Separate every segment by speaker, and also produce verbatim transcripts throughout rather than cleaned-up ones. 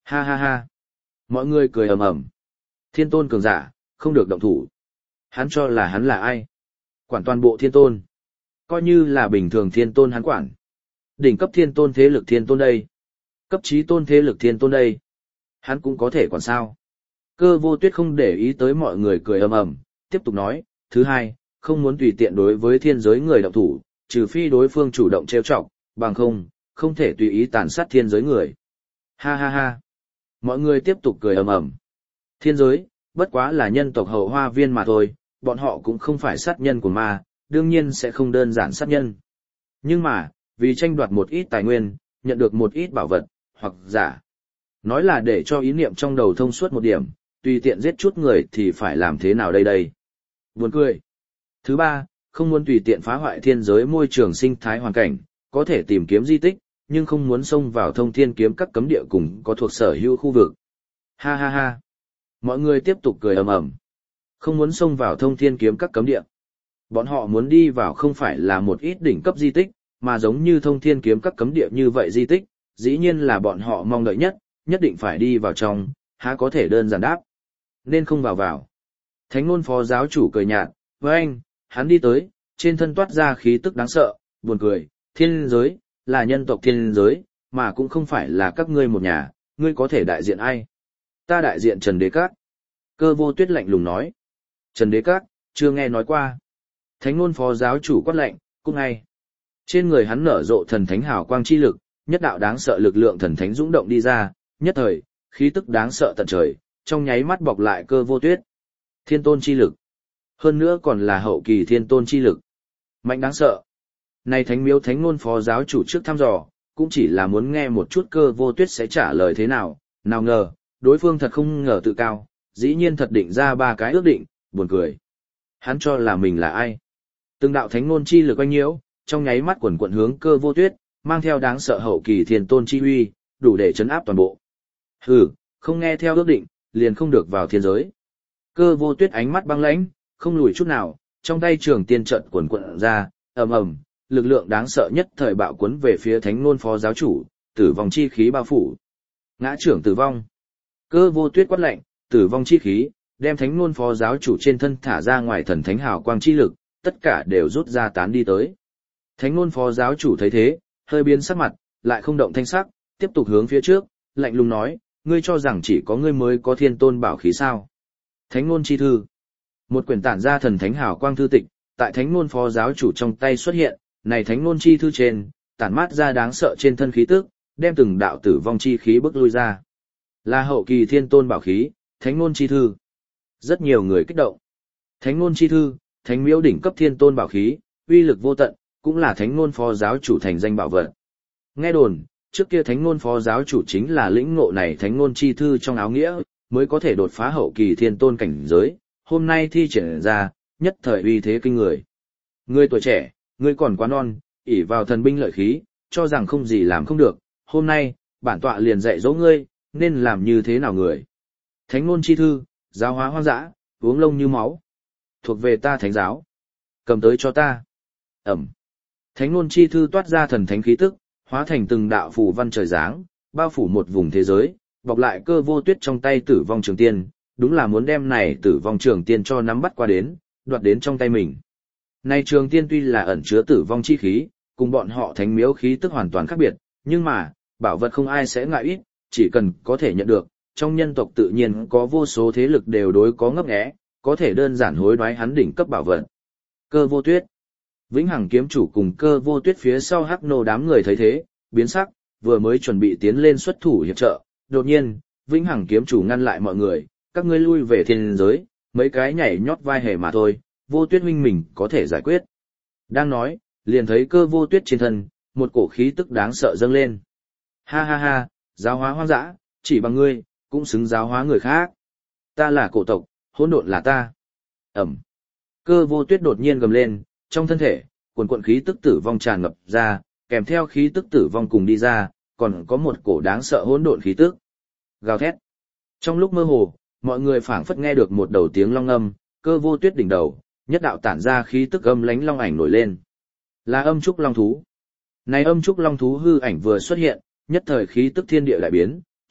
Speaker 1: Ha ha ha. Mọi người cười ầm ầm. Thiên tôn cường giả, không được động thủ. Hắn cho là hắn là ai? Quản toàn bộ thiên tôn. Coi như là bình thường thiên tôn hắn quản. Đỉnh cấp thiên tôn thế lực thiên tôn đây. Cấp trí tôn thế lực thiên tôn đây. Hắn cũng có thể quản sao. Cơ Vô Tuyết không để ý tới mọi người cười ầm ầm, tiếp tục nói, thứ hai, không muốn tùy tiện đối với thiên giới người động thủ, trừ phi đối phương chủ động trêu chọc, bằng không, không thể tùy ý tàn sát thiên giới người. Ha ha ha. Mọi người tiếp tục cười ầm ầm. Thiên giới, bất quá là nhân tộc hậu hoa viên mà thôi, bọn họ cũng không phải sát nhân của ma, đương nhiên sẽ không đơn giản sát nhân. Nhưng mà, vì tranh đoạt một ít tài nguyên, nhận được một ít bảo vật, hoặc giả. Nói là để cho ý niệm trong đầu thông suốt một điểm, tùy tiện giết chút người thì phải làm thế nào đây đây. Buồn cười. Thứ ba, không muốn tùy tiện phá hoại thiên giới môi trường sinh thái hoàn cảnh, có thể tìm kiếm di tích, nhưng không muốn xông vào thông thiên kiếm các cấm địa cùng có thuộc sở hữu khu vực. Ha ha ha. Mọi người tiếp tục cười ầm ầm. Không muốn xông vào thông thiên kiếm các cấm địa. Bọn họ muốn đi vào không phải là một ít đỉnh cấp di tích, mà giống như thông thiên kiếm các cấm địa như vậy di tích, dĩ nhiên là bọn họ mong đợi nhất, nhất định phải đi vào trong, há có thể đơn giản đáp. Nên không vào vào. Thánh ngôn phó giáo chủ cười nhạt, với anh, hắn đi tới, trên thân toát ra khí tức đáng sợ, buồn cười, thiên giới, là nhân tộc thiên giới, mà cũng không phải là các ngươi một nhà, ngươi có thể đại diện ai? Ta đại diện Trần Đế Các. Cơ Vô Tuyết lạnh lùng nói. Trần Đế Các, chưa nghe nói qua. Thánh ngôn phó giáo chủ quát lạnh, cũng ngay. Trên người hắn nở rộ thần thánh hào quang chi lực, nhất đạo đáng sợ lực lượng thần thánh dũng động đi ra, nhất thời, khí tức đáng sợ tận trời, trong nháy mắt bọc lại Cơ Vô Tuyết. Thiên tôn chi lực. Hơn nữa còn là hậu kỳ thiên tôn chi lực. Mạnh đáng sợ. Này thánh miếu thánh ngôn phó giáo chủ trước thăm dò, cũng chỉ là muốn nghe một chút Cơ Vô Tuyết sẽ trả lời thế nào, nào ngờ, đối phương thật không ngờ tự cao, dĩ nhiên thật định ra ba cái ước định, buồn cười. Hắn cho là mình là ai? Từng đạo thánh ngôn chi lực oanh nhiễu, trong nháy mắt quần quận hướng Cơ Vô Tuyết, mang theo đáng sợ hậu kỳ thiên tôn chi uy, đủ để chấn áp toàn bộ. Hừ, không nghe theo ước định, liền không được vào thiên giới. Cơ Vô Tuyết ánh mắt băng lãnh, không lùi chút nào, trong tay trường tiên trận quần quận ra, ầm ầm, lực lượng đáng sợ nhất thời bạo cuốn về phía thánh ngôn phó giáo chủ, tử vong chi khí bao phủ. Ngã trưởng tử vong. Cơ Vô Tuyết quát lạnh, tử vong chi khí, đem thánh ngôn phó giáo chủ trên thân thả ra ngoài thần thánh hào quang chi lực, tất cả đều rút ra tán đi tới. Thánh ngôn phó giáo chủ thấy thế, hơi biến sắc mặt, lại không động thanh sắc, tiếp tục hướng phía trước, lạnh lùng nói, ngươi cho rằng chỉ có ngươi mới có thiên tôn bảo khí sao? Thánh ngôn chi thư. Một quyển tản ra thần thánh hào quang thư tịch, tại thánh ngôn phó giáo chủ trong tay xuất hiện, này thánh ngôn chi thư trên, tản mát ra đáng sợ trên thân khí tức, đem từng đạo tử vong chi khí bức lui ra. Là hậu kỳ thiên tôn bảo khí, thánh ngôn chi thư. Rất nhiều người kích động. Thánh ngôn chi thư, thánh miếu đỉnh cấp thiên tôn bảo khí, uy lực vô tận, cũng là thánh ngôn phó giáo chủ thành danh bảo vật. Nghe đồn, trước kia thánh ngôn phó giáo chủ chính là lĩnh ngộ này thánh ngôn chi thư trong áo nghĩa, mới có thể đột phá hậu kỳ thiên tôn cảnh giới, hôm nay thi triển ra, nhất thời uy thế kinh người. Ngươi tuổi trẻ, ngươi còn quá non, ỷ vào thần binh lợi khí, cho rằng không gì làm không được, hôm nay, bản tọa liền dạy dỗ ngươi, nên làm như thế nào người. Thánh ngôn chi thư, giáo hóa hoang dã, uống lông như máu. Thuộc về ta thánh giáo. Cầm tới cho ta. Ẩm. Thánh ngôn chi thư toát ra thần thánh khí tức, hóa thành từng đạo phù văn trời giáng, bao phủ một vùng thế giới, bọc lại Cơ Vô Tuyết trong tay tử vong trường tiên, đúng là muốn đem này tử vong trường tiên cho nắm bắt qua đến, đoạt đến trong tay mình. Này trường tiên tuy là ẩn chứa tử vong chi khí, cùng bọn họ thánh miếu khí tức hoàn toàn khác biệt, nhưng mà, bảo vật không ai sẽ ngại ít, chỉ cần có thể nhận được, trong nhân tộc tự nhiên có vô số thế lực đều đối có ngấp nghé, có thể đơn giản hối đoái hắn đỉnh cấp bảo vật. Cơ Vô Tuyết. Vĩnh Hằng kiếm chủ cùng Cơ Vô Tuyết phía sau Hắc Nô đám người thấy thế, biến sắc, vừa mới chuẩn bị tiến lên xuất thủ hiệp trợ, đột nhiên, Vĩnh Hằng kiếm chủ ngăn lại mọi người, các ngươi lui về thiên giới, mấy cái nhảy nhót vai hề mà thôi, Vô Tuyết huynh mình có thể giải quyết. Đang nói, liền thấy Cơ Vô Tuyết trên thân, một cổ khí tức đáng sợ dâng lên. Ha ha ha, giáo hóa hoang dã, chỉ bằng ngươi, cũng xứng giáo hóa người khác. Ta là cổ tộc, hỗn độn là ta. Ẩm. Cơ Vô Tuyết đột nhiên gầm lên, trong thân thể, cuồn cuộn khí tức tử vong tràn ngập ra, kèm theo khí tức tử vong cùng đi ra, còn có một cổ đáng sợ hỗn độn khí tức. Gào thét. Trong lúc mơ hồ, mọi người phảng phất nghe được một đầu tiếng long âm, Cơ Vô Tuyết đỉnh đầu, nhất đạo tản ra khí tức âm lánh long ảnh nổi lên. Là âm trúc long thú. Này âm trúc long thú hư ảnh vừa xuất hiện, nhất thời khí tức thiên địa lại biến,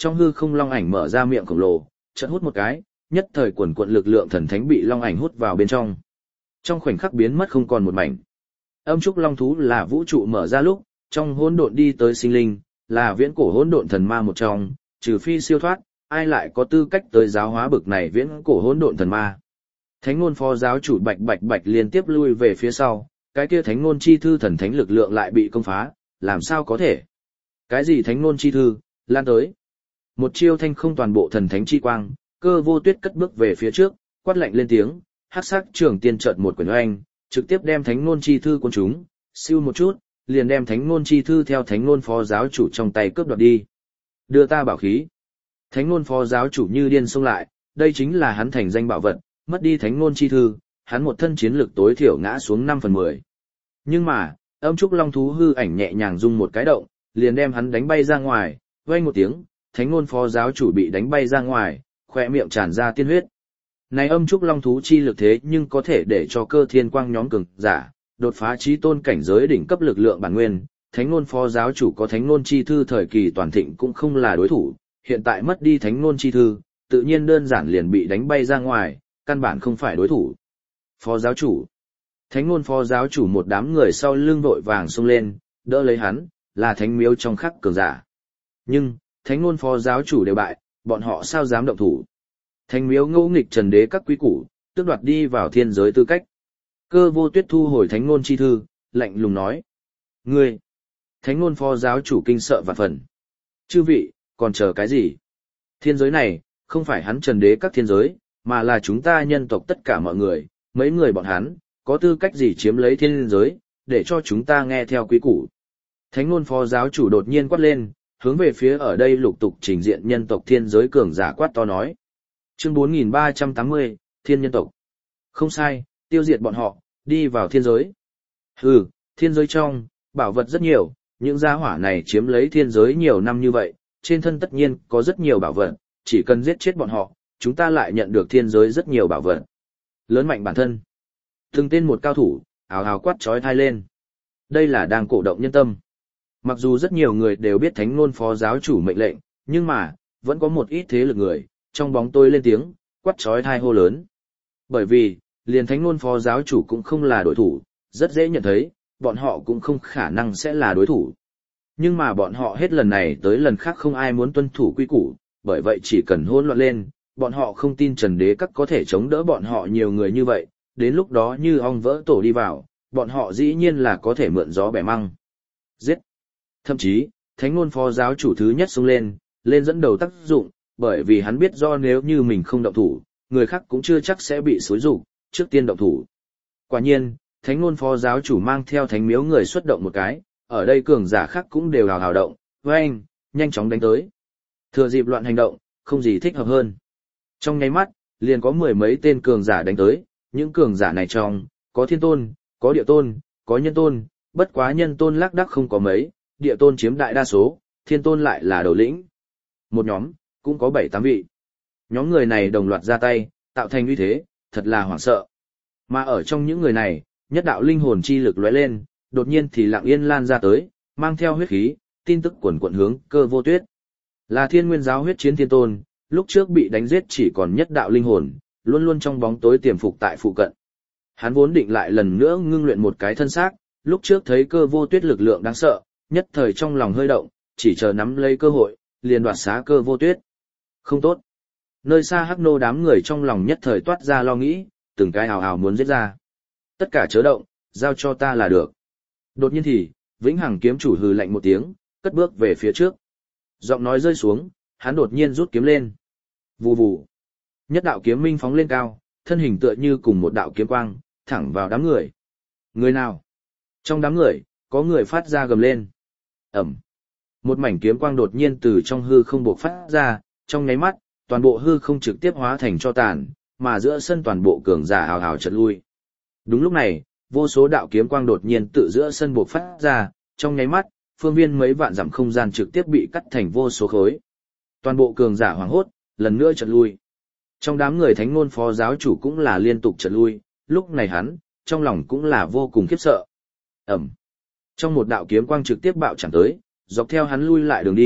Speaker 1: trong hư không long ảnh mở ra miệng khổng lồ, chợt hút một cái, nhất thời quần quận lực lượng thần thánh bị long ảnh hút vào bên trong. Trong khoảnh khắc biến mất không còn một mảnh. Âm trúc long thú là vũ trụ mở ra lúc, trong hỗn độn đi tới sinh linh, là viễn cổ hỗn độn thần ma một trong, trừ phi siêu thoát, ai lại có tư cách tới giáo hóa bực này viễn cổ hỗn độn thần ma. Thánh ngôn phó giáo chủ bạch bạch bạch liên tiếp lui về phía sau, cái kia thánh ngôn chi thư thần thánh lực lượng lại bị công phá, làm sao có thể? Cái gì thánh ngôn chi thư, lan tới. Một chiêu thanh không toàn bộ thần thánh chi quang, Cơ Vô Tuyết cất bước về phía trước, quát lạnh lên tiếng, hắc sắc trường tiên chợt một quyền oanh, trực tiếp đem thánh ngôn chi thư cuốn chúng, siêu một chút, liền đem thánh ngôn chi thư theo thánh ngôn phó giáo chủ trong tay cướp đoạt đi. Đưa ta bảo khí. Thánh ngôn phó giáo chủ như điên xông lại, đây chính là hắn thành danh bảo vật, mất đi thánh ngôn chi thư, hắn một thân chiến lực tối thiểu ngã xuống năm phần mười. Nhưng mà, âm trúc long thú hư ảnh nhẹ nhàng rung một cái động, liền đem hắn đánh bay ra ngoài, vang một tiếng, thánh ngôn phó giáo chủ bị đánh bay ra ngoài, khỏe miệng tràn ra tiên huyết. Này âm trúc long thú chi lực thế nhưng có thể để cho cơ thiên quang nhóm cường giả đột phá chí tôn cảnh giới đỉnh cấp lực lượng bản nguyên, thánh ngôn phó giáo chủ có thánh ngôn chi thư thời kỳ toàn thịnh cũng không là đối thủ, hiện tại mất đi thánh ngôn chi thư, tự nhiên đơn giản liền bị đánh bay ra ngoài, căn bản không phải đối thủ. Phó giáo chủ. Thánh ngôn phó giáo chủ một đám người sau lưng vội vàng xông lên, đỡ lấy hắn, là thánh miếu trong khắc cường giả. Nhưng, thánh ngôn phó giáo chủ đều bại, bọn họ sao dám động thủ. Thánh miếu ngẫu nghịch trần đế các quý củ, tước đoạt đi vào thiên giới tư cách. Cơ Vô Tuyết thu hồi thánh ngôn chi thư, lạnh lùng nói. Ngươi! Thánh ngôn phó giáo chủ kinh sợ vạn phần. Chư vị, còn chờ cái gì? Thiên giới này, không phải hắn trần đế các thiên giới, mà là chúng ta nhân tộc tất cả mọi người, mấy người bọn hắn, có tư cách gì chiếm lấy thiên giới, để cho chúng ta nghe theo quý củ. Thánh ngôn phó giáo chủ đột nhiên quát lên, hướng về phía ở đây lục tục trình diện nhân tộc thiên giới cường giả quát to nói. Chương bốn nghìn ba trăm tám mươi, Thiên nhân tộc. Không sai, tiêu diệt bọn họ, đi vào thiên giới. Hừ, thiên giới trong, bảo vật rất nhiều, những gia hỏa này chiếm lấy thiên giới nhiều năm như vậy, trên thân tất nhiên có rất nhiều bảo vật, chỉ cần giết chết bọn họ, chúng ta lại nhận được thiên giới rất nhiều bảo vật. Lớn mạnh bản thân. Từng tên một cao thủ, ào ào quát trói thai lên. Đây là đang cổ động nhân tâm. Mặc dù rất nhiều người đều biết thánh ngôn phó giáo chủ mệnh lệnh, nhưng mà, vẫn có một ít thế lực người, trong bóng tối lên tiếng, quát trói thai hô lớn. Bởi vì, liền thánh ngôn phó giáo chủ cũng không là đối thủ, rất dễ nhận thấy, bọn họ cũng không khả năng sẽ là đối thủ. Nhưng mà bọn họ hết lần này tới lần khác không ai muốn tuân thủ quy củ, bởi vậy chỉ cần hỗn loạn lên, bọn họ không tin trần đế các có thể chống đỡ bọn họ nhiều người như vậy, đến lúc đó như ong vỡ tổ đi vào, bọn họ dĩ nhiên là có thể mượn gió bẻ măng. Giết! Thậm chí, thánh ngôn phó giáo chủ thứ nhất xông lên, lên dẫn đầu tác dụng, bởi vì hắn biết do nếu như mình không động thủ, người khác cũng chưa chắc sẽ bị xối rụng, trước tiên động thủ. Quả nhiên, thánh ngôn phó giáo chủ mang theo thánh miếu người xuất động một cái, ở đây cường giả khác cũng đều hào hào động, với anh, nhanh chóng đánh tới. Thừa dịp loạn hành động, không gì thích hợp hơn. Trong nháy mắt, liền có mười mấy tên cường giả đánh tới, những cường giả này trong, có thiên tôn, có địa tôn, có nhân tôn, bất quá nhân tôn lác đác không có mấy, địa tôn chiếm đại đa số, thiên tôn lại là đầu lĩnh. Một nhóm, cũng có bảy tám vị. Nhóm người này đồng loạt ra tay, tạo thành uy thế, thật là hoảng sợ. Mà ở trong những người này, nhất đạo linh hồn chi lực lóe lên, đột nhiên thì lặng yên lan ra tới, mang theo huyết khí, tin tức quần quận hướng Cơ Vô Tuyết. Là Thiên Nguyên giáo huyết chiến thiên tôn, lúc trước bị đánh giết chỉ còn nhất đạo linh hồn, luôn luôn trong bóng tối tiềm phục tại phụ cận. Hắn vốn định lại lần nữa ngưng luyện một cái thân xác, lúc trước thấy Cơ Vô Tuyết lực lượng đáng sợ, nhất thời trong lòng hơi động, chỉ chờ nắm lấy cơ hội, liền đoạt xá Cơ Vô Tuyết. Không tốt. Nơi xa Hắc Nô đám người trong lòng nhất thời toát ra lo nghĩ, từng cái hào hào muốn giết ra. Tất cả chớ động, giao cho ta là được. Đột nhiên thì, Vĩnh Hằng kiếm chủ hừ lạnh một tiếng, cất bước về phía trước. Giọng nói rơi xuống, hắn đột nhiên rút kiếm lên. Vù vù. Nhất đạo kiếm minh phóng lên cao, thân hình tựa như cùng một đạo kiếm quang, thẳng vào đám người. Người nào? Trong đám người, có người phát ra gầm lên. Ẩm. Một mảnh kiếm quang đột nhiên từ trong hư không bộc phát ra, trong nháy mắt, toàn bộ hư không trực tiếp hóa thành tro tàn, mà giữa sân toàn bộ cường giả hào hào chợt lui. Đúng lúc này, vô số đạo kiếm quang đột nhiên tự giữa sân bộc phát ra, trong nháy mắt, phương viên mấy vạn dặm không gian trực tiếp bị cắt thành vô số khối. Toàn bộ cường giả hoảng hốt, lần nữa chợt lui. Trong đám người thánh ngôn phó giáo chủ cũng là liên tục chợt lui, lúc này hắn, trong lòng cũng là vô cùng khiếp sợ. Ẩm. Trong một đạo kiếm quang trực tiếp bạo chẳng tới, dọc theo hắn lui lại đường đi,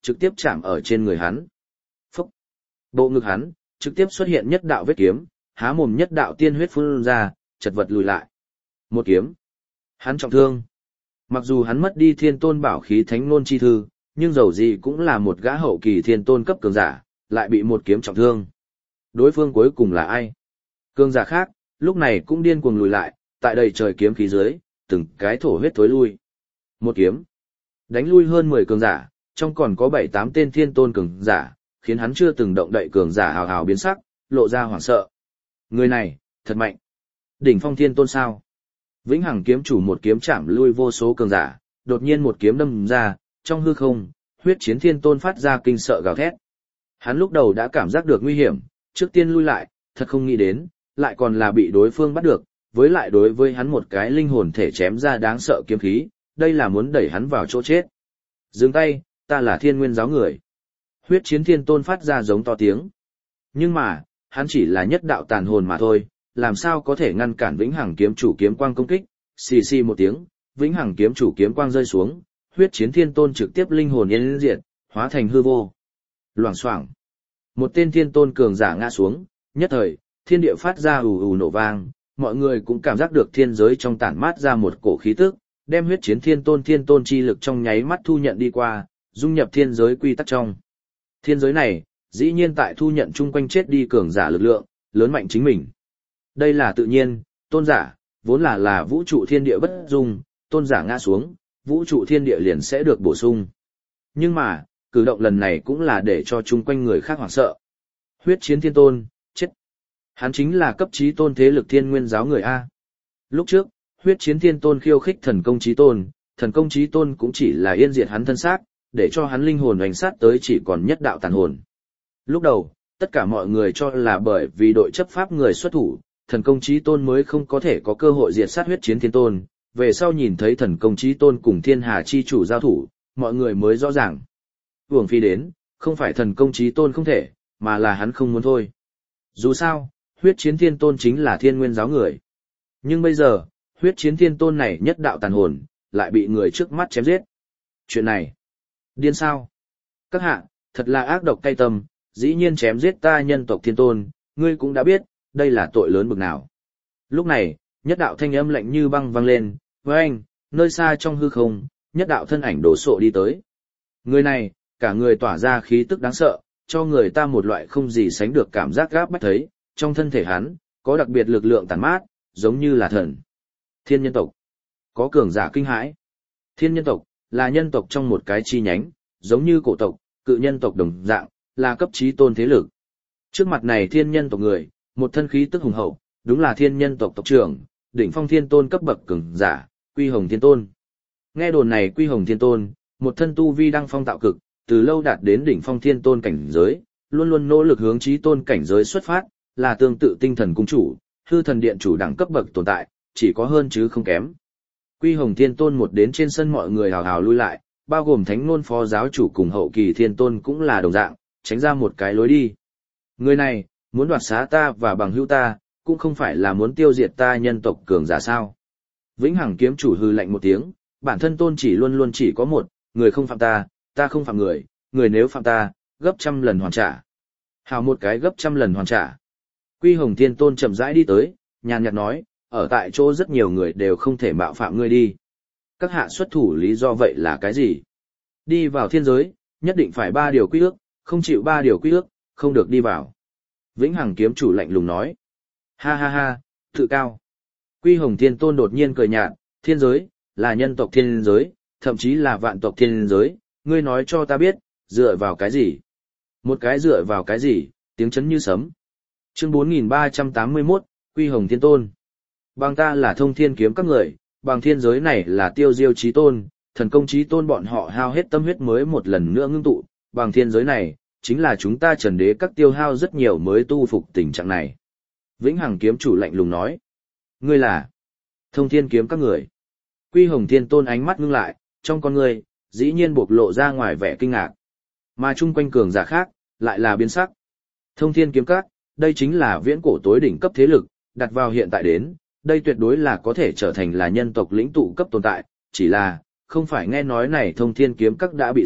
Speaker 1: trực tiếp chạm ở trên người hắn. Phúc! Bộ ngực hắn, trực tiếp xuất hiện nhất đạo vết kiếm, há mồm nhất đạo tiên huyết phun ra, chật vật lùi lại. Một kiếm. Hắn trọng thương. Mặc dù hắn mất đi thiên tôn bảo khí thánh nôn chi thư, nhưng dầu gì cũng là một gã hậu kỳ thiên tôn cấp cường giả, lại bị một kiếm trọng thương. Đối phương cuối cùng là ai? Cường giả khác, lúc này cũng điên cuồng lùi lại, tại đầy trời kiếm khí dưới, từng cái thổ huyết thối lui. Một kiếm. Đánh lui hơn mười cường giả, trong còn có bảy tám tên thiên tôn cường giả, khiến hắn chưa từng động đậy cường giả hào hào biến sắc, lộ ra hoảng sợ. Người này, thật mạnh. Đỉnh phong thiên tôn sao? Vĩnh Hằng kiếm chủ một kiếm chạm lui vô số cường giả, đột nhiên một kiếm đâm ra, trong hư không, huyết chiến thiên tôn phát ra kinh sợ gào thét. Hắn lúc đầu đã cảm giác được nguy hiểm, trước tiên lui lại, thật không nghĩ đến, lại còn là bị đối phương bắt được, với lại đối với hắn một cái linh hồn thể chém ra đáng sợ kiếm khí, đây là muốn đẩy hắn vào chỗ chết. Dừng tay, ta là thiên nguyên giáo người. Huyết chiến thiên tôn phát ra giống to tiếng. Nhưng mà, hắn chỉ là nhất đạo tàn hồn mà thôi, làm sao có thể ngăn cản Vĩnh Hằng kiếm chủ kiếm quang công kích. Xì xì một tiếng, Vĩnh Hằng kiếm chủ kiếm quang rơi xuống, huyết chiến thiên tôn trực tiếp linh hồn yên diệt, hóa thành hư vô. Loảng xoảng. Một tên thiên tôn cường giả ngã xuống, nhất thời, thiên địa phát ra ù ù nổ vang, mọi người cũng cảm giác được thiên giới trong tản mát ra một cổ khí tức, đem huyết chiến thiên tôn thiên tôn chi lực trong nháy mắt thu nhận đi qua, dung nhập thiên giới quy tắc trong. Thiên giới này, dĩ nhiên tại thu nhận chung quanh chết đi cường giả lực lượng, lớn mạnh chính mình. Đây là tự nhiên, tôn giả, vốn là là vũ trụ thiên địa bất dung, tôn giả ngã xuống, vũ trụ thiên địa liền sẽ được bổ sung. Nhưng mà, cử động lần này cũng là để cho chung quanh người khác hoảng sợ. Huyết chiến thiên tôn, chết. Hắn chính là cấp chí tôn thế lực thiên nguyên giáo người A. Lúc trước, huyết chiến thiên tôn khiêu khích thần công chí tôn, thần công chí tôn cũng chỉ là yên diệt hắn thân xác, để cho hắn linh hồn hoành sát tới chỉ còn nhất đạo tàn hồn. Lúc đầu, tất cả mọi người cho là bởi vì đội chấp pháp người xuất thủ, thần công chí tôn mới không có thể có cơ hội diệt sát huyết chiến thiên tôn, về sau nhìn thấy thần công chí tôn cùng thiên hà chi chủ giao thủ, mọi người mới rõ ràng. Uổng phi đến, không phải thần công chí tôn không thể, mà là hắn không muốn thôi. Dù sao, huyết chiến thiên tôn chính là thiên nguyên giáo người. Nhưng bây giờ, huyết chiến thiên tôn này nhất đạo tàn hồn, lại bị người trước mắt chém giết. Chuyện này, điên sao? Các hạ, thật là ác độc cay tâm, dĩ nhiên chém giết ta nhân tộc thiên tôn, ngươi cũng đã biết, đây là tội lớn bực nào. Lúc này, nhất đạo thanh âm lạnh như băng vang lên, với anh, nơi xa trong hư không, nhất đạo thân ảnh đổ sộ đi tới. Người này, cả người tỏa ra khí tức đáng sợ, cho người ta một loại không gì sánh được cảm giác gáp bách thấy, trong thân thể hắn, có đặc biệt lực lượng tàn mát, giống như là thần. Thiên nhân tộc. Có cường giả kinh hãi. Thiên nhân tộc, là nhân tộc trong một cái chi nhánh, giống như cổ tộc, cự nhân tộc đồng dạng, là cấp chí tôn thế lực. Trước mặt này thiên nhân tộc người, một thân khí tức hùng hậu, đúng là thiên nhân tộc tộc trưởng, đỉnh phong thiên tôn cấp bậc cường giả, Quy Hồng Thiên Tôn. Nghe đồn này Quy Hồng Thiên Tôn, một thân tu vi đăng phong tạo cực, từ lâu đạt đến đỉnh phong thiên tôn cảnh giới, luôn luôn nỗ lực hướng chí tôn cảnh giới xuất phát, là tương tự tinh thần cung chủ, hư thần điện chủ đẳng cấp bậc tồn tại, chỉ có hơn chứ không kém. Quy Hồng Thiên Tôn một đến trên sân mọi người hào hào lui lại, bao gồm Thánh Nôn phó giáo chủ cùng hậu kỳ Thiên Tôn cũng là đồng dạng, tránh ra một cái lối đi. Người này, muốn đoạt xá ta và bằng hữu ta, cũng không phải là muốn tiêu diệt ta nhân tộc cường giả sao. Vĩnh Hằng kiếm chủ hư lạnh một tiếng, bản thân tôn chỉ luôn luôn chỉ có một, người không phạm ta, ta không phạm người, người nếu phạm ta, gấp trăm lần hoàn trả. Hào một cái gấp trăm lần hoàn trả. Quy Hồng Thiên Tôn chậm rãi đi tới, nhàn nhạt nói, ở tại chỗ rất nhiều người đều không thể mạo phạm ngươi đi. Các hạ xuất thủ lý do vậy là cái gì? Đi vào thiên giới, nhất định phải ba điều quy ước, không chịu ba điều quy ước, không được đi vào. Vĩnh Hằng kiếm chủ lạnh lùng nói. Ha ha ha, tự cao. Quy Hồng Thiên Tôn đột nhiên cười nhạt, thiên giới, là nhân tộc thiên giới, thậm chí là vạn tộc thiên giới, ngươi nói cho ta biết, dựa vào cái gì? Một cái dựa vào cái gì, tiếng chấn như sấm. Chương bốn nghìn ba trăm tám mươi mốt, Quy Hồng Thiên Tôn. Bằng ta là thông thiên kiếm các người, bằng thiên giới này là tiêu diêu chí tôn, thần công chí tôn bọn họ hao hết tâm huyết mới một lần nữa ngưng tụ, bằng thiên giới này, chính là chúng ta trần đế các tiêu hao rất nhiều mới tu phục tình trạng này. Vĩnh Hằng kiếm chủ lạnh lùng nói. Ngươi là thông thiên kiếm các người. Quy Hồng Thiên Tôn ánh mắt ngưng lại, trong con ngươi, dĩ nhiên bộc lộ ra ngoài vẻ kinh ngạc. Mà chung quanh cường giả khác, lại là biến sắc. Thông thiên kiếm các, đây chính là viễn cổ tối đỉnh cấp thế lực, đặt vào hiện tại đến, đây tuyệt đối là có thể trở thành là nhân tộc lĩnh tụ cấp tồn tại, chỉ là, không phải nghe nói này thông thiên kiếm các đã bị diệt,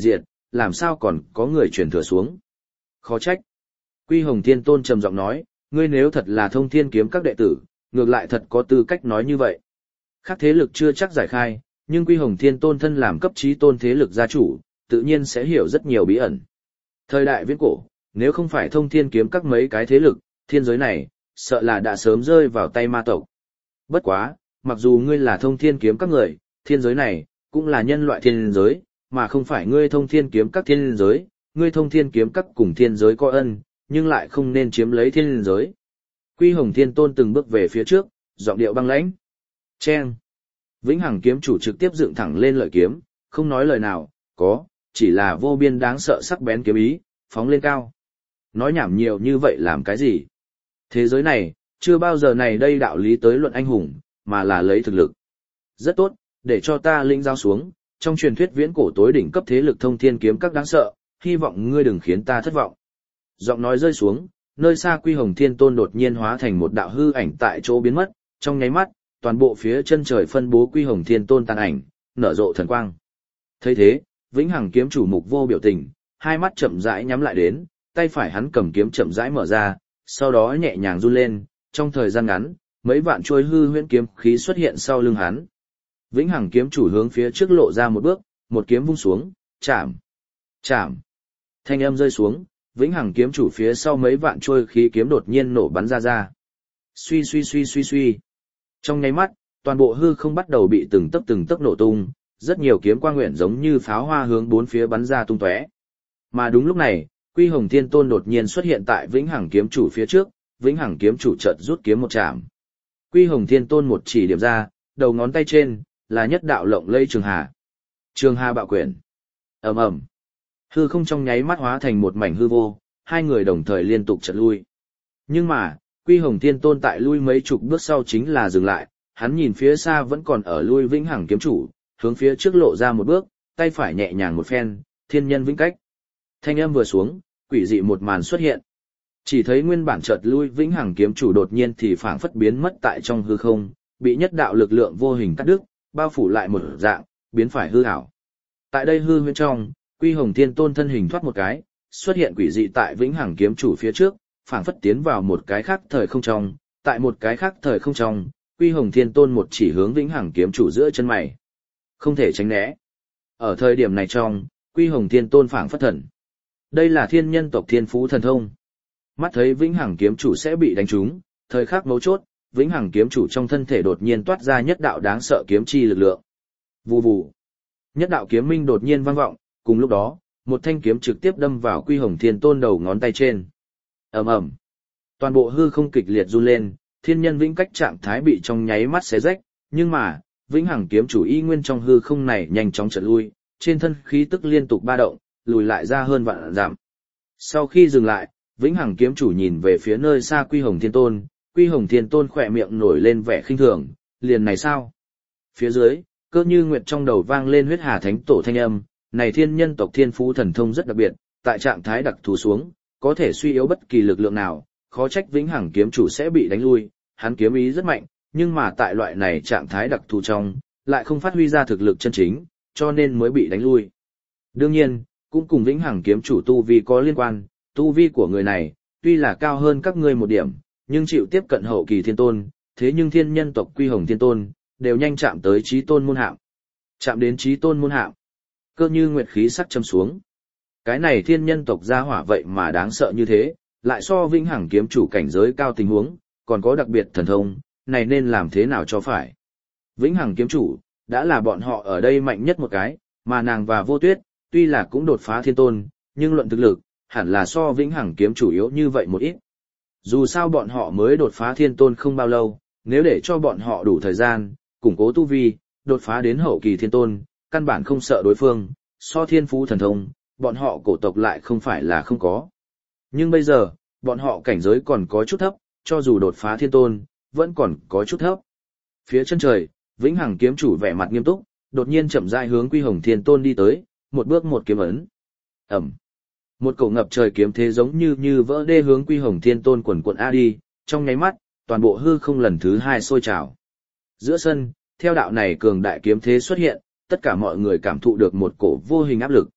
Speaker 1: làm sao còn có người truyền thừa xuống. Khó trách. Quy Hồng Thiên Tôn trầm giọng nói, ngươi nếu thật là Thông Thiên Kiếm các đệ tử, ngược lại thật có tư cách nói như vậy. Khác thế lực chưa chắc giải khai, nhưng Quy Hồng Thiên Tôn thân làm cấp chí tôn thế lực gia chủ, tự nhiên sẽ hiểu rất nhiều bí ẩn. Thời đại viễn cổ, nếu không phải Thông Thiên Kiếm các mấy cái thế lực, thiên giới này, sợ là đã sớm rơi vào tay ma tộc. Bất quá, mặc dù ngươi là Thông Thiên Kiếm các người, thiên giới này, cũng là nhân loại thiên giới, mà không phải ngươi Thông Thiên Kiếm các thiên giới, ngươi Thông Thiên Kiếm các cùng thiên giới có ân, nhưng lại không nên chiếm lấy thiên giới. Quy Hồng Thiên Tôn từng bước về phía trước, giọng điệu băng lãnh. Chen. Vĩnh Hằng kiếm chủ trực tiếp dựng thẳng lên lợi kiếm, không nói lời nào, có, chỉ là vô biên đáng sợ sắc bén kiếm ý, phóng lên cao. Nói nhảm nhiều như vậy làm cái gì? Thế giới này, chưa bao giờ này đây đạo lý tới luận anh hùng, mà là lấy thực lực. Rất tốt, để cho ta lĩnh giao xuống, trong truyền thuyết viễn cổ tối đỉnh cấp thế lực Thông Thiên Kiếm các đáng sợ, hy vọng ngươi đừng khiến ta thất vọng. Giọng nói rơi xuống, nơi xa Quy Hồng Thiên Tôn đột nhiên hóa thành một đạo hư ảnh tại chỗ biến mất, trong nháy mắt, toàn bộ phía chân trời phân bố Quy Hồng Thiên Tôn tàn ảnh, nở rộ thần quang. Thấy thế, Vĩnh Hằng kiếm chủ mục vô biểu tình, hai mắt chậm rãi nhắm lại đến, tay phải hắn cầm kiếm chậm rãi mở ra, sau đó nhẹ nhàng run lên, trong thời gian ngắn, mấy vạn chuôi hư huyễn kiếm khí xuất hiện sau lưng hắn. Vĩnh Hằng kiếm chủ hướng phía trước lộ ra một bước, một kiếm vung xuống, chạm, chạm. Thanh âm rơi xuống, Vĩnh Hằng kiếm chủ phía sau mấy vạn chuôi khí kiếm đột nhiên nổ bắn ra ra. Suy suy suy suy suy. Trong nháy mắt, toàn bộ hư không bắt đầu bị từng tấc từng tấc nổ tung, rất nhiều kiếm quang nguyện giống như pháo hoa hướng bốn phía bắn ra tung tóe. Mà đúng lúc này, Quy Hồng Thiên Tôn đột nhiên xuất hiện tại Vĩnh Hằng kiếm chủ phía trước, Vĩnh Hằng kiếm chủ chợt rút kiếm một chạm. Quy Hồng Thiên Tôn một chỉ điểm ra, đầu ngón tay trên là nhất đạo lộng lẫy trường hà. Trường hà bạo quyển. Ầm ầm. Hư không trong nháy mắt hóa thành một mảnh hư vô, hai người đồng thời liên tục chợt lui. Nhưng mà, Quy Hồng Thiên Tôn tại lui mấy chục bước sau chính là dừng lại, hắn nhìn phía xa vẫn còn ở lui Vĩnh Hằng kiếm chủ, hướng phía trước lộ ra một bước, tay phải nhẹ nhàng một phen, thiên nhân vĩnh cách. Thanh âm vừa xuống, quỷ dị một màn xuất hiện. Chỉ thấy nguyên bản chợt lui Vĩnh Hằng kiếm chủ đột nhiên thì phảng phất biến mất tại trong hư không, bị nhất đạo lực lượng vô hình cắt đứt, bao phủ lại một dạng, biến phải hư ảo. Tại đây hư huyễn trong, Quy Hồng Thiên Tôn thân hình thoát một cái, xuất hiện quỷ dị tại Vĩnh Hằng kiếm chủ phía trước, phảng phất tiến vào một cái khác thời không trong, tại một cái khác thời không trong, Quy Hồng Thiên Tôn một chỉ hướng Vĩnh Hằng kiếm chủ giữa chân mày. Không thể tránh né. Ở thời điểm này trong, Quy Hồng Thiên Tôn phảng phất thần. Đây là thiên nhân tộc thiên phú thần thông. Mắt thấy Vĩnh Hằng kiếm chủ sẽ bị đánh trúng, thời khắc mấu chốt, Vĩnh Hằng kiếm chủ trong thân thể đột nhiên toát ra nhất đạo đáng sợ kiếm chi lực lượng. Vù vù. Nhất đạo kiếm minh đột nhiên vang vọng, cùng lúc đó, một thanh kiếm trực tiếp đâm vào Quy Hồng Thiên Tôn đầu ngón tay trên. Ầm ầm. Toàn bộ hư không kịch liệt run lên, thiên nhân vĩnh cách trạng thái bị trong nháy mắt xé rách, nhưng mà, Vĩnh Hằng kiếm chủ y nguyên trong hư không này nhanh chóng chợt lui, trên thân khí tức liên tục ba động, lùi lại ra hơn vạn dặm. Sau khi dừng lại, Vĩnh Hằng kiếm chủ nhìn về phía nơi xa Quy Hồng Thiên Tôn, Quy Hồng Thiên Tôn khỏe miệng nổi lên vẻ khinh thường, liền này sao? Phía dưới, cơ như nguyệt trong đầu vang lên huyết hà thánh tổ thanh âm, này thiên nhân tộc thiên phú thần thông rất đặc biệt, tại trạng thái đặc thù xuống, có thể suy yếu bất kỳ lực lượng nào, khó trách Vĩnh Hằng kiếm chủ sẽ bị đánh lui, hắn kiếm ý rất mạnh, nhưng mà tại loại này trạng thái đặc thù trong, lại không phát huy ra thực lực chân chính, cho nên mới bị đánh lui. Đương nhiên, cũng cùng Vĩnh Hằng kiếm chủ tu vi có liên quan, tu vi của người này, tuy là cao hơn các ngươi một điểm, nhưng chịu tiếp cận hậu kỳ thiên tôn, thế nhưng thiên nhân tộc Quy Hồng Thiên Tôn, đều nhanh chạm tới chí tôn môn hạng. Chạm đến chí tôn môn hạng. Cơ như nguyệt khí sắc châm xuống. Cái này thiên nhân tộc gia hỏa vậy mà đáng sợ như thế, lại so Vĩnh Hằng kiếm chủ cảnh giới cao tình huống, còn có đặc biệt thần thông, này nên làm thế nào cho phải. Vĩnh Hằng kiếm chủ, đã là bọn họ ở đây mạnh nhất một cái, mà nàng và Vô Tuyết, tuy là cũng đột phá thiên tôn, nhưng luận thực lực, hẳn là so Vĩnh Hằng kiếm chủ yếu như vậy một ít. Dù sao bọn họ mới đột phá thiên tôn không bao lâu, nếu để cho bọn họ đủ thời gian, củng cố tu vi, đột phá đến hậu kỳ thiên tôn, căn bản không sợ đối phương, so thiên phú thần thông, bọn họ cổ tộc lại không phải là không có. Nhưng bây giờ, bọn họ cảnh giới còn có chút thấp, cho dù đột phá thiên tôn, vẫn còn có chút thấp. Phía chân trời, Vĩnh Hằng kiếm chủ vẻ mặt nghiêm túc, đột nhiên chậm rãi hướng Quy Hồng Thiên Tôn đi tới, một bước một kiếm ấn. Ầm. Một cổ ngập trời kiếm thế giống như như vỡ đê hướng Quy Hồng Thiên Tôn quần quần a đi, trong nháy mắt, toàn bộ hư không lần thứ hai sôi trào. Giữa sân, theo đạo này cường đại kiếm thế xuất hiện, tất cả mọi người cảm thụ được một cổ vô hình áp lực.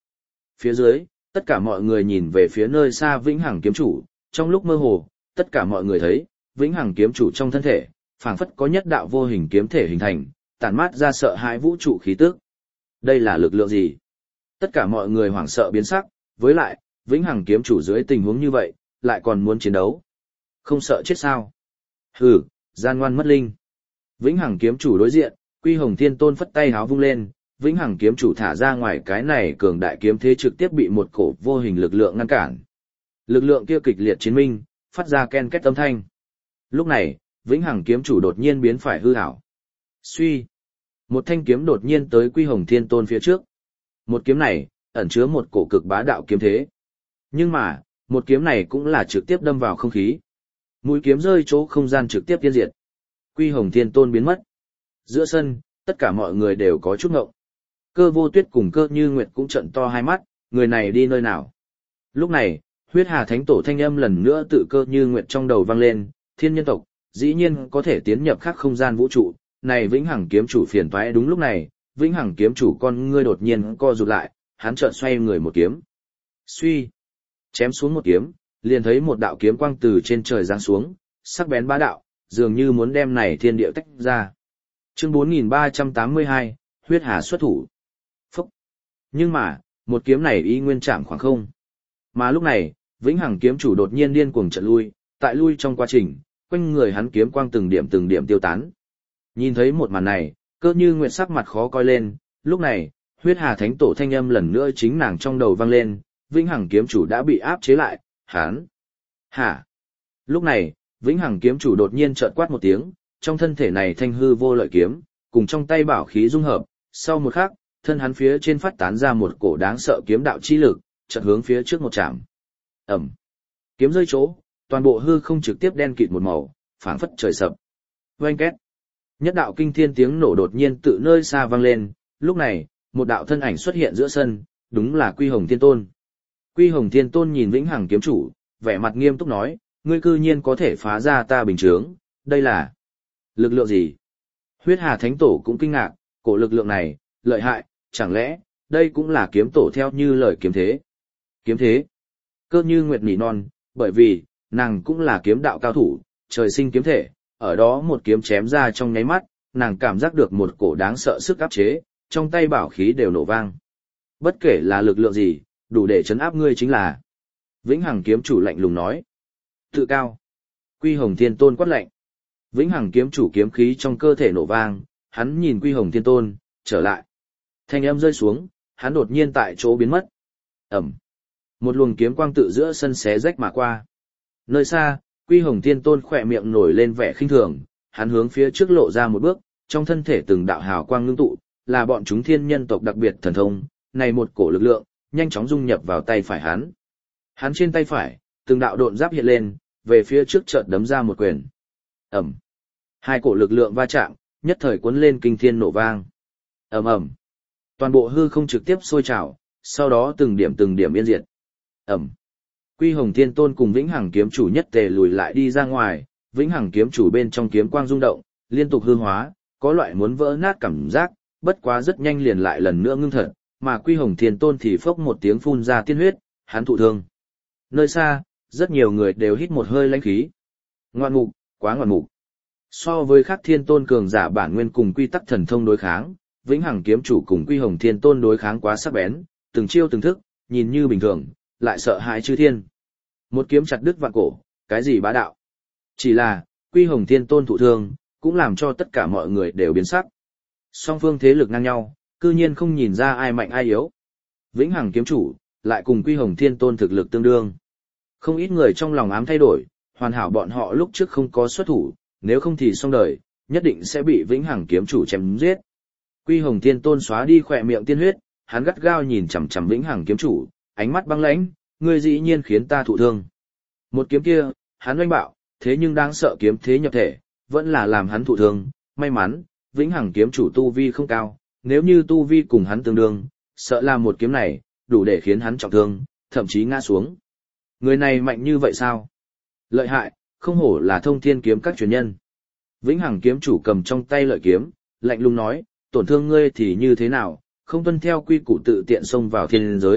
Speaker 1: Phía dưới, tất cả mọi người nhìn về phía nơi xa Vĩnh Hằng kiếm chủ, trong lúc mơ hồ, tất cả mọi người thấy, Vĩnh Hằng kiếm chủ trong thân thể, phảng phất có nhất đạo vô hình kiếm thể hình thành, tản mát ra sợ hãi vũ trụ khí tức. Đây là lực lượng gì? Tất cả mọi người hoảng sợ biến sắc, với lại, Vĩnh Hằng kiếm chủ dưới tình huống như vậy, lại còn muốn chiến đấu. Không sợ chết sao? Hừ, gian ngoan mất linh. Vĩnh Hằng kiếm chủ đối diện, Quy Hồng Thiên Tôn phất tay háo vung lên, Vĩnh Hằng kiếm chủ thả ra ngoài cái này cường đại kiếm thế trực tiếp bị một cổ vô hình lực lượng ngăn cản. Lực lượng kia kịch liệt chiến minh, phát ra ken két âm thanh. Lúc này, Vĩnh Hằng kiếm chủ đột nhiên biến phải hư ảo. Suy, một thanh kiếm đột nhiên tới Quy Hồng Thiên Tôn phía trước. Một kiếm này, ẩn chứa một cổ cực bá đạo kiếm thế. Nhưng mà, một kiếm này cũng là trực tiếp đâm vào không khí. Mũi kiếm rơi chỗ không gian trực tiếp tiêu diệt. Quy Hồng Thiên Tôn biến mất. Giữa sân, tất cả mọi người đều có chút ngộng. Cơ Vô Tuyết cùng Cơ Như Nguyệt cũng trợn to hai mắt, người này đi nơi nào? Lúc này, Huyết Hà Thánh Tổ thanh âm lần nữa tự Cơ Như Nguyệt trong đầu vang lên, thiên nhân tộc, dĩ nhiên có thể tiến nhập khác không gian vũ trụ, này Vĩnh Hằng kiếm chủ phiền toái. Đúng lúc này, Vĩnh Hằng kiếm chủ con ngươi đột nhiên co rụt lại, hắn chợt xoay người một kiếm. Suy, chém xuống một kiếm, liền thấy một đạo kiếm quang từ trên trời giáng xuống, sắc bén bá đạo, dường như muốn đem này thiên địa tách ra. Chương bốn nghìn ba trăm tám mươi hai, Huyết Hà xuất thủ. Phúc. Nhưng mà, một kiếm này y nguyên chạm khoảng không. Mà lúc này, Vĩnh Hằng kiếm chủ đột nhiên điên cuồng trận lui, tại lui trong quá trình, quanh người hắn kiếm quang từng điểm từng điểm tiêu tán. Nhìn thấy một màn này, Cơ Như Nguyệt sắc mặt khó coi lên, lúc này, Huyết Hà Thánh Tổ thanh âm lần nữa chính nàng trong đầu vang lên, Vĩnh Hằng kiếm chủ đã bị áp chế lại, hắn. Hả? Lúc này, Vĩnh Hằng kiếm chủ đột nhiên chợt quát một tiếng, trong thân thể này thanh hư vô lợi kiếm, cùng trong tay bảo khí dung hợp, sau một khắc, thân hắn phía trên phát tán ra một cổ đáng sợ kiếm đạo chi lực, chợt hướng phía trước một chạm. Ầm. Kiếm rơi chỗ, toàn bộ hư không trực tiếp đen kịt một màu, phảng phất trời sập. Oanh két. Nhất đạo kinh thiên tiếng nổ đột nhiên tự nơi xa vang lên, lúc này, một đạo thân ảnh xuất hiện giữa sân, đúng là Quy Hồng Thiên Tôn. Quy Hồng Thiên Tôn nhìn Vĩnh Hằng kiếm chủ, vẻ mặt nghiêm túc nói, ngươi cư nhiên có thể phá ra ta bình chướng, đây là lực lượng gì? Huyết Hà Thánh Tổ cũng kinh ngạc, cổ lực lượng này, lợi hại, chẳng lẽ, đây cũng là kiếm tổ theo như lời kiếm thế? Kiếm thế? Cơ Như Nguyệt nỉ non, bởi vì, nàng cũng là kiếm đạo cao thủ, trời sinh kiếm thể, ở đó một kiếm chém ra trong nháy mắt, nàng cảm giác được một cổ đáng sợ sức áp chế, trong tay bảo khí đều nổ vang. Bất kể là lực lượng gì, đủ để chấn áp ngươi chính là. Vĩnh Hằng kiếm chủ lạnh lùng nói. Tự cao. Quy Hồng Thiên Tôn quát lạnh. Vĩnh Hằng kiếm chủ kiếm khí trong cơ thể nổ vang, hắn nhìn Quy Hồng Thiên Tôn, trở lại. Thanh âm rơi xuống, hắn đột nhiên tại chỗ biến mất. Ẩm. Một luồng kiếm quang tự giữa sân xé rách mà qua. Nơi xa, Quy Hồng Thiên Tôn khỏe miệng nổi lên vẻ khinh thường, hắn hướng phía trước lộ ra một bước, trong thân thể từng đạo hào quang ngưng tụ, là bọn chúng thiên nhân tộc đặc biệt thần thông, này một cổ lực lượng, nhanh chóng dung nhập vào tay phải hắn. Hắn trên tay phải, từng đạo độn giáp hiện lên, về phía trước chợt đấm ra một quyền. Ầm. Hai cổ lực lượng va chạm, nhất thời cuốn lên kinh thiên nổ vang. Ầm ầm. Toàn bộ hư không trực tiếp sôi trào, sau đó từng điểm từng điểm yên diệt. Ầm. Quy Hồng Thiên Tôn cùng Vĩnh Hằng kiếm chủ nhất tề lùi lại đi ra ngoài, Vĩnh Hằng kiếm chủ bên trong kiếm quang rung động, liên tục hư hóa, có loại muốn vỡ nát cảm giác, bất quá rất nhanh liền lại lần nữa ngưng thật, mà Quy Hồng Thiên Tôn thì phốc một tiếng phun ra tiên huyết, hắn thụ thương. Nơi xa, rất nhiều người đều hít một hơi lãnh khí. Ngoạn mục, quá ngoạn mục. So với các thiên tôn cường giả bản nguyên cùng quy tắc thần thông đối kháng, Vĩnh Hằng kiếm chủ cùng Quy Hồng Thiên Tôn đối kháng quá sắc bén, từng chiêu từng thức, nhìn như bình thường, lại sợ hãi chư thiên. Một kiếm chặt đứt vạn cổ, cái gì bá đạo. Chỉ là, Quy Hồng Thiên Tôn thụ thương, cũng làm cho tất cả mọi người đều biến sắc. Song phương thế lực ngang nhau, cư nhiên không nhìn ra ai mạnh ai yếu. Vĩnh Hằng kiếm chủ, lại cùng Quy Hồng Thiên Tôn thực lực tương đương. Không ít người trong lòng ám thay đổi, hoàn hảo bọn họ lúc trước không có xuất thủ, nếu không thì xong đời, nhất định sẽ bị Vĩnh Hằng kiếm chủ chém giết. Quy Hồng Thiên Tôn xóa đi khỏe miệng tiên huyết, hắn gắt gao nhìn chằm chằm Vĩnh Hằng kiếm chủ, ánh mắt băng lãnh, ngươi dĩ nhiên khiến ta thụ thương. Một kiếm kia, hắn oanh bạo, thế nhưng đáng sợ kiếm thế nhập thể, vẫn là làm hắn thụ thương, may mắn, Vĩnh Hằng kiếm chủ tu vi không cao, nếu như tu vi cùng hắn tương đương, sợ là một kiếm này, đủ để khiến hắn trọng thương, thậm chí ngã xuống. Người này mạnh như vậy sao? Lợi hại, không hổ là thông thiên kiếm các truyền nhân. Vĩnh Hằng kiếm chủ cầm trong tay lợi kiếm, lạnh lùng nói, tổn thương ngươi thì như thế nào, không tuân theo quy củ tự tiện xông vào thiên giới,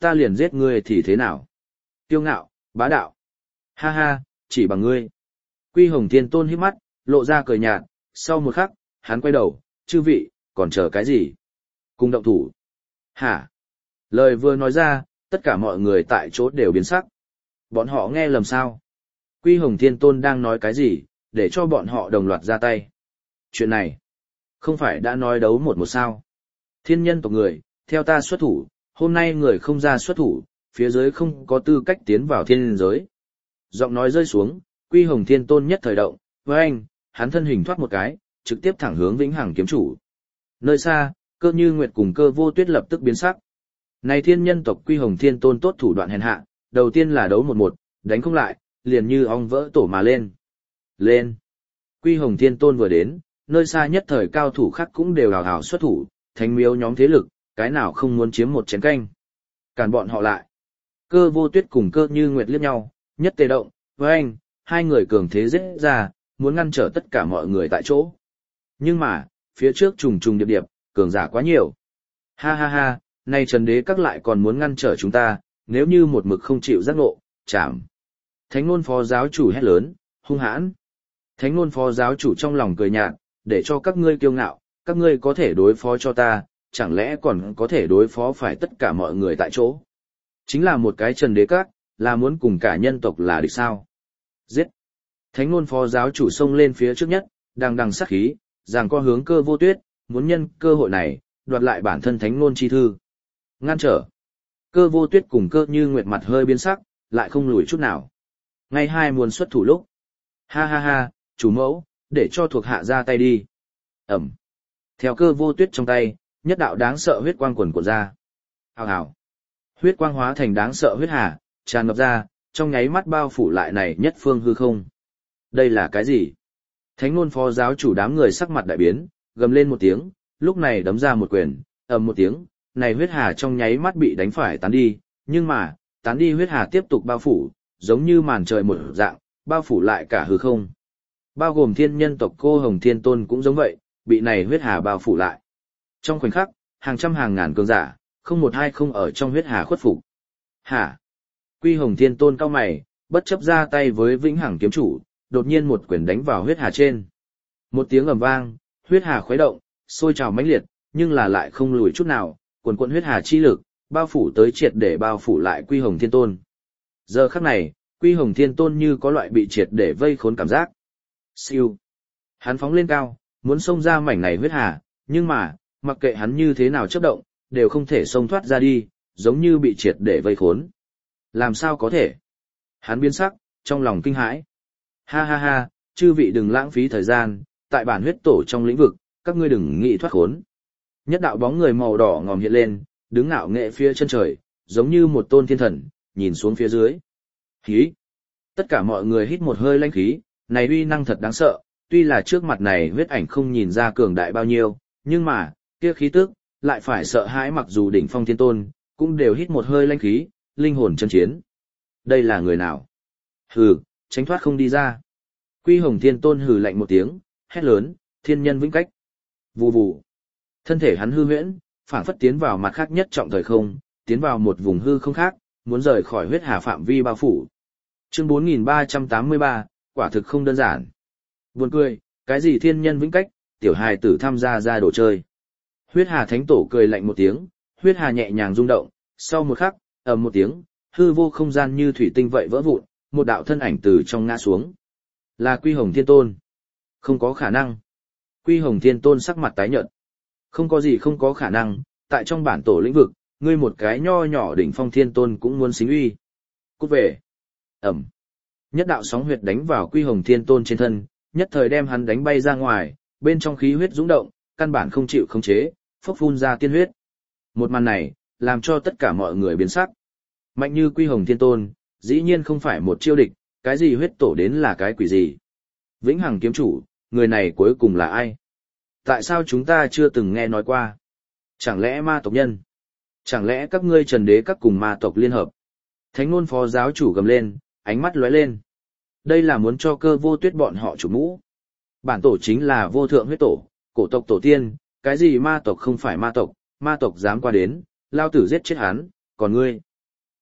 Speaker 1: ta liền giết ngươi thì thế nào? Kiêu ngạo, bá đạo. Ha ha, chỉ bằng ngươi. Quy Hồng Thiên Tôn hít mắt, lộ ra cười nhạt, sau một khắc, hắn quay đầu, chư vị, còn chờ cái gì? Cùng động thủ. Hả? Lời vừa nói ra, tất cả mọi người tại chỗ đều biến sắc. Bọn họ nghe lầm sao? Quy Hồng Thiên Tôn đang nói cái gì, để cho bọn họ đồng loạt ra tay. Chuyện này, không phải đã nói đấu một một sao? Thiên nhân tộc người, theo ta xuất thủ, hôm nay người không ra xuất thủ, phía dưới không có tư cách tiến vào thiên giới. Giọng nói rơi xuống, Quy Hồng Thiên Tôn nhất thời động, với anh, hắn thân hình thoát một cái, trực tiếp thẳng hướng Vĩnh Hằng kiếm chủ. Nơi xa, Cơ Như Nguyệt cùng Cơ Vô Tuyết lập tức biến sắc. Này thiên nhân tộc Quy Hồng Thiên Tôn tốt thủ đoạn hèn hạ, đầu tiên là đấu một một, đánh không lại, liền như ong vỡ tổ mà lên. Lên! Quy Hồng Thiên Tôn vừa đến, nơi xa nhất thời cao thủ khác cũng đều hào hào xuất thủ, thánh miếu nhóm thế lực, cái nào không muốn chiếm một chén canh. Cản bọn họ lại. Cơ Vô Tuyết cùng Cơ Như Nguyệt liếc nhau, nhất tề động, với anh, hai người cường thế giết ra, muốn ngăn trở tất cả mọi người tại chỗ. Nhưng mà, phía trước trùng trùng điệp điệp, cường giả quá nhiều. Ha ha ha, nay Trần Đế các lại còn muốn ngăn trở chúng ta, nếu như một mực không chịu giác ngộ, chảm. Thánh Nôn Phó giáo chủ hét lớn, hung hãn. Thánh Nôn Phó giáo chủ trong lòng cười nhạt, để cho các ngươi kiêu ngạo, các ngươi có thể đối phó cho ta, chẳng lẽ còn có thể đối phó phải tất cả mọi người tại chỗ. Chính là một cái Trần Đế các, là muốn cùng cả nhân tộc là địch sao. Giết! Thánh Nôn Phó giáo chủ xông lên phía trước nhất, đang đằng sát khí, giằng co hướng Cơ Vô Tuyết, muốn nhân cơ hội này, đoạt lại bản thân Thánh Nôn chi thư. Ngăn trở! Cơ Vô Tuyết cùng Cơ Như Nguyệt mặt hơi biến sắc, lại không lùi chút nào. Ngay hai muốn xuất thủ lúc. Ha ha ha, chủ mẫu, để cho thuộc hạ ra tay đi. Ẩm! Theo Cơ Vô Tuyết trong tay, nhất đạo đáng sợ huyết quang quần cuộn ra. Hào hào! Huyết quang hóa thành đáng sợ huyết hà, tràn ngập ra, trong nháy mắt bao phủ lại này nhất phương hư không. Đây là cái gì? Thánh Nôn Phó giáo chủ đám người sắc mặt đại biến, gầm lên một tiếng, lúc này đấm ra một quyền, ầm một tiếng, này huyết hà trong nháy mắt bị đánh phải tán đi, nhưng mà, tán đi huyết hà tiếp tục bao phủ, giống như màn trời một dạng, bao phủ lại cả hư không. Bao gồm thiên nhân tộc Cô Hồng Thiên Tôn cũng giống vậy, bị này huyết hà bao phủ lại. Trong khoảnh khắc, hàng trăm hàng ngàn cường giả, không một hai không ở trong huyết hà khuất phục. Hả? Quy Hồng Thiên Tôn cao mày, bất chấp ra tay với Vĩnh Hằng kiếm chủ, đột nhiên một quyền đánh vào huyết hà trên. Một tiếng ầm vang, huyết hà khuấy động, sôi trào mãnh liệt, nhưng là lại không lùi chút nào, cuồn cuộn huyết hà chi lực, bao phủ tới triệt để bao phủ lại Quy Hồng Thiên Tôn. Giờ khắc này, Quy Hồng Thiên Tôn như có loại bị triệt để vây khốn cảm giác. Siêu. Hắn phóng lên cao, muốn xông ra mảnh này huyết hà, nhưng mà, mặc kệ hắn như thế nào chớp động, đều không thể xông thoát ra đi, giống như bị triệt để vây khốn. Làm sao có thể? Hắn biến sắc, trong lòng kinh hãi. Ha ha ha, chư vị đừng lãng phí thời gian, tại bản huyết tổ trong lĩnh vực, các ngươi đừng nghĩ thoát khốn. Nhất đạo bóng người màu đỏ ngòm hiện lên, đứng ngạo nghệ phía chân trời, giống như một tôn thiên thần, nhìn xuống phía dưới. Hí! Tất cả mọi người hít một hơi lãnh khí, này uy năng thật đáng sợ, tuy là trước mặt này huyết ảnh không nhìn ra cường đại bao nhiêu, nhưng mà, kia khí tức, lại phải sợ hãi mặc dù đỉnh phong thiên tôn, cũng đều hít một hơi lãnh khí, linh hồn chân chiến. Đây là người nào? Hừ, tránh thoát không đi ra. Quy Hồng Thiên Tôn hừ lạnh một tiếng, hét lớn, thiên nhân vĩnh cách. Vù vù. Thân thể hắn hư huyễn, phảng phất tiến vào mặt khác nhất trọng thời không, tiến vào một vùng hư không khác, muốn rời khỏi huyết hà phạm vi bao phủ. Chương bốn nghìn ba trăm tám mươi ba, quả thực không đơn giản. Buồn cười, cái gì thiên nhân vĩnh cách, tiểu hài tử tham gia ra đồ chơi. Huyết hà thánh tổ cười lạnh một tiếng, huyết hà nhẹ nhàng rung động, sau một khắc, ầm một tiếng, hư vô không gian như thủy tinh vậy vỡ vụn, một đạo thân ảnh từ trong ngã xuống. Là Quy Hồng Thiên Tôn. Không có khả năng. Quy Hồng Thiên Tôn sắc mặt tái nhợt. Không có gì không có khả năng, tại trong bản tổ lĩnh vực, ngươi một cái nho nhỏ đỉnh phong thiên tôn cũng muốn xính uy. Cút về. Ẩm. Nhất đạo sóng huyết đánh vào Quy Hồng Thiên Tôn trên thân, nhất thời đem hắn đánh bay ra ngoài, bên trong khí huyết dũng động, căn bản không chịu khống chế, phốc phun ra tiên huyết. Một màn này, làm cho tất cả mọi người biến sắc. Mạnh như Quy Hồng Thiên Tôn, dĩ nhiên không phải một chiêu địch, cái gì huyết tổ đến là cái quỷ gì. Vĩnh Hằng kiếm chủ, người này cuối cùng là ai? Tại sao chúng ta chưa từng nghe nói qua? Chẳng lẽ ma tộc nhân? Chẳng lẽ các ngươi Trần Đế các cùng ma tộc liên hợp? Thánh Nôn Phó giáo chủ gầm lên, ánh mắt lóe lên. Đây là muốn cho Cơ Vô Tuyết bọn họ chủ mũ. Bản tổ chính là vô thượng huyết tổ, cổ tộc tổ tiên, cái gì ma tộc không phải ma tộc, ma tộc dám qua đến, lao tử giết chết hắn, còn ngươi,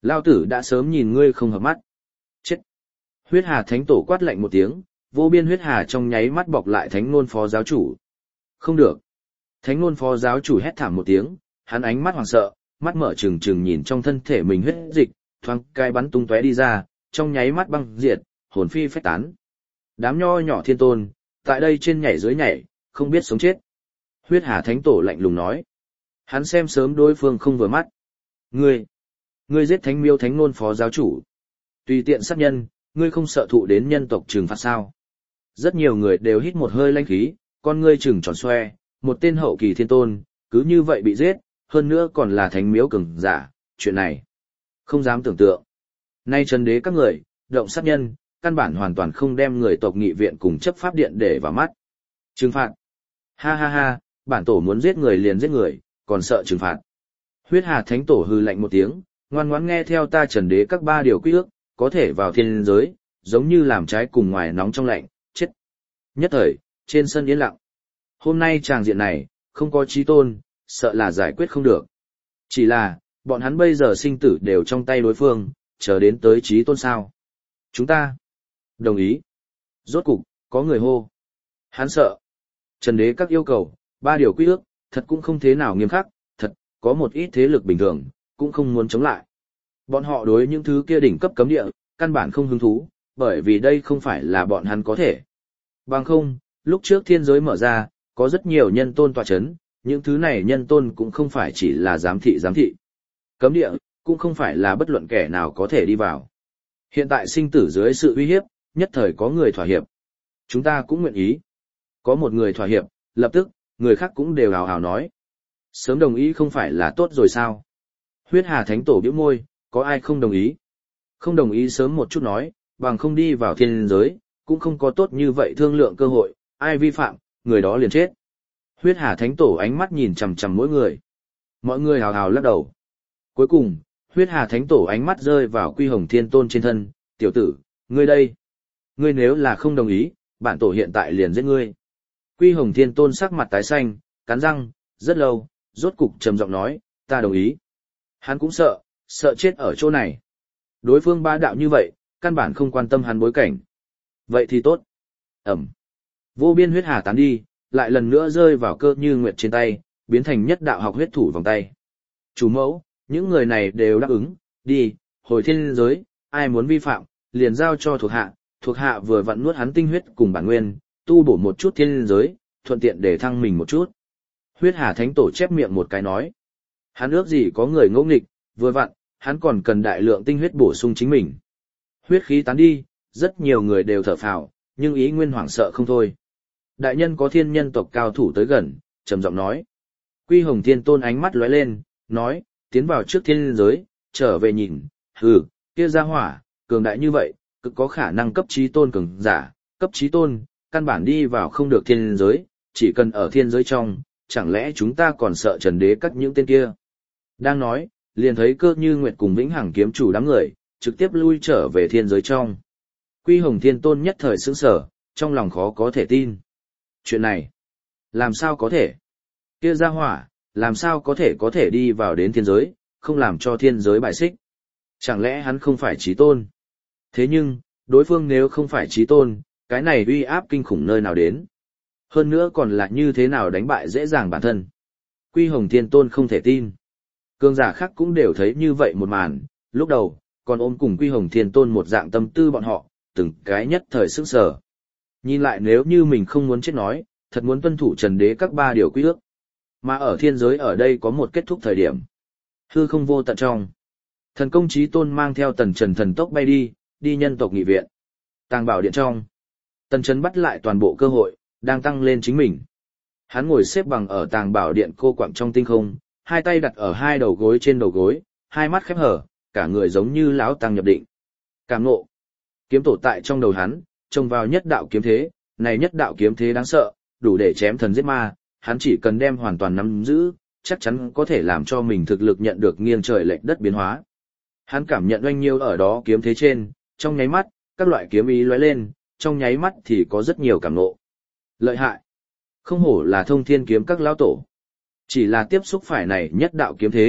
Speaker 1: Lao tử đã sớm nhìn ngươi không hợp mắt. Chết! Huyết Hà Thánh Tổ quát lạnh một tiếng, vô biên huyết hà trong nháy mắt bọc lại Thánh Nôn Phó giáo chủ. Không được! Thánh Nôn Phó giáo chủ hét thảm một tiếng, hắn ánh mắt hoảng sợ, mắt mở trừng trừng nhìn trong thân thể mình huyết dịch, thoáng cái bắn tung tóe đi ra, trong nháy mắt băng diệt, hồn phi phách tán. Đám nho nhỏ thiên tôn, tại đây trên nhảy dưới nhảy, không biết sống chết. Huyết Hà Thánh Tổ lạnh lùng nói. Hắn xem sớm đối phương không vừa mắt. Ngươi! Ngươi giết Thánh Miêu Thánh Nôn Phó giáo chủ. Tùy tiện sát nhân, ngươi không sợ thụ đến nhân tộc trừng phạt sao? Rất nhiều người đều hít một hơi lanh khí, con ngươi trừng tròn xoe, một tên hậu kỳ thiên tôn, cứ như vậy bị giết, hơn nữa còn là Thánh Miếu cường giả, chuyện này không dám tưởng tượng. Nay Trần Đế các người, động sát nhân, căn bản hoàn toàn không đem người tộc nghị viện cùng chấp pháp điện để vào mắt. Trừng phạt. Ha ha ha, bản tổ muốn giết người liền giết người, còn sợ trừng phạt. Huyết Hà Thánh Tổ hừ lạnh một tiếng, ngoan ngoãn nghe theo ta Trần Đế các ba điều quy ước, có thể vào thiên giới, giống như làm trái cùng ngoài nóng trong lạnh, chết. Nhất thời, trên sân yên lặng. Hôm nay tràng diện này, không có chí tôn, sợ là giải quyết không được. Chỉ là, bọn hắn bây giờ sinh tử đều trong tay đối phương, chờ đến tới chí tôn sao. Chúng ta đồng ý. Rốt cục, có người hô. Hắn sợ. Trần Đế các yêu cầu, ba điều quy ước, thật cũng không thế nào nghiêm khắc, thật, có một ít thế lực bình thường, cũng không muốn chống lại. Bọn họ đối những thứ kia đỉnh cấp cấm địa, căn bản không hứng thú, bởi vì đây không phải là bọn hắn có thể. Bằng không, lúc trước thiên giới mở ra, có rất nhiều nhân tôn tọa chấn, những thứ này nhân tôn cũng không phải chỉ là giám thị giám thị. Cấm địa, cũng không phải là bất luận kẻ nào có thể đi vào. Hiện tại sinh tử dưới sự uy hiếp, nhất thời có người thỏa hiệp. Chúng ta cũng nguyện ý. Có một người thỏa hiệp, lập tức, người khác cũng đều hào hào nói. Sớm đồng ý không phải là tốt rồi sao? Huyết Hà Thánh Tổ bĩu môi, có ai không đồng ý? Không đồng ý sớm một chút nói, bằng không đi vào thiên giới, cũng không có tốt như vậy thương lượng cơ hội, ai vi phạm, người đó liền chết. Huyết Hà Thánh Tổ ánh mắt nhìn chằm chằm mỗi người. Mọi người hào hào lắc đầu. Cuối cùng, Huyết Hà Thánh Tổ ánh mắt rơi vào Quy Hồng Thiên Tôn trên thân, tiểu tử, ngươi đây. Ngươi nếu là không đồng ý, bản tổ hiện tại liền giết ngươi. Quy Hồng Thiên Tôn sắc mặt tái xanh, cắn răng, rất lâu, rốt cục trầm giọng nói, ta đồng ý. Hắn cũng sợ, sợ chết ở chỗ này. Đối phương bá đạo như vậy, căn bản không quan tâm hắn bối cảnh. Vậy thì tốt. Ẩm. Vô biên huyết hà tán đi, lại lần nữa rơi vào Cơ Như Nguyệt trên tay, biến thành nhất đạo học huyết thủ vòng tay. Chủ mẫu, những người này đều đáp ứng, đi, hồi thiên giới, ai muốn vi phạm, liền giao cho thuộc hạ, thuộc hạ vừa vặn nuốt hắn tinh huyết cùng bản nguyên, tu bổ một chút thiên giới, thuận tiện để thăng mình một chút. Huyết Hà Thánh Tổ chép miệng một cái nói. Hắn ước gì có người ngỗ nghịch, vừa vặn, hắn còn cần đại lượng tinh huyết bổ sung chính mình. Huyết khí tán đi, rất nhiều người đều thở phào, nhưng ý nguyên hoảng sợ không thôi. Đại nhân có thiên nhân tộc cao thủ tới gần, trầm giọng nói. Quy Hồng Thiên Tôn ánh mắt lóe lên, nói, tiến vào trước thiên giới, trở về nhìn, hừ, kia ra hỏa, cường đại như vậy, cực có khả năng cấp chí tôn cường giả, cấp chí tôn, căn bản đi vào không được thiên giới, chỉ cần ở thiên giới trong, chẳng lẽ chúng ta còn sợ Trần Đế các những tên kia. Đang nói, liền thấy Cơ Như Nguyệt cùng Vĩnh Hằng kiếm chủ đám người, trực tiếp lui trở về thiên giới trong. Quy Hồng Thiên Tôn nhất thời sững sờ, trong lòng khó có thể tin. Chuyện này, làm sao có thể? Kia ra hỏa, làm sao có thể có thể đi vào đến thiên giới, không làm cho thiên giới bại xích? Chẳng lẽ hắn không phải chí tôn? Thế nhưng, đối phương nếu không phải chí tôn, cái này uy áp kinh khủng nơi nào đến? Hơn nữa còn là như thế nào đánh bại dễ dàng bản thân? Quy Hồng Thiên Tôn không thể tin. Cường giả khác cũng đều thấy như vậy một màn, lúc đầu, còn ôm cùng Quy Hồng Thiên Tôn một dạng tâm tư bọn họ, từng cái nhất thời sững sờ. Nhìn lại nếu như mình không muốn chết nói, thật muốn tuân thủ Trần Đế các ba điều quy ước. Mà ở thiên giới ở đây có một kết thúc thời điểm. Hư không vô tận trong. Thần công chí tôn mang theo tần trần thần tốc bay đi, đi nhân tộc nghị viện. Tàng bảo điện trong. Tần trần bắt lại toàn bộ cơ hội, đang tăng lên chính mình. Hắn ngồi xếp bằng ở tàng bảo điện cô quạng trong tinh không, hai tay đặt ở hai đầu gối trên đầu gối, hai mắt khép hở, cả người giống như lão tăng nhập định. Cảm ngộ. Kiếm tổ tại trong đầu hắn, trông vào nhất đạo kiếm thế, này nhất đạo kiếm thế đáng sợ, đủ để chém thần giết ma, hắn chỉ cần đem hoàn toàn nắm giữ, chắc chắn có thể làm cho mình thực lực nhận được nghiêng trời lệch đất biến hóa. Hắn cảm nhận oanh nhiêu ở đó kiếm thế trên, trong nháy mắt, các loại kiếm ý lóe lên, trong nháy mắt thì có rất nhiều cảm ngộ. Lợi hại. Không hổ là thông thiên kiếm các lão tổ. Chỉ là tiếp xúc phải này nhất đạo kiếm thế,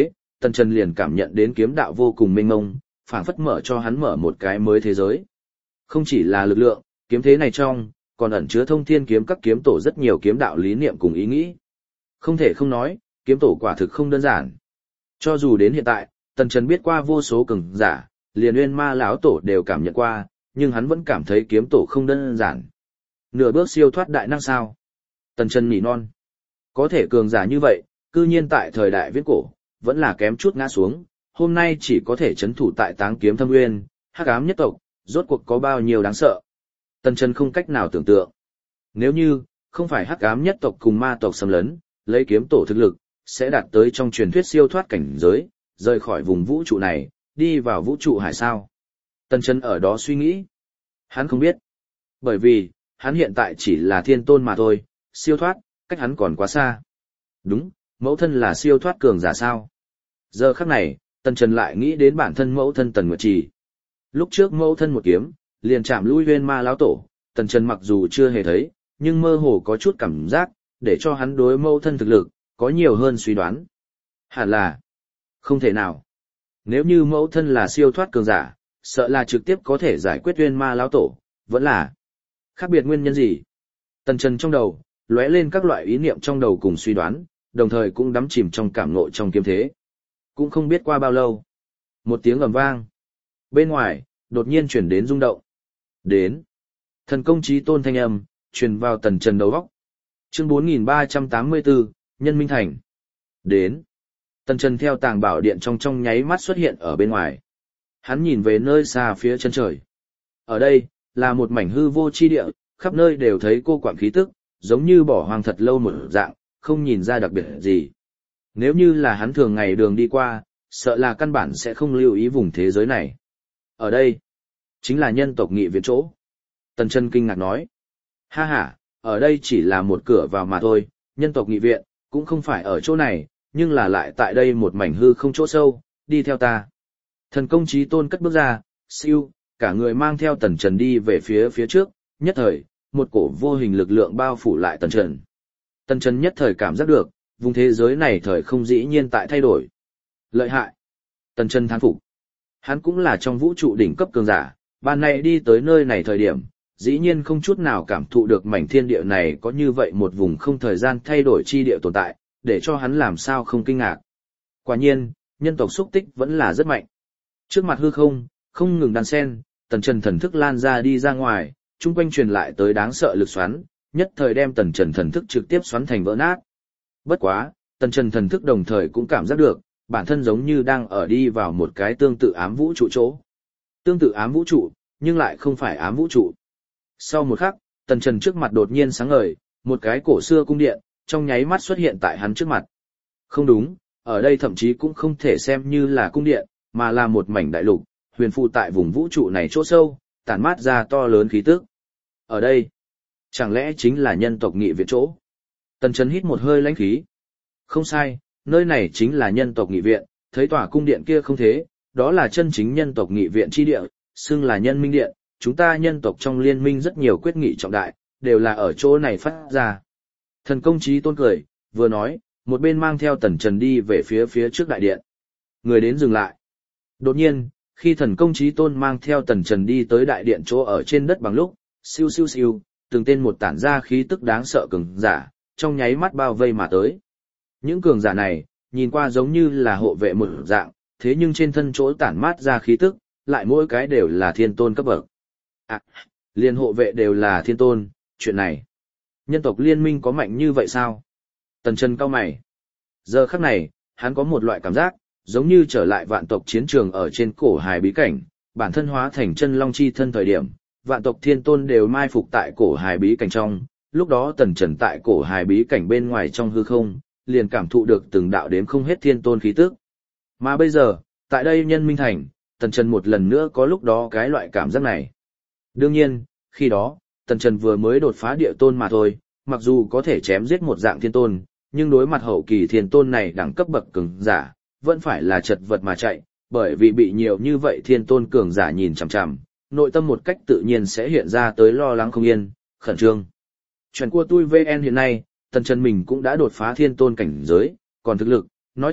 Speaker 1: Tần Trần liền cảm nhận đến kiếm đạo vô cùng mênh mông, phảng phất mở cho hắn mở một cái mới thế giới. Không chỉ là lực lượng, kiếm thế này trong, còn ẩn chứa thông thiên kiếm các kiếm tổ rất nhiều kiếm đạo lý niệm cùng ý nghĩ. Không thể không nói, kiếm tổ quả thực không đơn giản. Cho dù đến hiện tại, Tần Trần biết qua vô số cường giả, liền Uyên Ma lão tổ đều cảm nhận qua, nhưng hắn vẫn cảm thấy kiếm tổ không đơn giản. Nửa bước siêu thoát đại năng sao? Tần Trần nỉ non. Có thể cường giả như vậy, cư nhiên tại thời đại viễn cổ, vẫn là kém chút ngã xuống, hôm nay chỉ có thể chấn thủ tại Táng Kiếm Thâm Uyên, Hắc Ám nhất tộc, rốt cuộc có bao nhiêu đáng sợ. Tần Trần không cách nào tưởng tượng. Nếu như, không phải Hắc Ám nhất tộc cùng ma tộc xâm lấn, lấy kiếm tổ thực lực, sẽ đạt tới trong truyền thuyết siêu thoát cảnh giới, rời khỏi vùng vũ trụ này, đi vào vũ trụ hải sao. Tần Trần ở đó suy nghĩ. Hắn không biết. Bởi vì, hắn hiện tại chỉ là thiên tôn mà thôi, siêu thoát, cách hắn còn quá xa. Đúng, mẫu thân là siêu thoát cường giả sao. Giờ khắc này, Tần Trần lại nghĩ đến bản thân mẫu thân Tần Nguyệt Trì. Lúc trước mẫu thân một kiếm, liền chạm lui Uyên Ma lão tổ, Tần Trần mặc dù chưa hề thấy, nhưng mơ hồ có chút cảm giác, để cho hắn đối mẫu thân thực lực, có nhiều hơn suy đoán. Hẳn là, không thể nào. Nếu như mẫu thân là siêu thoát cường giả, sợ là trực tiếp có thể giải quyết Uyên Ma lão tổ, vẫn là khác biệt nguyên nhân gì? Tần Trần trong đầu, lóe lên các loại ý niệm trong đầu cùng suy đoán, đồng thời cũng đắm chìm trong cảm ngộ trong kiếm thế. Cũng không biết qua bao lâu. Một tiếng ầm vang. Bên ngoài, đột nhiên chuyển đến rung động. Đến. Thần công chí tôn thanh âm, truyền vào Tần Trần đầu óc. Chương bốn nghìn ba trăm tám mươi tư, Nhân Minh Thành. Đến. Tần Trần theo tàng bảo điện trong trong nháy mắt xuất hiện ở bên ngoài. Hắn nhìn về nơi xa phía chân trời. Ở đây, là một mảnh hư vô chi địa, khắp nơi đều thấy cô quạng khí tức, giống như bỏ hoang thật lâu một dạng, không nhìn ra đặc biệt gì. Nếu như là hắn thường ngày đường đi qua, sợ là căn bản sẽ không lưu ý vùng thế giới này. Ở đây, chính là nhân tộc nghị viện chỗ. Tần Trần kinh ngạc nói. Ha ha, ở đây chỉ là một cửa vào mà thôi, nhân tộc nghị viện, cũng không phải ở chỗ này, nhưng là lại tại đây một mảnh hư không chỗ sâu, đi theo ta. Thần công chí tôn cất bước ra, siêu, cả người mang theo Tần Trần đi về phía phía trước, nhất thời, một cổ vô hình lực lượng bao phủ lại Tần Trần. Tần Trần nhất thời cảm giác được, vùng thế giới này thời không dĩ nhiên tại thay đổi. Lợi hại. Tần Trần thán phục. Hắn cũng là trong vũ trụ đỉnh cấp cường giả, ban này đi tới nơi này thời điểm, dĩ nhiên không chút nào cảm thụ được mảnh thiên địa này có như vậy một vùng không thời gian thay đổi chi địa tồn tại, để cho hắn làm sao không kinh ngạc. Quả nhiên, nhân tộc xúc tích vẫn là rất mạnh. Trước mặt hư không, không ngừng đan sen, Tần Trần thần thức lan ra đi ra ngoài, chung quanh truyền lại tới đáng sợ lực xoắn, nhất thời đem Tần Trần thần thức trực tiếp xoắn thành vỡ nát. Bất quá, Tần Trần thần thức đồng thời cũng cảm giác được, bản thân giống như đang ở đi vào một cái tương tự ám vũ trụ chỗ. Tương tự ám vũ trụ, nhưng lại không phải ám vũ trụ. Sau một khắc, Tần Trần trước mặt đột nhiên sáng ngời, một cái cổ xưa cung điện, trong nháy mắt xuất hiện tại hắn trước mặt. Không đúng, ở đây thậm chí cũng không thể xem như là cung điện, mà là một mảnh đại lục, huyền phù tại vùng vũ trụ này chỗ sâu, tản mát ra to lớn khí tức. Ở đây, chẳng lẽ chính là nhân tộc nghị viện chỗ? Tần Trần hít một hơi lãnh khí. Không sai, nơi này chính là nhân tộc nghị viện, thấy tòa cung điện kia không thế, đó là chân chính nhân tộc nghị viện chi địa, xưng là nhân minh điện, chúng ta nhân tộc trong liên minh rất nhiều quyết nghị trọng đại, đều là ở chỗ này phát ra. Thần công chí tôn cười, vừa nói, một bên mang theo Tần Trần đi về phía phía trước đại điện. Người đến dừng lại. Đột nhiên, khi thần công chí tôn mang theo Tần Trần đi tới đại điện chỗ ở trên đất bằng lúc, siêu siêu siêu, từng tên một tản ra khí tức đáng sợ cường giả, trong nháy mắt bao vây mà tới. Những cường giả này, nhìn qua giống như là hộ vệ một dạng, thế nhưng trên thân chỗ tản mát ra khí tức, lại mỗi cái đều là thiên tôn cấp bậc. À, liên hộ vệ đều là thiên tôn, chuyện này. Nhân tộc liên minh có mạnh như vậy sao? Tần Trần cau mày. Giờ khắc này, hắn có một loại cảm giác, giống như trở lại vạn tộc chiến trường ở trên cổ hài bí cảnh, bản thân hóa thành chân long chi thân thời điểm, vạn tộc thiên tôn đều mai phục tại cổ hài bí cảnh trong, lúc đó Tần Trần tại cổ hài bí cảnh bên ngoài trong hư không, liền cảm thụ được từng đạo đếm không hết thiên tôn khí tức. Mà bây giờ, tại đây nhân minh thành, Tần Trần một lần nữa có lúc đó cái loại cảm giác này. Đương nhiên, khi đó, Tần Trần vừa mới đột phá địa tôn mà thôi, mặc dù có thể chém giết một dạng thiên tôn, nhưng đối mặt hậu kỳ thiên tôn này đẳng cấp bậc cường giả, vẫn phải là chật vật mà chạy, bởi vì bị nhiều như vậy thiên tôn cường giả nhìn chằm chằm, nội tâm một cách tự nhiên sẽ hiện ra tới lo lắng không yên, khẩn trương. Chuyện của tôi vê en hiện nay, Tần Trần mình cũng đã đột phá thiên tôn cảnh giới, còn thực lực, nói thật,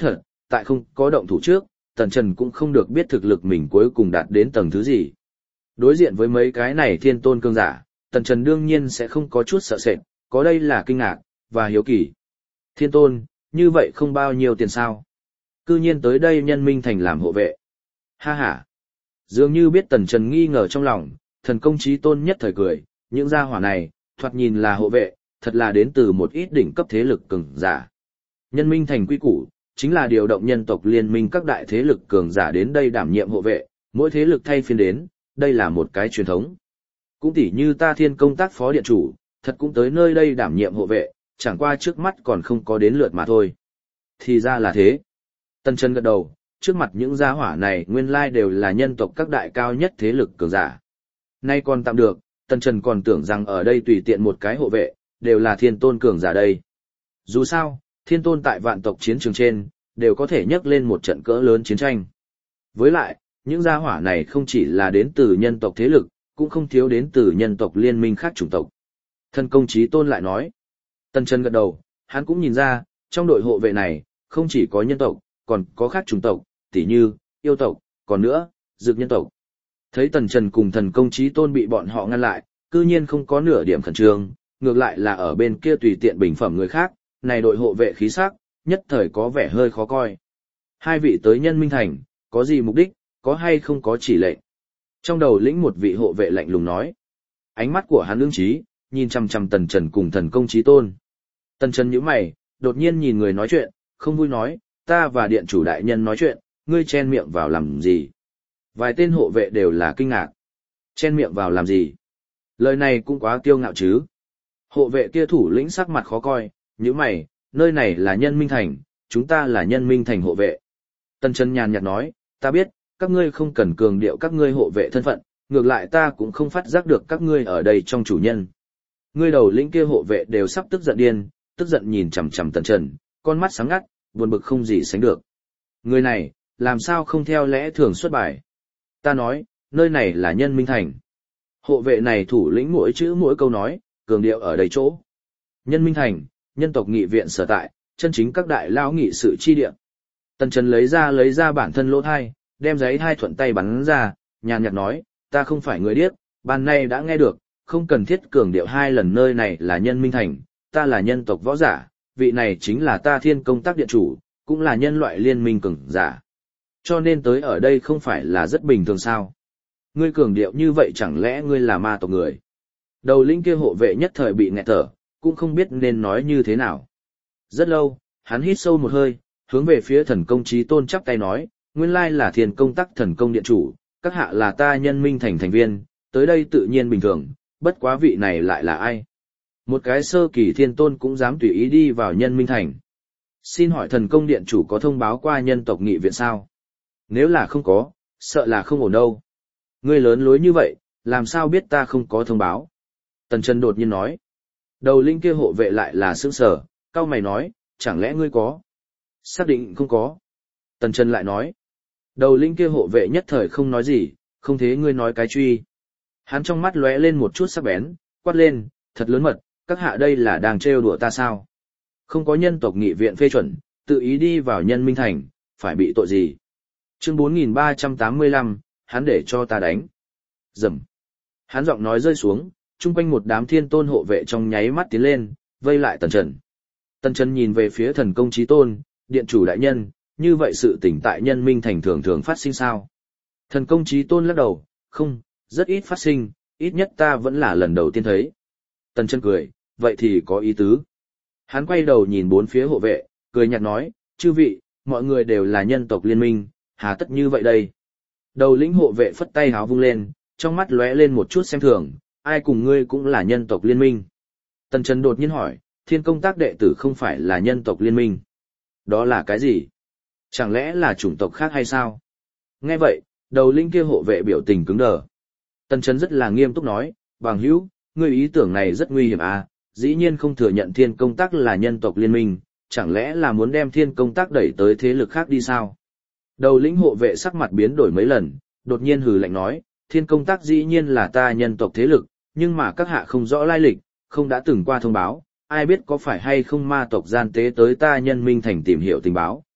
Speaker 1: tại không có động thủ trước, Tần Trần cũng không được biết thực lực mình cuối cùng đạt đến tầng thứ gì. Đối diện với mấy cái này thiên tôn cường giả, Tần Trần đương nhiên sẽ không có chút sợ sệt, có đây là kinh ngạc, và hiếu kỳ. Thiên tôn, như vậy không bao nhiêu tiền sao? Cư nhiên tới đây Nhân Minh Thành làm hộ vệ. Ha ha. Dường như biết Tần Trần nghi ngờ trong lòng, thần công chí tôn nhất thời cười, những gia hỏa này, thoạt nhìn là hộ vệ, thật là đến từ một ít đỉnh cấp thế lực cường giả. Nhân Minh Thành quy củ, chính là điều động nhân tộc liên minh các đại thế lực cường giả đến đây đảm nhiệm hộ vệ, mỗi thế lực thay phiên đến, đây là một cái truyền thống. Cũng tỉ như ta Thiên Công Tác phó điện chủ, thật cũng tới nơi đây đảm nhiệm hộ vệ, chẳng qua trước mắt còn không có đến lượt mà thôi. Thì ra là thế. Tần Trần gật đầu, trước mặt những gia hỏa này nguyên lai đều là nhân tộc các đại cao nhất thế lực cường giả. Nay còn tạm được, Tần Trần còn tưởng rằng ở đây tùy tiện một cái hộ vệ, đều là thiên tôn cường giả đây. Dù sao, thiên tôn tại vạn tộc chiến trường trên, đều có thể nhấc lên một trận cỡ lớn chiến tranh. Với lại, những gia hỏa này không chỉ là đến từ nhân tộc thế lực, cũng không thiếu đến từ nhân tộc liên minh khác chủng tộc. Thần công chí tôn lại nói. Tần Trần gật đầu, hắn cũng nhìn ra, trong đội hộ vệ này, không chỉ có nhân tộc, còn có khác chủng tộc, tỉ như, yêu tộc, còn nữa, dược nhân tộc. Thấy Tần Trần cùng thần công chí tôn bị bọn họ ngăn lại, cư nhiên không có nửa điểm khẩn trương, ngược lại là ở bên kia tùy tiện bình phẩm người khác, này đội hộ vệ khí sắc, nhất thời có vẻ hơi khó coi. Hai vị tới Nhân Minh Thành, có gì mục đích, có hay không có chỉ lệnh. Trong đầu lĩnh một vị hộ vệ lạnh lùng nói. Ánh mắt của hắn lương trí, nhìn chằm chằm Tần Trần cùng thần công chí tôn. Tần Trần nhíu mày, đột nhiên nhìn người nói chuyện, không vui nói, ta và điện chủ đại nhân nói chuyện, ngươi chen miệng vào làm gì? Vài tên hộ vệ đều là kinh ngạc. Chen miệng vào làm gì? Lời này cũng quá kiêu ngạo chứ. Hộ vệ kia thủ lĩnh sắc mặt khó coi, nhíu mày, nơi này là Nhân Minh Thành, chúng ta là Nhân Minh Thành hộ vệ. Tần Trần nhàn nhạt nói, ta biết, các ngươi không cần cường điệu các ngươi hộ vệ thân phận, ngược lại ta cũng không phát giác được các ngươi ở đây trong chủ nhân. Ngươi đầu lĩnh kia hộ vệ đều sắp tức giận điên, tức giận nhìn chằm chằm Tần Trần, con mắt sáng ngắt, buồn bực không gì sánh được. Người này, làm sao không theo lẽ thường xuất bài? Ta nói, nơi này là Nhân Minh Thành. Hộ vệ này thủ lĩnh mỗi chữ mỗi câu nói, cường điệu ở đầy chỗ. Nhân Minh Thành, nhân tộc nghị viện sở tại, chân chính các đại lao nghị sự chi địa. Tần Trần lấy ra lấy ra bản thân lỗ thai, đem giấy thai thuận tay bắn ra, nhàn nhạt nói, ta không phải người điếc, ban nay đã nghe được, không cần thiết cường điệu hai lần nơi này là Nhân Minh Thành, ta là nhân tộc võ giả, vị này chính là ta Thiên Công Tác điện chủ, cũng là nhân loại liên minh cường giả. Cho nên tới ở đây không phải là rất bình thường sao? Ngươi cường điệu như vậy chẳng lẽ ngươi là ma tộc người? Đầu lĩnh kia hộ vệ nhất thời bị nghẹt thở, cũng không biết nên nói như thế nào. Rất lâu, hắn hít sâu một hơi, hướng về phía thần công chí tôn chắp tay nói, nguyên lai là Thiên Công Tác thần công điện chủ, các hạ là ta Nhân Minh Thành thành viên, tới đây tự nhiên bình thường, bất quá vị này lại là ai? Một cái sơ kỳ thiên tôn cũng dám tùy ý đi vào Nhân Minh Thành. Xin hỏi thần công điện chủ có thông báo qua nhân tộc nghị viện sao? Nếu là không có, sợ là không ổn đâu. Ngươi lớn lối như vậy, làm sao biết ta không có thông báo? Tần Trần đột nhiên nói. Đầu linh kia hộ vệ lại là sững sờ, cau mày nói, chẳng lẽ ngươi có? Xác định không có. Tần Trần lại nói. Đầu linh kia hộ vệ nhất thời không nói gì, không thế ngươi nói cái truy. Hắn trong mắt lóe lên một chút sắc bén, quát lên, thật lớn mật, các hạ đây là đang trêu đùa ta sao? Không có nhân tộc nghị viện phê chuẩn, tự ý đi vào Nhân Minh Thành, phải bị tội gì? Chương bốn nghìn ba trăm tám mươi lăm, hắn để cho ta đánh. Rầm. Hắn giọng nói rơi xuống, chung quanh một đám thiên tôn hộ vệ trong nháy mắt tiến lên, vây lại Tần Trần. Tần Trần nhìn về phía thần công chí tôn, điện chủ đại nhân, như vậy sự tỉnh tại Nhân Minh Thành thường thường phát sinh sao? Thần công chí tôn lắc đầu, không, rất ít phát sinh, ít nhất ta vẫn là lần đầu tiên thấy. Tần Trần cười, vậy thì có ý tứ. Hắn quay đầu nhìn bốn phía hộ vệ, cười nhạt nói, chư vị, mọi người đều là nhân tộc liên minh, hà tất như vậy đây. Đầu lĩnh hộ vệ phất tay háo vung lên, trong mắt lóe lên một chút xem thường, ai cùng ngươi cũng là nhân tộc liên minh. Tần Trần đột nhiên hỏi, Thiên Công Tác đệ tử không phải là nhân tộc liên minh. Đó là cái gì? Chẳng lẽ là chủng tộc khác hay sao? Nghe vậy, đầu lĩnh kia hộ vệ biểu tình cứng đờ. Tần Trần rất là nghiêm túc nói, bằng hữu, ngươi ý tưởng này rất nguy hiểm à, dĩ nhiên không thừa nhận Thiên Công Tác là nhân tộc liên minh, chẳng lẽ là muốn đem Thiên Công Tác đẩy tới thế lực khác đi sao? Đầu lĩnh hộ vệ sắc mặt biến đổi mấy lần, đột nhiên hừ lạnh nói, Thiên Công Tác dĩ nhiên là ta nhân tộc thế lực, nhưng mà các hạ không rõ lai lịch, không đã từng qua thông báo, ai biết có phải hay không ma tộc gian tế tới ta Nhân Minh Thành tìm hiểu tình báo.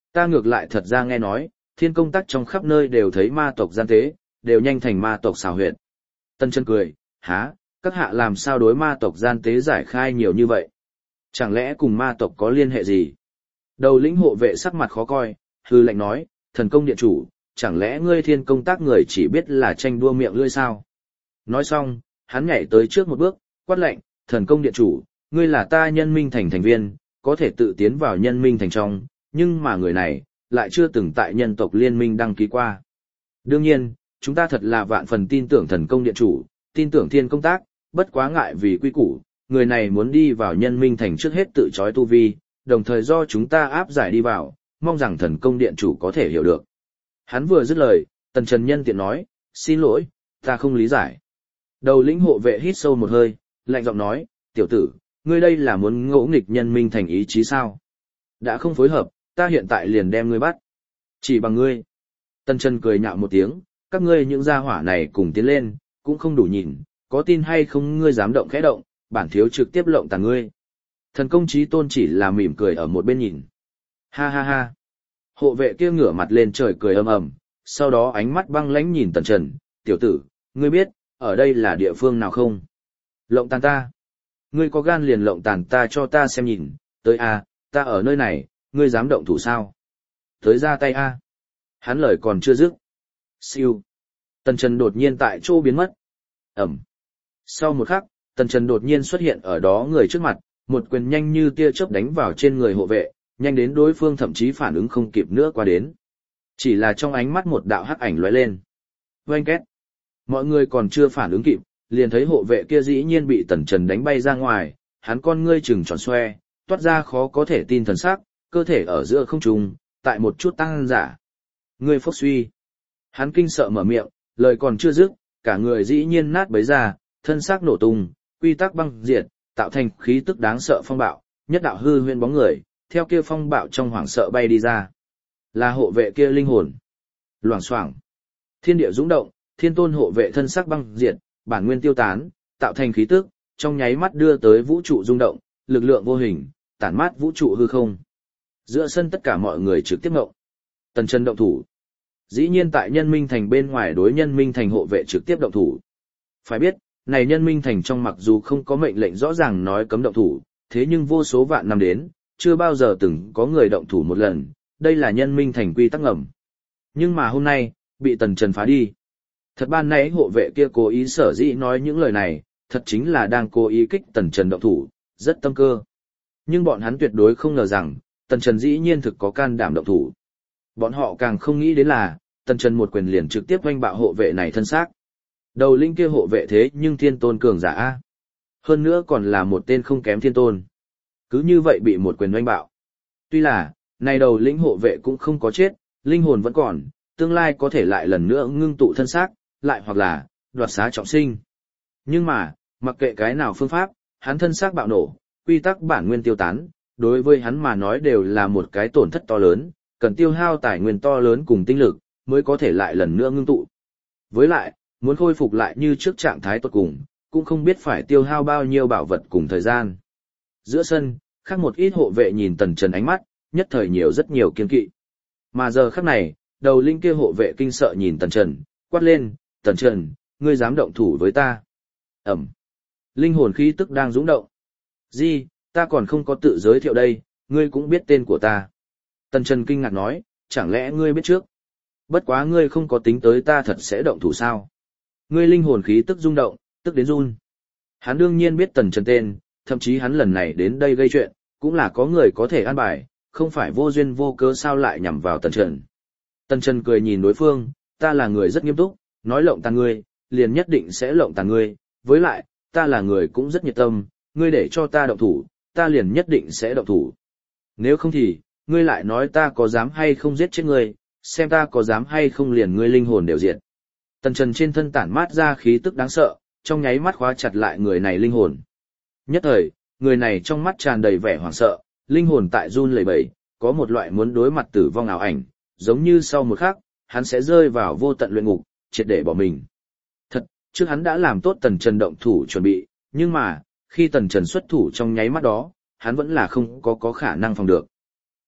Speaker 1: Ta ngược lại thật ra nghe nói, thiên công tác trong khắp nơi đều thấy ma tộc gian tế, đều nhanh thành ma tộc xào huyệt. Tần Chân cười, há, các hạ làm sao đối ma tộc gian tế giải khai nhiều như vậy? Chẳng lẽ cùng ma tộc có liên hệ gì? Đầu lĩnh hộ vệ sắc mặt khó coi, hư lệnh nói, thần công điện chủ, chẳng lẽ ngươi thiên công tác người chỉ biết là tranh đua miệng lưỡi sao? Nói xong, hắn nhảy tới trước một bước, quát lệnh, thần công điện chủ, ngươi là ta nhân minh thành thành viên, có thể tự tiến vào nhân minh thành trong, nhưng mà người này, lại chưa từng tại nhân tộc liên minh đăng ký qua. Đương nhiên, chúng ta thật là vạn phần tin tưởng thần công điện chủ, tin tưởng thiên công tác, bất quá ngại vì quy củ, người này muốn đi vào nhân minh thành trước hết tự trói tu vi, đồng thời do chúng ta áp giải đi vào, mong rằng thần công điện chủ có thể hiểu được. Hắn vừa dứt lời, Tần Trần nhân tiện nói, xin lỗi, ta không lý giải. Đầu lĩnh hộ vệ hít sâu một hơi, lạnh giọng nói, tiểu tử, ngươi đây là muốn ngỗ nghịch nhân minh thành ý chí sao? Đã không phối hợp, ta hiện tại liền đem ngươi bắt. Chỉ bằng ngươi. Tần Trần cười nhạo một tiếng, các ngươi những gia hỏa này cùng tiến lên, cũng không đủ nhìn, có tin hay không ngươi dám động khẽ động, bản thiếu trực tiếp lộng tàn ngươi. Thần công chí tôn chỉ là mỉm cười ở một bên nhìn. Ha ha ha. Hộ vệ kia ngửa mặt lên trời cười ầm ầm, sau đó ánh mắt băng lãnh nhìn Tần Trần, tiểu tử, ngươi biết, ở đây là địa phương nào không? Lộng tàn ta. Ngươi có gan liền lộng tàn ta cho ta xem nhìn, tới a, ta ở nơi này, ngươi dám động thủ sao? Tới ra tay a. Hắn lời còn chưa dứt. Siêu. Tần Trần đột nhiên tại chỗ biến mất. Ẩm. Sau một khắc, Tần Trần đột nhiên xuất hiện ở đó người trước mặt, một quyền nhanh như tia chớp đánh vào trên người hộ vệ, nhanh đến đối phương thậm chí phản ứng không kịp nữa qua đến. Chỉ là trong ánh mắt một đạo hắc ảnh lóe lên. Oanh két. Mọi người còn chưa phản ứng kịp, liền thấy hộ vệ kia dĩ nhiên bị Tần Trần đánh bay ra ngoài, hắn con ngươi trừng tròn xoe, toát ra khó có thể tin thần sắc, cơ thể ở giữa không trung, tại một chút tăng giả. Ngươi phốc suy. Hắn kinh sợ mở miệng, lời còn chưa dứt, cả người dĩ nhiên nát bấy ra, thân xác nổ tung, quy tắc băng diệt, tạo thành khí tức đáng sợ phong bạo, nhất đạo hư huyễn bóng người, theo kia phong bạo trong hoảng sợ bay đi ra. Là hộ vệ kia linh hồn. Loảng xoảng. Thiên địa dũng động, thiên tôn hộ vệ thân xác băng diệt, bản nguyên tiêu tán, tạo thành khí tức, trong nháy mắt đưa tới vũ trụ rung động, lực lượng vô hình, tản mát vũ trụ hư không. Giữa sân tất cả mọi người trực tiếp ngộng. Tần Trần động thủ. Dĩ nhiên tại nhân minh thành bên ngoài đối nhân minh thành hộ vệ trực tiếp động thủ. Phải biết, này nhân minh thành trong mặc dù không có mệnh lệnh rõ ràng nói cấm động thủ, thế nhưng vô số vạn năm đến, chưa bao giờ từng có người động thủ một lần, đây là nhân minh thành quy tắc ngầm. Nhưng mà hôm nay, bị Tần Trần phá đi. Thật ban nãy hộ vệ kia cố ý sở dĩ nói những lời này, thật chính là đang cố ý kích Tần Trần động thủ, rất tâm cơ. Nhưng bọn hắn tuyệt đối không ngờ rằng, Tần Trần dĩ nhiên thực có can đảm động thủ. Bọn họ càng không nghĩ đến là, Tần Trần một quyền liền trực tiếp oanh bạo hộ vệ này thân xác. Đầu linh kia hộ vệ thế nhưng thiên tôn cường giả A. Hơn nữa còn là một tên không kém thiên tôn. Cứ như vậy bị một quyền oanh bạo. Tuy là, này đầu lĩnh hộ vệ cũng không có chết, linh hồn vẫn còn, tương lai có thể lại lần nữa ngưng tụ thân xác, lại hoặc là, đoạt xá trọng sinh. Nhưng mà, mặc kệ cái nào phương pháp, hắn thân xác bạo nổ, quy tắc bản nguyên tiêu tán, đối với hắn mà nói đều là một cái tổn thất to lớn, cần tiêu hao tài nguyên to lớn cùng tinh lực, mới có thể lại lần nữa ngưng tụ. Với lại, muốn khôi phục lại như trước trạng thái tốt cùng, cũng không biết phải tiêu hao bao nhiêu bảo vật cùng thời gian. Giữa sân, khác một ít hộ vệ nhìn Tần Trần ánh mắt, nhất thời nhiều rất nhiều kiên kỵ. Mà giờ khắc này, đầu linh kia hộ vệ kinh sợ nhìn Tần Trần, quát lên, Tần Trần, ngươi dám động thủ với ta. Ẩm. Linh hồn khí tức đang dũng động. Gì, ta còn không có tự giới thiệu đây, ngươi cũng biết tên của ta. Tần Trần kinh ngạc nói, chẳng lẽ ngươi biết trước? Bất quá ngươi không có tính tới ta thật sẽ động thủ sao? Ngươi linh hồn khí tức rung động, tức đến run. Hắn đương nhiên biết Tần Trần tên, thậm chí hắn lần này đến đây gây chuyện, cũng là có người có thể an bài, không phải vô duyên vô cớ sao lại nhằm vào Tần Trần. Tần Trần cười nhìn đối phương, ta là người rất nghiêm túc, nói lộng tàn ngươi, liền nhất định sẽ lộng tàn ngươi, với lại, ta là người cũng rất nhiệt tâm, ngươi để cho ta động thủ, ta liền nhất định sẽ động thủ. Nếu không thì, ngươi lại nói ta có dám hay không giết chết ngươi, xem ta có dám hay không liền ngươi linh hồn đều diệt. Tần Trần trên thân tản mát ra khí tức đáng sợ, trong nháy mắt khóa chặt lại người này linh hồn. Nhất thời, người này trong mắt tràn đầy vẻ hoảng sợ, linh hồn tại run lẩy bẩy, có một loại muốn đối mặt tử vong ảo ảnh, giống như sau một khắc, hắn sẽ rơi vào vô tận luyện ngục, triệt để bỏ mình. Thật, trước hắn đã làm tốt Tần Trần động thủ chuẩn bị, nhưng mà, khi Tần Trần xuất thủ trong nháy mắt đó, hắn vẫn là không có có khả năng phòng được.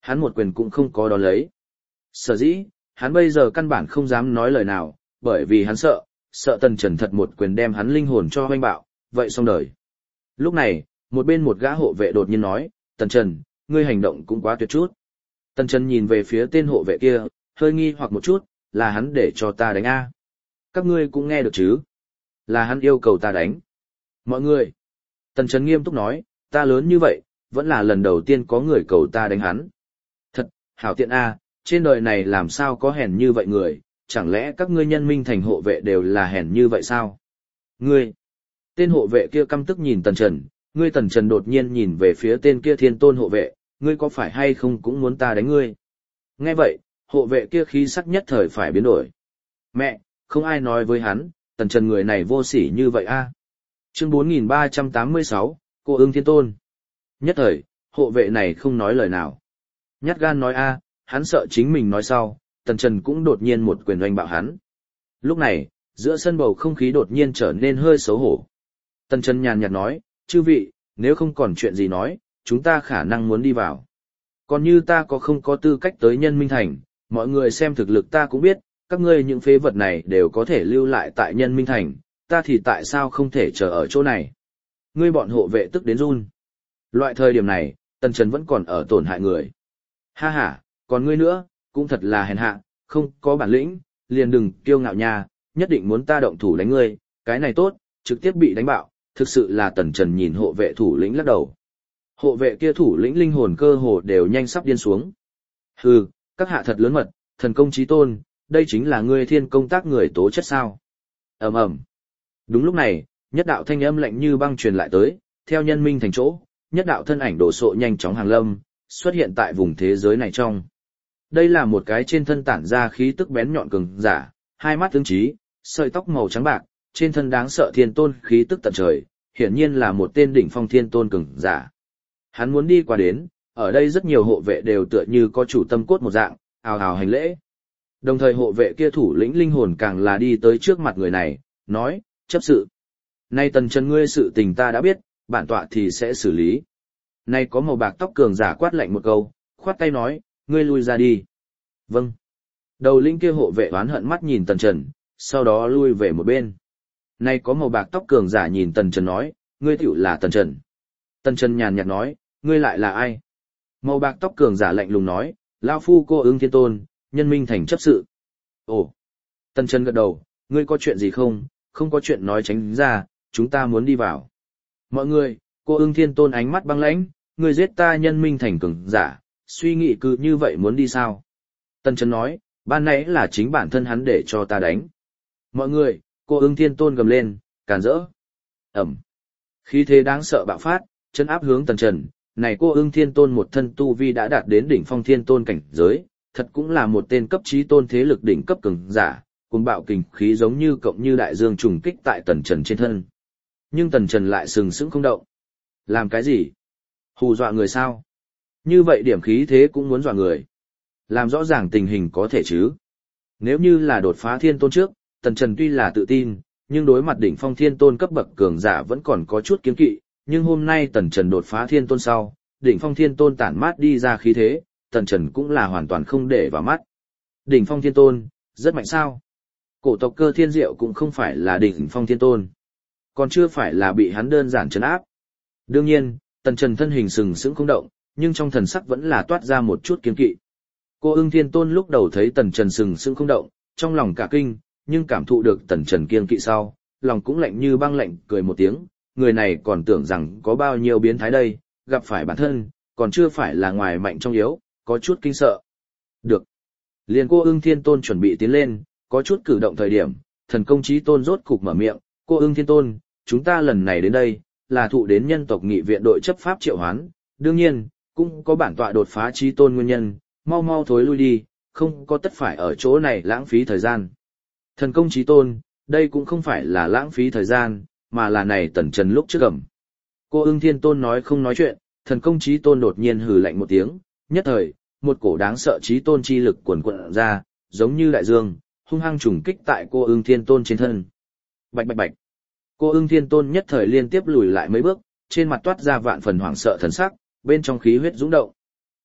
Speaker 1: Hắn một quyền cũng không có đón lấy. Sở dĩ, hắn bây giờ căn bản không dám nói lời nào, bởi vì hắn sợ, sợ Tần Trần thật một quyền đem hắn linh hồn cho hoanh bạo, vậy xong đời. Lúc này, một bên một gã hộ vệ đột nhiên nói, Tần Trần, ngươi hành động cũng quá tuyệt chút. Tần Trần nhìn về phía tên hộ vệ kia, hơi nghi hoặc một chút, là hắn để cho ta đánh A. Các ngươi cũng nghe được chứ? Là hắn yêu cầu ta đánh. Mọi người. Tần Trần nghiêm túc nói, ta lớn như vậy, vẫn là lần đầu tiên có người cầu ta đánh hắn. Thật, hảo tiện A, trên đời này làm sao có hèn như vậy người, chẳng lẽ các ngươi nhân minh thành hộ vệ đều là hèn như vậy sao? Ngươi. Tên hộ vệ kia căm tức nhìn Tần Trần, ngươi Tần Trần đột nhiên nhìn về phía tên kia thiên tôn hộ vệ, ngươi có phải hay không cũng muốn ta đánh ngươi? Nghe vậy, hộ vệ kia khí sắc nhất thời phải biến đổi. Mẹ, không ai nói với hắn, Tần Trần người này vô sỉ như vậy a. Chương bốn nghìn ba trăm tám mươi sáu, cô ưng thiên tôn. Nhất thời, hộ vệ này không nói lời nào. Nhát gan nói a, hắn sợ chính mình nói sau, Tần Trần cũng đột nhiên một quyền oanh bạo hắn. Lúc này, giữa sân bầu không khí đột nhiên trở nên hơi xấu hổ. Tần Trần nhàn nhạt nói, chư vị, nếu không còn chuyện gì nói, chúng ta khả năng muốn đi vào. Còn như ta có không có tư cách tới nhân minh thành, mọi người xem thực lực ta cũng biết, các ngươi những phế vật này đều có thể lưu lại tại nhân minh thành, ta thì tại sao không thể chờ ở chỗ này. Ngươi bọn hộ vệ tức đến run. Loại thời điểm này, Tần Trần vẫn còn ở tổn hại người. Ha ha, còn ngươi nữa, cũng thật là hèn hạ, không có bản lĩnh, liền đừng kiêu ngạo nha, nhất định muốn ta động thủ đánh ngươi, cái này tốt, trực tiếp bị đánh bạo, thực sự là Tần Trần nhìn hộ vệ thủ lĩnh lắc đầu. Hộ vệ kia thủ lĩnh linh hồn cơ hồ đều nhanh sắp điên xuống. Hừ, các hạ thật lớn mật, thần công chí tôn, đây chính là ngươi thiên công tác người tố chất sao. Ầm ầm. Đúng lúc này, nhất đạo thanh âm lạnh như băng truyền lại tới, theo nhân minh thành chỗ, nhất đạo thân ảnh đổ sộ nhanh chóng hàng lâm, xuất hiện tại vùng thế giới này trong. Đây là một cái trên thân tản ra khí tức bén nhọn cường giả, hai mắt tương trí, sợi tóc màu trắng bạc, trên thân đáng sợ thiên tôn khí tức tận trời, hiển nhiên là một tên đỉnh phong thiên tôn cường giả. Hắn muốn đi qua đến, ở đây rất nhiều hộ vệ đều tựa như có chủ tâm cốt một dạng, ào ào hành lễ. Đồng thời hộ vệ kia thủ lĩnh linh hồn càng là đi tới trước mặt người này, nói, chấp sự. Nay Tần Trần ngươi sự tình ta đã biết, bản tọa thì sẽ xử lý. Nay có màu bạc tóc cường giả quát lạnh một câu, khoát tay nói, ngươi lui ra đi. Vâng. Đầu linh kia hộ vệ oán hận mắt nhìn Tần Trần, sau đó lui về một bên. Nay có màu bạc tóc cường giả nhìn Tần Trần nói, ngươi tiểu là Tần Trần. Tần Trần nhàn nhạt nói, ngươi lại là ai? Màu bạc tóc cường giả lạnh lùng nói, lão phu cô ưng thiên tôn, nhân minh thành chấp sự. Ồ. Tần Trần gật đầu, ngươi có chuyện gì không? Không có chuyện nói tránh ra, chúng ta muốn đi vào. Mọi người, cô ưng thiên tôn ánh mắt băng lãnh, ngươi giết ta nhân minh thành cường giả, suy nghĩ cứ như vậy muốn đi sao? Tần Trần nói, ban nãy là chính bản thân hắn để cho ta đánh. Mọi người, cô ưng thiên tôn gầm lên, càn rỡ. Ẩm. Khí thế đáng sợ bạo phát, chân áp hướng Tần Trần, này cô ưng thiên tôn một thân tu vi đã đạt đến đỉnh phong thiên tôn cảnh giới, thật cũng là một tên cấp trí tôn thế lực đỉnh cấp cường giả, cùng bạo kình khí giống như cộng như đại dương trùng kích tại Tần Trần trên thân. Nhưng Tần Trần lại sừng sững không động. Làm cái gì? Hù dọa người sao? Như vậy điểm khí thế cũng muốn dọa người. Làm rõ ràng tình hình có thể chứ. Nếu như là đột phá thiên tôn trước, Tần Trần tuy là tự tin, nhưng đối mặt đỉnh phong thiên tôn cấp bậc cường giả vẫn còn có chút kiêng kỵ, nhưng hôm nay Tần Trần đột phá thiên tôn sau, đỉnh phong thiên tôn tản mát đi ra khí thế, Tần Trần cũng là hoàn toàn không để vào mắt. Đỉnh phong thiên tôn, rất mạnh sao? Cổ tộc Cơ Thiên Diệu cũng không phải là đỉnh phong thiên tôn, còn chưa phải là bị hắn đơn giản trấn áp. Đương nhiên, Tần Trần thân hình sừng sững không động, nhưng trong thần sắc vẫn là toát ra một chút kiêng kỵ. Cô ưng thiên tôn lúc đầu thấy Tần Trần sừng sững không động, trong lòng cả kinh, nhưng cảm thụ được Tần Trần kiêng kỵ sau, lòng cũng lạnh như băng lạnh, cười một tiếng, người này còn tưởng rằng có bao nhiêu biến thái đây, gặp phải bản thân, còn chưa phải là ngoài mạnh trong yếu, có chút kinh sợ. Được. Liền cô ưng thiên tôn chuẩn bị tiến lên, có chút cử động thời điểm, thần công chí tôn rốt cục mở miệng, cô ưng thiên tôn, chúng ta lần này đến đây, là thụ đến nhân tộc nghị viện đội chấp pháp triệu hoán, đương nhiên, cũng có bản tọa đột phá chí tôn nguyên nhân, mau mau thối lui đi, không có tất phải ở chỗ này lãng phí thời gian. Thần công chí tôn, đây cũng không phải là lãng phí thời gian, mà là này Tần Trần lúc trước gầm. Cô ưng thiên tôn nói không nói chuyện, thần công chí tôn đột nhiên hừ lạnh một tiếng, nhất thời, một cổ đáng sợ chí tôn chi lực cuồn cuộn ra, giống như đại dương, hung hăng trùng kích tại cô ưng thiên tôn trên thân. Bạch bạch bạch. Cô ưng thiên tôn nhất thời liên tiếp lùi lại mấy bước, trên mặt toát ra vạn phần hoảng sợ thần sắc, bên trong khí huyết dũng động.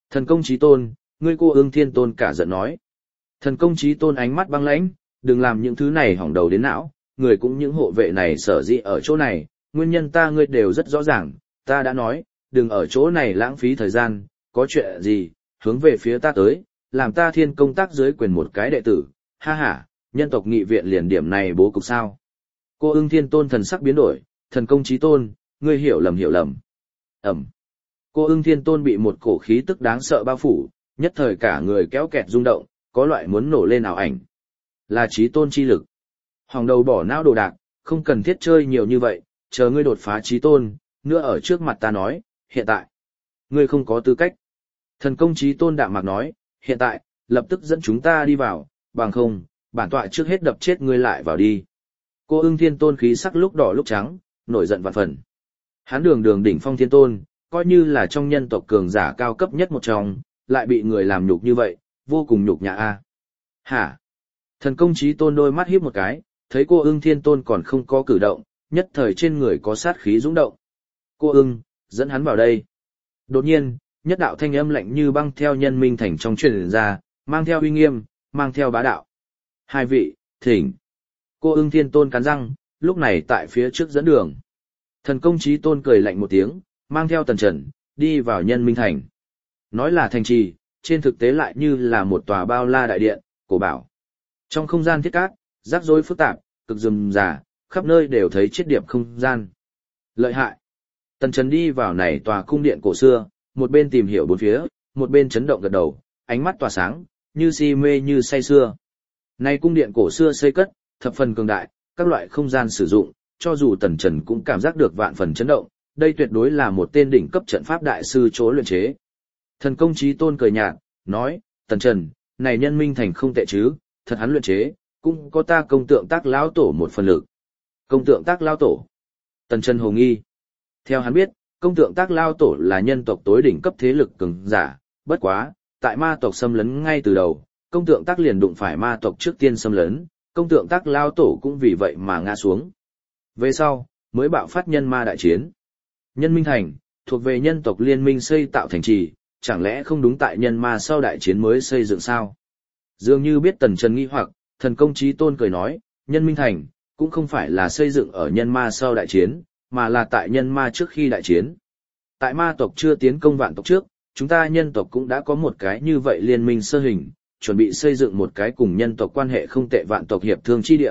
Speaker 1: Thần công chí tôn, ngươi Cô Ưng Thiên Tôn cả giận nói. Thần công chí tôn ánh mắt băng lãnh, đừng làm những thứ này hỏng đầu đến não, người cũng những hộ vệ này sở dĩ ở chỗ này, nguyên nhân ta ngươi đều rất rõ ràng, ta đã nói, đừng ở chỗ này lãng phí thời gian, có chuyện gì, hướng về phía ta tới, làm ta thiên công tác dưới quyền một cái đệ tử, ha ha, nhân tộc nghị viện liền điểm này bố cục sao. Cô Ưng Thiên Tôn thần sắc biến đổi, thần công chí tôn, ngươi hiểu lầm hiểu lầm. Ẩm. Cô Ưng Thiên Tôn bị một cổ khí tức đáng sợ bao phủ, nhất thời cả người kéo kẹt rung động, có loại muốn nổ lên ảo ảnh. Là chí tôn chi lực. Hòng đầu bỏ não đồ đạc, không cần thiết chơi nhiều như vậy, chờ ngươi đột phá chí tôn, nữa ở trước mặt ta nói, hiện tại, ngươi không có tư cách. Thần công chí tôn đạm mạc nói, hiện tại, lập tức dẫn chúng ta đi vào, bằng không, bản tọa trước hết đập chết ngươi lại vào đi. Cô Ưng Thiên Tôn khí sắc lúc đỏ lúc trắng, nổi giận vạn phần. Hắn đường đường đỉnh phong thiên tôn, coi như là trong nhân tộc cường giả cao cấp nhất một trong, lại bị người làm nhục như vậy, vô cùng nhục nhã a. Hả? Thần công chí tôn đôi mắt híp một cái, thấy Cô Ưng Thiên Tôn còn không có cử động, nhất thời trên người có sát khí dũng động. Cô Ưng, dẫn hắn vào đây. Đột nhiên, nhất đạo thanh âm lạnh như băng theo nhân minh thành trong truyền ra, mang theo uy nghiêm, mang theo bá đạo. Hai vị, thỉnh. Cô Ưng Thiên Tôn cắn răng, lúc này tại phía trước dẫn đường. Thần công chí tôn cười lạnh một tiếng, mang theo Tần Trần, đi vào nhân minh thành. Nói là thành trì, trên thực tế lại như là một tòa bao la đại điện, cổ bảo. Trong không gian thiết cát, rắc rối phức tạp, cực rườm rà, khắp nơi đều thấy chiết điệp không gian. Lợi hại. Tần Trần đi vào này tòa cung điện cổ xưa, một bên tìm hiểu bốn phía, một bên chấn động gật đầu, ánh mắt tỏa sáng, như si mê như say sưa. Này cung điện cổ xưa xây cất, thập phần cường đại, các loại không gian sử dụng, cho dù Tần Trần cũng cảm giác được vạn phần chấn động, đây tuyệt đối là một tên đỉnh cấp trận pháp đại sư chỗ luyện chế. Thần công chí tôn cười nhạt, nói, Tần Trần, này nhân minh thành không tệ chứ, thật hắn luyện chế, cũng có ta công tượng tác lão tổ một phần lực. Công tượng tác lão tổ. Tần Trần hồ nghi. Theo hắn biết, công tượng tác lão tổ là nhân tộc tối đỉnh cấp thế lực cường giả, bất quá, tại ma tộc xâm lấn ngay từ đầu, công tượng tác liền đụng phải ma tộc trước tiên xâm lấn, công tượng tác lão tổ cũng vì vậy mà ngã xuống. Về sau, mới bạo phát nhân ma đại chiến. Nhân minh thành, thuộc về nhân tộc liên minh xây tạo thành trì, chẳng lẽ không đúng tại nhân ma sau đại chiến mới xây dựng sao? Dường như biết Tần Trần nghi hoặc, thần công chí tôn cười nói, nhân minh thành, cũng không phải là xây dựng ở nhân ma sau đại chiến, mà là tại nhân ma trước khi đại chiến. Tại ma tộc chưa tiến công vạn tộc trước, chúng ta nhân tộc cũng đã có một cái như vậy liên minh sơ hình, chuẩn bị xây dựng một cái cùng nhân tộc quan hệ không tệ vạn tộc hiệp thương chi địa.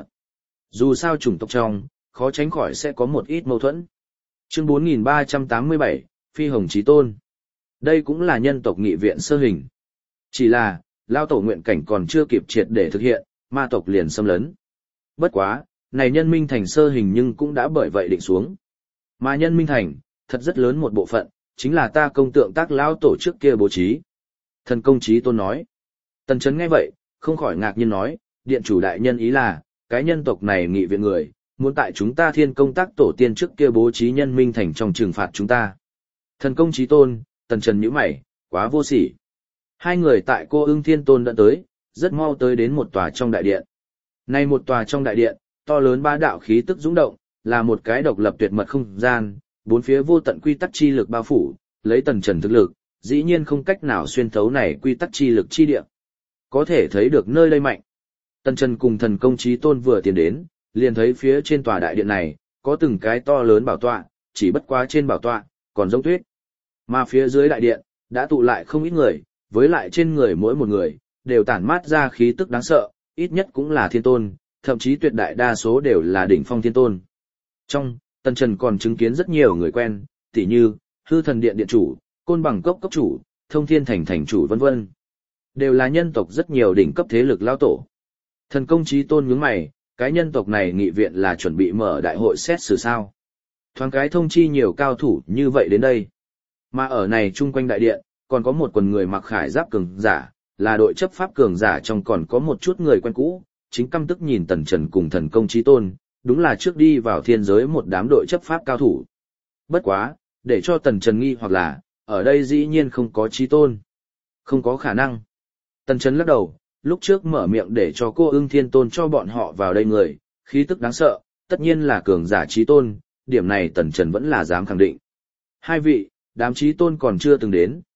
Speaker 1: Dù sao chủng tộc trong, khó tránh khỏi sẽ có một ít mâu thuẫn. Chương bốn nghìn ba trăm tám mươi bảy, Phi Hồng Chí Tôn. Đây cũng là nhân tộc nghị viện sơ hình. Chỉ là, lao tổ nguyện cảnh còn chưa kịp triệt để thực hiện, ma tộc liền xâm lấn. Bất quá, này nhân minh thành sơ hình nhưng cũng đã bởi vậy định xuống. Mà nhân minh thành, thật rất lớn một bộ phận, chính là ta công tượng tác lao tổ trước kia bố trí. Thần công chí tôn nói. Tần Chấn nghe vậy, không khỏi ngạc nhiên nói, điện chủ đại nhân ý là, cái nhân tộc này nghị viện người, muốn tại chúng ta thiên công tác tổ tiên trước kia bố trí nhân minh thành trong trừng phạt chúng ta. Thần công chí tôn, Tần Trần nhíu mày, quá vô sỉ. Hai người tại Cô Ưng Thiên Tôn đã tới, rất mau tới đến một tòa trong đại điện. Nay một tòa trong đại điện, to lớn ba đạo khí tức dũng động, là một cái độc lập tuyệt mật không gian, bốn phía vô tận quy tắc chi lực bao phủ, lấy Tần Trần thực lực, dĩ nhiên không cách nào xuyên thấu này quy tắc chi lực chi địa. Có thể thấy được nơi đây mạnh. Tần Trần cùng thần công chí tôn vừa tiến đến, liền thấy phía trên tòa đại điện này, có từng cái to lớn bảo tọa, chỉ bất quá trên bảo tọa, còn giống tuyết. Mà phía dưới đại điện, đã tụ lại không ít người, với lại trên người mỗi một người, đều tản mát ra khí tức đáng sợ, ít nhất cũng là thiên tôn, thậm chí tuyệt đại đa số đều là đỉnh phong thiên tôn. Trong, Tần Trần còn chứng kiến rất nhiều người quen, tỉ như, hư thần điện điện chủ, côn bằng cốc cốc chủ, thông thiên thành thành chủ vân vân. Đều là nhân tộc rất nhiều đỉnh cấp thế lực lao tổ. Thần công chí tôn nhướng mày, cái nhân tộc này nghị viện là chuẩn bị mở đại hội xét xử sao. Thoáng cái thông chi nhiều cao thủ như vậy đến đây. Mà ở này chung quanh đại điện, còn có một quần người mặc khải giáp cường giả, là đội chấp pháp cường giả trong còn có một chút người quen cũ, chính căm tức nhìn Tần Trần cùng thần công chí tôn, đúng là trước đi vào thiên giới một đám đội chấp pháp cao thủ. Bất quá, để cho Tần Trần nghi hoặc là, ở đây dĩ nhiên không có chí tôn. Không có khả năng. Tần Trần lắc đầu, lúc trước mở miệng để cho Cô Ưng Thiên Tôn cho bọn họ vào đây người, khí tức đáng sợ, tất nhiên là cường giả chí tôn, điểm này Tần Trần vẫn là dám khẳng định. Hai vị, đám chí tôn còn chưa từng đến,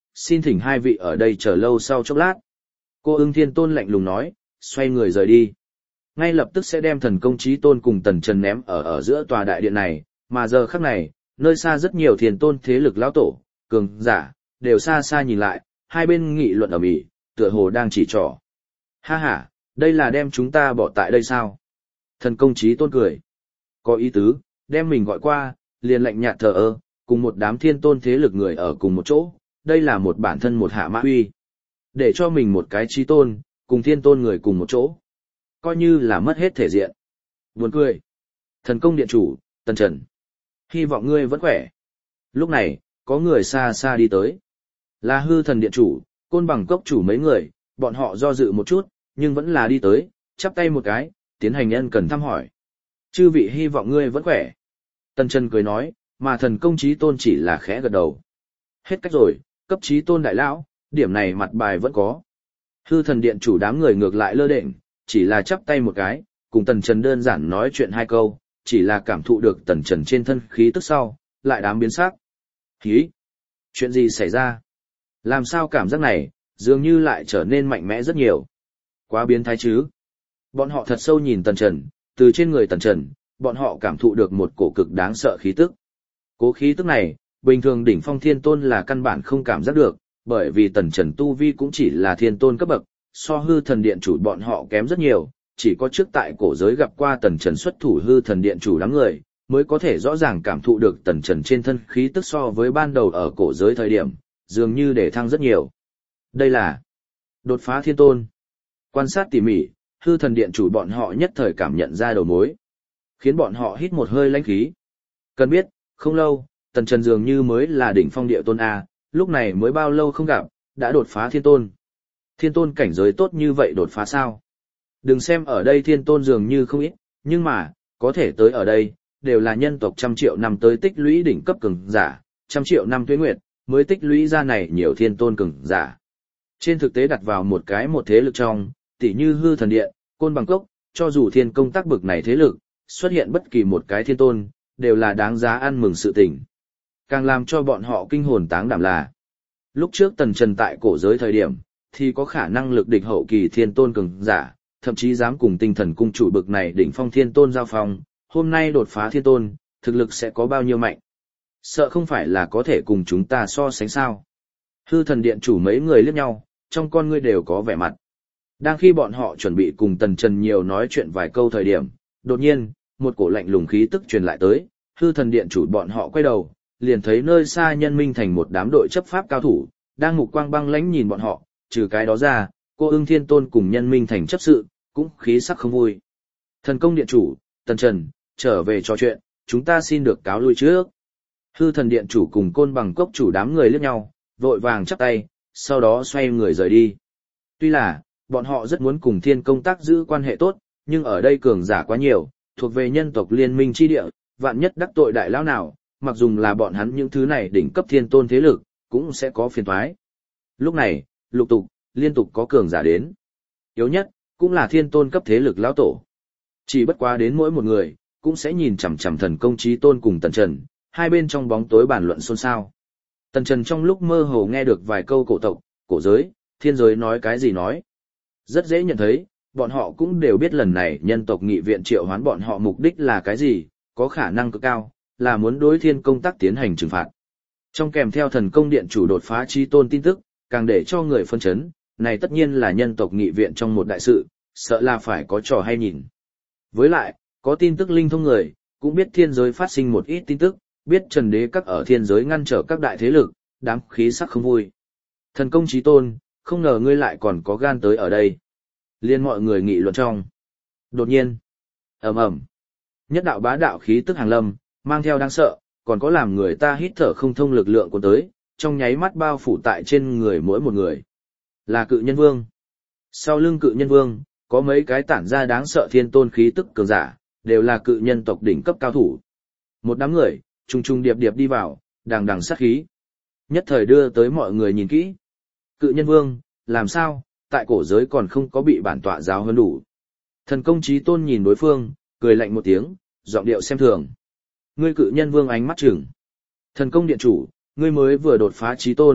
Speaker 1: xin thỉnh hai vị ở đây chờ lâu sau chốc lát. Cô Ưng Thiên Tôn lạnh lùng nói, xoay người rời đi. Ngay lập tức sẽ đem thần công chí tôn cùng Tần Trần ném ở ở giữa tòa đại điện này, mà giờ khắc này, nơi xa rất nhiều thiên tôn thế lực lão tổ, cường giả, đều xa xa nhìn lại, hai bên nghị luận ầm ĩ, tựa hồ đang chỉ trỏ. Ha ha, đây là đem chúng ta bỏ tại đây sao? Thần công chí tôn cười. Có ý tứ, đem mình gọi qua, liền lạnh nhạt thờ ơ, cùng một đám thiên tôn thế lực người ở cùng một chỗ, đây là một bản thân một hạ mã uy. Để cho mình một cái chí tôn, cùng thiên tôn người cùng một chỗ. Coi như là mất hết thể diện. Buồn cười. Thần công điện chủ, Tần Trần. Hy vọng ngươi vẫn khỏe. Lúc này, có người xa xa đi tới. Là hư thần điện chủ, côn bằng cốc chủ mấy người, bọn họ do dự một chút, nhưng vẫn là đi tới, chắp tay một cái, tiến hành ân cần thăm hỏi. Chư vị hy vọng ngươi vẫn khỏe. Tần Trần cười nói, mà thần công chí tôn chỉ là khẽ gật đầu. Hết cách rồi, cấp chí tôn đại lão, điểm này mặt bài vẫn có. Hư thần điện chủ đám người ngược lại lơ đễnh, chỉ là chắp tay một cái, cùng Tần Trần đơn giản nói chuyện hai câu, chỉ là cảm thụ được Tần Trần trên thân khí tức sau, lại đám biến sắc. Khí? Chuyện gì xảy ra? Làm sao cảm giác này, dường như lại trở nên mạnh mẽ rất nhiều. Quá biến thái chứ? Bọn họ thật sâu nhìn Tần Trần, từ trên người Tần Trần, bọn họ cảm thụ được một cổ cực đáng sợ khí tức. Cố khí tức này, bình thường đỉnh phong thiên tôn là căn bản không cảm giác được, bởi vì Tần Trần tu vi cũng chỉ là thiên tôn cấp bậc, so hư thần điện chủ bọn họ kém rất nhiều, chỉ có trước tại cổ giới gặp qua Tần Trần xuất thủ hư thần điện chủ đám người, mới có thể rõ ràng cảm thụ được Tần Trần trên thân khí tức so với ban đầu ở cổ giới thời điểm, dường như để thăng rất nhiều. Đây là đột phá thiên tôn. Quan sát tỉ mỉ, hư thần điện chủ bọn họ nhất thời cảm nhận ra đầu mối, khiến bọn họ hít một hơi lãnh khí. Cần biết, không lâu, Tần Trần dường như mới là đỉnh phong địa tôn A, lúc này mới bao lâu không gặp, đã đột phá thiên tôn. Thiên tôn cảnh giới tốt như vậy đột phá sao? Đừng xem ở đây thiên tôn dường như không ít, nhưng mà, có thể tới ở đây, đều là nhân tộc trăm triệu năm tới tích lũy đỉnh cấp cường giả, trăm triệu năm tuế nguyệt, mới tích lũy ra này nhiều thiên tôn cường giả. Trên thực tế đặt vào một cái một thế lực trong, tỉ như hư thần điện, côn bằng cốc, cho dù thiên công tác bực này thế lực, xuất hiện bất kỳ một cái thiên tôn, đều là đáng giá ăn mừng sự tình. Càng làm cho bọn họ kinh hồn táng đảm là, lúc trước Tần Trần tại cổ giới thời điểm, thì có khả năng lực địch hậu kỳ thiên tôn cường giả, thậm chí dám cùng tinh thần cung chủ bực này đỉnh phong thiên tôn giao phong, hôm nay đột phá thiên tôn, thực lực sẽ có bao nhiêu mạnh. Sợ không phải là có thể cùng chúng ta so sánh sao. Hư thần điện chủ mấy người liếc nhau, trong con ngươi đều có vẻ mặt. Đang khi bọn họ chuẩn bị cùng Tần Trần nhiều nói chuyện vài câu thời điểm, đột nhiên, một cổ lạnh lùng khí tức truyền lại tới, hư thần điện chủ bọn họ quay đầu, liền thấy nơi xa Nhân Minh thành một đám đội chấp pháp cao thủ, đang mục quang băng lãnh nhìn bọn họ, trừ cái đó ra, cô Ưng Thiên Tôn cùng Nhân Minh thành chấp sự, cũng khí sắc không vui. Thần công điện chủ, Tần Trần, trở về trò chuyện, chúng ta xin được cáo lui trước. Hư thần điện chủ cùng côn bằng cốc chủ đám người liếc nhau, vội vàng chắp tay, sau đó xoay người rời đi. Tuy là, bọn họ rất muốn cùng thiên công tác giữ quan hệ tốt, nhưng ở đây cường giả quá nhiều, thuộc về nhân tộc liên minh chi địa, vạn nhất đắc tội đại lão nào, mặc dù là bọn hắn những thứ này đỉnh cấp thiên tôn thế lực, cũng sẽ có phiền toái. Lúc này, lục tục, liên tục có cường giả đến. Yếu nhất, cũng là thiên tôn cấp thế lực lão tổ. Chỉ bất quá đến mỗi một người, cũng sẽ nhìn chằm chằm thần công chí tôn cùng Tần Trần, hai bên trong bóng tối bàn luận xôn xao. Tần Trần trong lúc mơ hồ nghe được vài câu cổ tộc, cổ giới, thiên giới nói cái gì nói. Rất dễ nhận thấy, bọn họ cũng đều biết lần này nhân tộc nghị viện triệu hoán bọn họ mục đích là cái gì, có khả năng cực cao, là muốn đối thiên công tác tiến hành trừng phạt. Trong kèm theo thần công điện chủ đột phá chi tôn tin tức, càng để cho người phân chấn, này tất nhiên là nhân tộc nghị viện trong một đại sự, sợ là phải có trò hay nhìn. Với lại, có tin tức linh thông người, cũng biết thiên giới phát sinh một ít tin tức, biết Trần Đế các ở thiên giới ngăn trở các đại thế lực, đám khí sắc không vui. Thần công chí tôn, không ngờ ngươi lại còn có gan tới ở đây. Liên mọi người nghị luận trong. Đột nhiên, ầm ầm, nhất đạo bá đạo khí tức hàng lâm, mang theo đáng sợ, còn có làm người ta hít thở không thông lực lượng của tới, trong nháy mắt bao phủ tại trên người mỗi một người. Là Cự Nhân Vương. Sau lưng Cự Nhân Vương, có mấy cái tản ra đáng sợ thiên tôn khí tức cường giả, đều là cự nhân tộc đỉnh cấp cao thủ. Một đám người, trùng trùng điệp điệp đi vào, đằng đằng sát khí. Nhất thời đưa tới mọi người nhìn kỹ. Cự Nhân Vương, làm sao, tại cổ giới còn không có bị bản tọa giáo hơn đủ. Thần công chí tôn nhìn đối phương, cười lạnh một tiếng, giọng điệu xem thường. Ngươi Cự Nhân Vương ánh mắt chừng. Thần công điện chủ, ngươi mới vừa đột phá chí tôn,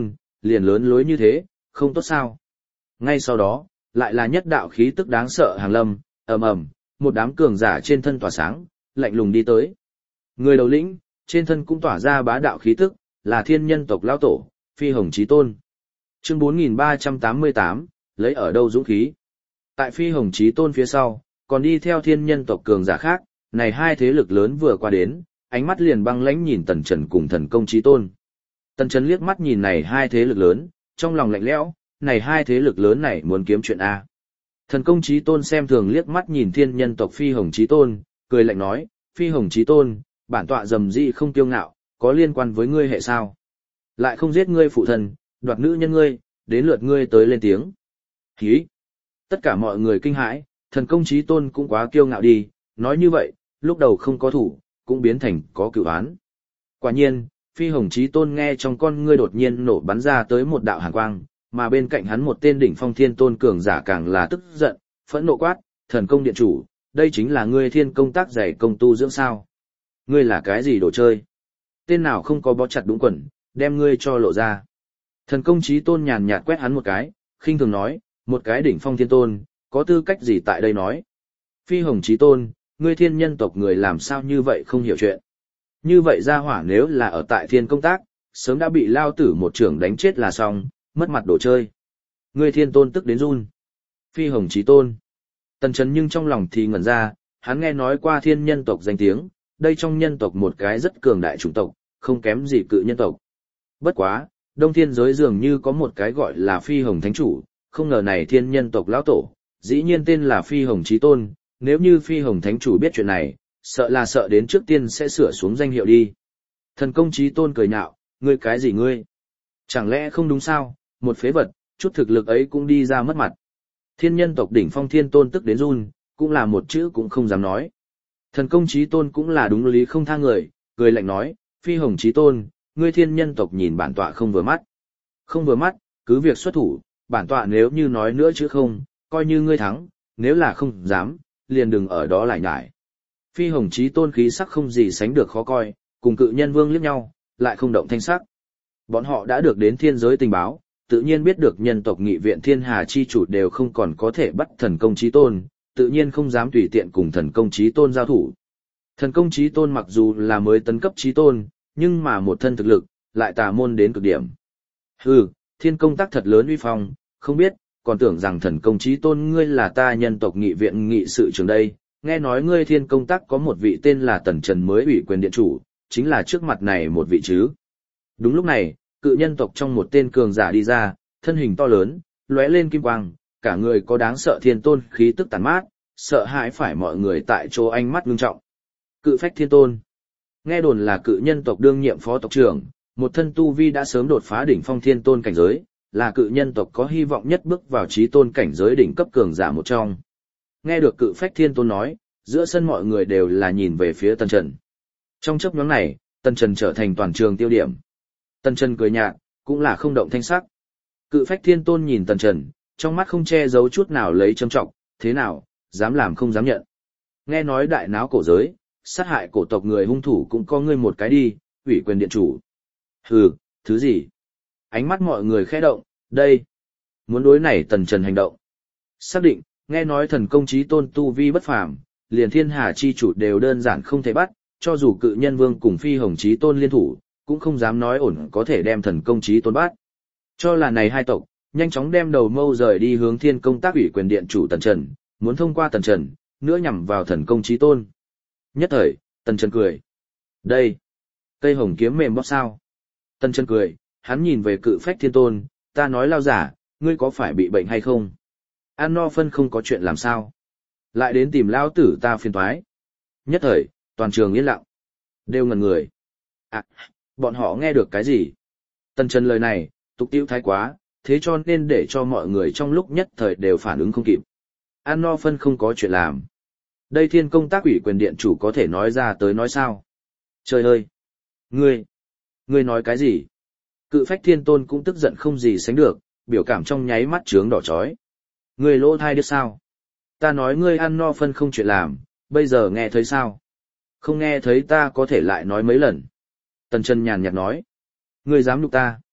Speaker 1: liền lớn lối như thế, không tốt sao. Ngay sau đó, lại là nhất đạo khí tức đáng sợ hàng lâm, ầm ầm, một đám cường giả trên thân tỏa sáng, lạnh lùng đi tới. Người đầu lĩnh, trên thân cũng tỏa ra bá đạo khí tức, là thiên nhân tộc lão tổ, Phi Hồng Chí Tôn. Chương bốn nghìn ba trăm tám mươi tám, lấy ở đâu dũng khí? Tại Phi Hồng Chí Tôn phía sau, còn đi theo thiên nhân tộc cường giả khác, này hai thế lực lớn vừa qua đến, ánh mắt liền băng lãnh nhìn Tần Trần cùng Thần Công Chí Tôn. Tần Trần liếc mắt nhìn này hai thế lực lớn, trong lòng lạnh lẽo, này hai thế lực lớn này muốn kiếm chuyện A. Thần Công Chí Tôn xem thường liếc mắt nhìn thiên nhân tộc Phi Hồng Chí Tôn, cười lạnh nói, Phi Hồng Chí Tôn, bản tọa dầm dị không kiêu ngạo, có liên quan với ngươi hệ sao? Lại không giết ngươi phụ thân, đoạt nữ nhân ngươi, đến lượt ngươi tới lên tiếng. Hí! Tất cả mọi người kinh hãi, Thần Công Chí Tôn cũng quá kiêu ngạo đi, nói như vậy, lúc đầu không có thủ, cũng biến thành có cửu án. Quả nhiên, Phi Hồng Chí Tôn nghe trong con ngươi đột nhiên nổ bắn ra tới một đạo hàn quang, mà bên cạnh hắn một tên đỉnh phong thiên tôn cường giả càng là tức giận, phẫn nộ quát, Thần Công Điện Chủ, đây chính là ngươi thiên công tác dày công tu dưỡng sao? Ngươi là cái gì đồ chơi? Tên nào không có bó chặt đúng quần, đem ngươi cho lộ ra. Thần Công Chí Tôn nhàn nhạt quét hắn một cái, khinh thường nói, một cái đỉnh phong thiên tôn, có tư cách gì tại đây nói? Phi Hồng Chí Tôn, ngươi thiên nhân tộc người làm sao như vậy không hiểu chuyện. Như vậy ra hỏa nếu là ở tại thiên công tác, sớm đã bị lao tử một trưởng đánh chết là xong, mất mặt đồ chơi. Ngươi thiên tôn tức đến run. Phi Hồng Chí Tôn. Tần Trần nhưng trong lòng thì ngẩn ra, hắn nghe nói qua thiên nhân tộc danh tiếng, đây trong nhân tộc một cái rất cường đại chủng tộc, không kém gì cự nhân tộc. Bất quá, đông thiên giới dường như có một cái gọi là Phi Hồng Thánh Chủ, không ngờ này thiên nhân tộc lão tổ, dĩ nhiên tên là Phi Hồng Chí Tôn, nếu như Phi Hồng Thánh Chủ biết chuyện này, sợ là sợ đến trước tiên sẽ sửa xuống danh hiệu đi. Thần Công Chí Tôn cười nhạo, ngươi cái gì ngươi? Chẳng lẽ không đúng sao, một phế vật, chút thực lực ấy cũng đi ra mất mặt. Thiên nhân tộc đỉnh phong thiên tôn tức đến run, cũng là một chữ cũng không dám nói. Thần Công Chí Tôn cũng là đúng lý không tha người, cười lạnh nói, Phi Hồng Chí Tôn, ngươi thiên nhân tộc nhìn bản tọa không vừa mắt. Không vừa mắt, cứ việc xuất thủ, bản tọa nếu như nói nữa chứ không, coi như ngươi thắng, nếu là không dám, liền đừng ở đó lại nhải. Phi Hồng Chí Tôn khí sắc không gì sánh được khó coi, cùng cự nhân vương liếc nhau, lại không động thanh sắc. Bọn họ đã được đến thiên giới tình báo, tự nhiên biết được nhân tộc nghị viện thiên hà chi chủ đều không còn có thể bắt Thần Công Chí Tôn, tự nhiên không dám tùy tiện cùng Thần Công Chí Tôn giao thủ. Thần Công Chí Tôn mặc dù là mới tấn cấp Chí Tôn, nhưng mà một thân thực lực, lại tà môn đến cực điểm. Hừ, thiên công tác thật lớn uy phong, không biết, còn tưởng rằng Thần Công Chí Tôn ngươi là ta nhân tộc nghị viện nghị sự trường đây, nghe nói ngươi thiên công tác có một vị tên là Tần Trần mới ủy quyền điện chủ, chính là trước mặt này một vị chứ. Đúng lúc này, cự nhân tộc trong một tên cường giả đi ra, thân hình to lớn, lóe lên kim quang, cả người có đáng sợ thiên tôn khí tức tàn mát, sợ hãi phải mọi người tại chỗ ánh mắt ngưng trọng. Cự phách thiên tôn. Nghe đồn là cự nhân tộc đương nhiệm phó tộc trưởng, một thân tu vi đã sớm đột phá đỉnh phong thiên tôn cảnh giới, là cự nhân tộc có hy vọng nhất bước vào chí tôn cảnh giới đỉnh cấp cường giả một trong. Nghe được cự phách thiên tôn nói, giữa sân mọi người đều là nhìn về phía Tần Trần. Trong chốc ngắn này, Tần Trần trở thành toàn trường tiêu điểm. Tần Trần cười nhạt, cũng là không động thanh sắc. Cự phách thiên tôn nhìn Tần Trần, trong mắt không che giấu chút nào lấy châm trọng, thế nào, dám làm không dám nhận. Nghe nói đại náo cổ giới, sát hại cổ tộc người hung thủ cũng có ngươi một cái đi, ủy quyền điện chủ. Hừ, thứ gì? Ánh mắt mọi người khẽ động, đây. Muốn đối này Tần Trần hành động. Xác định, nghe nói Thần Công Chí Tôn tu vi bất phàm, liền thiên hà chi chủ đều đơn giản không thể bắt, cho dù cự nhân vương cùng Phi Hồng Chí Tôn liên thủ, cũng không dám nói ổn có thể đem Thần Công Chí Tôn bắt. Cho là này hai tộc, nhanh chóng đem đầu mâu rời đi hướng thiên công tác ủy quyền điện chủ Tần Trần, muốn thông qua Tần Trần, nữa nhằm vào Thần Công Chí Tôn. Nhất thời, Tần Trần cười. Đây, cây hồng kiếm mềm bóp sao? Tần Trần cười, hắn nhìn về cự phách thiên tôn, ta nói lao giả, ngươi có phải bị bệnh hay không? Ăn no phân không có chuyện làm sao? Lại đến tìm lao tử ta phiền toái. Nhất thời, toàn trường yên lặng. Đều ngẩn người. À, bọn họ nghe được cái gì? Tần Trần lời này, tục tiễu thái quá, thế cho nên để cho mọi người trong lúc nhất thời đều phản ứng không kịp. Ăn no phân không có chuyện làm. Đây thiên công tác ủy quyền điện chủ có thể nói ra tới nói sao? Trời ơi! Ngươi! Ngươi nói cái gì? Cự phách thiên tôn cũng tức giận không gì sánh được, biểu cảm trong nháy mắt trướng đỏ chói. Ngươi lỗ thai đứa sao? Ta nói ngươi ăn no phân không chuyện làm, bây giờ nghe thấy sao? Không nghe thấy ta có thể lại nói mấy lần. Tần Trần nhàn nhạt nói. Ngươi dám nhục ta?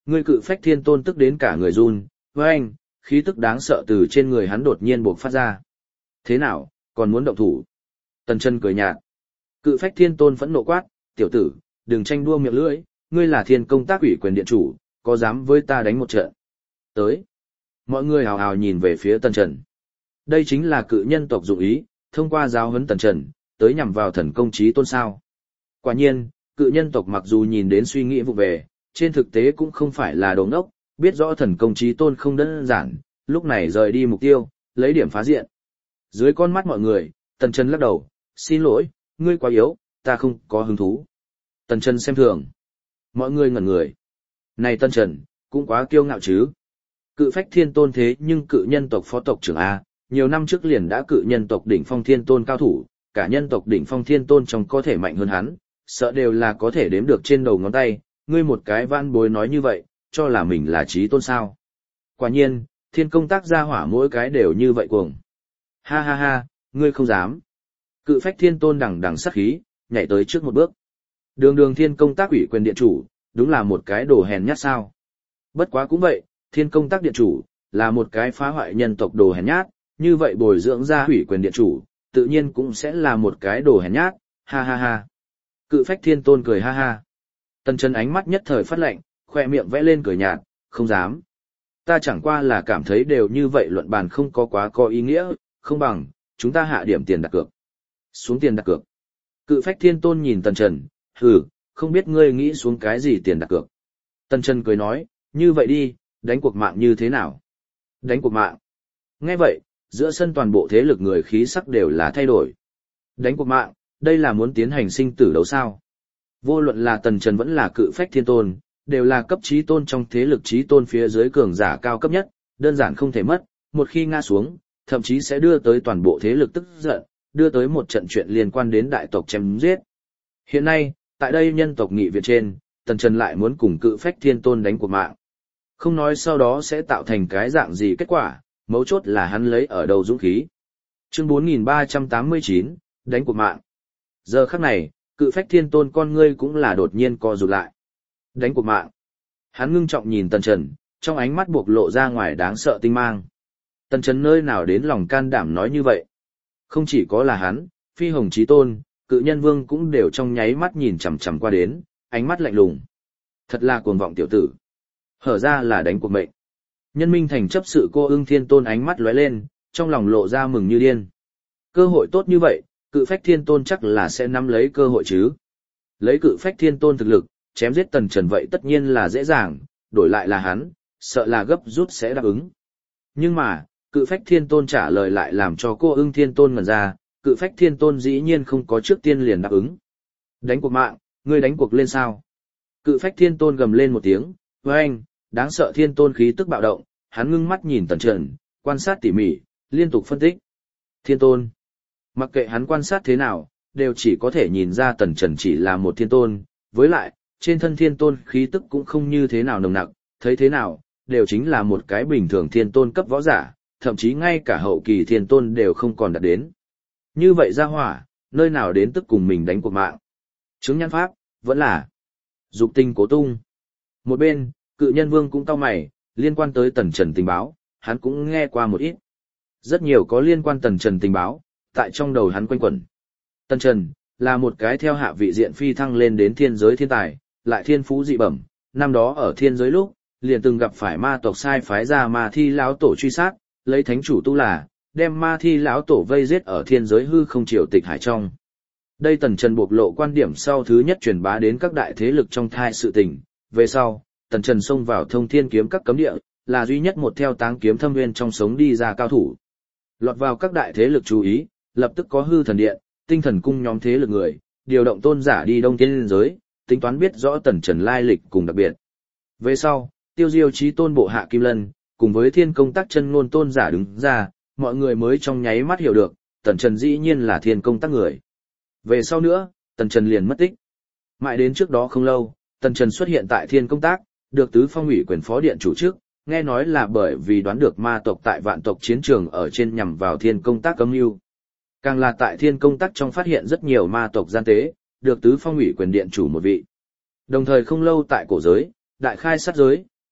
Speaker 1: Ngươi Cự Phách Thiên Tôn tức đến cả người run, với anh, khí tức đáng sợ từ trên người hắn đột nhiên bộc phát ra. Thế nào, còn muốn động thủ? Tần Chân cười nhạt. Cự Phách Thiên Tôn phẫn nộ quát, tiểu tử, đừng tranh đua miệng lưỡi, ngươi là Thiên Công Tác Ủy quyền điện chủ, có dám với ta đánh một trận? Tới. Mọi người hào hào nhìn về phía Tần Trần. Đây chính là cự nhân tộc dụng ý, thông qua giáo huấn Tần Trần, tới nhằm vào thần công chí tôn sao. Quả nhiên, cự nhân tộc mặc dù nhìn đến suy nghĩ vụ về, trên thực tế cũng không phải là đồ ngốc, biết rõ thần công chí tôn không đơn giản, lúc này rời đi mục tiêu, lấy điểm phá diện. Dưới con mắt mọi người, Tần Trần lắc đầu, xin lỗi, ngươi quá yếu, ta không có hứng thú. Tần Trần xem thường. Mọi người ngẩn người. Này Tần Trần, cũng quá kiêu ngạo chứ. Cự Phách Thiên Tôn thế nhưng cự nhân tộc phó tộc trưởng A, nhiều năm trước liền đã cự nhân tộc đỉnh phong thiên tôn cao thủ, cả nhân tộc đỉnh phong thiên tôn trong có thể mạnh hơn hắn, sợ đều là có thể đếm được trên đầu ngón tay, ngươi một cái van bối nói như vậy, cho là mình là trí tôn sao. Quả nhiên, Thiên Công Tác gia hỏa mỗi cái đều như vậy cuồng. Ha ha ha, ngươi không dám. Cự Phách Thiên Tôn đằng đằng sát khí, nhảy tới trước một bước. Đường đường Thiên Công Tác ủy quyền điện chủ, đúng là một cái đồ hèn nhát sao. Bất quá cũng vậy, Thiên Công Tác điện chủ, là một cái phá hoại nhân tộc đồ hèn nhát, như vậy bồi dưỡng ra ủy quyền điện chủ, tự nhiên cũng sẽ là một cái đồ hèn nhát, ha ha ha. Cự Phách Thiên Tôn cười ha ha. Tần Chân ánh mắt nhất thời phát lạnh, khoe miệng vẽ lên cười nhạt, không dám. Ta chẳng qua là cảm thấy đều như vậy luận bàn không có quá có ý nghĩa, không bằng, chúng ta hạ điểm tiền đặt cược. Xuống tiền đặt cược. Cự Phách Thiên Tôn nhìn Tần Trần, hừ, không biết ngươi nghĩ xuống cái gì tiền đặt cược. Tần Trần cười nói, như vậy đi, đánh cuộc mạng như thế nào? Đánh cuộc mạng. Nghe vậy, giữa sân toàn bộ thế lực người khí sắc đều là thay đổi. Đánh cuộc mạng, đây là muốn tiến hành sinh tử đấu sao? Vô luận là Tần Trần vẫn là Cự Phách Thiên Tôn, đều là cấp chí tôn trong thế lực chí tôn phía dưới cường giả cao cấp nhất, đơn giản không thể mất, một khi ngã xuống, thậm chí sẽ đưa tới toàn bộ thế lực tức giận, đưa tới một trận chuyện liên quan đến đại tộc chém giết. Hiện nay, tại đây nhân tộc nghị viện trên, Tần Trần lại muốn cùng Cự Phách Thiên Tôn đánh cuộc mạng. Không nói sau đó sẽ tạo thành cái dạng gì kết quả, mấu chốt là hắn lấy ở đâu dũng khí. Chương bốn nghìn ba trăm tám mươi chín, đánh cuộc mạng. Giờ khắc này, Cự Phách Thiên Tôn con ngươi cũng là đột nhiên co rụt lại. Đánh cuộc mạng. Hắn ngưng trọng nhìn Tần Trần, trong ánh mắt buộc lộ ra ngoài đáng sợ tinh mang. Tần Trần nơi nào đến lòng can đảm nói như vậy. Không chỉ có là hắn, Phi Hồng Chí Tôn, Cự Nhân Vương cũng đều trong nháy mắt nhìn chằm chằm qua đến, ánh mắt lạnh lùng. Thật là cuồng vọng tiểu tử. Hở ra là đánh cuộc mệnh. Nhân Minh Thành chấp sự Cô Ưng Thiên Tôn ánh mắt lóe lên, trong lòng lộ ra mừng như điên. Cơ hội tốt như vậy, Cự Phách Thiên Tôn chắc là sẽ nắm lấy cơ hội chứ. Lấy Cự Phách Thiên Tôn thực lực, chém giết Tần Trần vậy tất nhiên là dễ dàng, đổi lại là hắn, sợ là gấp rút sẽ đáp ứng. Nhưng mà, Cự Phách Thiên Tôn trả lời lại làm cho Cô Ưng Thiên Tôn ngẩn ra, Cự Phách Thiên Tôn dĩ nhiên không có trước tiên liền đáp ứng. Đánh cuộc mạng, ngươi đánh cuộc lên sao? Cự Phách Thiên Tôn gầm lên một tiếng, với anh, đáng sợ Thiên Tôn khí tức bạo động, hắn ngưng mắt nhìn Tần Trần, quan sát tỉ mỉ, liên tục phân tích. Thiên Tôn. Mặc kệ hắn quan sát thế nào, đều chỉ có thể nhìn ra Tần Trần chỉ là một Thiên Tôn, với lại, trên thân Thiên Tôn khí tức cũng không như thế nào nồng nặc, thấy thế nào, đều chính là một cái bình thường Thiên Tôn cấp võ giả, thậm chí ngay cả hậu kỳ Thiên Tôn đều không còn đạt đến. Như vậy ra hỏa, nơi nào đến tức cùng mình đánh cuộc mạng. Chứng nhãn pháp, vẫn là dục tinh cố tung. Một bên, Cự Nhân Vương cũng cau mày, liên quan tới Tần Trần tình báo, hắn cũng nghe qua một ít. Rất nhiều có liên quan Tần Trần tình báo, tại trong đầu hắn quanh quẩn. Tần Trần, là một cái theo hạ vị diện phi thăng lên đến thiên giới thiên tài, lại thiên phú dị bẩm, năm đó ở thiên giới lúc, liền từng gặp phải ma tộc sai phái ra ma thi lão tổ truy sát, lấy thánh chủ tu là, đem ma thi lão tổ vây giết ở thiên giới hư không triều tịch hải trong. Đây Tần Trần bộc lộ quan điểm sau thứ nhất truyền bá đến các đại thế lực trong thai sự tình, về sau, Tần Trần xông vào thông thiên kiếm các cấm địa, là duy nhất một theo táng kiếm thâm nguyên trong sống đi ra cao thủ. Lọt vào các đại thế lực chú ý, lập tức có hư thần điện, tinh thần cung nhóm thế lực người, điều động tôn giả đi đông thiên giới, tính toán biết rõ Tần Trần lai lịch cùng đặc biệt. Về sau, Tiêu Diêu Chí Tôn bộ hạ Kim Lân, cùng với Thiên Công Tác chân ngôn tôn giả đứng ra, mọi người mới trong nháy mắt hiểu được, Tần Trần dĩ nhiên là Thiên Công Tác người. Về sau nữa, Tần Trần liền mất tích. Mãi đến trước đó không lâu, Tần Trần xuất hiện tại Thiên Công Tác, được tứ phong ủy quyền phó điện chủ chức, nghe nói là bởi vì đoán được ma tộc tại vạn tộc chiến trường ở trên nhằm vào Thiên Công Tác âm mưu. Càng là tại Thiên Công Tác trong phát hiện rất nhiều ma tộc gian tế, được tứ phong ủy quyền điện chủ một vị. Đồng thời không lâu tại cổ giới, đại khai sát giới,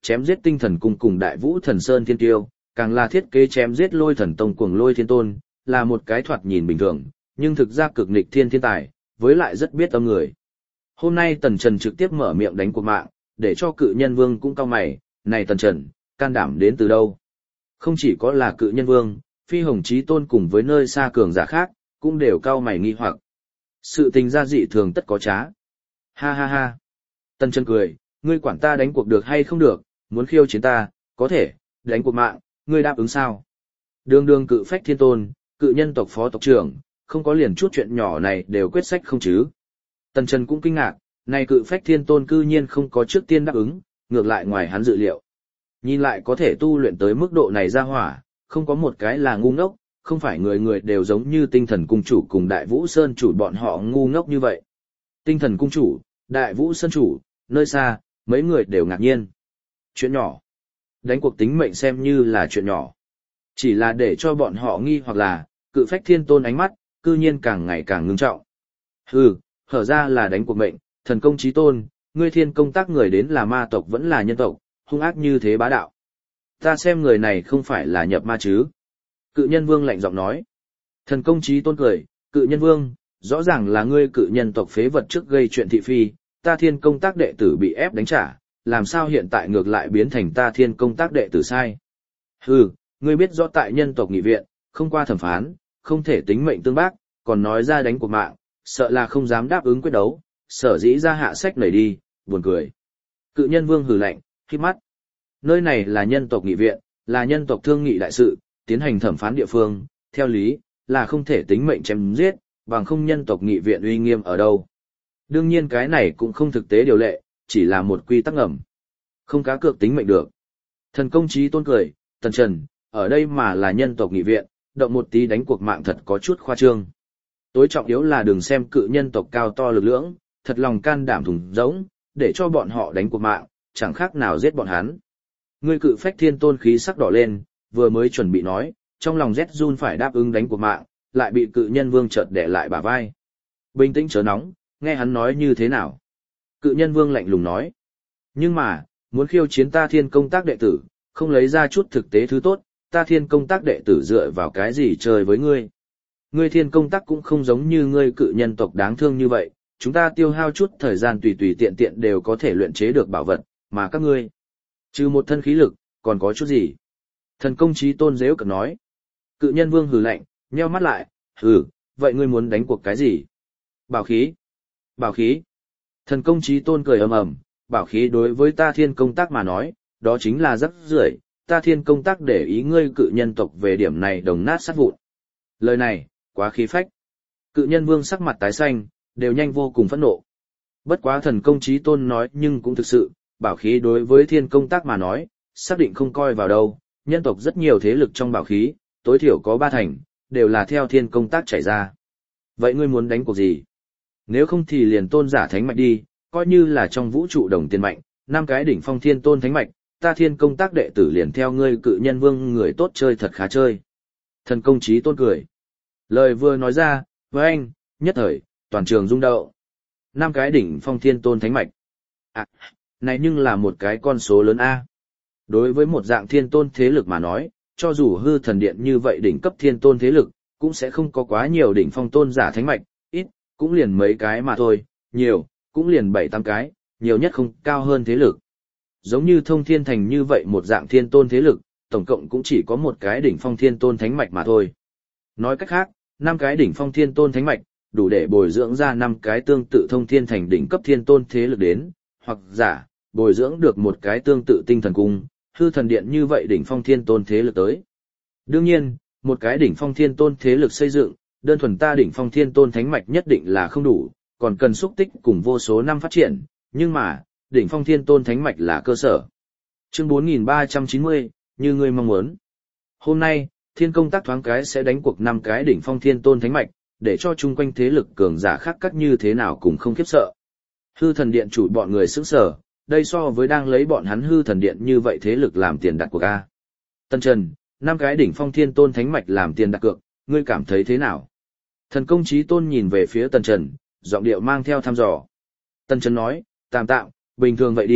Speaker 1: chém giết tinh thần cung cùng đại vũ thần sơn thiên tiêu, càng là thiết kế chém giết lôi thần tông cuồng lôi thiên tôn, là một cái thoạt nhìn bình thường, nhưng thực ra cực nghịch thiên thiên tài, với lại rất biết âm người. Hôm nay Tần Trần trực tiếp mở miệng đánh cuộc mạng, để cho cự nhân vương cũng cau mày, này Tần Trần, can đảm đến từ đâu? Không chỉ có là cự nhân vương, phi hồng chí tôn cùng với nơi xa cường giả khác, cũng đều cau mày nghi hoặc. Sự tình gia dị thường tất có trá. Ha ha ha. Tần Trần cười, ngươi quản ta đánh cuộc được hay không được, muốn khiêu chiến ta, có thể, đánh cuộc mạng, ngươi đáp ứng sao? Đường đường cự phách thiên tôn, cự nhân tộc phó tộc trưởng, không có liền chút chuyện nhỏ này đều quyết sách không chứ? Tần Trần cũng kinh ngạc, này cự phách thiên tôn cư nhiên không có trước tiên đáp ứng, ngược lại ngoài hắn dự liệu. Nhìn lại có thể tu luyện tới mức độ này ra hỏa, không có một cái là ngu ngốc, không phải người người đều giống như tinh thần cung chủ cùng đại vũ sơn chủ bọn họ ngu ngốc như vậy. Tinh thần cung chủ, đại vũ sơn chủ, nơi xa, mấy người đều ngạc nhiên. Chuyện nhỏ. Đánh cuộc tính mệnh xem như là chuyện nhỏ. Chỉ là để cho bọn họ nghi hoặc là, cự phách thiên tôn ánh mắt, cư nhiên càng ngày càng ngưng trọng. Hừ, hở ra là đánh cuộc mệnh, thần công chí tôn, ngươi thiên công tác người đến là ma tộc vẫn là nhân tộc, hung ác như thế bá đạo. Ta xem người này không phải là nhập ma chứ. Cự nhân vương lạnh giọng nói. Thần công chí tôn cười, cự nhân vương, rõ ràng là ngươi cự nhân tộc phế vật trước gây chuyện thị phi, ta thiên công tác đệ tử bị ép đánh trả, làm sao hiện tại ngược lại biến thành ta thiên công tác đệ tử sai. Hừ, ngươi biết rõ tại nhân tộc nghị viện, không qua thẩm phán, không thể tính mệnh tương bác, còn nói ra đánh cuộc mạng, sợ là không dám đáp ứng quyết đấu, sở dĩ ra hạ sách nảy đi, buồn cười. Cự nhân vương hừ lạnh, khít mắt. Nơi này là nhân tộc nghị viện, là nhân tộc thương nghị đại sự, tiến hành thẩm phán địa phương, theo lý, là không thể tính mệnh chém giết, bằng không nhân tộc nghị viện uy nghiêm ở đâu. Đương nhiên cái này cũng không thực tế điều lệ, chỉ là một quy tắc ngầm. Không cá cược tính mệnh được. Thần công chí tôn cười, Tần Trần, ở đây mà là nhân tộc nghị viện, động một tí đánh cuộc mạng thật có chút khoa trương. Tối trọng yếu là đừng xem cự nhân tộc cao to lực lưỡng, thật lòng can đảm thùng rỗng, để cho bọn họ đánh cuộc mạng, chẳng khác nào giết bọn hắn. Ngươi cự phách thiên tôn khí sắc đỏ lên, vừa mới chuẩn bị nói, trong lòng rét run phải đáp ứng đánh cuộc mạng, lại bị cự nhân vương chợt đè lại bả vai. Bình tĩnh chớ nóng, nghe hắn nói như thế nào. Cự nhân vương lạnh lùng nói. Nhưng mà, muốn khiêu chiến ta thiên công tác đệ tử, không lấy ra chút thực tế thứ tốt, ta thiên công tác đệ tử dựa vào cái gì chơi với ngươi. Ngươi thiên công tác cũng không giống như ngươi cự nhân tộc đáng thương như vậy, chúng ta tiêu hao chút thời gian tùy tùy tiện tiện đều có thể luyện chế được bảo vật, mà các ngươi, trừ một thân khí lực, còn có chút gì? Thần công chí tôn dễu cợt nói. Cự nhân vương hừ lạnh, nheo mắt lại, hừ, vậy ngươi muốn đánh cuộc cái gì? Bảo khí. Bảo khí. Thần công chí tôn cười ầm ầm, bảo khí đối với ta thiên công tác mà nói, đó chính là rắc rưởi, ta thiên công tác để ý ngươi cự nhân tộc về điểm này đồng nát sát vụn. Lời này, quá khí phách. Cự nhân vương sắc mặt tái xanh, đều nhanh vô cùng phẫn nộ. Bất quá thần công chí tôn nói nhưng cũng thực sự, bảo khí đối với thiên công tác mà nói, xác định không coi vào đâu, nhân tộc rất nhiều thế lực trong bảo khí, tối thiểu có ba thành, đều là theo thiên công tác chảy ra. Vậy ngươi muốn đánh cuộc gì? Nếu không thì liền tôn giả thánh mạch đi, coi như là trong vũ trụ đồng tiền mạnh, năm cái đỉnh phong thiên tôn thánh mạch, ta thiên công tác đệ tử liền theo ngươi cự nhân vương người tốt chơi thật khá chơi. Thần công chí tôn cười. Lời vừa nói ra, với anh, nhất thời, toàn trường rung động. Năm cái đỉnh phong thiên tôn thánh mạch. À, này nhưng là một cái con số lớn A. Đối với một dạng thiên tôn thế lực mà nói, cho dù hư thần điện như vậy đỉnh cấp thiên tôn thế lực, cũng sẽ không có quá nhiều đỉnh phong tôn giả thánh mạch, ít, cũng liền mấy cái mà thôi, nhiều, cũng liền bảy tám cái, nhiều nhất không cao hơn thế lực. Giống như thông thiên thành như vậy một dạng thiên tôn thế lực, tổng cộng cũng chỉ có một cái đỉnh phong thiên tôn thánh mạch mà thôi. Nói cách khác, năm cái đỉnh phong thiên tôn thánh mạch, đủ để bồi dưỡng ra năm cái tương tự thông thiên thành đỉnh cấp thiên tôn thế lực đến, hoặc giả, bồi dưỡng được một cái tương tự tinh thần cung, hư thần điện như vậy đỉnh phong thiên tôn thế lực tới. Đương nhiên, một cái đỉnh phong thiên tôn thế lực xây dựng, đơn thuần ta đỉnh phong thiên tôn thánh mạch nhất định là không đủ, còn cần xúc tích cùng vô số năm phát triển, nhưng mà, đỉnh phong thiên tôn thánh mạch là cơ sở. Chương bốn nghìn ba trăm chín mươi, như ngươi mong muốn. Hôm nay, thiên công tác thoáng cái sẽ đánh cuộc năm cái đỉnh phong thiên tôn thánh mạch, để cho chung quanh thế lực cường giả khác cắt như thế nào cũng không khiếp sợ. Hư thần điện chủ bọn người sững sờ, đây so với đang lấy bọn hắn hư thần điện như vậy thế lực làm tiền đặt cuộc a. Tân Trần, năm cái đỉnh phong thiên tôn thánh mạch làm tiền đặt cược, ngươi cảm thấy thế nào? Thần công chí tôn nhìn về phía Tần Trần, giọng điệu mang theo thăm dò. Tần Trần nói, tạm tạm, bình thường vậy đi,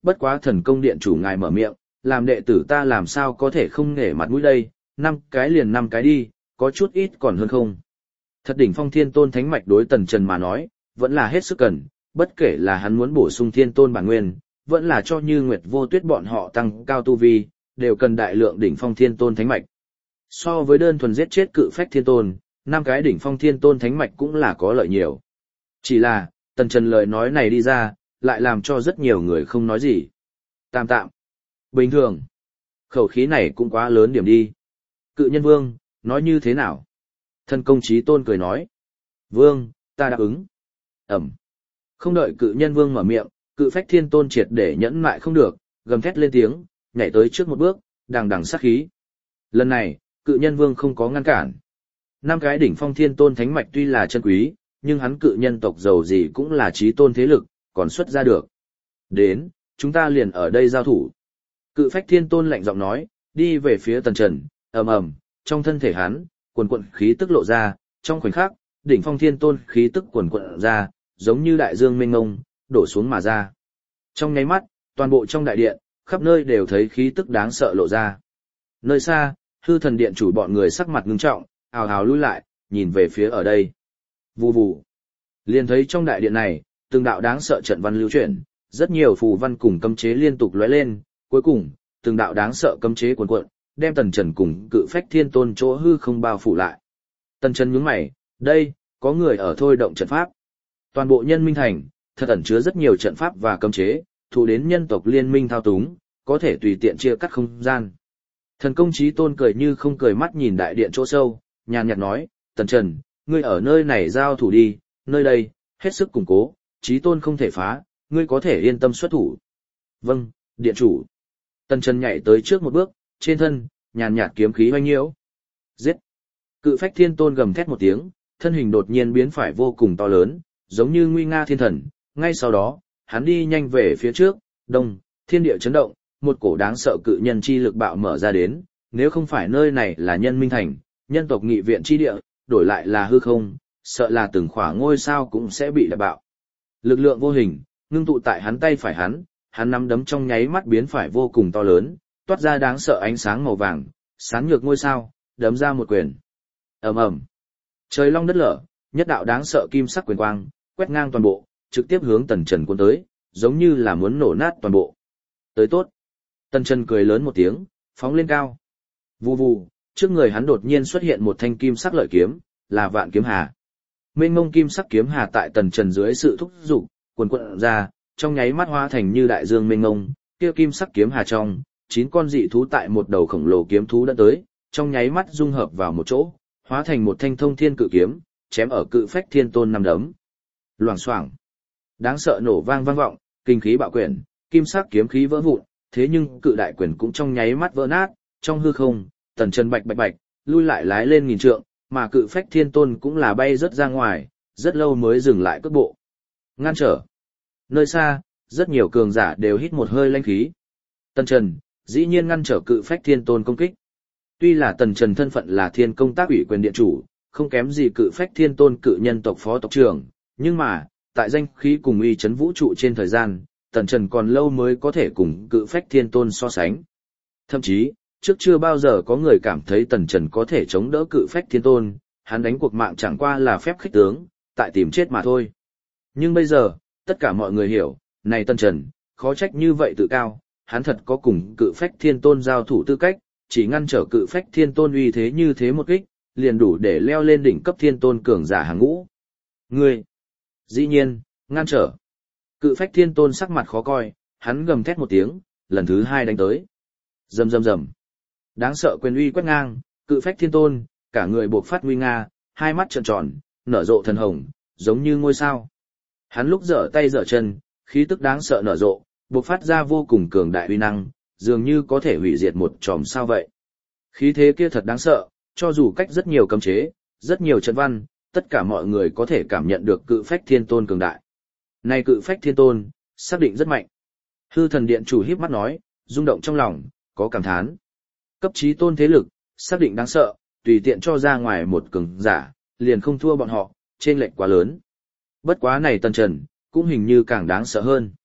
Speaker 1: bất quá thần công điện chủ ngài mở miệng, làm đệ tử ta làm sao có thể không nể mặt mũi đây, năm cái liền năm cái đi, có chút ít còn hơn không. Thật đỉnh phong thiên tôn thánh mạch đối Tần Trần mà nói, vẫn là hết sức cần, bất kể là hắn muốn bổ sung thiên tôn bản nguyên, vẫn là cho Như Nguyệt Vô Tuyết bọn họ tăng cao tu vi, đều cần đại lượng đỉnh phong thiên tôn thánh mạch. So với đơn thuần giết chết cự phách thiên tôn, năm cái đỉnh phong thiên tôn thánh mạch cũng là có lợi nhiều. Chỉ là, Tần Trần lời nói này đi ra, lại làm cho rất nhiều người không nói gì. Tạm tạm. Bình thường. Khẩu khí này cũng quá lớn điểm đi. Cự nhân vương, nói như thế nào? Thần công chí tôn cười nói. Vương, ta đáp ứng. Ẩm. Không đợi cự nhân vương mở miệng, cự phách thiên tôn triệt để nhẫn mại không được, gầm thét lên tiếng, nhảy tới trước một bước, đằng đằng sát khí. Lần này, cự nhân vương không có ngăn cản. Năm cái đỉnh phong thiên tôn thánh mạch tuy là chân quý, nhưng hắn cự nhân tộc giàu gì cũng là chí tôn thế lực, còn xuất ra được. Đến, chúng ta liền ở đây giao thủ. Cự phách thiên tôn lạnh giọng nói, đi về phía Tần Trần, ầm ầm, trong thân thể hắn, quần quận khí tức lộ ra, trong khoảnh khắc, đỉnh phong thiên tôn khí tức quần quận ra, giống như đại dương mênh mông, đổ xuống mà ra. Trong nháy mắt, toàn bộ trong đại điện, khắp nơi đều thấy khí tức đáng sợ lộ ra. Nơi xa, hư thần điện chủ bọn người sắc mặt ngưng trọng, ào ào lui lại, nhìn về phía ở đây. Vù vù. Liền thấy trong đại điện này, từng đạo đáng sợ trận văn lưu chuyển, rất nhiều phù văn cùng cấm chế liên tục lóe lên, cuối cùng, từng đạo đáng sợ cấm chế cuồn cuộn, đem Tần Trần cùng cự phách thiên tôn chỗ hư không bao phủ lại. Tần Trần nhướng mày, đây, có người ở thôi động trận pháp. Toàn bộ nhân minh thành, thật ẩn chứa rất nhiều trận pháp và cấm chế, thủ đến nhân tộc liên minh thao túng, có thể tùy tiện chia cắt không gian. Thần công chí tôn cười như không cười mắt nhìn đại điện chỗ sâu, nhàn nhạt nói, Tần Trần, ngươi ở nơi này giao thủ đi, nơi đây, hết sức củng cố, chí tôn không thể phá, ngươi có thể yên tâm xuất thủ. Vâng, điện chủ. Tần Trần nhảy tới trước một bước, trên thân, nhàn nhạt kiếm khí hoanh nhiễu. Giết! Cự phách thiên tôn gầm thét một tiếng, thân hình đột nhiên biến phải vô cùng to lớn, giống như nguy nga thiên thần. Ngay sau đó, hắn đi nhanh về phía trước, đông, thiên địa chấn động, một cổ đáng sợ cự nhân chi lực bạo mở ra đến, nếu không phải nơi này là nhân minh thành, nhân tộc nghị viện chi địa, đổi lại là hư không, sợ là từng khỏa ngôi sao cũng sẽ bị đập bạo. Lực lượng vô hình, ngưng tụ tại hắn tay phải hắn, hắn nắm đấm trong nháy mắt biến phải vô cùng to lớn, toát ra đáng sợ ánh sáng màu vàng, sáng nhược ngôi sao, đấm ra một quyền. Ầm ầm. Trời long đất lở, nhất đạo đáng sợ kim sắc quyền quang, quét ngang toàn bộ, trực tiếp hướng Tần Trần cuốn tới, giống như là muốn nổ nát toàn bộ. Tới tốt. Tần Trần cười lớn một tiếng, phóng lên cao. Vù vù, trước người hắn đột nhiên xuất hiện một thanh kim sắc lợi kiếm, là Vạn Kiếm Hà. Mênh mông kim sắc kiếm hà tại Tần Trần dưới sự thúc giục, cuồn cuộn ra, trong nháy mắt hóa thành như đại dương mênh mông, kia kim sắc kiếm hà trong, chín con dị thú tại một đầu khổng lồ kiếm thú đã tới, trong nháy mắt dung hợp vào một chỗ, hóa thành một thanh thông thiên cự kiếm, chém ở cự phách thiên tôn năm đấm. Loảng xoảng. Đáng sợ nổ vang vang vọng, kinh khí bạo quyển, kim sắc kiếm khí vỡ vụn, thế nhưng cự đại quyển cũng trong nháy mắt vỡ nát, trong hư không, Tần Trần bạch bạch bạch, lui lại lái lên nghìn trượng, mà cự phách thiên tôn cũng là bay rất ra ngoài, rất lâu mới dừng lại cước bộ. Ngăn trở. Nơi xa, rất nhiều cường giả đều hít một hơi lãnh khí. Tần Trần, dĩ nhiên ngăn trở cự phách thiên tôn công kích. Tuy là Tần Trần thân phận là thiên công tác ủy quyền điện chủ, không kém gì cự phách thiên tôn cự nhân tộc phó tộc trưởng, nhưng mà, tại danh khí cùng uy chấn vũ trụ trên thời gian, Tần Trần còn lâu mới có thể cùng cự phách thiên tôn so sánh. Thậm chí, trước chưa bao giờ có người cảm thấy Tần Trần có thể chống đỡ cự phách thiên tôn, hắn đánh cuộc mạng chẳng qua là phép khích tướng, tại tìm chết mà thôi. Nhưng bây giờ, tất cả mọi người hiểu, này Tần Trần, khó trách như vậy tự cao, hắn thật có cùng cự phách thiên tôn giao thủ tư cách, chỉ ngăn trở cự phách thiên tôn uy thế như thế một kích, liền đủ để leo lên đỉnh cấp thiên tôn cường giả hàng ngũ. Ngươi, dĩ nhiên, ngăn trở. Cự phách thiên tôn sắc mặt khó coi, hắn gầm thét một tiếng, lần thứ hai đánh tới. Rầm rầm rầm. Đáng sợ quyền uy quét ngang, cự phách thiên tôn, cả người buộc phát nguy nga, hai mắt trợn tròn, nở rộ thần hồng, giống như ngôi sao. Hắn lúc giở tay giở chân, khí tức đáng sợ nở rộ, buộc phát ra vô cùng cường đại uy năng, dường như có thể hủy diệt một chòm sao vậy. Khí thế kia thật đáng sợ, cho dù cách rất nhiều cấm chế, rất nhiều trận văn, tất cả mọi người có thể cảm nhận được cự phách thiên tôn cường đại. Này cự phách thiên tôn, xác định rất mạnh. Hư thần điện chủ híp mắt nói, rung động trong lòng, có cảm thán. Cấp chí tôn thế lực, xác định đáng sợ, tùy tiện cho ra ngoài một cường giả, liền không thua bọn họ, trên lệch quá lớn. Bất quá này Tần Trần, cũng hình như càng đáng sợ hơn.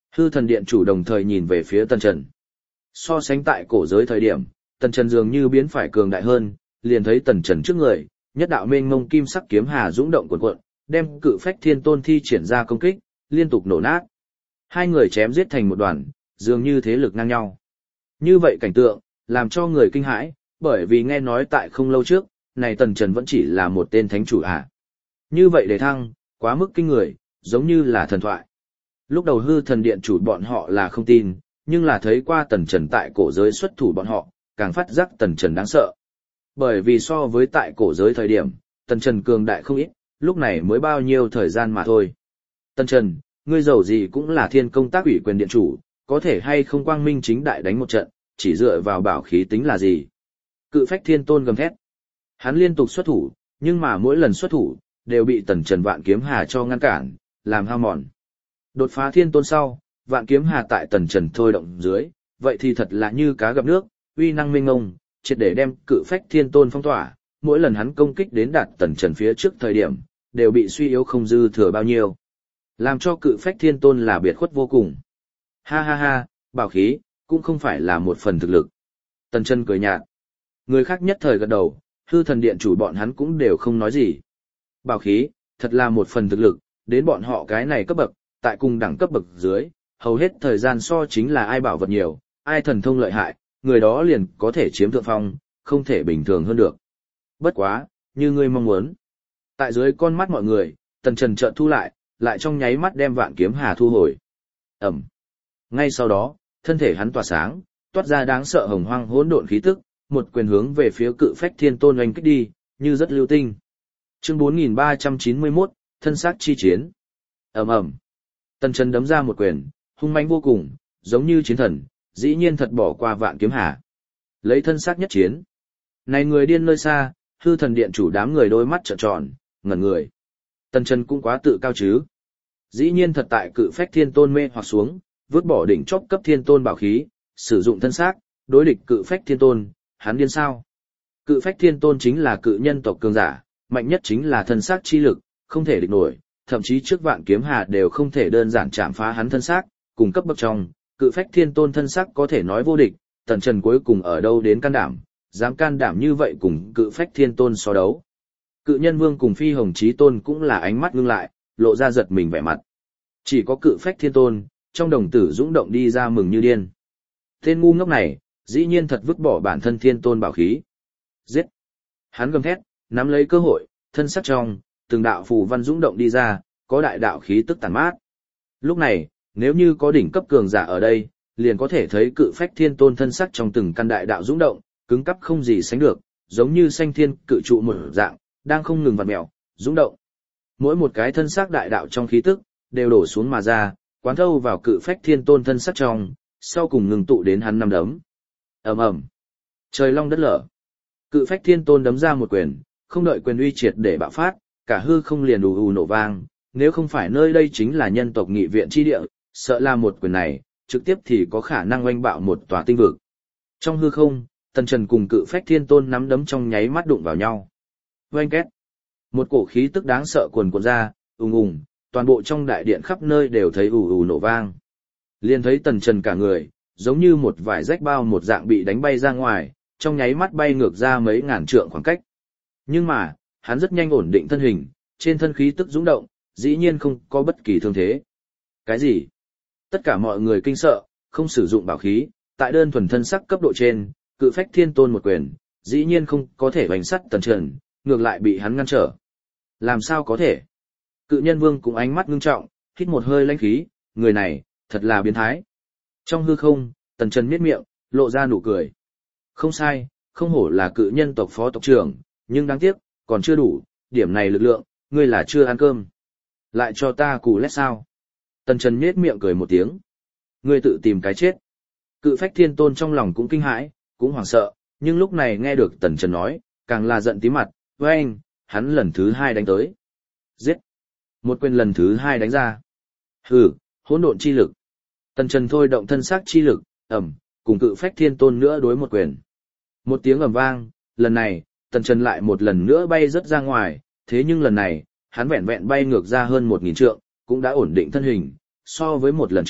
Speaker 1: Hư thần điện chủ đồng thời nhìn về phía Tần Trần. So sánh tại cổ giới thời điểm, Tần Trần dường như biến phải cường đại hơn, liền thấy Tần Trần trước người, nhất đạo mênh mông kim sắc kiếm hà dũng động cuộn cuộn, đem Cự Phách Thiên Tôn thi triển ra công kích, liên tục nổ nát. Hai người chém giết thành một đoàn, dường như thế lực ngang nhau. Như vậy cảnh tượng, làm cho người kinh hãi, bởi vì nghe nói tại không lâu trước, này Tần Trần vẫn chỉ là một tên thánh chủ à. Như vậy để thăng, quá mức kinh người, giống như là thần thoại. Lúc đầu hư thần điện chủ bọn họ là không tin, nhưng là thấy qua Tần Trần tại cổ giới xuất thủ bọn họ, càng phát giác Tần Trần đáng sợ. Bởi vì so với tại cổ giới thời điểm, Tần Trần cường đại không ít, lúc này mới bao nhiêu thời gian mà thôi. Tần Trần, ngươi giàu gì cũng là thiên công tác ủy quyền điện chủ, có thể hay không quang minh chính đại đánh một trận, chỉ dựa vào bảo khí tính là gì? Cự Phách Thiên Tôn gầm thét. Hắn liên tục xuất thủ, nhưng mà mỗi lần xuất thủ, đều bị Tần Trần vạn kiếm hà cho ngăn cản, làm hao mòn. Đột phá Thiên Tôn sau, vạn kiếm hà tại Tần Trần thôi động dưới, vậy thì thật là như cá gặp nước, uy năng mênh mông, triệt để đem Cự Phách Thiên Tôn phong tỏa, mỗi lần hắn công kích đến đạt Tần Trần phía trước thời điểm, đều bị suy yếu không dư thừa bao nhiêu. Làm cho Cự Phách Thiên Tôn là biệt khuất vô cùng. Ha ha ha, bảo khí, cũng không phải là một phần thực lực. Tần Trần cười nhạt. Người khác nhất thời gật đầu, hư thần điện chủ bọn hắn cũng đều không nói gì. Bảo khí, thật là một phần thực lực, đến bọn họ cái này cấp bậc, tại cùng đẳng cấp bậc dưới, hầu hết thời gian so chính là ai bảo vật nhiều, ai thần thông lợi hại, người đó liền có thể chiếm thượng phong, không thể bình thường hơn được. Bất quá, như ngươi mong muốn. Tại dưới con mắt mọi người, Tần Trần chợt thu lại, lại trong nháy mắt đem vạn kiếm hà thu hồi. Ẩm. Ngay sau đó, thân thể hắn tỏa sáng, toát ra đáng sợ hồng hoang hỗn độn khí tức, một quyền hướng về phía Cự Phách Thiên Tôn oanh kích đi, như rất lưu tinh. Chương bốn nghìn ba trăm chín mươi mốt, thân xác chi chiến. Ầm ầm. Tần Trần đấm ra một quyền, hung mãnh vô cùng, giống như chiến thần, dĩ nhiên thật bỏ qua vạn kiếm hà. Lấy thân xác nhất chiến. Này người điên nơi xa, hư thần điện chủ đám người đôi mắt trợn tròn, ngẩn người. Tần Trần cũng quá tự cao chứ. Dĩ nhiên thật tại Cự Phách Thiên Tôn mê hoặc xuống, vứt bỏ đỉnh chóp cấp Thiên Tôn bảo khí, sử dụng thân xác, đối địch Cự Phách Thiên Tôn, hắn điên sao? Cự Phách Thiên Tôn chính là cự nhân tộc cường giả, mạnh nhất chính là thân xác chi lực, không thể địch nổi, thậm chí trước vạn kiếm hà đều không thể đơn giản chạm phá hắn thân xác, cùng cấp bậc trong, Cự Phách Thiên Tôn thân xác có thể nói vô địch, Tần Trần cuối cùng ở đâu đến can đảm, dám can đảm như vậy cùng Cự Phách Thiên Tôn so đấu. Cự Nhân Vương cùng Phi Hồng Chí Tôn cũng là ánh mắt ngưng lại, lộ ra giật mình vẻ mặt. Chỉ có Cự Phách Thiên Tôn, trong đồng tử dũng động đi ra mừng như điên. Tên ngu ngốc này, dĩ nhiên thật vứt bỏ bản thân Thiên Tôn bảo khí. Giết! Hắn gầm thét, nắm lấy cơ hội, thân sắc trong, từng đạo phù văn dũng động đi ra, có đại đạo khí tức tàn mát. Lúc này, nếu như có đỉnh cấp cường giả ở đây, liền có thể thấy Cự Phách Thiên Tôn thân sắc trong từng căn đại đạo dũng động, cứng cắp không gì sánh được, giống như sanh thiên cự trụ một dạng, đang không ngừng vặn mèo, dũng động. Mỗi một cái thân sắc đại đạo trong khí tức, đều đổ xuống mà ra, quán thâu vào Cự Phách Thiên Tôn thân sắc trong, sau cùng ngừng tụ đến hắn năm đấm. Ầm ầm. Trời long đất lở. Cự Phách Thiên Tôn đấm ra một quyền, không đợi quyền uy triệt để bạo phát, cả hư không liền ù ù nổ vang, nếu không phải nơi đây chính là nhân tộc nghị viện chi địa, sợ là một quyền này, trực tiếp thì có khả năng oanh bạo một tòa tinh vực. Trong hư không, Tần Trần cùng Cự Phách Thiên Tôn nắm đấm trong nháy mắt đụng vào nhau. Oanh két. Một cổ khí tức đáng sợ cuồn cuộn ra, ùng ùng, toàn bộ trong đại điện khắp nơi đều thấy ù ù nổ vang. Liền thấy Tần Trần cả người, giống như một vải rách bao một dạng bị đánh bay ra ngoài, trong nháy mắt bay ngược ra mấy ngàn trượng khoảng cách. Nhưng mà, hắn rất nhanh ổn định thân hình, trên thân khí tức dũng động, dĩ nhiên không có bất kỳ thương thế. Cái gì? Tất cả mọi người kinh sợ, không sử dụng bảo khí, tại đơn thuần thân sắc cấp độ trên, Cự Phách Thiên Tôn một quyền, dĩ nhiên không có thể bánh sắt Tần Trần, ngược lại bị hắn ngăn trở. Làm sao có thể? Cự Nhân Vương cũng ánh mắt ngưng trọng, hít một hơi lãnh khí, người này, thật là biến thái. Trong hư không, Tần Trần miết miệng, lộ ra nụ cười. Không sai, không hổ là cự nhân tộc phó tộc trưởng, nhưng đáng tiếc, còn chưa đủ, điểm này lực lượng, ngươi là chưa ăn cơm. Lại cho ta cù lét sao? Tần Trần miết miệng cười một tiếng. Ngươi tự tìm cái chết. Cự Phách Thiên Tôn trong lòng cũng kinh hãi, cũng hoảng sợ, nhưng lúc này nghe được Tần Trần nói, càng là giận tím mặt, với anh, hắn lần thứ hai đánh tới. Giết! Một quyền lần thứ hai đánh ra. Hừ, hỗn độn chi lực. Tần Trần thôi động thân xác chi lực, ầm, cùng Cự Phách Thiên Tôn nữa đối một quyền. Một tiếng ầm vang, lần này, Tần Trần lại một lần nữa bay rất ra ngoài, thế nhưng lần này, hắn vẹn vẹn bay ngược ra hơn một nghìn trượng, cũng đã ổn định thân hình, so với một lần trước,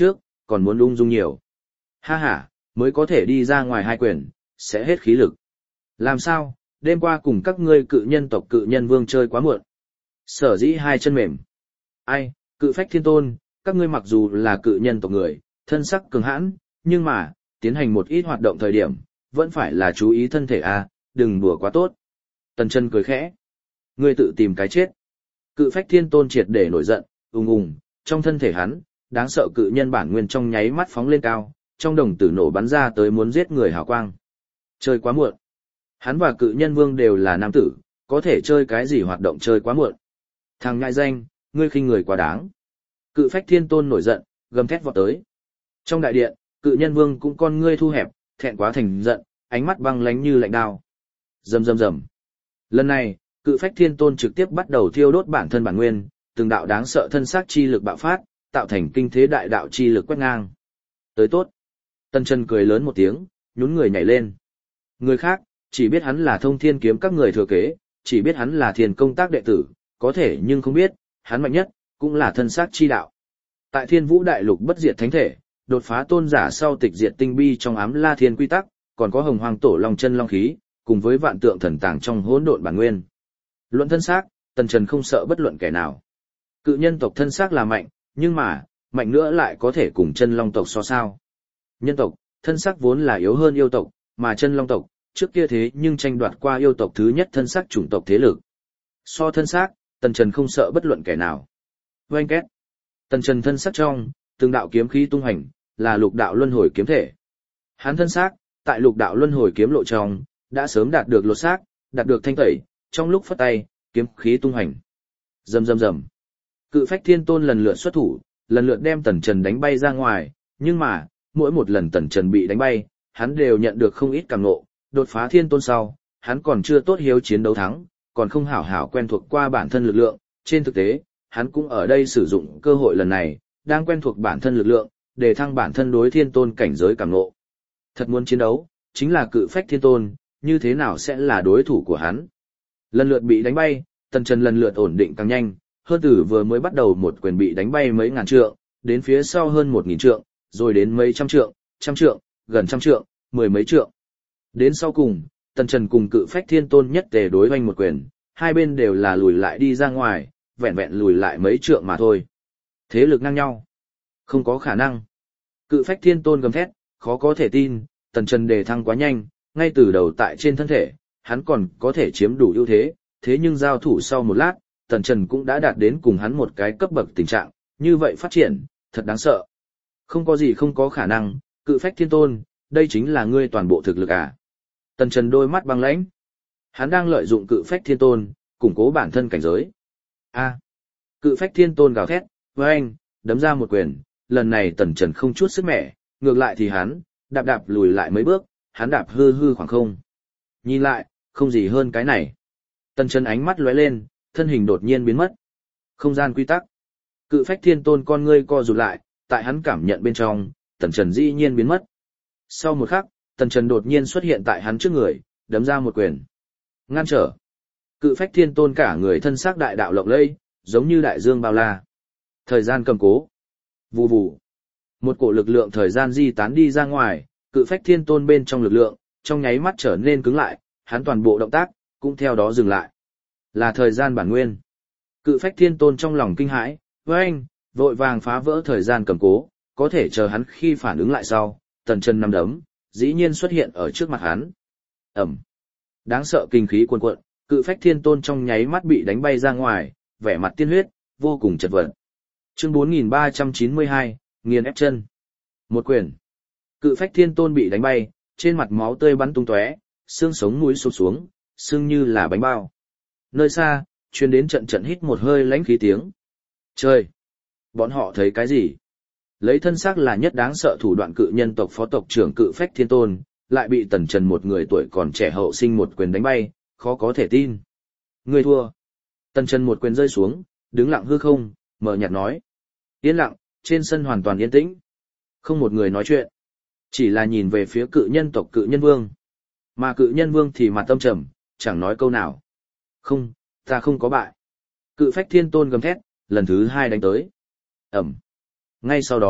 Speaker 1: còn muốn ung dung nhiều. Ha ha, mới có thể đi ra ngoài hai quyền, sẽ hết khí lực. Làm sao, đêm qua cùng các ngươi cự nhân tộc cự nhân vương chơi quá muộn. Sở dĩ hai chân mềm. Ai, cự phách thiên tôn, các ngươi mặc dù là cự nhân tộc người, thân sắc cường hãn, nhưng mà, tiến hành một ít hoạt động thời điểm, vẫn phải là chú ý thân thể a, đừng đùa quá tốt. Tần chân cười khẽ. Ngươi tự tìm cái chết. Cự phách thiên tôn triệt để nổi giận, ùng ùng, trong thân thể hắn, đáng sợ cự nhân bản nguyên trong nháy mắt phóng lên cao, trong đồng tử nổ bắn ra tới muốn giết người hào quang. Chơi quá muộn. Hắn và cự nhân vương đều là nam tử, có thể chơi cái gì hoạt động chơi quá muộn. Thằng ngại danh, ngươi khinh người quá đáng. Cự phách thiên tôn nổi giận, gầm thét vọt tới. Trong đại điện, cự nhân vương cũng con ngươi thu hẹp, thẹn quá thành giận, ánh mắt băng lánh như lạnh đao. Rầm rầm rầm. Lần này, cự phách thiên tôn trực tiếp bắt đầu thiêu đốt bản thân bản nguyên, từng đạo đáng sợ thân xác chi lực bạo phát, tạo thành kinh thế đại đạo chi lực quét ngang. Tới tốt. Tân Chân cười lớn một tiếng, nhún người nhảy lên. Người khác, chỉ biết hắn là thông thiên kiếm các người thừa kế, chỉ biết hắn là thiền công tác đệ tử, có thể nhưng không biết, hắn mạnh nhất, cũng là thân xác chi đạo. Tại thiên vũ đại lục bất diệt thánh thể, đột phá tôn giả sau tịch diệt tinh bi trong ám la thiên quy tắc, còn có hồng hoàng tổ long chân long khí, cùng với vạn tượng thần tàng trong hỗn độn bản nguyên. Luận thân xác, Tần Trần không sợ bất luận kẻ nào. Cự nhân tộc thân xác là mạnh, nhưng mà, mạnh nữa lại có thể cùng chân long tộc so sao. Nhân tộc, thân xác vốn là yếu hơn yêu tộc, mà chân long tộc, trước kia thế nhưng tranh đoạt qua yêu tộc thứ nhất thân xác chủng tộc thế lực. So thân xác, Tần Trần không sợ bất luận kẻ nào. Oanh két. Tần Trần thân xác trong, từng đạo kiếm khí tung hành, là lục đạo luân hồi kiếm thể. Hắn thân xác, tại lục đạo luân hồi kiếm lộ trong, đã sớm đạt được lột xác, đạt được thanh tẩy, trong lúc phất tay, kiếm khí tung hành. Rầm rầm rầm. Cự phách thiên tôn lần lượt xuất thủ, lần lượt đem Tần Trần đánh bay ra ngoài, nhưng mà, mỗi một lần Tần Trần bị đánh bay, hắn đều nhận được không ít cảm ngộ, đột phá thiên tôn sau, hắn còn chưa tốt hiếu chiến đấu thắng, còn không hảo hảo quen thuộc qua bản thân lực lượng, trên thực tế, hắn cũng ở đây sử dụng cơ hội lần này, đang quen thuộc bản thân lực lượng, để thăng bản thân đối thiên tôn cảnh giới cảm ngộ. Thật muốn chiến đấu, chính là cự phách thiên tôn, như thế nào sẽ là đối thủ của hắn. Lần lượt bị đánh bay, Tần Trần lần lượt ổn định càng nhanh, hơn từ vừa mới bắt đầu một quyền bị đánh bay mấy ngàn trượng, đến phía sau hơn một nghìn trượng, rồi đến mấy trăm trượng, trăm trượng, gần trăm trượng, mười mấy trượng. Đến sau cùng, Tần Trần cùng cự phách thiên tôn nhất tề đối oanh một quyền, hai bên đều là lùi lại đi ra ngoài, vẹn vẹn lùi lại mấy trượng mà thôi. Thế lực ngang nhau. Không có khả năng. Cự phách thiên tôn gầm thét, khó có thể tin, Tần Trần đề thăng quá nhanh, ngay từ đầu tại trên thân thể, hắn còn có thể chiếm đủ ưu thế, thế nhưng giao thủ sau một lát, Tần Trần cũng đã đạt đến cùng hắn một cái cấp bậc tình trạng, như vậy phát triển, thật đáng sợ. Không có gì không có khả năng, cự phách thiên tôn, đây chính là ngươi toàn bộ thực lực à. Tần Trần đôi mắt băng lãnh. Hắn đang lợi dụng cự phách thiên tôn, củng cố bản thân cảnh giới. A. Cự phách thiên tôn gào thét, với anh, đấm ra một quyền, lần này Tần Trần không chút sức mẻ, ngược lại thì hắn, đạp đạp lùi lại mấy bước, hắn đạp hư hư khoảng không. Nhìn lại, không gì hơn cái này. Tần Trần ánh mắt lóe lên, thân hình đột nhiên biến mất. Không gian quy tắc. Cự phách thiên tôn con ngươi co rụt lại, tại hắn cảm nhận bên trong, Tần Trần dĩ nhiên biến mất. Sau một khắc, Tần Trần đột nhiên xuất hiện tại hắn trước người, đấm ra một quyền. Ngăn trở. Cự phách thiên tôn cả người thân xác đại đạo lộng lẫy, giống như đại dương bao la. Thời gian cầm cố. Vù vù. Một cổ lực lượng thời gian di tán đi ra ngoài, cự phách thiên tôn bên trong lực lượng, trong nháy mắt trở nên cứng lại, hắn toàn bộ động tác, cũng theo đó dừng lại. Là thời gian bản nguyên. Cự phách thiên tôn trong lòng kinh hãi, với anh, vội vàng phá vỡ thời gian cầm cố, có thể chờ hắn khi phản ứng lại sau, Tần Trần nắm đấm, dĩ nhiên xuất hiện ở trước mặt hắn. Ẩm. Đáng sợ kinh khí cuồn cuộn, cự phách thiên tôn trong nháy mắt bị đánh bay ra ngoài, vẻ mặt tiên huyết, vô cùng chật vật. Chương bốn nghìn ba trăm chín mươi hai, nghiền ép chân. Một quyền. Cự phách thiên tôn bị đánh bay, trên mặt máu tươi bắn tung tóe, xương sống mũi sụp xuống, xương như là bánh bao. Nơi xa, truyền đến trận trận hít một hơi lãnh khí tiếng. Trời! Bọn họ thấy cái gì? Lấy thân xác là nhất đáng sợ thủ đoạn cự nhân tộc phó tộc trưởng cự phách thiên tôn, lại bị Tần Trần một người tuổi còn trẻ hậu sinh một quyền đánh bay, khó có thể tin. Người thua. Tần Trần một quyền rơi xuống, đứng lặng hư không, mờ nhạt nói. Yên lặng, trên sân hoàn toàn yên tĩnh. Không một người nói chuyện. Chỉ là nhìn về phía cự nhân tộc cự nhân vương. Mà cự nhân vương thì mặt tâm trầm, chẳng nói câu nào. Không, ta không có bại. Cự phách thiên tôn gầm thét, lần thứ hai đánh tới. Ẩm. Ngay sau đó,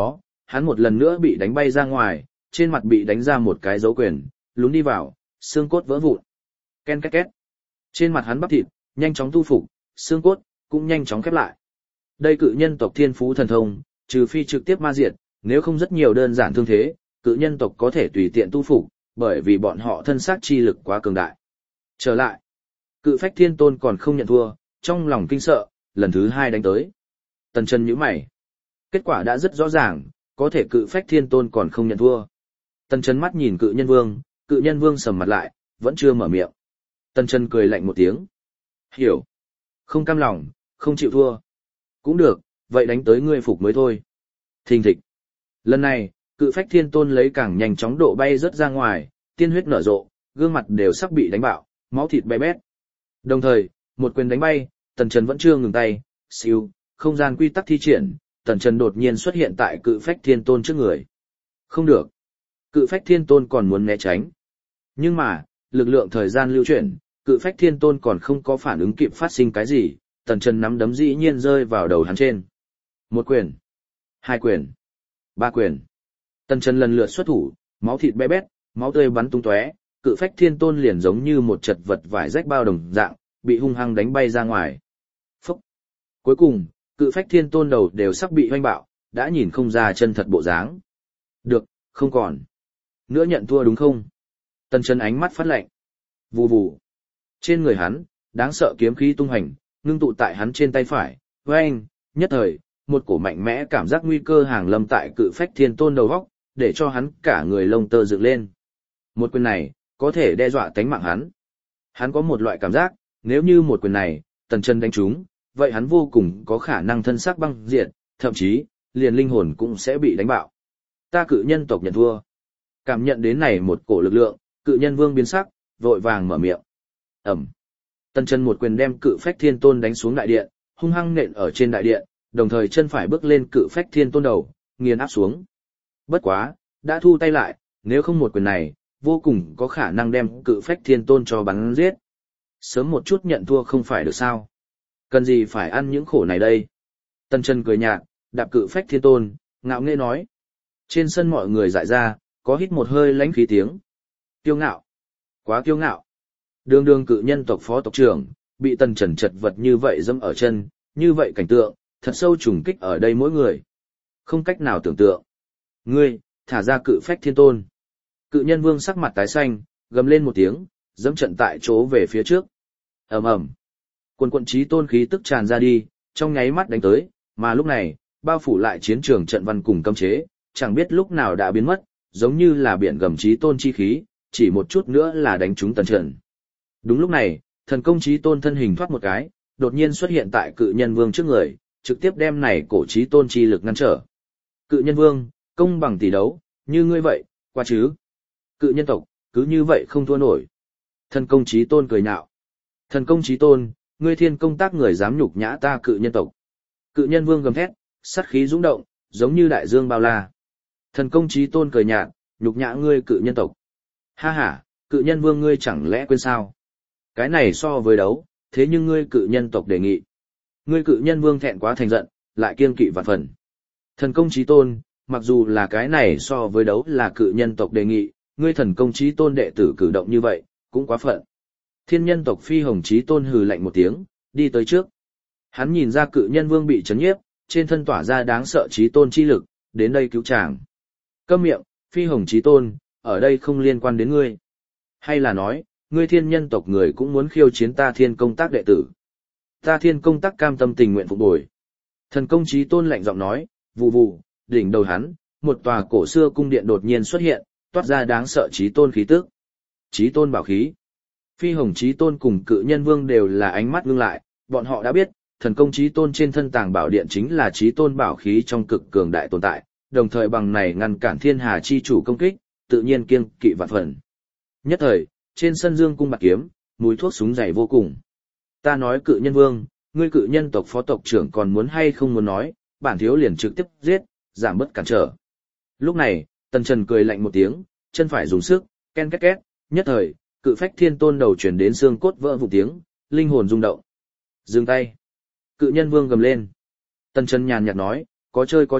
Speaker 1: hắn một lần nữa bị đánh bay ra ngoài, trên mặt bị đánh ra một cái dấu quyền, lún đi vào, xương cốt vỡ vụn. Ken két két. Trên mặt hắn bắp thịt, nhanh chóng tu phục, xương cốt cũng nhanh chóng khép lại. Đây cự nhân tộc thiên phú thần thông, trừ phi trực tiếp ma diệt, nếu không rất nhiều đơn giản thương thế, cự nhân tộc có thể tùy tiện tu phục, bởi vì bọn họ thân xác chi lực quá cường đại. Trở lại, cự phách thiên tôn còn không nhận thua, trong lòng kinh sợ, lần thứ hai đánh tới. Tần Chân nhíu mày. Kết quả đã rất rõ ràng, có thể cự phách thiên tôn còn không nhận thua. Tần Chân mắt nhìn cự nhân vương, cự nhân vương sầm mặt lại, vẫn chưa mở miệng. Tần Chân cười lạnh một tiếng. Hiểu. Không cam lòng, không chịu thua. Cũng được, vậy đánh tới ngươi phục mới thôi. Thình thịch. Lần này, cự phách thiên tôn lấy càng nhanh chóng độ bay rớt ra ngoài, tiên huyết nở rộ, gương mặt đều sắp bị đánh bạo, máu thịt bay bét. Đồng thời, một quyền đánh bay, Tần Chân vẫn chưa ngừng tay, siêu, không gian quy tắc thi triển, Tần Chân đột nhiên xuất hiện tại cự phách thiên tôn trước người. Không được. Cự phách thiên tôn còn muốn né tránh. Nhưng mà, lực lượng thời gian lưu chuyển, cự phách thiên tôn còn không có phản ứng kịp phát sinh cái gì, Tần Chân nắm đấm dĩ nhiên rơi vào đầu hắn trên. Một quyền, hai quyền, ba quyền. Tần Chân lần lượt xuất thủ, máu thịt bé bét, máu tươi bắn tung tóe, cự phách thiên tôn liền giống như một chật vật vải rách bao đồng dạng, bị hung hăng đánh bay ra ngoài. Phúc. Cuối cùng, cự phách thiên tôn đầu đều sắp bị hoanh bạo, đã nhìn không ra chân thật bộ dáng. Được, không còn. Nữa nhận thua đúng không? Tần Chân ánh mắt phát lạnh. Vù vù. Trên người hắn, đáng sợ kiếm khí tung hành, ngưng tụ tại hắn trên tay phải, oeng, nhất thời, một cổ mạnh mẽ cảm giác nguy cơ hàng lâm tại cự phách thiên tôn đầu góc, để cho hắn cả người lông tơ dựng lên. Một quyền này, có thể đe dọa tánh mạng hắn. Hắn có một loại cảm giác, nếu như một quyền này, Tần Chân đánh trúng, vậy hắn vô cùng có khả năng thân xác băng diệt, thậm chí, liền linh hồn cũng sẽ bị đánh bạo. Ta cự nhân tộc nhận thua. Cảm nhận đến này một cổ lực lượng, cự nhân vương biến sắc, vội vàng mở miệng. Ẩm. Tần Chân một quyền đem cự phách thiên tôn đánh xuống đại điện, hung hăng nện ở trên đại điện, đồng thời chân phải bước lên cự phách thiên tôn đầu, nghiền áp xuống. Bất quá, đã thu tay lại, nếu không một quyền này, vô cùng có khả năng đem cự phách thiên tôn cho bắn giết. Sớm một chút nhận thua không phải được sao? Cần gì phải ăn những khổ này đây? Tần Chân cười nhạt, đạp cự phách thiên tôn, ngạo nghễ nói. Trên sân mọi người dại ra, có hít một hơi lãnh khí tiếng. Kiêu ngạo. Quá kiêu ngạo. Đường đường cự nhân tộc phó tộc trưởng, bị Tần Chân chật vật như vậy dẫm ở chân, như vậy cảnh tượng, thật sâu trùng kích ở đây mỗi người. Không cách nào tưởng tượng. Ngươi, thả ra cự phách thiên tôn. Cự nhân vương sắc mặt tái xanh, gầm lên một tiếng, dẫm trận tại chỗ về phía trước. Ầm ầm. Quần quận chí tôn khí tức tràn ra đi, trong nháy mắt đánh tới, mà lúc này, bao phủ lại chiến trường trận văn cùng cấm chế, chẳng biết lúc nào đã biến mất, giống như là biển gầm chí tôn chi khí, chỉ một chút nữa là đánh trúng Tần Chân. Đúng lúc này, thần công chí tôn thân hình thoát một cái, đột nhiên xuất hiện tại cự nhân vương trước người, trực tiếp đem này cổ chí tôn chi lực ngăn trở. Cự nhân vương, công bằng tỷ đấu, như ngươi vậy, qua chứ. Cự nhân tộc, cứ như vậy không thua nổi. Thần công chí tôn cười nhạo. Thần công chí tôn, ngươi thiên công tác người dám nhục nhã ta cự nhân tộc. Cự nhân vương gầm thét, sát khí dũng động, giống như đại dương bao la. Thần công chí tôn cười nhạt, nhục nhã ngươi cự nhân tộc. Ha ha, cự nhân vương ngươi chẳng lẽ quên sao? Cái này so với đấu, thế nhưng ngươi cự nhân tộc đề nghị. Ngươi cự nhân vương thẹn quá thành giận, lại kiêng kỵ vạn phần. Thần công chí tôn, mặc dù là cái này so với đấu là cự nhân tộc đề nghị, ngươi thần công chí tôn đệ tử cử động như vậy, cũng quá phận. Thiên nhân tộc phi hồng chí tôn hừ lạnh một tiếng, đi tới trước. Hắn nhìn ra cự nhân vương bị chấn nhiếp, trên thân tỏa ra đáng sợ chí tôn chi lực, đến đây cứu chàng. Câm miệng, phi hồng chí tôn, ở đây không liên quan đến ngươi. Hay là nói, ngươi thiên nhân tộc người cũng muốn khiêu chiến ta thiên công tác đệ tử. Ta thiên công tác cam tâm tình nguyện phục bồi. Thần công chí tôn lạnh giọng nói, vù vù, đỉnh đầu hắn, một tòa cổ xưa cung điện đột nhiên xuất hiện, toát ra đáng sợ chí tôn khí tức. Chí tôn bảo khí. Phi hồng chí tôn cùng cự nhân vương đều là ánh mắt ngưng lại, bọn họ đã biết, thần công chí tôn trên thân tàng bảo điện chính là chí tôn bảo khí trong cực cường đại tồn tại, đồng thời bằng này ngăn cản thiên hà chi chủ công kích, tự nhiên kiêng kỵ vạn phần. Nhất thời, trên sân dương cung bạc kiếm, mùi thuốc súng dày vô cùng. Ta nói cự nhân vương, ngươi cự nhân tộc phó tộc trưởng còn muốn hay không muốn nói, bản thiếu liền trực tiếp giết, giảm bớt cản trở. Lúc này, Tần Trần cười lạnh một tiếng, chân phải dùng sức, ken két két, nhất thời, cự phách thiên tôn đầu chuyển đến xương cốt vỡ vụn tiếng, linh hồn rung động. Dừng tay. Cự nhân vương gầm lên. Tần Trần nhàn nhạt nói, có chơi có chịu,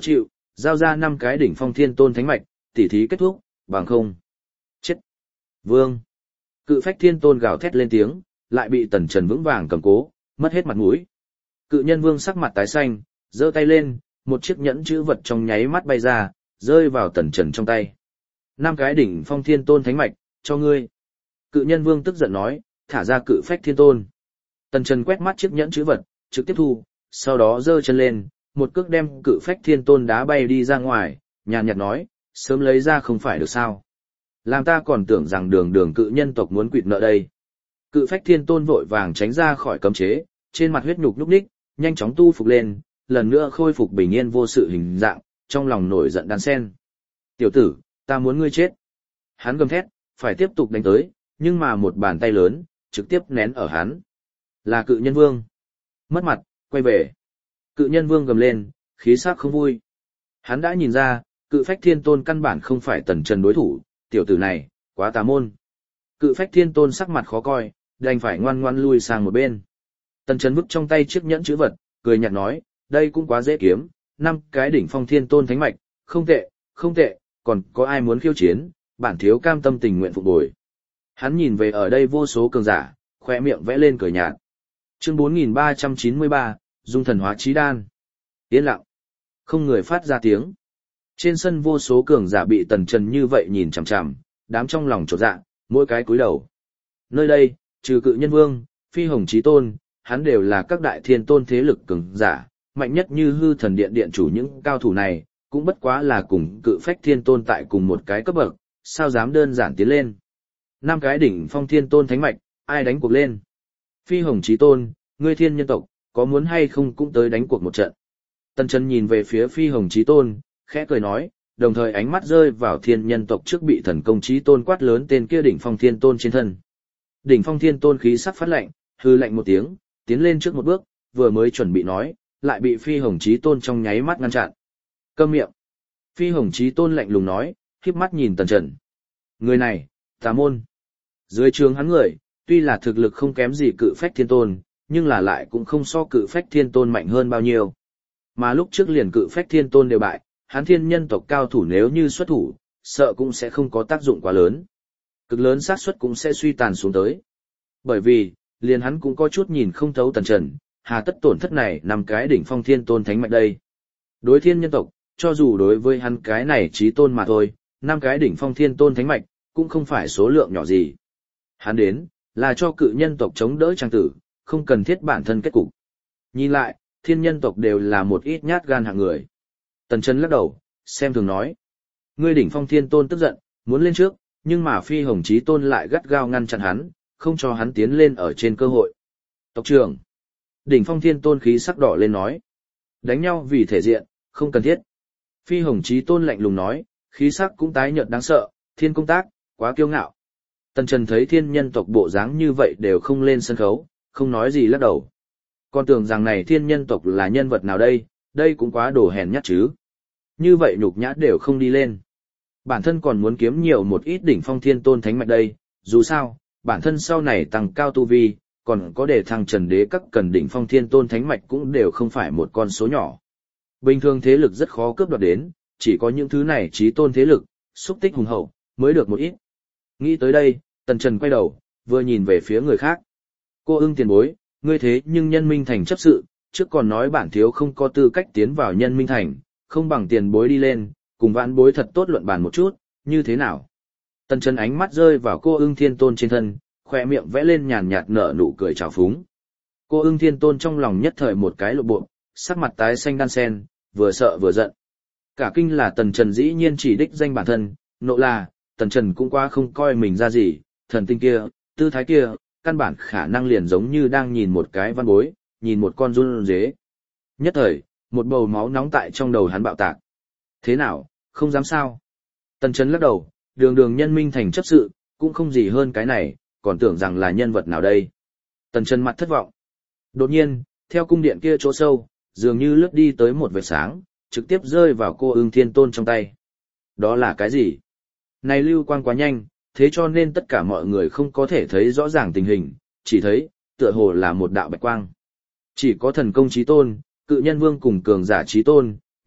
Speaker 1: giao ra năm cái đỉnh phong thiên tôn thánh mạch, tỉ thí kết thúc, bằng không. Chết! Vương! Cự phách thiên tôn gào thét lên tiếng, lại bị tần trần vững vàng cầm cố, mất hết mặt mũi. Cự nhân vương sắc mặt tái xanh, giơ tay lên, một chiếc nhẫn chữ vật trong nháy mắt bay ra, rơi vào tần trần trong tay. Năm cái đỉnh phong thiên tôn thánh mạch, cho ngươi. Cự nhân vương tức giận nói, thả ra cự phách thiên tôn. Tần trần quét mắt chiếc nhẫn chữ vật, trực tiếp thu, sau đó giơ chân lên, một cước đem cự phách thiên tôn đá bay đi ra ngoài, nhàn nhạt nói, sớm lấy ra không phải được sao. Làm ta còn tưởng rằng đường đường cự nhân tộc muốn quỵt nợ đây. Cự phách thiên tôn vội vàng tránh ra khỏi cấm chế, trên mặt huyết nhục nhúc ních, nhanh chóng tu phục lên, lần nữa khôi phục bình yên vô sự hình dạng, trong lòng nổi giận đan sen. Tiểu tử, ta muốn ngươi chết. Hắn gầm thét, phải tiếp tục đánh tới, nhưng mà một bàn tay lớn, trực tiếp nén ở hắn. Là cự nhân vương. Mất mặt, quay về. Cự nhân vương gầm lên, khí sắc không vui. Hắn đã nhìn ra, cự phách thiên tôn căn bản không phải tần trần đối thủ, tiểu tử này, quá tà môn. Cự phách thiên tôn sắc mặt khó coi, đành phải ngoan ngoan lui sang một bên. Tần trần vứt trong tay chiếc nhẫn chữ vật, cười nhạt nói, đây cũng quá dễ kiếm, năm cái đỉnh phong thiên tôn thánh mạch, không tệ, không tệ, còn có ai muốn khiêu chiến, bản thiếu cam tâm tình nguyện phục bồi. Hắn nhìn về ở đây vô số cường giả, khoe miệng vẽ lên cười nhạt. Chương bốn nghìn ba trăm chín mươi ba, Dung thần hóa chí đan. Yên lặng. Không người phát ra tiếng. Trên sân vô số cường giả bị tần trần như vậy nhìn chằm chằm, đám trong lòng chột dạ, mỗi cái cúi đầu. Nơi đây, trừ cự nhân vương, phi hồng chí tôn, hắn đều là các đại thiên tôn thế lực cường giả, mạnh nhất như hư thần điện điện chủ những cao thủ này, cũng bất quá là cùng cự phách thiên tôn tại cùng một cái cấp bậc, sao dám đơn giản tiến lên. Năm cái đỉnh phong thiên tôn thánh mạch, ai đánh cuộc lên. Phi hồng chí tôn, ngươi thiên nhân tộc, có muốn hay không cũng tới đánh cuộc một trận. Tần Trần nhìn về phía phi hồng chí tôn, khẽ cười nói, đồng thời ánh mắt rơi vào thiên nhân tộc trước bị thần công chí tôn quát lớn tên kia đỉnh phong thiên tôn trên thân. Đỉnh phong thiên tôn khí sắc phát lạnh, hư lạnh một tiếng, tiến lên trước một bước, vừa mới chuẩn bị nói, lại bị phi hồng chí tôn trong nháy mắt ngăn chặn. Câm miệng. Phi hồng chí tôn lạnh lùng nói, khép mắt nhìn Tần Trần. Người này, tà môn. Dưới trướng hắn người, tuy là thực lực không kém gì cự phách thiên tôn, nhưng là lại cũng không so cự phách thiên tôn mạnh hơn bao nhiêu. Mà lúc trước liền cự phách thiên tôn đều bại, hắn thiên nhân tộc cao thủ nếu như xuất thủ, sợ cũng sẽ không có tác dụng quá lớn. Cực lớn xác suất cũng sẽ suy tàn xuống tới. Bởi vì, liền hắn cũng có chút nhìn không thấu Tần Trần, hà tất tổn thất này nằm cái đỉnh phong thiên tôn thánh mạch đây. Đối thiên nhân tộc, cho dù đối với hắn cái này chí tôn mà thôi, năm cái đỉnh phong thiên tôn thánh mạch, cũng không phải số lượng nhỏ gì. Hắn đến, là cho cự nhân tộc chống đỡ trang tử, không cần thiết bản thân kết cục. Nhìn lại, thiên nhân tộc đều là một ít nhát gan hạng người. Tần Trần lắc đầu, xem thường nói. Ngươi đỉnh phong thiên tôn tức giận, muốn lên trước, nhưng mà phi hồng chí tôn lại gắt gao ngăn chặn hắn, không cho hắn tiến lên ở trên cơ hội. Tộc trưởng. Đỉnh phong thiên tôn khí sắc đỏ lên nói. Đánh nhau vì thể diện, không cần thiết. Phi hồng chí tôn lạnh lùng nói, khí sắc cũng tái nhợt đáng sợ, thiên công tác, quá kiêu ngạo. Tần Trần thấy thiên nhân tộc bộ dáng như vậy đều không lên sân khấu, không nói gì lắc đầu. Còn tưởng rằng này thiên nhân tộc là nhân vật nào đây, đây cũng quá đồ hèn nhát chứ. Như vậy nhục nhã đều không đi lên. Bản thân còn muốn kiếm nhiều một ít đỉnh phong thiên tôn thánh mạch đây, dù sao, bản thân sau này tăng cao tu vi, còn có để thăng trần đế các cần đỉnh phong thiên tôn thánh mạch cũng đều không phải một con số nhỏ. Bình thường thế lực rất khó cướp đoạt đến, chỉ có những thứ này chí tôn thế lực, xúc tích hùng hậu, mới được một ít. Nghĩ tới đây, Tần Trần quay đầu, vừa nhìn về phía người khác. Cô ưng tiền bối, ngươi thế nhưng nhân minh thành chấp sự, trước còn nói bản thiếu không có tư cách tiến vào nhân minh thành, không bằng tiền bối đi lên, cùng vãn bối thật tốt luận bàn một chút, như thế nào? Tần Trần ánh mắt rơi vào cô ưng thiên tôn trên thân, khoe miệng vẽ lên nhàn nhạt nở nụ cười trào phúng. Cô ưng thiên tôn trong lòng nhất thời một cái lộ bộ, sắc mặt tái xanh đan sen, vừa sợ vừa giận. Cả kinh là Tần Trần dĩ nhiên chỉ đích danh bản thân, nộ là, Tần Trần cũng qua không coi mình ra gì, thần tinh kia, tư thái kia, căn bản khả năng liền giống như đang nhìn một cái văn bối, nhìn một con run dế. Nhất thời, một bầu máu nóng tại trong đầu hắn bạo tạc. Thế nào, không dám sao? Tần Trần lắc đầu, đường đường nhân minh thành chấp sự, cũng không gì hơn cái này, còn tưởng rằng là nhân vật nào đây. Tần Trần mặt thất vọng. Đột nhiên, theo cung điện kia chỗ sâu, dường như lướt đi tới một vệt sáng, trực tiếp rơi vào cô ưng thiên tôn trong tay. Đó là cái gì? Này lưu quang quá nhanh, thế cho nên tất cả mọi người không có thể thấy rõ ràng tình hình, chỉ thấy, tựa hồ là một đạo bạch quang. Chỉ có thần công chí tôn, cự nhân vương cùng cường giả chí tôn,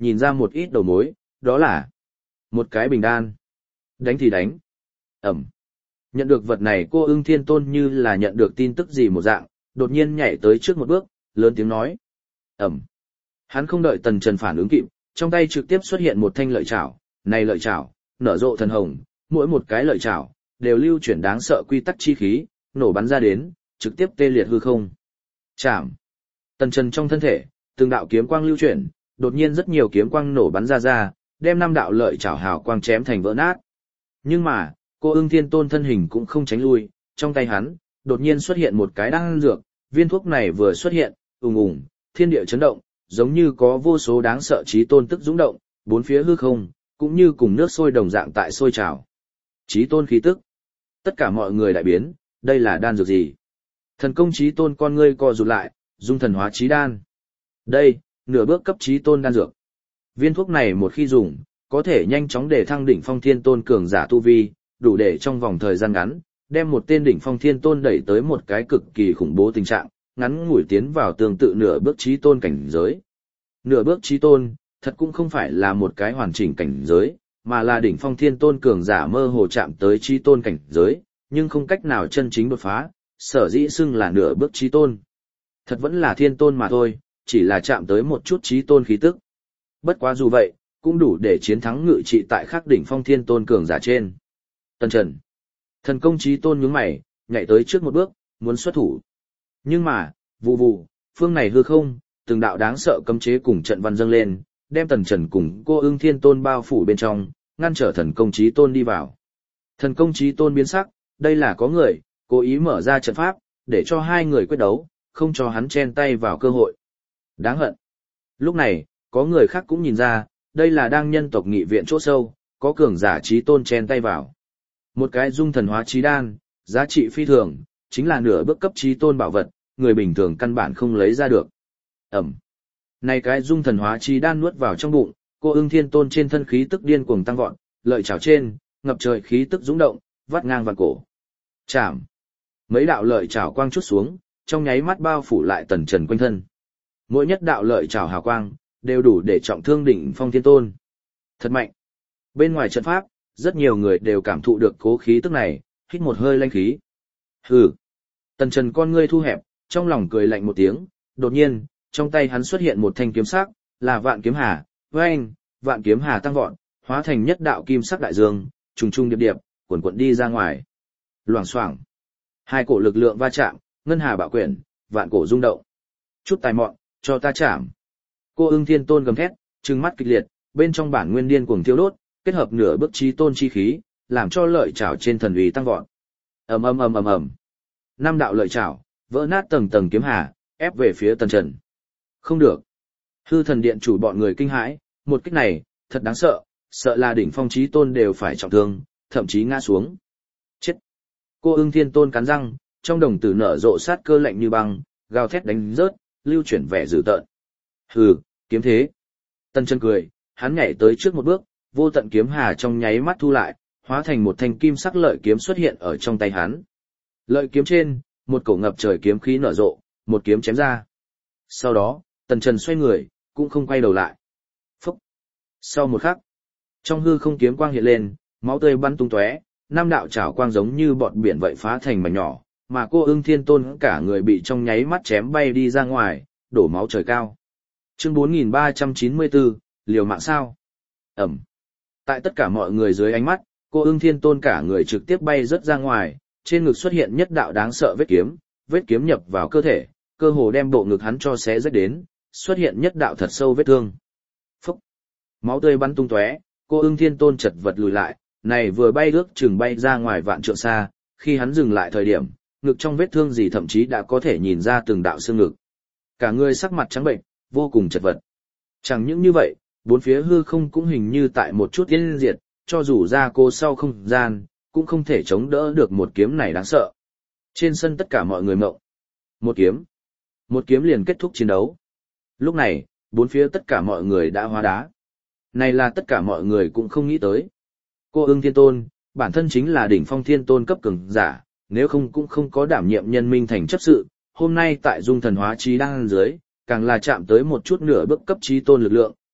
Speaker 1: nhìn ra một ít đầu mối, đó là một cái bình đan. Đánh thì đánh. Ẩm. Nhận được vật này cô ưng thiên tôn như là nhận được tin tức gì một dạng, đột nhiên nhảy tới trước một bước, lớn tiếng nói. Ẩm. Hắn không đợi Tần Trần phản ứng kịp, trong tay trực tiếp xuất hiện một thanh lợi chảo, này lợi chảo, nở rộ thần hồng, mỗi một cái lợi chảo, đều lưu chuyển đáng sợ quy tắc chi khí, nổ bắn ra đến, trực tiếp tê liệt hư không. Chạm. Tần Trần trong thân thể, từng đạo kiếm quang lưu chuyển, đột nhiên rất nhiều kiếm quang nổ bắn ra ra, đem năm đạo lợi chảo hào quang chém thành vỡ nát. Nhưng mà, cô ưng thiên tôn thân hình cũng không tránh lui, trong tay hắn, đột nhiên xuất hiện một cái đan dược, viên thuốc này vừa xuất hiện, ùng ùng, thiên địa chấn động, giống như có vô số đáng sợ chí tôn tức dũng động, bốn phía hư không, cũng như cùng nước sôi đồng dạng tại sôi trào. Chí tôn khí tức. Tất cả mọi người đại biến, đây là đan dược gì? Thần công chí tôn con ngươi co rụt lại, dung thần hóa chí đan. Đây, nửa bước cấp chí tôn đan dược. Viên thuốc này một khi dùng, có thể nhanh chóng để thăng đỉnh phong thiên tôn cường giả tu vi, đủ để trong vòng thời gian ngắn, đem một tên đỉnh phong thiên tôn đẩy tới một cái cực kỳ khủng bố tình trạng, ngắn ngủi tiến vào tương tự nửa bước chí tôn cảnh giới. Nửa bước chí tôn, thật cũng không phải là một cái hoàn chỉnh cảnh giới, mà là đỉnh phong thiên tôn cường giả mơ hồ chạm tới chí tôn cảnh giới, nhưng không cách nào chân chính đột phá, sở dĩ xưng là nửa bước chí tôn. Thật vẫn là thiên tôn mà thôi, chỉ là chạm tới một chút chí tôn khí tức. Bất quá dù vậy, cũng đủ để chiến thắng ngự trị tại khắc đỉnh phong thiên tôn cường giả trên. Tần Trần. Thần công chí tôn nhướng mày, nhảy tới trước một bước, muốn xuất thủ. Nhưng mà, vù vù, phương này hư không, từng đạo đáng sợ cấm chế cùng trận văn dâng lên, đem Tần Trần cùng cô ưng thiên tôn bao phủ bên trong, ngăn trở thần công chí tôn đi vào. Thần công chí tôn biến sắc, đây là có người, cố ý mở ra trận pháp, để cho hai người quyết đấu, không cho hắn chen tay vào cơ hội. Đáng hận. Lúc này, có người khác cũng nhìn ra, đây là đang nhân tộc nghị viện chỗ sâu, có cường giả chí tôn chen tay vào. Một cái dung thần hóa chí đan, giá trị phi thường, chính là nửa bước cấp chí tôn bảo vật, người bình thường căn bản không lấy ra được. Ẩm. Này cái dung thần hóa chí đan nuốt vào trong bụng, cô ưng thiên tôn trên thân khí tức điên cuồng tăng vọt, lợi chảo trên, ngập trời khí tức dũng động, vắt ngang vào cổ. Chạm. Mấy đạo lợi chảo quang chút xuống, trong nháy mắt bao phủ lại Tần Trần quanh thân. Mỗi nhất đạo lợi chảo hào quang, đều đủ để trọng thương đỉnh phong thiên tôn. Thật mạnh. Bên ngoài trận pháp, rất nhiều người đều cảm thụ được cố khí tức này, hít một hơi lanh khí. Hừ. Tần Trần con ngươi thu hẹp, trong lòng cười lạnh một tiếng, đột nhiên, trong tay hắn xuất hiện một thanh kiếm sắc, là Vạn Kiếm Hà, oeng, Vạn Kiếm Hà tăng vọt, hóa thành nhất đạo kim sắc đại dương, trùng trùng điệp điệp, cuộn cuộn đi ra ngoài. Loảng xoảng. Hai cổ lực lượng va chạm, ngân hà bạo quyển, vạn cổ rung động. Chút tài mọn, cho ta chạm. Cô ưng thiên tôn gầm thét, trừng mắt kịch liệt, bên trong bản nguyên điên cuồng thiêu đốt, kết hợp nửa bước chí tôn chi khí, làm cho lợi chảo trên thần uy tăng vọt. Ầm ầm ầm ầm ầm. Năm đạo lợi chảo, vỡ nát tầng tầng kiếm hà, ép về phía Tần Trần. Không được. Hư thần điện chủ bọn người kinh hãi, một kích này, thật đáng sợ, sợ là đỉnh phong chí tôn đều phải trọng thương, thậm chí ngã xuống. Chết. Cô ưng thiên tôn cắn răng, trong đồng tử nở rộ sát cơ lạnh như băng, gào thét đánh rớt, lưu chuyển vẻ dữ tợn. Hừ, kiếm thế. Tần Trần cười, hắn nhảy tới trước một bước, vô tận kiếm hà trong nháy mắt thu lại, hóa thành một thanh kim sắc lợi kiếm xuất hiện ở trong tay hắn. Lợi kiếm trên, một cổ ngập trời kiếm khí nở rộ, một kiếm chém ra. Sau đó, Tần Trần xoay người, cũng không quay đầu lại. Phúc. Sau một khắc, trong hư không kiếm quang hiện lên, máu tươi bắn tung tóe, năm đạo chảo quang giống như bọt biển vậy phá thành mảnh nhỏ, mà cô ưng thiên tôn cả người bị trong nháy mắt chém bay đi ra ngoài, đổ máu trời cao. Chương bốn nghìn ba trăm chín mươi bốn, liều mạng sao? Ẩm. Tại tất cả mọi người dưới ánh mắt, cô ưng thiên tôn cả người trực tiếp bay rớt ra ngoài, trên ngực xuất hiện nhất đạo đáng sợ vết kiếm, vết kiếm nhập vào cơ thể, cơ hồ đem bộ ngực hắn cho xé rách đến, xuất hiện nhất đạo thật sâu vết thương. Phúc. Máu tươi bắn tung tóe, cô ưng thiên tôn chật vật lùi lại, này vừa bay ước chừng bay ra ngoài vạn trượng xa, khi hắn dừng lại thời điểm, ngực trong vết thương gì thậm chí đã có thể nhìn ra từng đạo xương ngực. Cả người sắc mặt trắng bệnh, vô cùng chật vật. Chẳng những như vậy, bốn phía hư không cũng hình như tại một chút yên diệt, cho dù ra cô sau không gian, cũng không thể chống đỡ được một kiếm này đáng sợ. Trên sân tất cả mọi người mộng. Một kiếm. Một kiếm liền kết thúc chiến đấu. Lúc này, bốn phía tất cả mọi người đã hóa đá. Này là tất cả mọi người cũng không nghĩ tới. Cô ưng thiên tôn, bản thân chính là đỉnh phong thiên tôn cấp cường giả, nếu không cũng không có đảm nhiệm nhân minh thành chấp sự, hôm nay tại dung thần hóa trí đang dưới, càng là chạm tới một chút nửa bước cấp trí tôn lực lượng,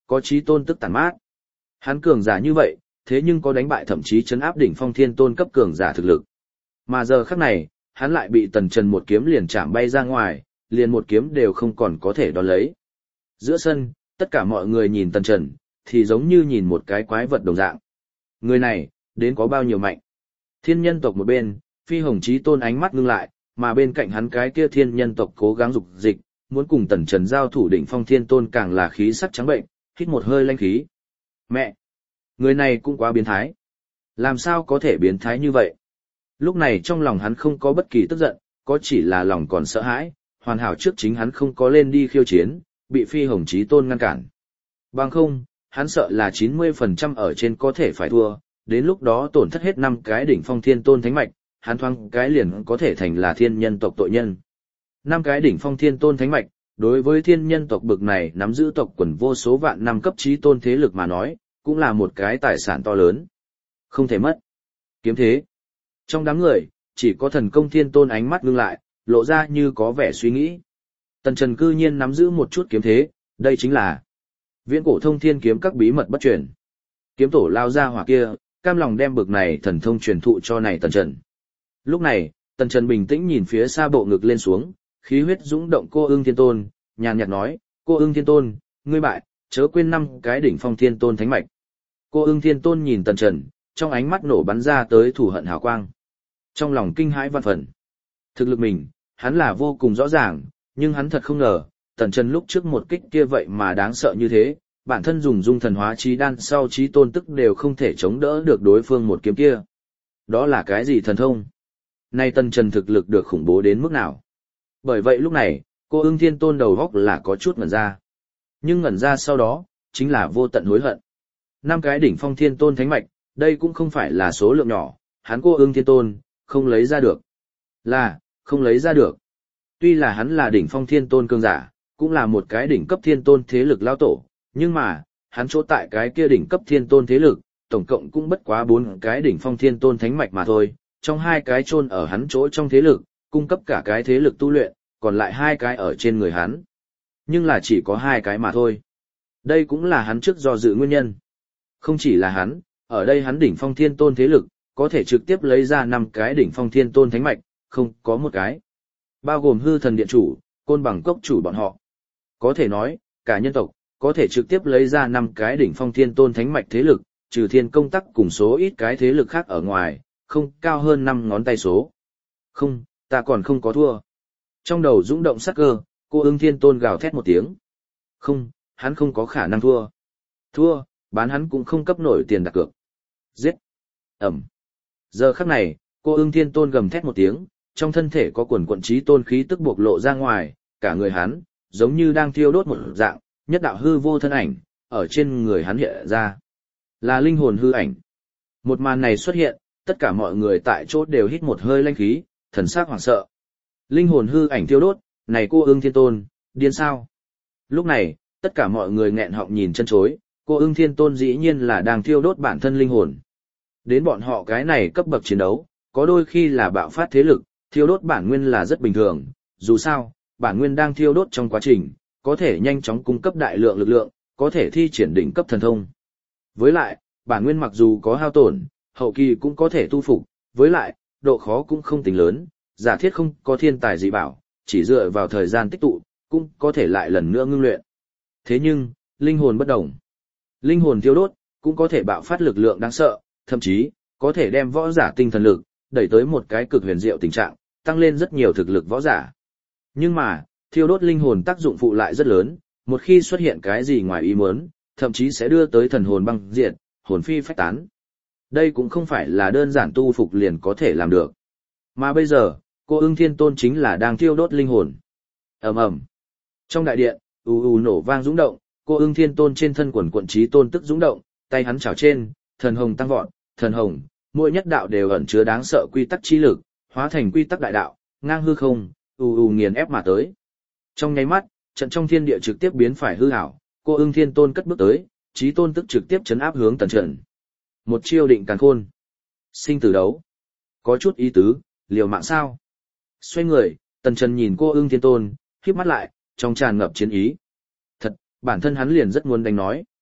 Speaker 1: có chí tôn tức tàn mát. Hắn cường giả như vậy, thế nhưng có đánh bại thậm chí chấn áp đỉnh phong thiên tôn cấp cường giả thực lực. Mà giờ khắc này, hắn lại bị Tần Trần một kiếm liền chạm bay ra ngoài, liền một kiếm đều không còn có thể đón lấy. Giữa sân, tất cả mọi người nhìn Tần Trần, thì giống như nhìn một cái quái vật đồng dạng. Người này, đến có bao nhiêu mạnh. Thiên nhân tộc một bên, Phi Hồng Chí Tôn ánh mắt ngưng lại, mà bên cạnh hắn cái kia thiên nhân tộc cố gắng dục dịch, muốn cùng Tần Trần giao thủ đỉnh phong thiên tôn càng là khí sắc trắng bệnh, hít một hơi lanh khí. Mẹ! Người này cũng quá biến thái. Làm sao có thể biến thái như vậy? Lúc này trong lòng hắn không có bất kỳ tức giận, có chỉ là lòng còn sợ hãi, hoàn hảo trước chính hắn không có lên đi khiêu chiến, bị Phi Hồng Chí Tôn ngăn cản. Bằng không, hắn sợ là chín mươi phần trăm ở trên có thể phải thua, đến lúc đó tổn thất hết năm cái đỉnh phong thiên tôn thánh mạch, hắn thoáng cái liền có thể thành là thiên nhân tộc tội nhân. Năm cái đỉnh phong thiên tôn thánh mạch, đối với thiên nhân tộc bực này nắm giữ tộc quần vô số vạn năm cấp chí tôn thế lực mà nói, cũng là một cái tài sản to lớn. Không thể mất. Kiếm thế. Trong đám người, chỉ có thần công thiên tôn ánh mắt ngưng lại, lộ ra như có vẻ suy nghĩ. Tần Trần cư nhiên nắm giữ một chút kiếm thế, đây chính là viễn cổ thông thiên kiếm các bí mật bất truyền. Kiếm tổ lao ra hỏa kia, cam lòng đem bực này thần thông truyền thụ cho này Tần Trần. Lúc này, Tần Trần bình tĩnh nhìn phía xa bộ ngực lên xuống, khí huyết dũng động cô ưng thiên tôn, nhàn nhạt nói, cô ưng thiên tôn, ngươi bại, chớ quên năm cái đỉnh phong thiên tôn thánh mạch. Cô ưng thiên tôn nhìn Tần Trần, trong ánh mắt nổ bắn ra tới thù hận hào quang. Trong lòng kinh hãi văn phần. Thực lực mình, hắn là vô cùng rõ ràng, nhưng hắn thật không ngờ, Tần Trần lúc trước một kích kia vậy mà đáng sợ như thế, bản thân dùng dung thần hóa chí đan sau chí tôn tức đều không thể chống đỡ được đối phương một kiếm kia. Đó là cái gì thần thông? Nay Tần Trần thực lực được khủng bố đến mức nào? Bởi vậy lúc này, cô ưng thiên tôn đầu góc là có chút ngẩn ra. Nhưng ngẩn ra sau đó, chính là vô tận hối hận. Năm cái đỉnh phong thiên tôn thánh mạch, đây cũng không phải là số lượng nhỏ, hắn cô ưng thiên tôn, không lấy ra được. Là, không lấy ra được. Tuy là hắn là đỉnh phong thiên tôn cường giả, cũng là một cái đỉnh cấp thiên tôn thế lực lao tổ, nhưng mà, hắn chỗ tại cái kia đỉnh cấp thiên tôn thế lực, tổng cộng cũng bất quá bốn cái đỉnh phong thiên tôn thánh mạch mà thôi, trong hai cái chôn ở hắn chỗ trong thế lực, cung cấp cả cái thế lực tu luyện, còn lại hai cái ở trên người hắn. Nhưng là chỉ có hai cái mà thôi. Đây cũng là hắn trước do dự nguyên nhân. Không chỉ là hắn, ở đây hắn đỉnh phong thiên tôn thế lực, có thể trực tiếp lấy ra năm cái đỉnh phong thiên tôn thánh mạch, không có một cái. Bao gồm hư thần điện chủ, côn bằng cốc chủ bọn họ. Có thể nói, cả nhân tộc, có thể trực tiếp lấy ra năm cái đỉnh phong thiên tôn thánh mạch thế lực, trừ thiên công tắc cùng số ít cái thế lực khác ở ngoài, không cao hơn năm ngón tay số. Không, ta còn không có thua. Trong đầu dũng động sắc cơ, cô ưng thiên tôn gào thét một tiếng. Không, hắn không có khả năng thua. Thua, bán hắn cũng không cấp nổi tiền đặt cược. Giết. Ẩm. Giờ khắc này, cô ưng thiên tôn gầm thét một tiếng, trong thân thể có quần quận trí tôn khí tức buộc lộ ra ngoài, cả người hắn, giống như đang thiêu đốt một dạng, nhất đạo hư vô thân ảnh, ở trên người hắn hiện ra. Là linh hồn hư ảnh. Một màn này xuất hiện, tất cả mọi người tại chỗ đều hít một hơi lanh khí, thần sắc hoảng sợ. Linh hồn hư ảnh thiêu đốt, này cô ưng thiên tôn, điên sao? Lúc này, tất cả mọi người nghẹn họng nhìn chân chối, cô ưng thiên tôn dĩ nhiên là đang thiêu đốt bản thân linh hồn. Đến bọn họ cái này cấp bậc chiến đấu, có đôi khi là bạo phát thế lực, thiêu đốt bản nguyên là rất bình thường, dù sao, bản nguyên đang thiêu đốt trong quá trình, có thể nhanh chóng cung cấp đại lượng lực lượng, có thể thi triển đỉnh cấp thần thông. Với lại, bản nguyên mặc dù có hao tổn, hậu kỳ cũng có thể tu phục, với lại, độ khó cũng không tính lớn, giả thiết không có thiên tài dị bảo, chỉ dựa vào thời gian tích tụ, cũng có thể lại lần nữa ngưng luyện. Thế nhưng, linh hồn bất đồng. Linh hồn thiêu đốt, cũng có thể bạo phát lực lượng đáng sợ, thậm chí, có thể đem võ giả tinh thần lực, đẩy tới một cái cực huyền diệu tình trạng, tăng lên rất nhiều thực lực võ giả. Nhưng mà, thiêu đốt linh hồn tác dụng phụ lại rất lớn, một khi xuất hiện cái gì ngoài ý muốn, thậm chí sẽ đưa tới thần hồn băng diệt, hồn phi phách tán. Đây cũng không phải là đơn giản tu phục liền có thể làm được. Mà bây giờ, cô ưng thiên tôn chính là đang thiêu đốt linh hồn. Ầm ầm. Trong đại điện, ù ù nổ vang dũng động, cô ưng thiên tôn trên thân quần quận trí tôn tức dũng động, tay hắn chảo trên, thần hồng tăng vọt, thần hồng, mỗi nhất đạo đều ẩn chứa đáng sợ quy tắc chi lực, hóa thành quy tắc đại đạo, ngang hư không, ù ù nghiền ép mà tới. Trong nháy mắt, trận trong thiên địa trực tiếp biến phải hư ảo, cô ưng thiên tôn cất bước tới, trí tôn tức trực tiếp chấn áp hướng Tần Trần. Một chiêu định càn khôn. Sinh tử đấu. Có chút ý tứ, liều mạng sao? Xoay người, Tần Trần nhìn cô ưng thiên tôn, khép mắt lại, trong tràn ngập chiến ý. Thật, bản thân hắn liền rất muốn đánh nói,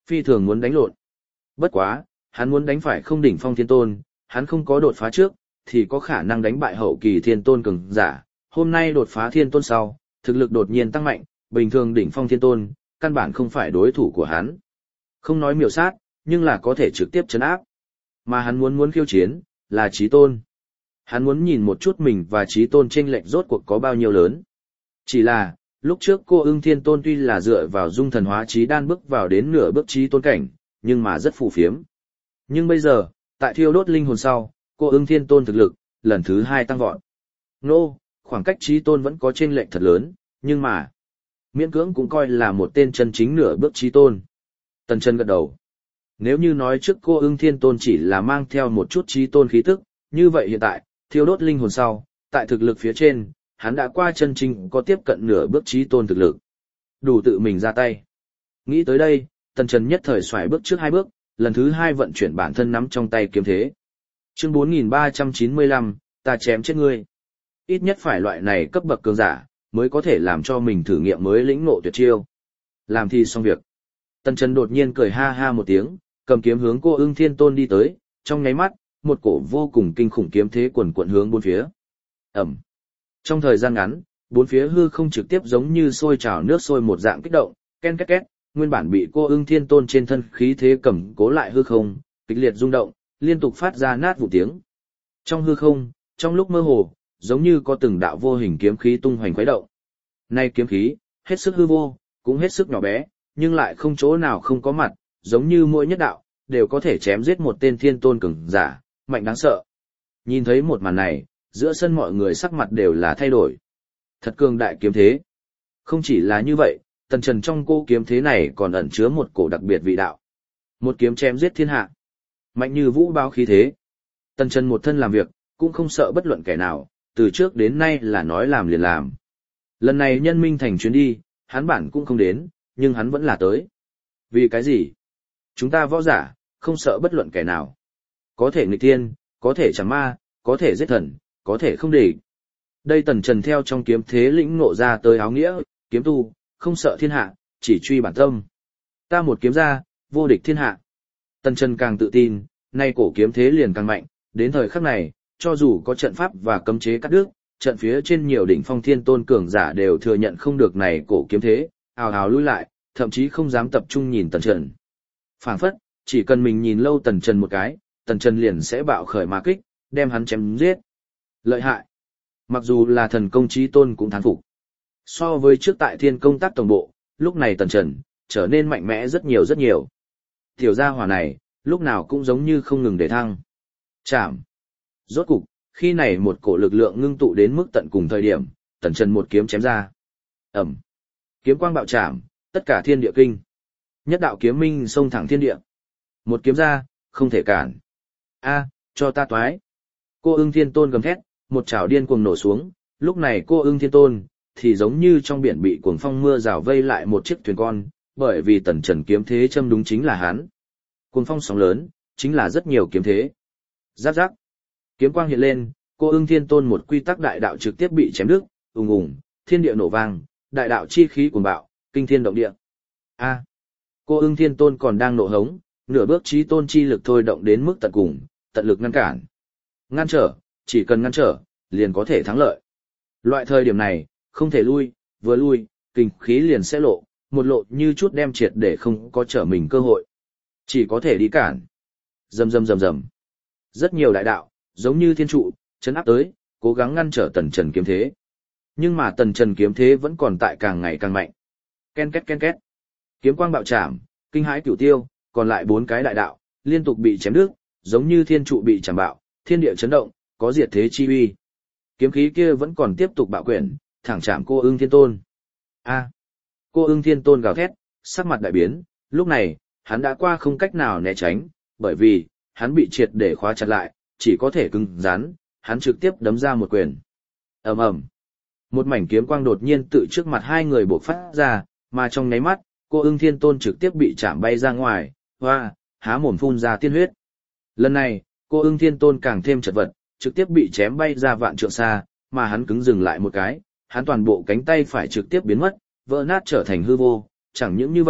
Speaker 1: phi thường muốn đánh lộn. Bất quá, hắn muốn đánh phải không đỉnh phong thiên tôn, hắn không có đột phá trước, thì có khả năng đánh bại hậu kỳ thiên tôn cường giả. Hôm nay đột phá thiên tôn sau, thực lực đột nhiên tăng mạnh, bình thường đỉnh phong thiên tôn, căn bản không phải đối thủ của hắn. Không nói miểu sát, nhưng là có thể trực tiếp chấn áp. Mà hắn muốn muốn khiêu chiến, là chí tôn. Hắn muốn nhìn một chút mình và chí tôn chênh lệch rốt cuộc có bao nhiêu lớn. Chỉ là, lúc trước cô ưng thiên tôn tuy là dựa vào dung thần hóa chí đan bước vào đến nửa bước chí tôn cảnh, nhưng mà rất phù phiếm. Nhưng bây giờ, tại thiêu đốt linh hồn sau, cô ưng thiên tôn thực lực, lần thứ hai tăng vọt. Nô, khoảng cách chí tôn vẫn có chênh lệch thật lớn, nhưng mà, miễn cưỡng cũng coi là một tên chân chính nửa bước chí tôn. Tần Chân gật đầu. Nếu như nói trước cô ưng thiên tôn chỉ là mang theo một chút chí tôn khí tức, như vậy hiện tại, thiêu đốt linh hồn sau, tại thực lực phía trên, hắn đã qua chân chính có tiếp cận nửa bước chí tôn thực lực. Đủ tự mình ra tay. Nghĩ tới đây, Tần Trần nhất thời xoài bước trước hai bước, lần thứ hai vận chuyển bản thân nắm trong tay kiếm thế. Chương bốn nghìn ba trăm chín mươi lăm, ta chém chết ngươi. Ít nhất phải loại này cấp bậc cường giả, mới có thể làm cho mình thử nghiệm mới lĩnh ngộ tuyệt chiêu. Làm thì xong việc. Tần Trần đột nhiên cười ha ha một tiếng, cầm kiếm hướng cô ưng thiên tôn đi tới, trong nháy mắt, một cổ vô cùng kinh khủng kiếm thế quần quận hướng bốn phía. Ẩm. Trong thời gian ngắn, bốn phía hư không trực tiếp giống như sôi trào nước sôi một dạng kích động, ken két két, nguyên bản bị cô ưng thiên tôn trên thân khí thế cầm cố lại hư không, kịch liệt rung động, liên tục phát ra nát vụ tiếng. Trong hư không, trong lúc mơ hồ, giống như có từng đạo vô hình kiếm khí tung hoành khuấy động. Nay kiếm khí, hết sức hư vô, cũng hết sức nhỏ bé, nhưng lại không chỗ nào không có mặt, giống như mỗi nhất đạo, đều có thể chém giết một tên thiên tôn cường giả, mạnh đáng sợ. Nhìn thấy một màn này, giữa sân mọi người sắc mặt đều là thay đổi. Thật cường đại kiếm thế. Không chỉ là như vậy, Tần Trần trong cô kiếm thế này còn ẩn chứa một cổ đặc biệt vị đạo. Một kiếm chém giết thiên hạ. Mạnh như vũ bao khí thế. Tần Trần một thân làm việc, cũng không sợ bất luận kẻ nào, từ trước đến nay là nói làm liền làm. Lần này nhân minh thành chuyến đi, hắn bản cũng không đến, nhưng hắn vẫn là tới. Vì cái gì? Chúng ta võ giả, không sợ bất luận kẻ nào. Có thể nghịch thiên, có thể chẳng ma, có thể giết thần, có thể không để. Đây Tần Trần theo trong kiếm thế lĩnh ngộ ra tới áo nghĩa, kiếm tu, không sợ thiên hạ, chỉ truy bản tâm. Ta một kiếm ra, vô địch thiên hạ. Tần Trần càng tự tin, nay cổ kiếm thế liền càng mạnh, đến thời khắc này, cho dù có trận pháp và cấm chế cắt đứt, trận phía trên nhiều đỉnh phong thiên tôn cường giả đều thừa nhận không được này cổ kiếm thế, ào ào lui lại, thậm chí không dám tập trung nhìn Tần Trần. Phảng phất, chỉ cần mình nhìn lâu Tần Trần một cái, Tần Trần liền sẽ bạo khởi mà kích, đem hắn chém giết. Lợi hại. Mặc dù là thần công chí tôn cũng thán phục. So với trước tại thiên công tác tổng bộ, lúc này Tần Trần, trở nên mạnh mẽ rất nhiều rất nhiều. Tiểu gia hỏa này, lúc nào cũng giống như không ngừng để thăng. Chạm. Rốt cục, khi này một cổ lực lượng ngưng tụ đến mức tận cùng thời điểm, Tần Trần một kiếm chém ra. Ẩm. Kiếm quang bạo chạm, tất cả thiên địa kinh. Nhất đạo kiếm minh xông thẳng thiên địa. Một kiếm ra, không thể cản. A, cho ta toái. Cô ưng thiên tôn gầm thét, một chảo điên cuồng nổ xuống, lúc này cô ưng thiên tôn, thì giống như trong biển bị cuồng phong mưa rào vây lại một chiếc thuyền con, bởi vì Tần Trần kiếm thế châm đúng chính là hắn. Cuồng phong sóng lớn, chính là rất nhiều kiếm thế. Giáp giáp. Kiếm quang hiện lên, cô ưng thiên tôn một quy tắc đại đạo trực tiếp bị chém đứt, ùng ùng, thiên địa nổ vang, đại đạo chi khí cuồng bạo, kinh thiên động địa. A. Cô ưng thiên tôn còn đang nộ hống, nửa bước chí tôn chi lực thôi động đến mức tận cùng, tận lực ngăn cản. Ngăn trở, chỉ cần ngăn trở, liền có thể thắng lợi. Loại thời điểm này, không thể lui, vừa lui, kinh khí liền sẽ lộ, một lộ như chút đem triệt để không có trở mình cơ hội. Chỉ có thể đi cản. Rầm rầm rầm rầm. Rất nhiều đại đạo, giống như thiên trụ, chấn áp tới, cố gắng ngăn trở Tần Trần kiếm thế. Nhưng mà Tần Trần kiếm thế vẫn còn tại càng ngày càng mạnh. Ken két ken két. Kiếm quang bạo chạm, kinh hãi cửu tiêu, còn lại bốn cái đại đạo, liên tục bị chém đứt, giống như thiên trụ bị chạm bạo, thiên địa chấn động, có diệt thế chi uy. Kiếm khí kia vẫn còn tiếp tục bạo quyển, thẳng chạm cô ưng thiên tôn. A. Cô ưng thiên tôn gào thét, sắc mặt đại biến, lúc này, hắn đã qua không cách nào né tránh, bởi vì, hắn bị triệt để khóa chặt lại, chỉ có thể cứng rắn, hắn trực tiếp đấm ra một quyền. Ầm ầm. Một mảnh kiếm quang đột nhiên tự trước mặt hai người bộc phát ra, mà trong nháy mắt, cô ưng thiên tôn trực tiếp bị chạm bay ra ngoài, hoa, há mồm phun ra tiên huyết. Lần này, cô ưng thiên tôn càng thêm chật vật, trực tiếp bị chém bay ra vạn trượng xa, mà hắn cứng dừng lại một cái, hắn toàn bộ cánh tay phải trực tiếp biến mất, vỡ nát trở thành hư vô, chẳng những như vậy,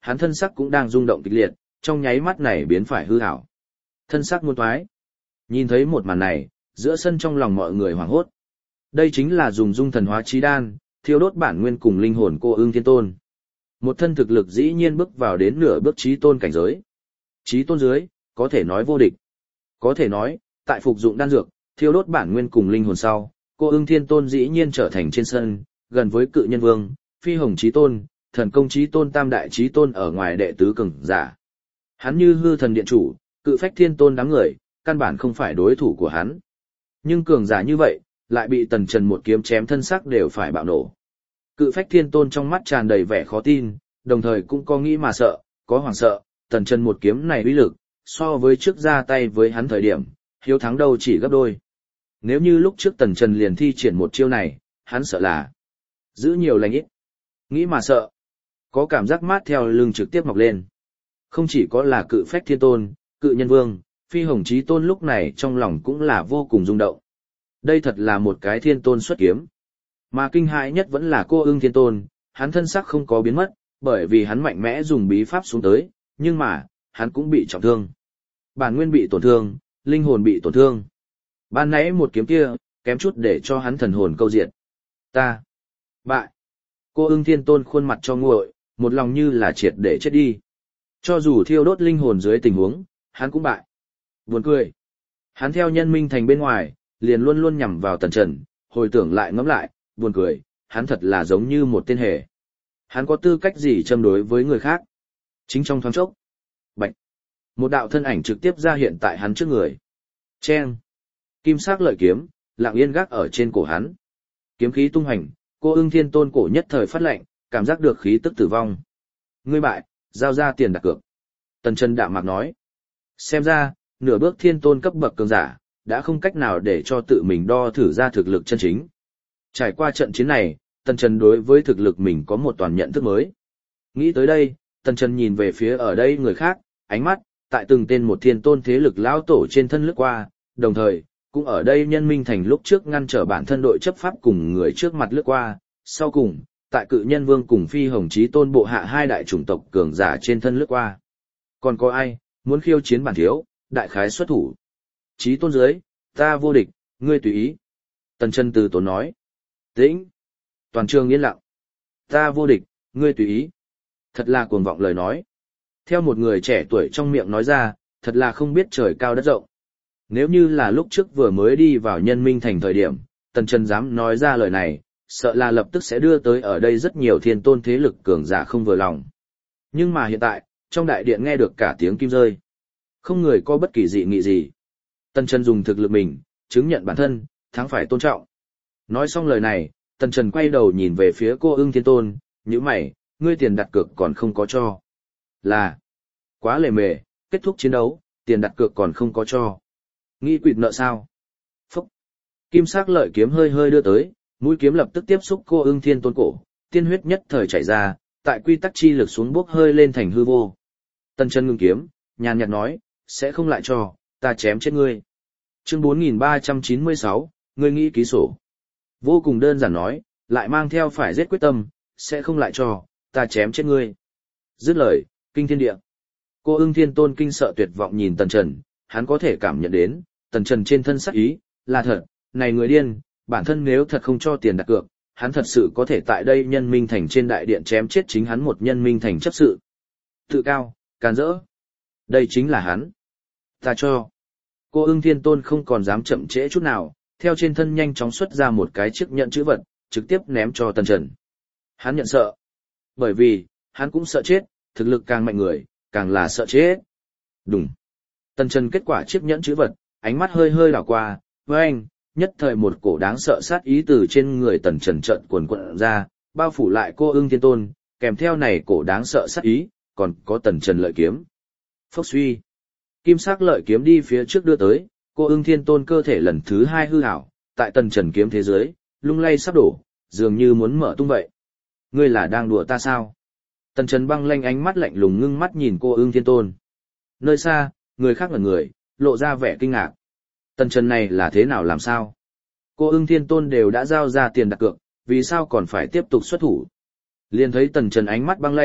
Speaker 1: hắn thân sắc cũng đang rung động kịch liệt, trong nháy mắt này biến phải hư ảo. Thân sắc muôn thoái. Nhìn thấy một màn này, giữa sân trong lòng mọi người hoảng hốt. Đây chính là dùng dung thần hóa chí đan, thiêu đốt bản nguyên cùng linh hồn Cô Ưng Thiên Tôn. Một thân thực lực dĩ nhiên bước vào đến nửa bước chí tôn cảnh giới. Chí tôn dưới, có thể nói vô địch. Có thể nói, tại phục dụng đan dược, thiêu đốt bản nguyên cùng linh hồn sau, Cô Ưng Thiên Tôn dĩ nhiên trở thành trên sân, gần với Cự Nhân Vương, Phi Hồng Chí Tôn, Thần Công Chí Tôn, Tam Đại Chí Tôn ở ngoài đệ tứ cường giả. Hắn như hư thần điện chủ, Cự Phách Thiên Tôn đám người, căn bản không phải đối thủ của hắn. Nhưng cường giả như vậy, lại bị Tần Trần một kiếm chém thân xác đều phải bạo nổ. Cự Phách Thiên Tôn trong mắt tràn đầy vẻ khó tin, đồng thời cũng có nghĩ mà sợ, có hoảng sợ, Tần Trần một kiếm này uy lực, so với trước ra tay với hắn thời điểm, hiếu thắng đâu chỉ gấp đôi. Nếu như lúc trước Tần Trần liền thi triển một chiêu này, hắn sợ là giữ nhiều lành ít. Nghĩ mà sợ, có cảm giác mát theo lưng trực tiếp mọc lên. Không chỉ có là Cự Phách Thiên Tôn, Cự Nhân Vương, Phi Hồng Chí Tôn lúc này trong lòng cũng là vô cùng rung động. Đây thật là một cái thiên tôn xuất kiếm. Mà kinh hãi nhất vẫn là Cô Ưng Thiên Tôn, hắn thân sắc không có biến mất, bởi vì hắn mạnh mẽ dùng bí pháp xuống tới, nhưng mà, hắn cũng bị trọng thương. Bản nguyên bị tổn thương, linh hồn bị tổn thương. Ban nãy một kiếm kia, kém chút để cho hắn thần hồn câu diệt. Ta. Bại. Cô Ưng Thiên Tôn khuôn mặt cho nguội, một lòng như là triệt để chết đi. Cho dù thiêu đốt linh hồn dưới tình huống, hắn cũng bại. Buồn cười. Hắn theo nhân minh thành bên ngoài, liền luôn luôn nhằm vào Tần Trần, hồi tưởng lại ngẫm lại, buồn cười, hắn thật là giống như một tên hề. Hắn có tư cách gì châm đối với người khác? Chính trong thoáng chốc. Bạch. Một đạo thân ảnh trực tiếp ra hiện tại hắn trước người. Chen. Kim sắc lợi kiếm, lặng yên gác ở trên cổ hắn. Kiếm khí tung hành, Cô Ưng Thiên Tôn cổ nhất thời phát lạnh, cảm giác được khí tức tử vong. Ngươi bại, giao ra tiền đặt cược. Tần Trần đạm mạc nói. Xem ra, nửa bước thiên tôn cấp bậc cường giả, đã không cách nào để cho tự mình đo thử ra thực lực chân chính. Trải qua trận chiến này, Tần Trần đối với thực lực mình có một toàn nhận thức mới. Nghĩ tới đây, Tần Trần nhìn về phía ở đây người khác, ánh mắt, tại từng tên một thiên tôn thế lực lão tổ trên thân lướt qua, đồng thời, cũng ở đây nhân minh thành lúc trước ngăn trở bản thân đội chấp pháp cùng người trước mặt lướt qua, sau cùng, tại Cự Nhân Vương cùng Phi Hồng Chí Tôn bộ hạ hai đại chủng tộc cường giả trên thân lướt qua. Còn có ai, muốn khiêu chiến bản thiếu, đại khái xuất thủ. Chí Tôn dưới, ta vô địch, ngươi tùy ý. Tần Trần từ tốn nói. Tĩnh. Toàn trường yên lặng. Ta vô địch, ngươi tùy ý. Thật là cuồng vọng lời nói. Theo một người trẻ tuổi trong miệng nói ra, thật là không biết trời cao đất rộng. Nếu như là lúc trước vừa mới đi vào nhân minh thành thời điểm, Tần Trần dám nói ra lời này, sợ là lập tức sẽ đưa tới ở đây rất nhiều thiên tôn thế lực cường giả không vừa lòng. Nhưng mà hiện tại, trong đại điện nghe được cả tiếng kim rơi. Không người có bất kỳ dị nghị gì. Tần Trần dùng thực lực mình, chứng nhận bản thân, thắng phải tôn trọng. Nói xong lời này, Tần Trần quay đầu nhìn về phía Cô Ưng Thiên Tôn, nhíu mày, ngươi tiền đặt cược còn không có cho. Là, quá lề mề, kết thúc chiến đấu, tiền đặt cược còn không có cho. Nghĩ quỵt nợ sao? Phúc. Kim sắc lợi kiếm hơi hơi đưa tới, mũi kiếm lập tức tiếp xúc Cô Ưng Thiên Tôn cổ, tiên huyết nhất thời chảy ra, tại quy tắc chi lực xuống bốc hơi lên thành hư vô. Tần Trần ngưng kiếm, nhàn nhạt nói, sẽ không lại cho, ta chém chết ngươi. Chương bốn nghìn ba trăm chín mươi sáu, ngươi nghĩ ký sổ. Vô cùng đơn giản nói, lại mang theo phải giết quyết tâm, sẽ không lại cho, ta chém chết ngươi. Dứt lời, kinh thiên địa. Cô Ưng Thiên Tôn kinh sợ tuyệt vọng nhìn Tần Trần, hắn có thể cảm nhận đến, Tần Trần trên thân sắc ý, là thật, này người điên, bản thân nếu thật không cho tiền đặt cược, hắn thật sự có thể tại đây nhân minh thành trên đại điện chém chết chính hắn một nhân minh thành chấp sự. Tự cao, can dỡ. Đây chính là hắn. Ta cho. Cô Ưng Thiên Tôn không còn dám chậm trễ chút nào, theo trên thân nhanh chóng xuất ra một cái chiếc nhẫn chữ vật, trực tiếp ném cho Tần Trần. Hắn nhận sợ. Bởi vì, hắn cũng sợ chết, thực lực càng mạnh người, càng là sợ chết. Đúng. Tần Trần kết quả chiếc nhẫn chữ vật, ánh mắt hơi hơi đảo qua, với anh, nhất thời một cổ đáng sợ sát ý từ trên người Tần Trần trợn cuồn cuộn ra, bao phủ lại Cô Ưng Thiên Tôn, kèm theo này cổ đáng sợ sát ý, còn có Tần Trần lợi kiếm. Phốc suy. Kim sắc lợi kiếm đi phía trước đưa tới, Cô Ưng Thiên Tôn cơ thể lần thứ hai hư ảo, tại Tần Trần kiếm thế giới, lung lay sắp đổ, dường như muốn mở tung vậy. Ngươi là đang đùa ta sao? Tần Trần băng lanh ánh mắt lạnh lùng ngưng mắt nhìn Cô Ưng Thiên Tôn. Nơi xa, người khác ngẩn người, lộ ra vẻ kinh ngạc. Tần Trần này là thế nào làm sao? Cô Ưng Thiên Tôn đều đã giao ra tiền đặt cược, vì sao còn phải tiếp tục xuất thủ? Liền thấy Tần Trần ánh mắt băng lãnh,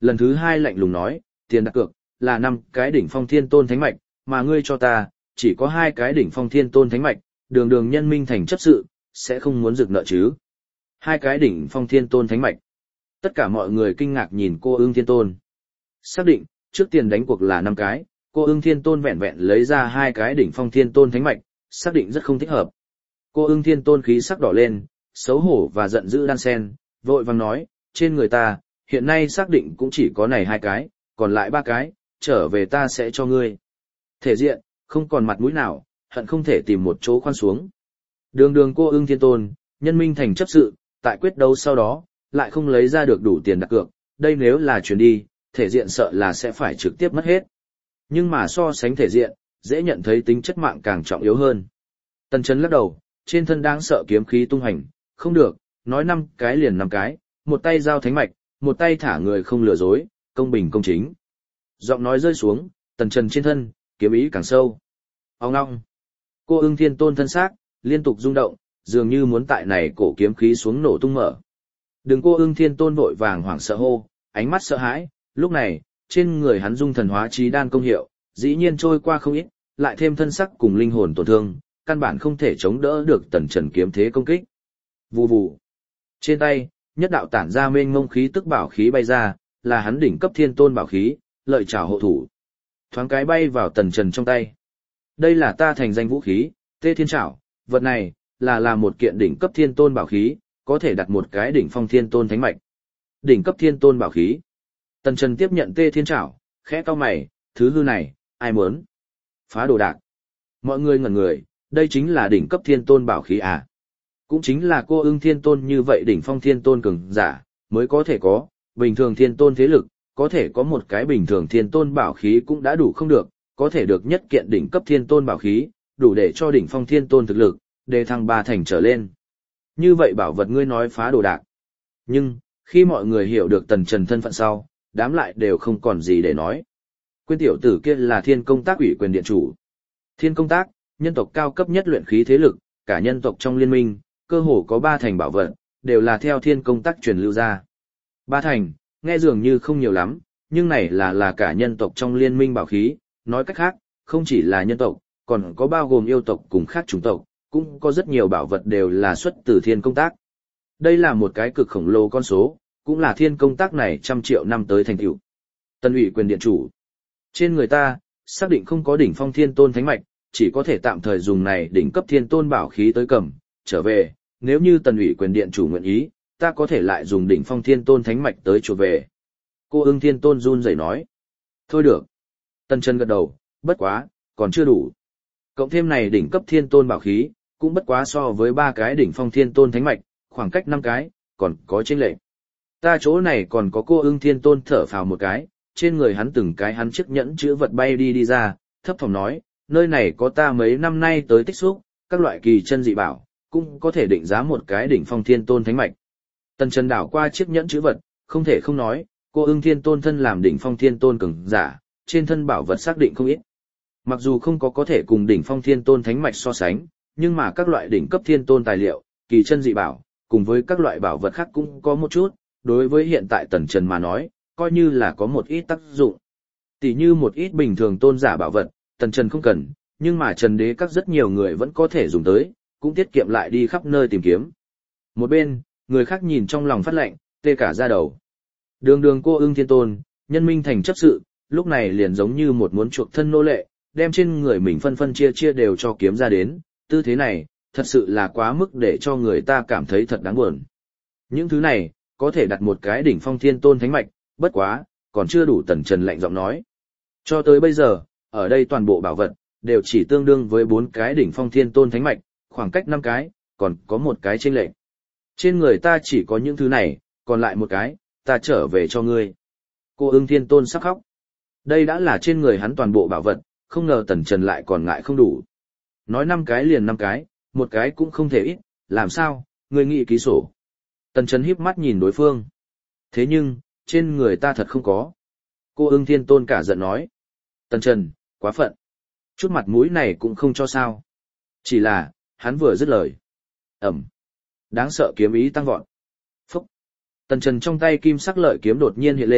Speaker 1: lần thứ hai lạnh lùng nói, tiền đặt cược, là năm cái đỉnh phong thiên tôn thánh mạch, mà ngươi cho ta, chỉ có hai cái đỉnh phong thiên tôn thánh mạch, đường đường nhân minh thành chấp sự, sẽ không muốn rực nợ chứ. Hai cái đỉnh phong thiên tôn thánh mạch. Tất cả mọi người kinh ngạc nhìn cô ưng thiên tôn. Xác định, trước tiền đánh cuộc là năm cái, cô ưng thiên tôn vẹn vẹn lấy ra hai cái đỉnh phong thiên tôn thánh mạch, xác định rất không thích hợp. Cô ưng thiên tôn khí sắc đỏ lên, xấu hổ và giận dữ đan sen, vội vàng nói, trên người ta, hiện nay xác định cũng chỉ có này hai cái, còn lại ba cái, trở về ta sẽ cho ngươi. Thể diện, không còn mặt mũi nào, hận không thể tìm một chỗ khoan xuống. Đường đường cô ưng thiên tôn, nhân minh thành chấp sự, tại quyết đấu sau đó, lại không lấy ra được đủ tiền đặt cược, đây nếu là chuyển đi, thể diện sợ là sẽ phải trực tiếp mất hết. Nhưng mà so sánh thể diện, dễ nhận thấy tính chất mạng càng trọng yếu hơn. Tần Chấn lắc đầu, trên thân đáng sợ kiếm khí tung hành, không được, nói năm cái liền năm cái, một tay giao thánh mạch, một tay thả người không lừa dối, công bình công chính. Giọng nói rơi xuống, Tần Trần trên thân, kiếm ý càng sâu. Ông ngong. Cô ưng thiên tôn thân xác, liên tục rung động, dường như muốn tại này cổ kiếm khí xuống nổ tung mở. Đừng cô ưng thiên tôn vội vàng hoảng sợ hô, ánh mắt sợ hãi, lúc này, trên người hắn dung thần hóa trí đan công hiệu, dĩ nhiên trôi qua không ít, lại thêm thân sắc cùng linh hồn tổn thương, căn bản không thể chống đỡ được Tần Trần kiếm thế công kích. Vù vù. Trên tay, nhất đạo tản ra mênh mông khí tức bảo khí bay ra, là hắn đỉnh cấp thiên tôn bảo khí, lợi trảo hộ thủ. Thoáng cái bay vào Tần Trần trong tay. Đây là ta thành danh vũ khí, Tê Thiên Trảo, vật này là là một kiện đỉnh cấp thiên tôn bảo khí, có thể đặt một cái đỉnh phong thiên tôn thánh mạch. Đỉnh cấp thiên tôn bảo khí. Tần Trần tiếp nhận Tê Thiên Trảo, khẽ cau mày, thứ hư này, ai muốn? Phá đồ đạc. Mọi người ngẩn người, đây chính là đỉnh cấp thiên tôn bảo khí à? Cũng chính là cô ưng thiên tôn như vậy đỉnh phong thiên tôn cường giả, mới có thể có, bình thường thiên tôn thế lực, có thể có một cái bình thường thiên tôn bảo khí cũng đã đủ không được, có thể được nhất kiện đỉnh cấp thiên tôn bảo khí, đủ để cho đỉnh phong thiên tôn thực lực, đề thăng ba thành trở lên. Như vậy bảo vật ngươi nói phá đồ đạc. Nhưng, khi mọi người hiểu được Tần Trần thân phận sau, đám lại đều không còn gì để nói. Quyên tiểu tử kia là thiên công tác ủy quyền điện chủ. Thiên công tác, nhân tộc cao cấp nhất luyện khí thế lực, cả nhân tộc trong liên minh, cơ hồ có ba thành bảo vật, đều là theo thiên công tác truyền lưu ra. Ba thành, nghe dường như không nhiều lắm, nhưng này là là cả nhân tộc trong liên minh bảo khí, nói cách khác, không chỉ là nhân tộc, còn có bao gồm yêu tộc cùng khác chủng tộc, cũng có rất nhiều bảo vật đều là xuất từ thiên công tác. Đây là một cái cực khổng lồ con số, cũng là thiên công tác này trăm triệu năm tới thành tựu. Tân ủy quyền điện chủ. Trên người ta, xác định không có đỉnh phong thiên tôn thánh mạch, chỉ có thể tạm thời dùng này đỉnh cấp thiên tôn bảo khí tới cầm, trở về, nếu như tần ủy quyền điện chủ nguyện ý, ta có thể lại dùng đỉnh phong thiên tôn thánh mạch tới chuột về. Cô ưng thiên tôn run rẩy nói. Thôi được. Tần Trần gật đầu, bất quá, còn chưa đủ. Cộng thêm này đỉnh cấp thiên tôn bảo khí, cũng bất quá so với ba cái đỉnh phong thiên tôn thánh mạch, khoảng cách năm cái, còn có chênh lệch. Ta chỗ này còn có cô ưng thiên tôn thở phào một cái, trên người hắn từng cái hắn chiếc nhẫn chữ vật bay đi đi ra, thấp thỏm nói, nơi này có ta mấy năm nay tới tích xúc, các loại kỳ chân dị bảo, cũng có thể định giá một cái đỉnh phong thiên tôn thánh mạch. Tần Trần đảo qua chiếc nhẫn chữ vật, không thể không nói, cô ưng thiên tôn thân làm đỉnh phong thiên tôn cường giả, trên thân bảo vật xác định không ít. Mặc dù không có có thể cùng đỉnh phong thiên tôn thánh mạch so sánh, nhưng mà các loại đỉnh cấp thiên tôn tài liệu, kỳ chân dị bảo, cùng với các loại bảo vật khác cũng có một chút, đối với hiện tại Tần Trần mà nói, coi như là có một ít tác dụng. Tỷ như một ít bình thường tôn giả bảo vật, Tần Trần không cần, nhưng mà Trần Đế các rất nhiều người vẫn có thể dùng tới, cũng tiết kiệm lại đi khắp nơi tìm kiếm. Một bên, người khác nhìn trong lòng phát lệnh, tê cả da đầu. Đường đường cô ưng thiên tôn, nhân minh thành chấp sự, lúc này liền giống như một muốn chuộc thân nô lệ, đem trên người mình phân phân chia chia đều cho kiếm ra đến, tư thế này, thật sự là quá mức để cho người ta cảm thấy thật đáng buồn. Những thứ này, có thể đặt một cái đỉnh phong thiên tôn thánh mạch, bất quá, còn chưa đủ. Tần Trần lạnh giọng nói. Cho tới bây giờ, ở đây toàn bộ bảo vật, đều chỉ tương đương với bốn cái đỉnh phong thiên tôn thánh mạch, khoảng cách năm cái, còn có một cái chênh lệch. Trên người ta chỉ có những thứ này, còn lại một cái, ta trở về cho ngươi. Cô ưng thiên tôn sắp khóc. Đây đã là trên người hắn toàn bộ bảo vật, không ngờ Tần Trần lại còn ngại không đủ. Nói năm cái liền năm cái, một cái cũng không thể ít, làm sao, ngươi nghĩ ký sổ. Tần Trần híp mắt nhìn đối phương. Thế nhưng, trên người ta thật không có. Cô ưng thiên tôn cả giận nói. Tần Trần, quá phận. Chút mặt mũi này cũng không cho sao. Chỉ là, hắn vừa dứt lời. Ẩm. Đáng sợ kiếm ý tăng vọt. Phúc. Tần Trần trong tay kim sắc lợi kiếm đột nhiên hiện lên,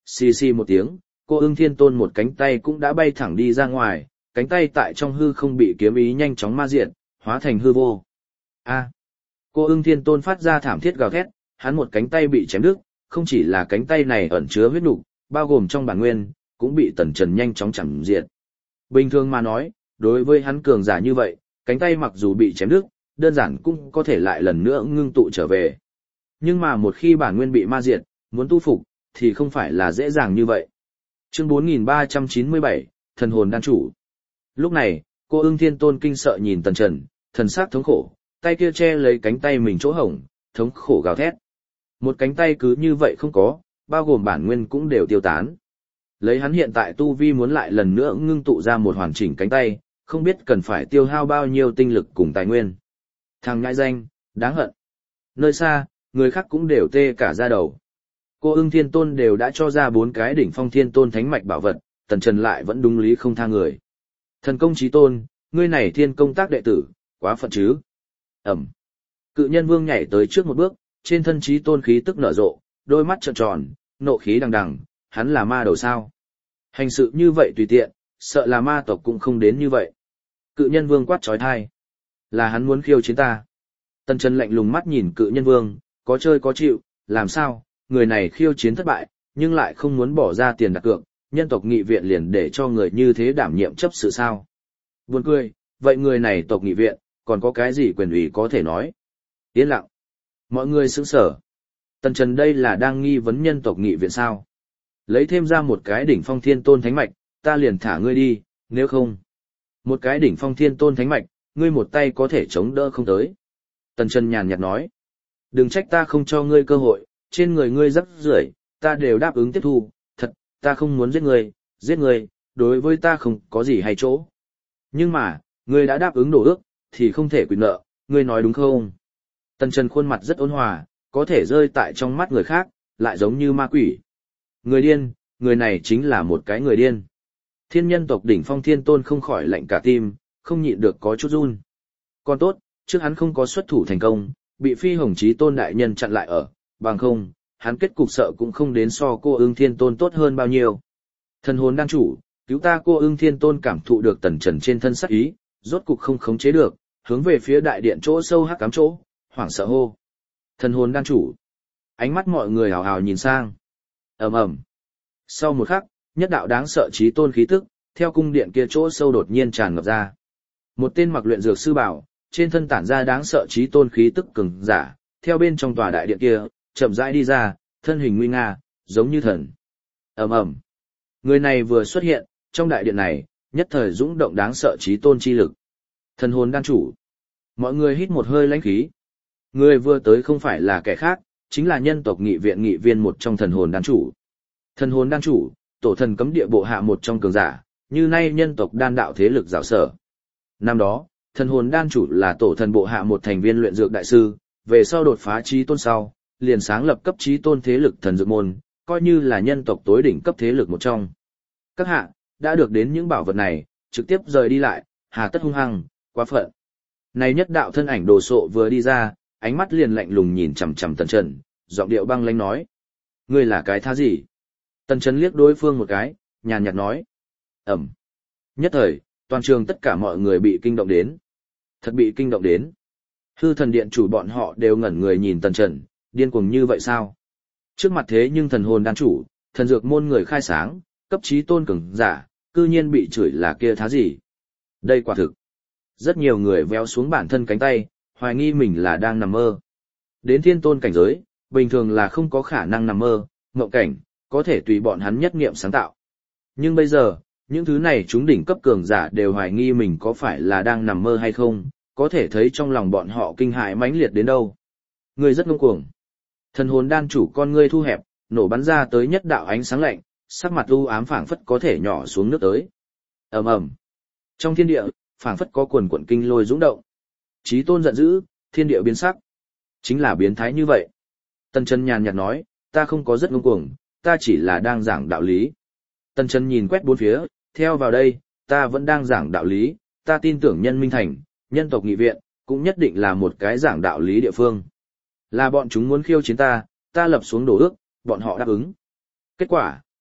Speaker 1: Xì xì một tiếng, cô ưng thiên tôn một cánh tay cũng đã bay thẳng đi ra ngoài, cánh tay tại trong hư không bị kiếm ý nhanh chóng ma diện, hóa thành hư vô. A. Cô ưng thiên tôn phát ra thảm thiết gào thét, hắn một cánh tay bị chém đứt, không chỉ là cánh tay này ẩn chứa huyết nục, bao gồm trong bản nguyên, cũng bị tần trần nhanh chóng chẳng diệt. Bình thường mà nói, đối với hắn cường giả như vậy, cánh tay mặc dù bị chém đứt, đơn giản cũng có thể lại lần nữa ngưng tụ trở về. Nhưng mà một khi bản nguyên bị ma diệt, muốn tu phục, thì không phải là dễ dàng như vậy. Chương bốn nghìn ba trăm chín mươi bảy, Thần hồn đan chủ. Lúc này, cô ưng thiên tôn kinh sợ nhìn tần trần, thần sắc thống khổ, tay kia che lấy cánh tay mình chỗ hổng, thống khổ gào thét. Một cánh tay cứ như vậy không có, bao gồm bản nguyên cũng đều tiêu tán. Lấy hắn hiện tại tu vi muốn lại lần nữa ngưng tụ ra một hoàn chỉnh cánh tay, không biết cần phải tiêu hao bao nhiêu tinh lực cùng tài nguyên. Thằng nhãi danh, đáng hận. Nơi xa, người khác cũng đều tê cả da đầu. Cô ưng thiên tôn đều đã cho ra bốn cái đỉnh phong thiên tôn thánh mạch bảo vật, tần trần lại vẫn đúng lý không tha người. Thần công chí tôn, ngươi này thiên công tác đệ tử, quá phận chứ. Ẩm. Cự nhân vương nhảy tới trước một bước, trên thân chí tôn khí tức nở rộ, đôi mắt trợn tròn, nộ khí đằng đằng, hắn là ma đầu sao. Hành sự như vậy tùy tiện, sợ là ma tộc cũng không đến như vậy. Cự nhân vương quát trói thai. Là hắn muốn khiêu chiến ta. Tần Trần lạnh lùng mắt nhìn cự nhân vương, có chơi có chịu, làm sao, người này khiêu chiến thất bại, nhưng lại không muốn bỏ ra tiền đặt cược, nhân tộc nghị viện liền để cho người như thế đảm nhiệm chấp sự sao. Buồn cười, vậy người này tộc nghị viện, còn có cái gì quyền ủy có thể nói. Yên lặng. Mọi người sững sở. Tần Trần đây là đang nghi vấn nhân tộc nghị viện sao. Lấy thêm ra một cái đỉnh phong thiên tôn thánh mạch, ta liền thả ngươi đi, nếu không. Một cái đỉnh phong thiên tôn thánh mạch, ngươi một tay có thể chống đỡ không tới. Tần Trần nhàn nhạt nói. Đừng trách ta không cho ngươi cơ hội, trên người ngươi rắc rưởi, ta đều đáp ứng tiếp thu, thật, ta không muốn giết ngươi, giết ngươi, đối với ta không có gì hay chỗ. Nhưng mà, ngươi đã đáp ứng đổ ước, thì không thể quyền nợ, ngươi nói đúng không? Tần Trần khuôn mặt rất ôn hòa, có thể rơi tại trong mắt người khác, lại giống như ma quỷ. Người điên, người này chính là một cái người điên. Thiên nhân tộc đỉnh phong thiên tôn không khỏi lạnh cả tim, không nhịn được có chút run. Còn tốt, trước hắn không có xuất thủ thành công, bị phi hồng chí tôn đại nhân chặn lại ở, bằng không, hắn kết cục sợ cũng không đến so cô ưng thiên tôn tốt hơn bao nhiêu. Thần hồn đan chủ, cứu ta. Cô ưng thiên tôn cảm thụ được Tần Trần trên thân sắc ý, rốt cục không khống chế được, hướng về phía đại điện chỗ sâu hắc cám chỗ, hoảng sợ hô. Thần hồn đan chủ. Ánh mắt mọi người hào hào nhìn sang. Ầm ầm. Sau một khắc, nhất đạo đáng sợ chí tôn khí tức, theo cung điện kia chỗ sâu đột nhiên tràn ngập ra. Một tên mặc luyện dược sư bảo, trên thân tản ra đáng sợ chí tôn khí tức cường giả, theo bên trong tòa đại điện kia, chậm rãi đi ra, thân hình nguy nga, giống như thần. Ầm ầm. Người này vừa xuất hiện, trong đại điện này, nhất thời dũng động đáng sợ chí tôn chi lực. Thần hồn đan chủ. Mọi người hít một hơi lãnh khí. Người vừa tới không phải là kẻ khác, chính là nhân tộc nghị viện nghị viên một trong thần hồn đan chủ. Thần hồn đan chủ, tổ thần cấm địa bộ hạ một trong cường giả, như nay nhân tộc đan đạo thế lực rào sở. Năm đó, thần hồn đan chủ là tổ thần bộ hạ một thành viên luyện dược đại sư, về sau đột phá chí tôn sau, liền sáng lập cấp chí tôn thế lực thần dược môn, coi như là nhân tộc tối đỉnh cấp thế lực một trong. Các hạ, đã được đến những bảo vật này, trực tiếp rời đi lại, hà tất hung hăng, quá phận. Này nhất đạo thân ảnh đồ sộ vừa đi ra, ánh mắt liền lạnh lùng nhìn chằm chằm Tần Trần, giọng điệu băng lãnh nói. Ngươi là cái thá gì? Tần Trần liếc đối phương một cái, nhàn nhạt nói. Ẩm. Nhất thời, toàn trường tất cả mọi người bị kinh động đến. Thật bị kinh động đến. Hư thần điện chủ bọn họ đều ngẩn người nhìn Tần Trần, điên cuồng như vậy sao? Trước mặt thế nhưng thần hồn đan chủ, thần dược môn người khai sáng, cấp chí tôn cường giả, cư nhiên bị chửi là kia thá gì? Đây quả thực. Rất nhiều người véo xuống bản thân cánh tay, hoài nghi mình là đang nằm mơ. Đến thiên tôn cảnh giới, bình thường là không có khả năng nằm mơ, ngộng cảnh, có thể tùy bọn hắn nhất nghiệm sáng tạo. Nhưng bây giờ, những thứ này chúng đỉnh cấp cường giả đều hoài nghi mình có phải là đang nằm mơ hay không, có thể thấy trong lòng bọn họ kinh hãi mãnh liệt đến đâu. Ngươi rất ngông cuồng. Thần hồn đan chủ con ngươi thu hẹp, nổ bắn ra tới nhất đạo ánh sáng lạnh, sắc mặt u ám phảng phất có thể nhỏ xuống nước tới. Ầm ầm. Trong thiên địa, phảng phất có quần quần kinh lôi dũng động. Chí tôn giận dữ, thiên địa biến sắc. Chính là biến thái như vậy. Tần Trần nhàn nhạt nói, ta không có rất ngông cuồng, ta chỉ là đang giảng đạo lý. Tần Trần nhìn quét bốn phía, theo vào đây, ta vẫn đang giảng đạo lý, ta tin tưởng nhân minh thành, nhân tộc nghị viện, cũng nhất định là một cái giảng đạo lý địa phương. Là bọn chúng muốn khiêu chiến ta, ta lập xuống đồ ước, bọn họ đáp ứng. Kết quả,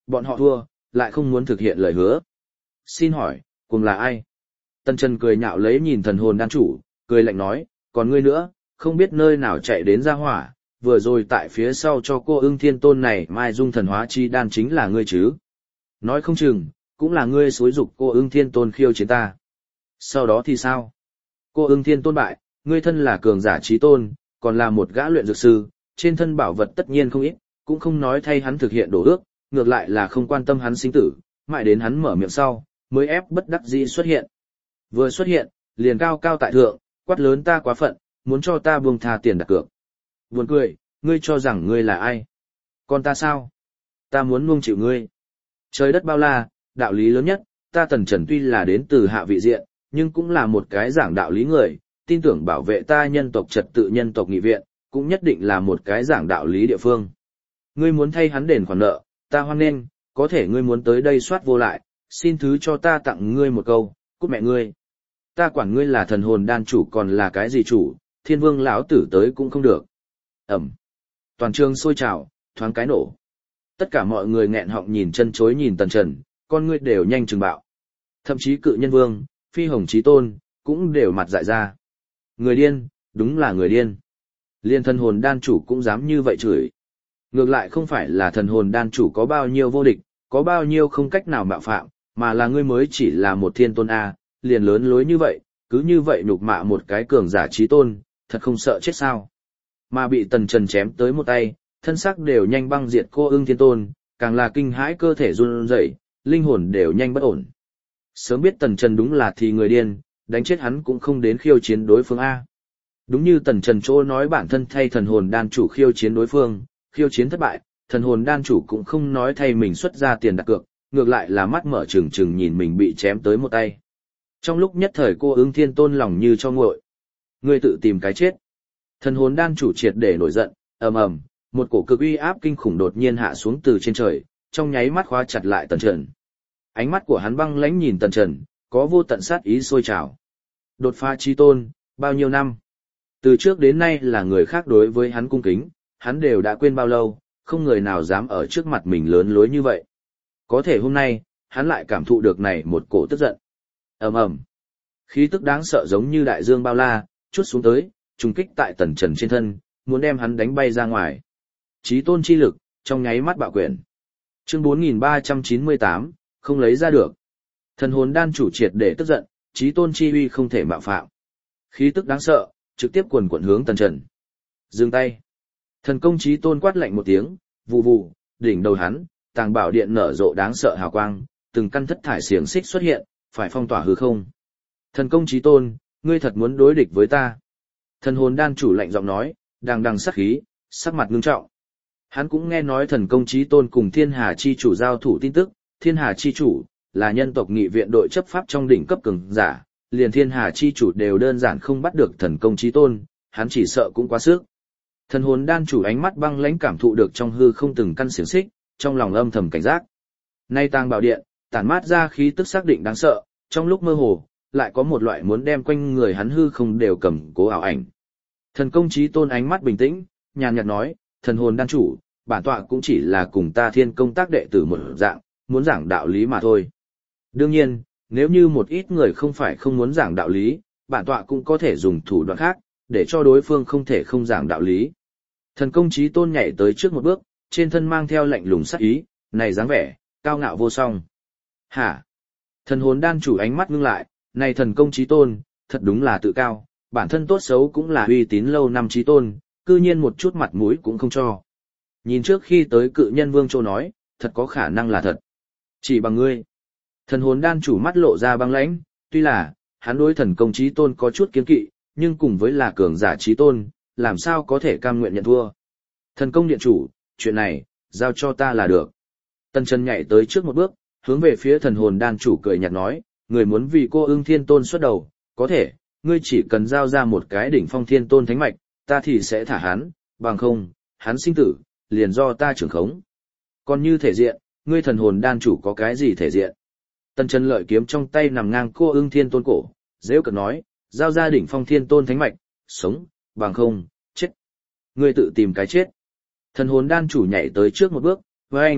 Speaker 1: Bọn họ thua, lại không muốn thực hiện lời hứa. Xin hỏi, cùng là ai? Tần Trần cười nhạo lấy nhìn thần hồn đan chủ, cười lạnh nói, còn ngươi nữa, không biết nơi nào chạy đến ra hỏa, vừa rồi tại phía sau cho cô ưng thiên tôn này mai dung thần hóa chi đan chính là ngươi chứ. Nói không chừng, cũng là ngươi xúi dục cô ưng thiên tôn khiêu chiến ta. Sau đó thì sao? Cô ưng thiên tôn bại, ngươi thân là cường giả trí tôn, còn là một gã luyện dược sư, trên thân bảo vật tất nhiên không ít, cũng không nói thay hắn thực hiện đổ ước, ngược lại là không quan tâm hắn sinh tử, mãi đến hắn mở miệng sau, mới ép bất đắc dĩ xuất hiện. Vừa xuất hiện, liền cao cao tại thượng, quát lớn ta quá phận, muốn cho ta buông tha tiền đặt cược. Buồn cười, ngươi cho rằng ngươi là ai? Còn ta sao? Ta muốn nuông chịu ngươi. Trời đất bao la, đạo lý lớn nhất, ta Tần Trần tuy là đến từ hạ vị diện, nhưng cũng là một cái giảng đạo lý người, tin tưởng bảo vệ ta nhân tộc trật tự nhân tộc nghị viện, cũng nhất định là một cái giảng đạo lý địa phương. Ngươi muốn thay hắn đền khoản nợ, ta hoan nghênh, có thể ngươi muốn tới đây soát vô lại, xin thứ cho ta tặng ngươi một câu, cút mẹ ngươi. Ta quản ngươi là thần hồn đan chủ còn là cái gì chủ, thiên vương lão tử tới cũng không được. Ẩm. Toàn trường sôi trào, thoáng cái nổ. Tất cả mọi người nghẹn họng nhìn chân chối nhìn Tần Trần, con ngươi đều nhanh chừng bạo. Thậm chí cự nhân vương, phi hồng chí tôn, cũng đều mặt dại ra. Người điên, đúng là người điên. Liên thần hồn đan chủ cũng dám như vậy chửi. Ngược lại không phải là thần hồn đan chủ có bao nhiêu vô địch, có bao nhiêu không cách nào mạo phạm, mà là ngươi mới chỉ là một thiên tôn A, liền lớn lối như vậy, cứ như vậy nhục mạ một cái cường giả chí tôn, thật không sợ chết sao. Mà bị Tần Trần chém tới một tay, thân xác đều nhanh băng diệt cô ưng thiên tôn, càng là kinh hãi cơ thể run rẩy, linh hồn đều nhanh bất ổn. Sớm biết Tần Trần đúng là thì người điên, đánh chết hắn cũng không đến khiêu chiến đối phương A. Đúng như Tần Trần chỗ nói bản thân thay thần hồn đan chủ khiêu chiến đối phương, khiêu chiến thất bại, thần hồn đan chủ cũng không nói thay mình xuất ra tiền đặt cược, ngược lại là mắt mở trừng trừng nhìn mình bị chém tới một tay. Trong lúc nhất thời cô ưng thiên tôn lòng như cho nguội. Ngươi tự tìm cái chết. Thần hồn đan chủ triệt để nổi giận, ầm ầm, một cổ cực uy áp kinh khủng đột nhiên hạ xuống từ trên trời, trong nháy mắt khóa chặt lại Tần Trần. Ánh mắt của hắn băng lãnh nhìn Tần Trần, có vô tận sát ý sôi trào. Đột phá chí tôn, bao nhiêu năm? Từ trước đến nay là người khác đối với hắn cung kính, hắn đều đã quên bao lâu, không người nào dám ở trước mặt mình lớn lối như vậy. Có thể hôm nay, hắn lại cảm thụ được này một cổ tức giận. Ầm ầm, khí tức đáng sợ giống như đại dương bao la, chút xuống tới, trùng kích tại Tần Trần trên thân, muốn đem hắn đánh bay ra ngoài. Chí tôn chi lực, trong nháy mắt bạo quyển. Chương bốn nghìn ba trăm chín mươi tám, không lấy ra được. Thần hồn đan chủ triệt để tức giận, chí tôn chi uy không thể mạo phạm. Khí tức đáng sợ, trực tiếp quần quần hướng Tần Trần. Dừng tay. Thần công chí tôn quát lạnh một tiếng, vù vù, đỉnh đầu hắn, tàng bảo điện nở rộ đáng sợ hào quang, từng căn thất thải xiềng xích xuất hiện, phải phong tỏa hư không. Thần công chí tôn, ngươi thật muốn đối địch với ta. Thần hồn đan chủ lạnh giọng nói, đằng đằng sát khí, sắc mặt ngưng trọng. Hắn cũng nghe nói thần công chí tôn cùng thiên hà chi chủ giao thủ tin tức, thiên hà chi chủ, là nhân tộc nghị viện đội chấp pháp trong đỉnh cấp cường giả, liền thiên hà chi chủ đều đơn giản không bắt được thần công chí tôn, hắn chỉ sợ cũng quá sức. Thần hồn đan chủ ánh mắt băng lãnh cảm thụ được trong hư không từng căn xiềng xích, trong lòng âm thầm cảnh giác. Nay tàng bảo điện, tản mát ra khí tức xác định đáng sợ, trong lúc mơ hồ, lại có một loại muốn đem quanh người hắn hư không đều cầm cố ảo ảnh. Thần công chí tôn ánh mắt bình tĩnh, nhàn nhạt nói, thần hồn đan chủ, bản tọa cũng chỉ là cùng ta thiên công tác đệ tử một dạng, muốn giảng đạo lý mà thôi. Đương nhiên, nếu như một ít người không phải không muốn giảng đạo lý, bản tọa cũng có thể dùng thủ đoạn khác, để cho đối phương không thể không giảng đạo lý. Thần công chí tôn nhảy tới trước một bước, trên thân mang theo lạnh lùng sắc ý, này dáng vẻ, cao ngạo vô song. Hả? Thần hồn đan chủ ánh mắt ngưng lại, này thần công chí tôn, thật đúng là tự cao, bản thân tốt xấu cũng là uy tín lâu năm chí tôn, cư nhiên một chút mặt mũi cũng không cho. Nhìn trước khi tới cự nhân vương châu nói, thật có khả năng là thật. Chỉ bằng ngươi. Thần hồn đan chủ mắt lộ ra băng lãnh, tuy là, hắn đối thần công chí tôn có chút kiêng kỵ, nhưng cùng với là cường giả chí tôn, làm sao có thể cam nguyện nhận thua. Thần công điện chủ, chuyện này, giao cho ta là được. Tần Trần nhảy tới trước một bước, hướng về phía thần hồn đan chủ cười nhạt nói, người muốn vì cô ưng thiên tôn xuất đầu, có thể, ngươi chỉ cần giao ra một cái đỉnh phong thiên tôn thánh mạch, ta thì sẽ thả hắn, bằng không, hắn sinh tử, liền do ta trưởng khống. Còn như thể diện, ngươi thần hồn đan chủ có cái gì thể diện? Tần Trần lợi kiếm trong tay nằm ngang cô ưng thiên tôn cổ, dễ cợt nói, giao ra đỉnh phong thiên tôn thánh mạch, sống, bằng không, chết. Ngươi tự tìm cái chết. Thần hồn đan chủ nhảy tới trước một bước, với anh,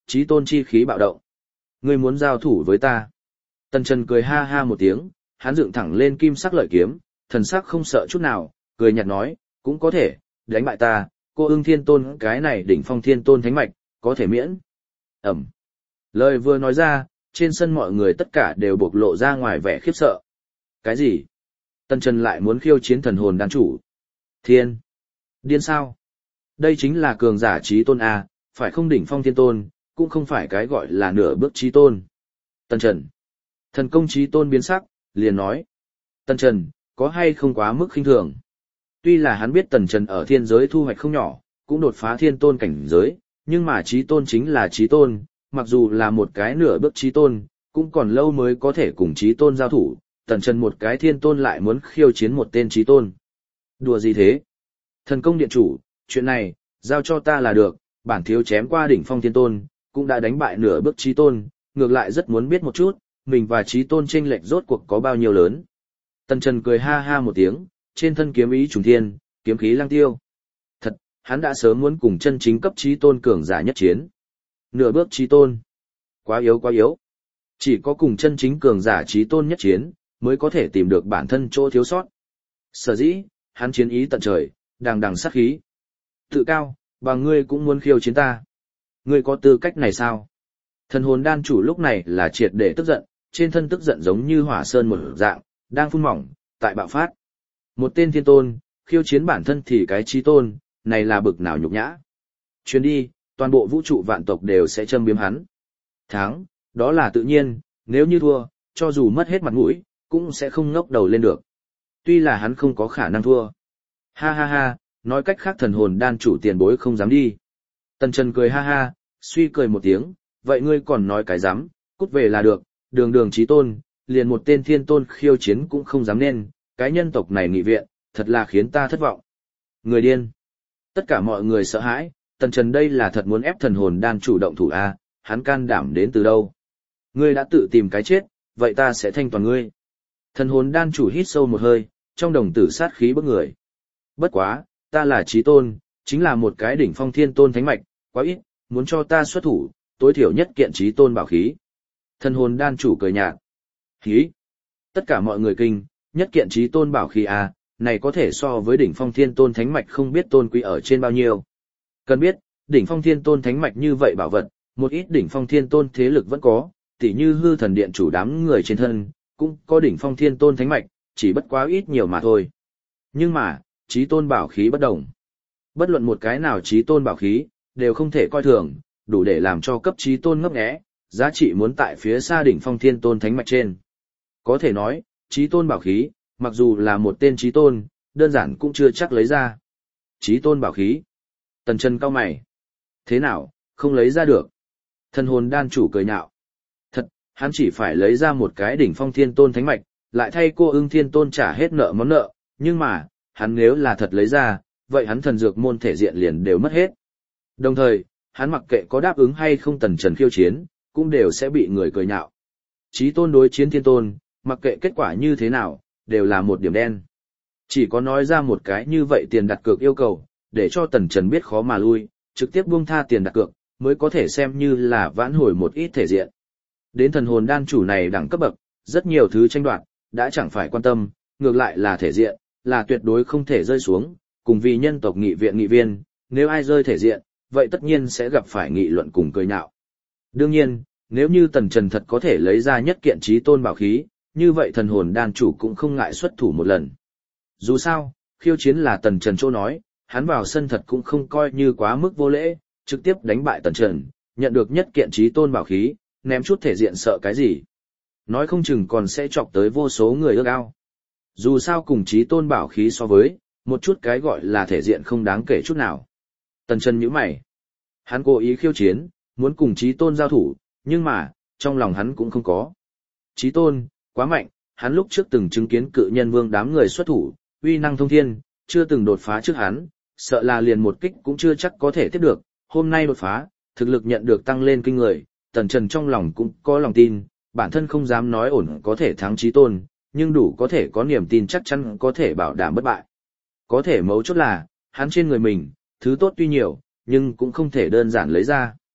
Speaker 1: chí tôn chi khí bạo động. Ngươi muốn giao thủ với ta. Tần Trần cười ha ha một tiếng, hắn dựng thẳng lên kim sắc lợi kiếm, thần sắc không sợ chút nào, cười nhạt nói, cũng có thể, đánh bại ta, cô ưng thiên tôn cái này đỉnh phong thiên tôn thánh mạch, có thể miễn. Ẩm. Lời vừa nói ra, trên sân mọi người tất cả đều bộc lộ ra ngoài vẻ khiếp sợ. Cái gì? Tần Trần lại muốn khiêu chiến thần hồn đan chủ. Thiên. Điên sao? Đây chính là cường giả trí tôn A, phải không đỉnh phong thiên tôn, cũng không phải cái gọi là nửa bước trí tôn. Tần Trần. Thần công trí tôn biến sắc, liền nói. Tần Trần, có hay không quá mức khinh thường? Tuy là hắn biết Tần Trần ở thiên giới thu hoạch không nhỏ, cũng đột phá thiên tôn cảnh giới, nhưng mà trí tôn chính là trí tôn, mặc dù là một cái nửa bước trí tôn, cũng còn lâu mới có thể cùng trí tôn giao thủ, Tần Trần một cái thiên tôn lại muốn khiêu chiến một tên trí tôn. Đùa gì thế? Thần công điện chủ, chuyện này, giao cho ta là được, bản thiếu chém qua đỉnh phong thiên tôn, cũng đã đánh bại nửa bước trí tôn, ngược lại rất muốn biết một chút, mình và trí tôn chênh lệch rốt cuộc có bao nhiêu lớn. Tần Trần cười ha ha một tiếng, trên thân kiếm ý trùng thiên, kiếm khí lang tiêu. Thật, hắn đã sớm muốn cùng chân chính cấp trí tôn cường giả nhất chiến. Nửa bước trí tôn. Quá yếu quá yếu. Chỉ có cùng chân chính cường giả trí tôn nhất chiến, mới có thể tìm được bản thân chỗ thiếu sót. Sở dĩ, hắn chiến ý tận trời, đằng đằng sát khí. Tự cao, và ngươi cũng muốn khiêu chiến ta. Ngươi có tư cách này sao? Thần hồn đan chủ lúc này là triệt để tức giận, trên thân tức giận giống như hỏa sơn một dạng, đang phun mỏng, tại bạo phát. Một tên thiên tôn, khiêu chiến bản thân thì cái trí tôn, này là bực nào nhục nhã. Chuyến đi, toàn bộ vũ trụ vạn tộc đều sẽ châm biếm hắn. Thắng, đó là tự nhiên, nếu như thua, cho dù mất hết mặt mũi, cũng sẽ không ngóc đầu lên được. Tuy là hắn không có khả năng thua. Ha ha ha, nói cách khác thần hồn đan chủ tiền bối không dám đi. Tần Trần cười ha ha, suy cười một tiếng, vậy ngươi còn nói cái dám, cút về là được, đường đường trí tôn, liền một tên thiên tôn khiêu chiến cũng không dám nên, cái nhân tộc này nghị viện, thật là khiến ta thất vọng. Người điên. Tất cả mọi người sợ hãi, Tần Trần đây là thật muốn ép thần hồn đan chủ động thủ A, hắn can đảm đến từ đâu. Ngươi đã tự tìm cái chết, vậy ta sẽ thanh toàn ngươi. Thần hồn đan chủ hít sâu một hơi, trong đồng tử sát khí bức người. Bất quá, ta là trí tôn, chính là một cái đỉnh phong thiên tôn thánh mạch, quá ít, muốn cho ta xuất thủ, tối thiểu nhất kiện trí tôn bảo khí. Thần hồn đan chủ cười nhạt. Hí! Tất cả mọi người kinh, nhất kiện trí tôn bảo khí A, này có thể so với đỉnh phong thiên tôn thánh mạch không biết tôn quý ở trên bao nhiêu. Cần biết, đỉnh phong thiên tôn thánh mạch như vậy bảo vật, một ít đỉnh phong thiên tôn thế lực vẫn có, tỉ như hư thần điện chủ đám người trên thân, cũng có đỉnh phong thiên tôn thánh mạch, chỉ bất quá ít nhiều mà thôi. Nhưng mà, trí tôn bảo khí bất đồng. Bất luận một cái nào trí tôn bảo khí, đều không thể coi thường, đủ để làm cho cấp trí tôn ngấp nghé, giá trị muốn tại phía xa đỉnh phong thiên tôn thánh mạch trên. Có thể nói, trí tôn bảo khí, mặc dù là một tên trí tôn, đơn giản cũng chưa chắc lấy ra. Trí tôn bảo khí. Tần Trần cau mày. Thế nào, không lấy ra được. Thần hồn đan chủ cười nhạo. Thật, hắn chỉ phải lấy ra một cái đỉnh phong thiên tôn thánh mạch, lại thay cô ưng thiên tôn trả hết nợ món nợ, nhưng mà, hắn nếu là thật lấy ra, vậy hắn thần dược môn thể diện liền đều mất hết. Đồng thời, hắn mặc kệ có đáp ứng hay không Tần Trần khiêu chiến, cũng đều sẽ bị người cười nhạo. Chí tôn đối chiến thiên tôn, mặc kệ kết quả như thế nào, đều là một điểm đen. Chỉ có nói ra một cái như vậy tiền đặt cược yêu cầu, để cho Tần Trần biết khó mà lui, trực tiếp buông tha tiền đặt cược, mới có thể xem như là vãn hồi một ít thể diện. Đến thần hồn đan chủ này đẳng cấp bậc, rất nhiều thứ tranh đoạt, đã chẳng phải quan tâm, ngược lại là thể diện, là tuyệt đối không thể rơi xuống, cùng vì nhân tộc nghị viện nghị viên, nếu ai rơi thể diện, vậy tất nhiên sẽ gặp phải nghị luận cùng cười nhạo. Đương nhiên, nếu như Tần Trần thật có thể lấy ra nhất kiện chí tôn bảo khí, như vậy thần hồn đan chủ cũng không ngại xuất thủ một lần. Dù sao, khiêu chiến là Tần Trần chỗ nói, hắn vào sân thật cũng không coi như quá mức vô lễ, trực tiếp đánh bại Tần Trần, nhận được nhất kiện chí tôn bảo khí, ném chút thể diện sợ cái gì. Nói không chừng còn sẽ chọc tới vô số người ước ao. Dù sao cùng chí tôn bảo khí so với, một chút cái gọi là thể diện không đáng kể chút nào. Tần Trần nhíu mày. Hắn cố ý khiêu chiến, muốn cùng chí tôn giao thủ, nhưng mà, trong lòng hắn cũng không có. Chí tôn, quá mạnh, hắn lúc trước từng chứng kiến cự nhân vương đám người xuất thủ, uy năng thông thiên, chưa từng đột phá trước hắn, sợ là liền một kích cũng chưa chắc có thể tiếp được, hôm nay đột phá, thực lực nhận được tăng lên kinh người, Tần Trần trong lòng cũng có lòng tin, bản thân không dám nói ổn có thể thắng chí tôn, nhưng đủ có thể có niềm tin chắc chắn có thể bảo đảm bất bại. Có thể mấu chốt là, hắn trên người mình, thứ tốt tuy nhiều, nhưng cũng không thể đơn giản lấy ra.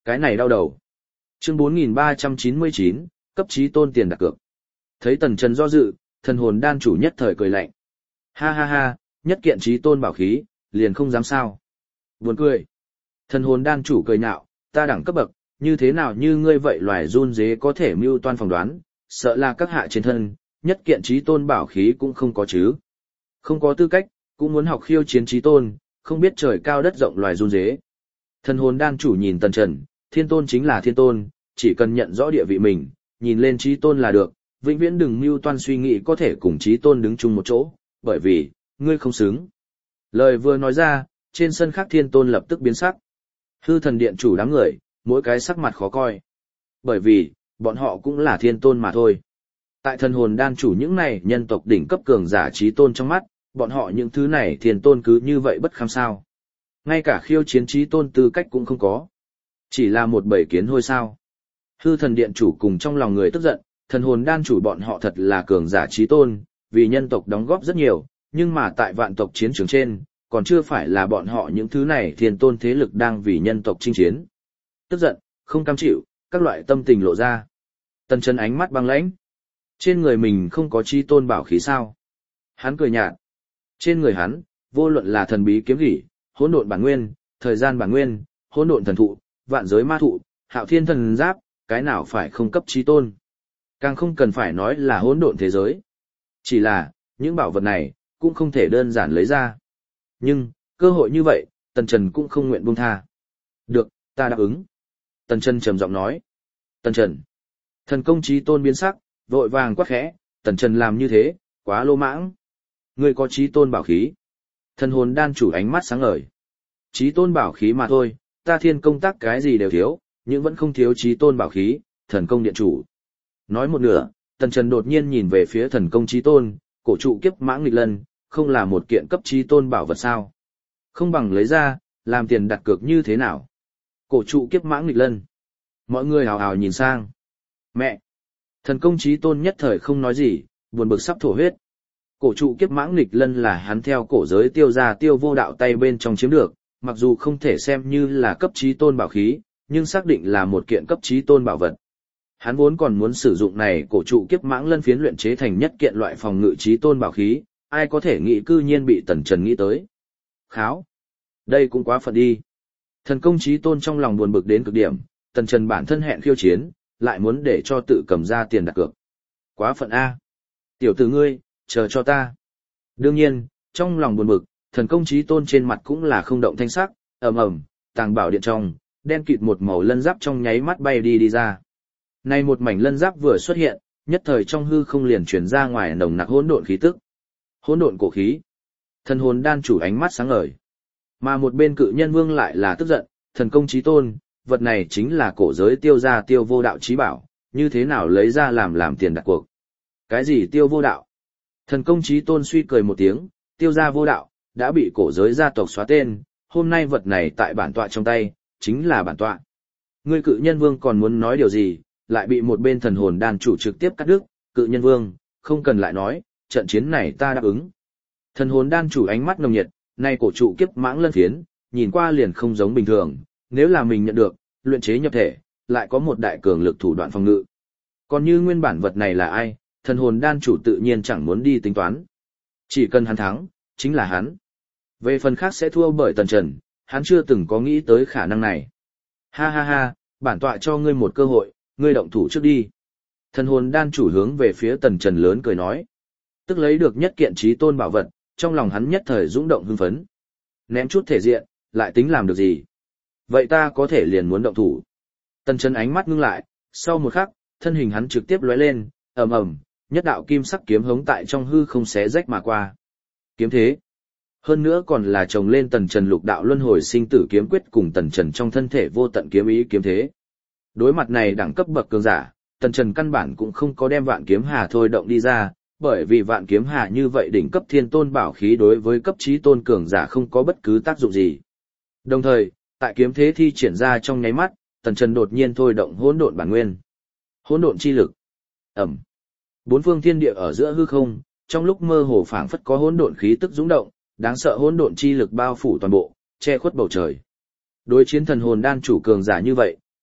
Speaker 1: Cái này đau đầu. Chương bốn nghìn ba trăm chín mươi chín, cấp chí tôn tiền đặt cược. Thấy Tần Trần do dự, thần hồn đan chủ nhất thời cười lạnh. Ha ha ha, nhất kiện chí tôn bảo khí, liền không dám sao. Buồn cười. Thần hồn đan chủ cười nhạo, ta đẳng cấp bậc, như thế nào như ngươi vậy loài run dế có thể mưu toan phỏng đoán, sợ là các hạ trên thân, nhất kiện chí tôn bảo khí cũng không có chứ. Không có tư cách, cũng muốn học khiêu chiến chí tôn, không biết trời cao đất rộng loài run dế. Thần hồn đan chủ nhìn Tần Trần, thiên tôn chính là thiên tôn, chỉ cần nhận rõ địa vị mình, nhìn lên chí tôn là được, vĩnh viễn đừng mưu toan suy nghĩ có thể cùng chí tôn đứng chung một chỗ, bởi vì, ngươi không xứng. Lời vừa nói ra, trên sân khác thiên tôn lập tức biến sắc. Hư thần điện chủ đám người, mỗi cái sắc mặt khó coi. Bởi vì, bọn họ cũng là thiên tôn mà thôi. Tại thần hồn đan chủ những này nhân tộc đỉnh cấp cường giả chí tôn trong mắt, bọn họ những thứ này thiên tôn cứ như vậy bất kham sao. Ngay cả khiêu chiến chí tôn tư cách cũng không có. Chỉ là một bầy kiến hôi sao. Hư thần điện chủ cùng trong lòng người tức giận, thần hồn đan chủ bọn họ thật là cường giả chí tôn, vì nhân tộc đóng góp rất nhiều, nhưng mà tại vạn tộc chiến trường trên, còn chưa phải là bọn họ những thứ này thiên tôn thế lực đang vì nhân tộc chinh chiến. Tức giận, không cam chịu, các loại tâm tình lộ ra. Tần Trần ánh mắt băng lãnh. Trên người mình không có chí tôn bảo khí sao? Hắn cười nhạt. Trên người hắn, vô luận là thần bí kiếm gỉ, hỗn độn bản nguyên, thời gian bản nguyên, hỗn độn thần thụ, vạn giới ma thụ, hạo thiên thần giáp, cái nào phải không cấp chí tôn. Càng không cần phải nói là hỗn độn thế giới. Chỉ là, những bảo vật này, cũng không thể đơn giản lấy ra. Nhưng, cơ hội như vậy, Tần Trần cũng không nguyện buông tha. Được, ta đáp ứng. Tần Trần trầm giọng nói. Tần Trần. Thần công chí tôn biến sắc, vội vàng quát khẽ, Tần Trần làm như thế, quá lô mãng. Ngươi có chí tôn bảo khí. Thần hồn đan chủ ánh mắt sáng ngời. Chí tôn bảo khí mà thôi, ta thiên công tác cái gì đều thiếu, nhưng vẫn không thiếu chí tôn bảo khí, thần công điện chủ. Nói một nửa, Tần Trần đột nhiên nhìn về phía thần công chí tôn, cổ trụ kiếp mãng nghịch lân, không là một kiện cấp chí tôn bảo vật sao. Không bằng lấy ra, làm tiền đặt cược như thế nào. Cổ trụ kiếp mãng nghịch lân. Mọi người hào hào nhìn sang. Mẹ! Thần công chí tôn nhất thời không nói gì, buồn bực sắp thổ huyết. Cổ trụ kiếp mãng nghịch lân là hắn theo cổ giới tiêu ra tiêu vô đạo tay bên trong chiếm được, mặc dù không thể xem như là cấp chí tôn bảo khí, nhưng xác định là một kiện cấp chí tôn bảo vật. Hắn vốn còn muốn sử dụng này cổ trụ kiếp mãng lân phiến luyện chế thành nhất kiện loại phòng ngự chí tôn bảo khí, ai có thể nghĩ cư nhiên bị Tần Trần nghĩ tới. Kháo! Đây cũng quá phận đi. Thần công chí tôn trong lòng buồn bực đến cực điểm, Tần Trần bản thân hẹn khiêu chiến, lại muốn để cho tự cầm ra tiền đặt cược. Quá phận A. Tiểu tử ngươi, chờ cho ta. Đương nhiên, trong lòng buồn bực, thần công chí tôn trên mặt cũng là không động thanh sắc, ầm ầm, tàng bảo điện trong, đen kịt một màu lân giáp trong nháy mắt bay đi đi ra. Này một mảnh lân giáp vừa xuất hiện, nhất thời trong hư không liền truyền ra ngoài nồng nặc hỗn độn khí tức. Hỗn độn cổ khí. Thần hồn đan chủ ánh mắt sáng ngời. Mà một bên cự nhân vương lại là tức giận, thần công chí tôn, vật này chính là cổ giới tiêu ra tiêu vô đạo chí bảo, như thế nào lấy ra làm làm tiền đặt cuộc. Cái gì tiêu vô đạo? Thần công chí tôn suy cười một tiếng, tiêu ra vô đạo, đã bị cổ giới gia tộc xóa tên, hôm nay vật này tại bản tọa trong tay, chính là bản tọa. Ngươi cự nhân vương còn muốn nói điều gì, lại bị một bên thần hồn đan chủ trực tiếp cắt đứt, cự nhân vương, không cần lại nói, trận chiến này ta đáp ứng. Thần hồn đan chủ ánh mắt nồng nhiệt, nay cổ trụ kiếp mãng lân phiến, nhìn qua liền không giống bình thường, nếu là mình nhận được, luyện chế nhập thể, lại có một đại cường lực thủ đoạn phòng ngự. Còn như nguyên bản vật này là ai, thần hồn đan chủ tự nhiên chẳng muốn đi tính toán. Chỉ cần hắn thắng, chính là hắn. Về phần khác sẽ thua bởi Tần Trần, hắn chưa từng có nghĩ tới khả năng này. Ha ha ha, bản tọa cho ngươi một cơ hội, ngươi động thủ trước đi. Thần hồn đan chủ hướng về phía Tần Trần lớn cười nói. Tức lấy được nhất kiện chí tôn bảo vật, trong lòng hắn nhất thời dũng động hưng phấn. Ném chút thể diện, lại tính làm được gì? Vậy ta có thể liền muốn động thủ. Tần Trần ánh mắt ngưng lại, sau một khắc, thân hình hắn trực tiếp lóe lên, ầm ầm, nhất đạo kim sắc kiếm hống tại trong hư không xé rách mà qua. Kiếm thế. Hơn nữa còn là chồng lên Tần Trần lục đạo luân hồi sinh tử kiếm quyết cùng Tần Trần trong thân thể vô tận kiếm ý kiếm thế. Đối mặt này đẳng cấp bậc cường giả, Tần Trần căn bản cũng không có đem vạn kiếm hà thôi động đi ra, bởi vì vạn kiếm hà như vậy đỉnh cấp thiên tôn bảo khí đối với cấp chí tôn cường giả không có bất cứ tác dụng gì. Đồng thời, tại kiếm thế thi triển ra trong nháy mắt, Tần Trần đột nhiên thôi động hỗn độn bản nguyên. Hỗn độn chi lực. Ầm. Bốn phương thiên địa ở giữa hư không, trong lúc mơ hồ phảng phất có hỗn độn khí tức dũng động, đáng sợ hỗn độn chi lực bao phủ toàn bộ, che khuất bầu trời. Đối chiến thần hồn đan chủ cường giả như vậy,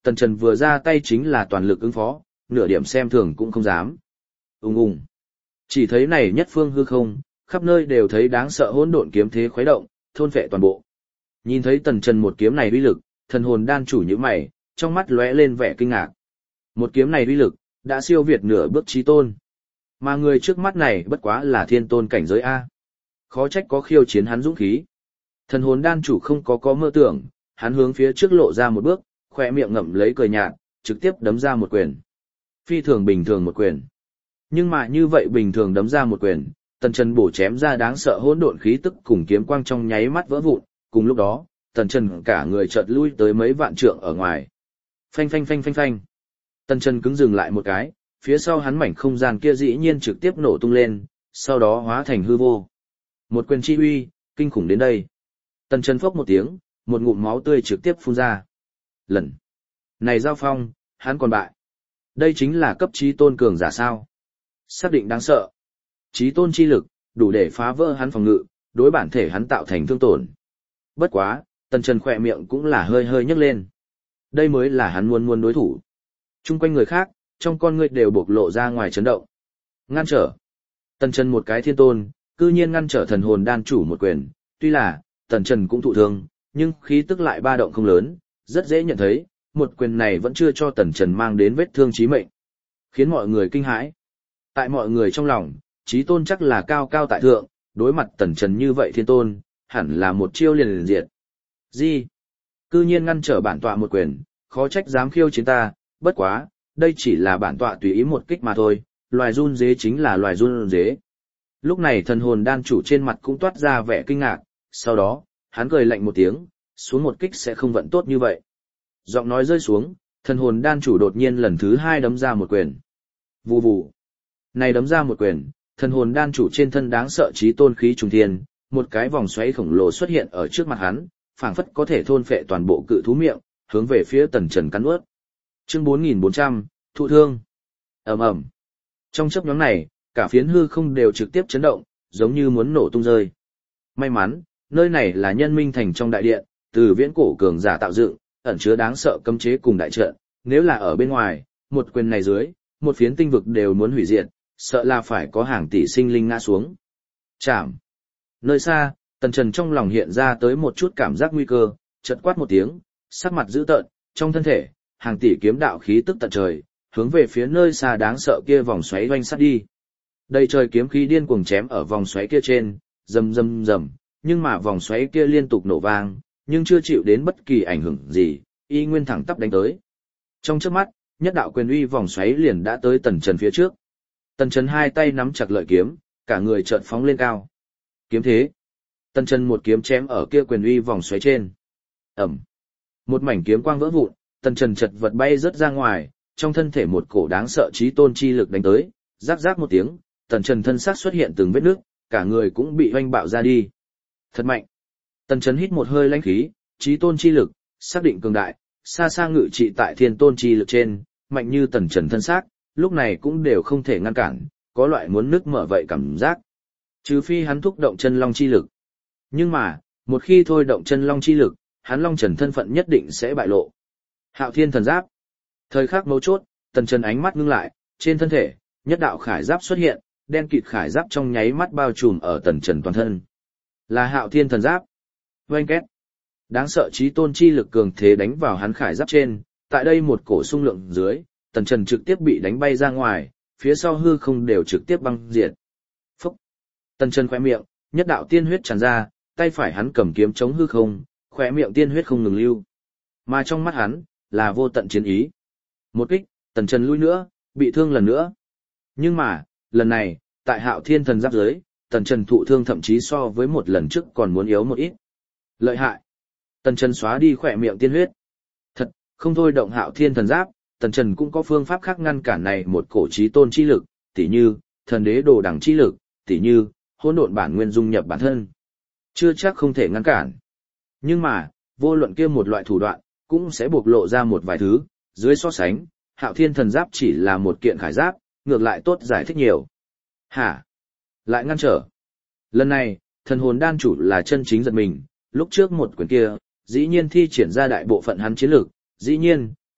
Speaker 1: Tần Trần vừa ra tay chính là toàn lực ứng phó, nửa điểm xem thường cũng không dám. Ùng ùng. Chỉ thấy này nhất phương hư không, khắp nơi đều thấy đáng sợ hỗn độn kiếm thế khuấy động, thôn phệ toàn bộ. Nhìn thấy Tần Trần một kiếm này uy lực, thần hồn đan chủ như mày, trong mắt lóe lên vẻ kinh ngạc. Một kiếm này uy lực, đã siêu việt nửa bước chí tôn. Mà người trước mắt này bất quá là thiên tôn cảnh giới A. Khó trách có khiêu chiến hắn dũng khí. Thần hồn đan chủ không có có mơ tưởng, hắn hướng phía trước lộ ra một bước, khỏe miệng ngậm lấy cười nhạt, trực tiếp đấm ra một quyền. Phi thường bình thường một quyền. Nhưng mà như vậy bình thường đấm ra một quyền, Tần Trần bổ chém ra đáng sợ hỗn độn khí tức cùng kiếm quang trong nháy mắt vỡ vụn, cùng lúc đó, Tần Trần cả người chợt lui tới mấy vạn trượng ở ngoài. Phanh phanh phanh phanh phanh. Tần Trần cứng dừng lại một cái, phía sau hắn mảnh không gian kia dĩ nhiên trực tiếp nổ tung lên, sau đó hóa thành hư vô. Một quyền chi uy, kinh khủng đến đây. Tần Trần phốc một tiếng, một ngụm máu tươi trực tiếp phun ra. Lần này giao phong, hắn còn bại. Đây chính là cấp chí tôn cường giả sao? Xác định đáng sợ. Chí tôn chi lực, đủ để phá vỡ hắn phòng ngự, đối bản thể hắn tạo thành thương tổn. Bất quá, Tần Trần khỏe miệng cũng là hơi hơi nhấc lên. Đây mới là hắn muốn muốn đối thủ. Trung quanh người khác, trong con người đều bộc lộ ra ngoài chấn động. Ngăn trở. Tần Trần một cái thiên tôn, cư nhiên ngăn trở thần hồn đan chủ một quyền. Tuy là, Tần Trần cũng thụ thương, nhưng khí tức lại ba động không lớn, rất dễ nhận thấy, một quyền này vẫn chưa cho Tần Trần mang đến vết thương chí mệnh. Khiến mọi người kinh hãi. Tại mọi người trong lòng, chí tôn chắc là cao cao tại thượng, đối mặt Tần Trần như vậy thiên tôn, hẳn là một chiêu liền liền diệt. Gì? Cư nhiên ngăn trở bản tọa một quyền, khó trách dám khiêu chiến ta, bất quá, đây chỉ là bản tọa tùy ý một kích mà thôi, loài run dế chính là loài run dế. Lúc này thần hồn đan chủ trên mặt cũng toát ra vẻ kinh ngạc, sau đó, hắn cười lạnh một tiếng, xuống một kích sẽ không vận tốt như vậy. Giọng nói rơi xuống, thần hồn đan chủ đột nhiên lần thứ hai đấm ra một quyền. Vù vù. Này đấm ra một quyền, thần hồn đan chủ trên thân đáng sợ chí tôn khí trùng thiên, một cái vòng xoáy khổng lồ xuất hiện ở trước mặt hắn, phảng phất có thể thôn phệ toàn bộ cự thú miệng, hướng về phía Tần Trần cắn nuốt. Chương bốn nghìn bốn trăm, thụ thương. Ầm ầm. Trong chớp nhoáng này, cả phiến hư không đều trực tiếp chấn động, giống như muốn nổ tung rơi. May mắn, nơi này là Nhân Minh thành trong đại điện, từ viễn cổ cường giả tạo dựng, ẩn chứa đáng sợ cấm chế cùng đại trận, nếu là ở bên ngoài, một quyền này dưới, một phiến tinh vực đều muốn hủy diệt, sợ là phải có hàng tỷ sinh linh ngã xuống. Chạm. Nơi xa, Tần Trần trong lòng hiện ra tới một chút cảm giác nguy cơ, chợt quát một tiếng, sắc mặt dữ tợn, trong thân thể, hàng tỷ kiếm đạo khí tức tận trời, hướng về phía nơi xa đáng sợ kia vòng xoáy oanh sát đi. Đầy trời kiếm khí điên cuồng chém ở vòng xoáy kia trên, rầm rầm rầm, nhưng mà vòng xoáy kia liên tục nổ vang, nhưng chưa chịu đến bất kỳ ảnh hưởng gì, y nguyên thẳng tắp đánh tới. Trong chớp mắt, nhất đạo quyền uy vòng xoáy liền đã tới Tần Trần phía trước. Tần Trần hai tay nắm chặt lợi kiếm, cả người chợt phóng lên cao. Kiếm thế. Tần Trần một kiếm chém ở kia quyền uy vòng xoáy trên. Ầm. Một mảnh kiếm quang vỡ vụn, Tần Trần chật vật bay rớt ra ngoài, trong thân thể một cổ đáng sợ chí tôn chi lực đánh tới, rắc rắc một tiếng, Tần Trần thân xác xuất hiện từng vết nước, cả người cũng bị oanh bạo ra đi. Thật mạnh. Tần Trần hít một hơi lãnh khí, chí tôn chi lực, xác định cường đại, xa xa ngự trị tại thiên tôn chi lực trên, mạnh như Tần Trần thân xác, lúc này cũng đều không thể ngăn cản, có loại muốn nứt mở vậy cảm giác. Trừ phi hắn thúc động chân long chi lực. Nhưng mà, một khi thôi động chân long chi lực, hắn long trần thân phận nhất định sẽ bại lộ. Hạo Thiên thần giáp. Thời khắc mấu chốt, Tần Trần ánh mắt ngưng lại, trên thân thể, nhất đạo khải giáp xuất hiện, đen kịt khải giáp trong nháy mắt bao trùm ở Tần Trần toàn thân. Là Hạo Thiên thần giáp. Oanh két. Đáng sợ chí tôn chi lực cường thế đánh vào hắn khải giáp trên, tại đây một cổ xung lượng dưới, Tần Trần trực tiếp bị đánh bay ra ngoài, phía sau hư không đều trực tiếp băng diệt. Phúc. Tần Trần khóe miệng, nhất đạo tiên huyết tràn ra, tay phải hắn cầm kiếm chống hư không, khóe miệng tiên huyết không ngừng lưu. Mà trong mắt hắn, là vô tận chiến ý. Một kích, Tần Trần lui nữa, bị thương lần nữa. Nhưng mà, lần này, tại Hạo Thiên thần giáp dưới, Tần Trần thụ thương thậm chí so với một lần trước còn muốn yếu một ít. Lợi hại. Tần Trần xóa đi khỏe miệng tiên huyết. Thật, không thôi động Hạo Thiên thần giáp, Tần Trần cũng có phương pháp khác ngăn cản này một cổ chí tôn chi lực, tỉ như, thần đế đồ đẳng chi lực, tỉ như, hỗn độn bản nguyên dung nhập bản thân. Chưa chắc không thể ngăn cản. Nhưng mà, vô luận kia một loại thủ đoạn, cũng sẽ bộc lộ ra một vài thứ, dưới so sánh, Hạo Thiên thần giáp chỉ là một kiện khải giáp, ngược lại tốt giải thích nhiều. Hả? Lại ngăn trở. Lần này, thần hồn đan chủ là chân chính giật mình, lúc trước một quyền kia, dĩ nhiên thi triển ra đại bộ phận hắn chiến lược, dĩ nhiên,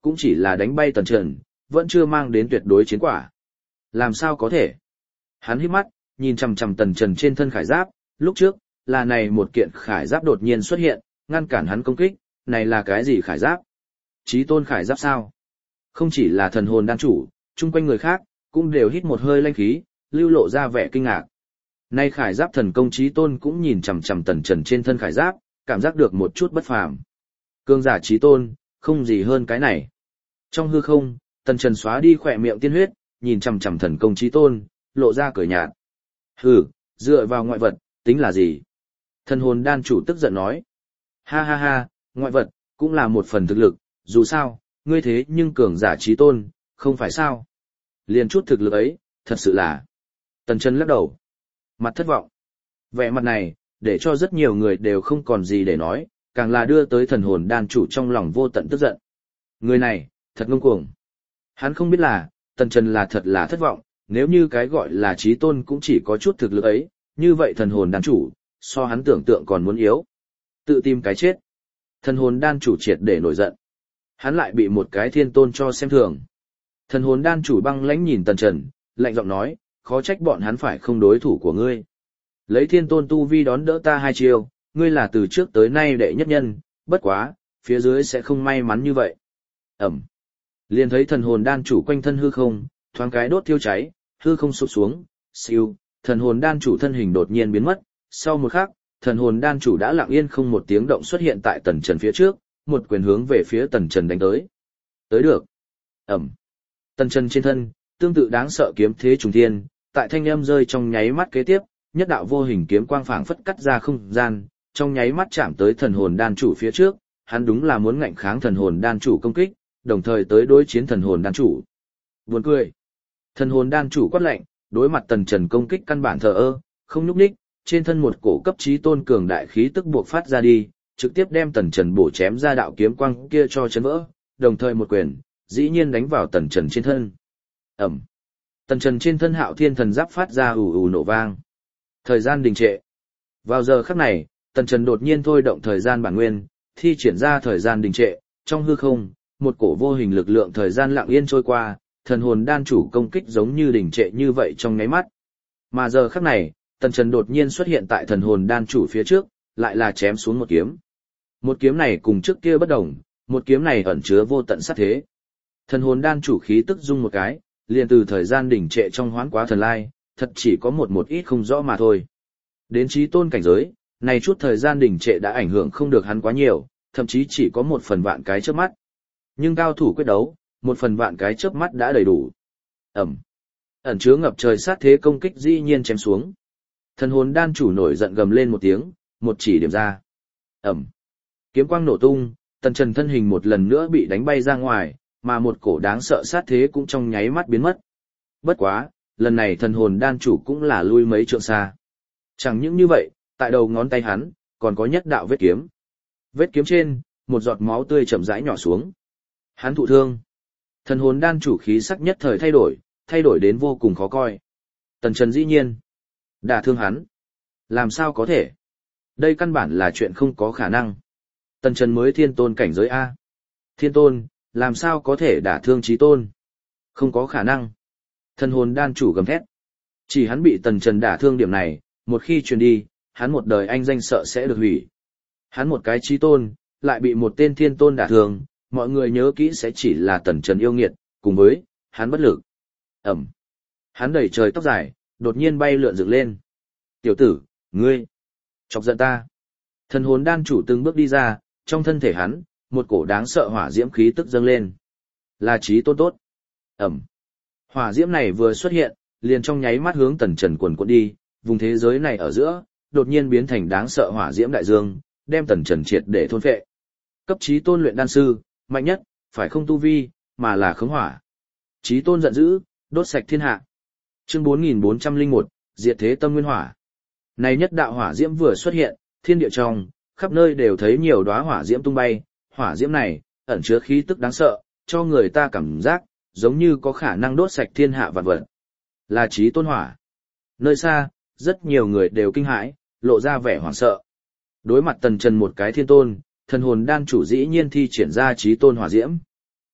Speaker 1: cũng chỉ là đánh bay Tần Trần, vẫn chưa mang đến tuyệt đối chiến quả. Làm sao có thể? Hắn hít mắt, nhìn chằm chằm Tần Trần trên thân khải giáp, lúc trước, là này một kiện khải giáp đột nhiên xuất hiện, ngăn cản hắn công kích, này là cái gì khải giáp? Chí tôn khải giáp sao? Không chỉ là thần hồn đan chủ, chung quanh người khác, cũng đều hít một hơi lanh khí, lưu lộ ra vẻ kinh ngạc. Nay khải giáp thần công chí tôn cũng nhìn chằm chằm Tần Trần trên thân khải giáp, cảm giác được một chút bất phàm. Cương giả chí tôn, không gì hơn cái này. Trong hư không, Tần Trần xóa đi khỏe miệng tiên huyết, nhìn chằm chằm thần công chí tôn, lộ ra cười nhạt. Hừ, dựa vào ngoại vật, tính là gì? Thần hồn đan chủ tức giận nói. Ha ha ha, ngoại vật, cũng là một phần thực lực, dù sao, ngươi thế nhưng cường giả chí tôn, không phải sao? Liền chút thực lực ấy, thật sự là. Tần Trần lắc đầu. Mặt thất vọng. Vẻ mặt này, để cho rất nhiều người đều không còn gì để nói, càng là đưa tới thần hồn đan chủ trong lòng vô tận tức giận. Người này, thật ngông cuồng. Hắn không biết là, Tần Trần là thật là thất vọng, nếu như cái gọi là chí tôn cũng chỉ có chút thực lực ấy, như vậy thần hồn đan chủ, so hắn tưởng tượng còn muốn yếu. Tự tìm cái chết. Thần hồn đan chủ triệt để nổi giận. Hắn lại bị một cái thiên tôn cho xem thường. Thần hồn đan chủ băng lãnh nhìn Tần Trần, lạnh giọng nói, khó trách bọn hắn phải không đối thủ của ngươi. Lấy thiên tôn tu vi đón đỡ ta hai chiêu, ngươi là từ trước tới nay đệ nhất nhân, bất quá, phía dưới sẽ không may mắn như vậy. Ẩm. Liền thấy thần hồn đan chủ quanh thân hư không, thoáng cái đốt thiêu cháy, hư không sụp xuống, siêu, thần hồn đan chủ thân hình đột nhiên biến mất, sau một khắc, thần hồn đan chủ đã lặng yên không một tiếng động xuất hiện tại Tần Trần phía trước, một quyền hướng về phía Tần Trần đánh tới. Tới được. Ẩm. Tần Trần trên thân, tương tự đáng sợ kiếm thế trùng thiên, tại thanh âm rơi trong nháy mắt kế tiếp, nhất đạo vô hình kiếm quang phảng phất cắt ra không gian, trong nháy mắt chạm tới thần hồn đan chủ phía trước, hắn đúng là muốn ngạnh kháng thần hồn đan chủ công kích, đồng thời tới đối chiến thần hồn đan chủ. Buồn cười. Thần hồn đan chủ quát lạnh, đối mặt Tần Trần công kích căn bản thờ ơ, không nhúc nhích, trên thân một cổ cấp chí tôn cường đại khí tức buộc phát ra đi, trực tiếp đem Tần Trần bổ chém ra đạo kiếm quang kia cho chấn vỡ, đồng thời một quyền, dĩ nhiên đánh vào Tần Trần trên thân. Ẩm. Tần Trần trên thân Hạo Thiên thần giáp phát ra ù ù nổ vang. Thời gian đình trệ. Vào giờ khắc này, Tần Trần đột nhiên thôi động thời gian bản nguyên, thi triển ra thời gian đình trệ, trong hư không, một cổ vô hình lực lượng thời gian lặng yên trôi qua, thần hồn đan chủ công kích giống như đình trệ như vậy trong nháy mắt. Mà giờ khắc này, Tần Trần đột nhiên xuất hiện tại thần hồn đan chủ phía trước, lại là chém xuống một kiếm. Một kiếm này cùng trước kia bất đồng, một kiếm này ẩn chứa vô tận sát thế. Thần hồn đan chủ khí tức rung một cái, liền từ thời gian đỉnh trệ trong hoán quá thần lai, thật chỉ có một một ít không rõ mà thôi. Đến chí tôn cảnh giới, này chút thời gian đỉnh trệ đã ảnh hưởng không được hắn quá nhiều, thậm chí chỉ có một phần vạn cái chớp mắt. Nhưng cao thủ quyết đấu, một phần vạn cái chớp mắt đã đầy đủ. Ẩm. Ẩn chứa ngập trời sát thế công kích dĩ nhiên chém xuống. Thần hồn đan chủ nổi giận gầm lên một tiếng, một chỉ điểm ra. Ẩm. Kiếm quang nổ tung, Tần Trần thân hình một lần nữa bị đánh bay ra ngoài, mà một cổ đáng sợ sát thế cũng trong nháy mắt biến mất. Bất quá, lần này thần hồn đan chủ cũng là lui mấy trượng xa. Chẳng những như vậy, tại đầu ngón tay hắn, còn có nhất đạo vết kiếm. Vết kiếm trên, một giọt máu tươi chậm rãi nhỏ xuống. Hắn thụ thương. Thần hồn đan chủ khí sắc nhất thời thay đổi, thay đổi đến vô cùng khó coi. Tần Trần dĩ nhiên đả thương hắn. Làm sao có thể? Đây căn bản là chuyện không có khả năng. Tần Trần mới thiên tôn cảnh giới A. Thiên tôn, làm sao có thể đả thương chí tôn? Không có khả năng. Thần hồn đan chủ gầm thét. Chỉ hắn bị Tần Trần đả thương điểm này, một khi truyền đi, hắn một đời anh danh sợ sẽ được hủy. Hắn một cái chí tôn, lại bị một tên thiên tôn đả thương, mọi người nhớ kỹ sẽ chỉ là Tần Trần yêu nghiệt, cùng với, hắn bất lực. Ẩm. Hắn đẩy trời tóc dài, đột nhiên bay lượn dựng lên. Tiểu tử, ngươi, chọc giận ta. Thần hồn đan chủ từng bước đi ra, trong thân thể hắn, một cổ đáng sợ hỏa diễm khí tức dâng lên. Là chí tôn tốt. Ẩm. Hỏa diễm này vừa xuất hiện, liền trong nháy mắt hướng Tần Trần quần quật đi, vùng thế giới này ở giữa, đột nhiên biến thành đáng sợ hỏa diễm đại dương, đem Tần Trần triệt để thôn phệ. Cấp chí tôn luyện đan sư, mạnh nhất, phải không tu vi, mà là khống hỏa. Chí tôn giận dữ, đốt sạch thiên hạ. Chương bốn nghìn bốn trăm lẻ một, diệt thế tâm nguyên hỏa. Này nhất đạo hỏa diễm vừa xuất hiện, thiên địa trong, khắp nơi đều thấy nhiều đóa hỏa diễm tung bay, hỏa diễm này ẩn chứa khí tức đáng sợ, cho người ta cảm giác giống như có khả năng đốt sạch thiên hạ vạn vật. Là chí tôn hỏa. Nơi xa, rất nhiều người đều kinh hãi, lộ ra vẻ hoảng sợ. Đối mặt Tần Trần một cái thiên tôn, thần hồn đan chủ dĩ nhiên thi triển ra chí tôn hỏa diễm.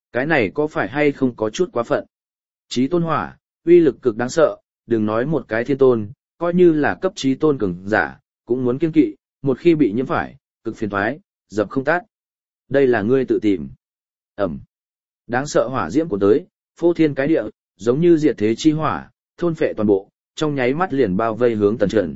Speaker 1: Cái này có phải hay không có chút quá phận? Chí tôn hỏa, uy lực cực đáng sợ, đừng nói một cái thiên tôn, coi như là cấp chí tôn cường giả, cũng muốn kiêng kỵ, một khi bị nhiễm phải, cực phiền toái, dập không tắt. Đây là ngươi tự tìm. Ẩm. Đáng sợ hỏa diễm của tới, phô thiên cái địa, giống như diệt thế chi hỏa, thôn phệ toàn bộ, trong nháy mắt liền bao vây hướng Tần Trần.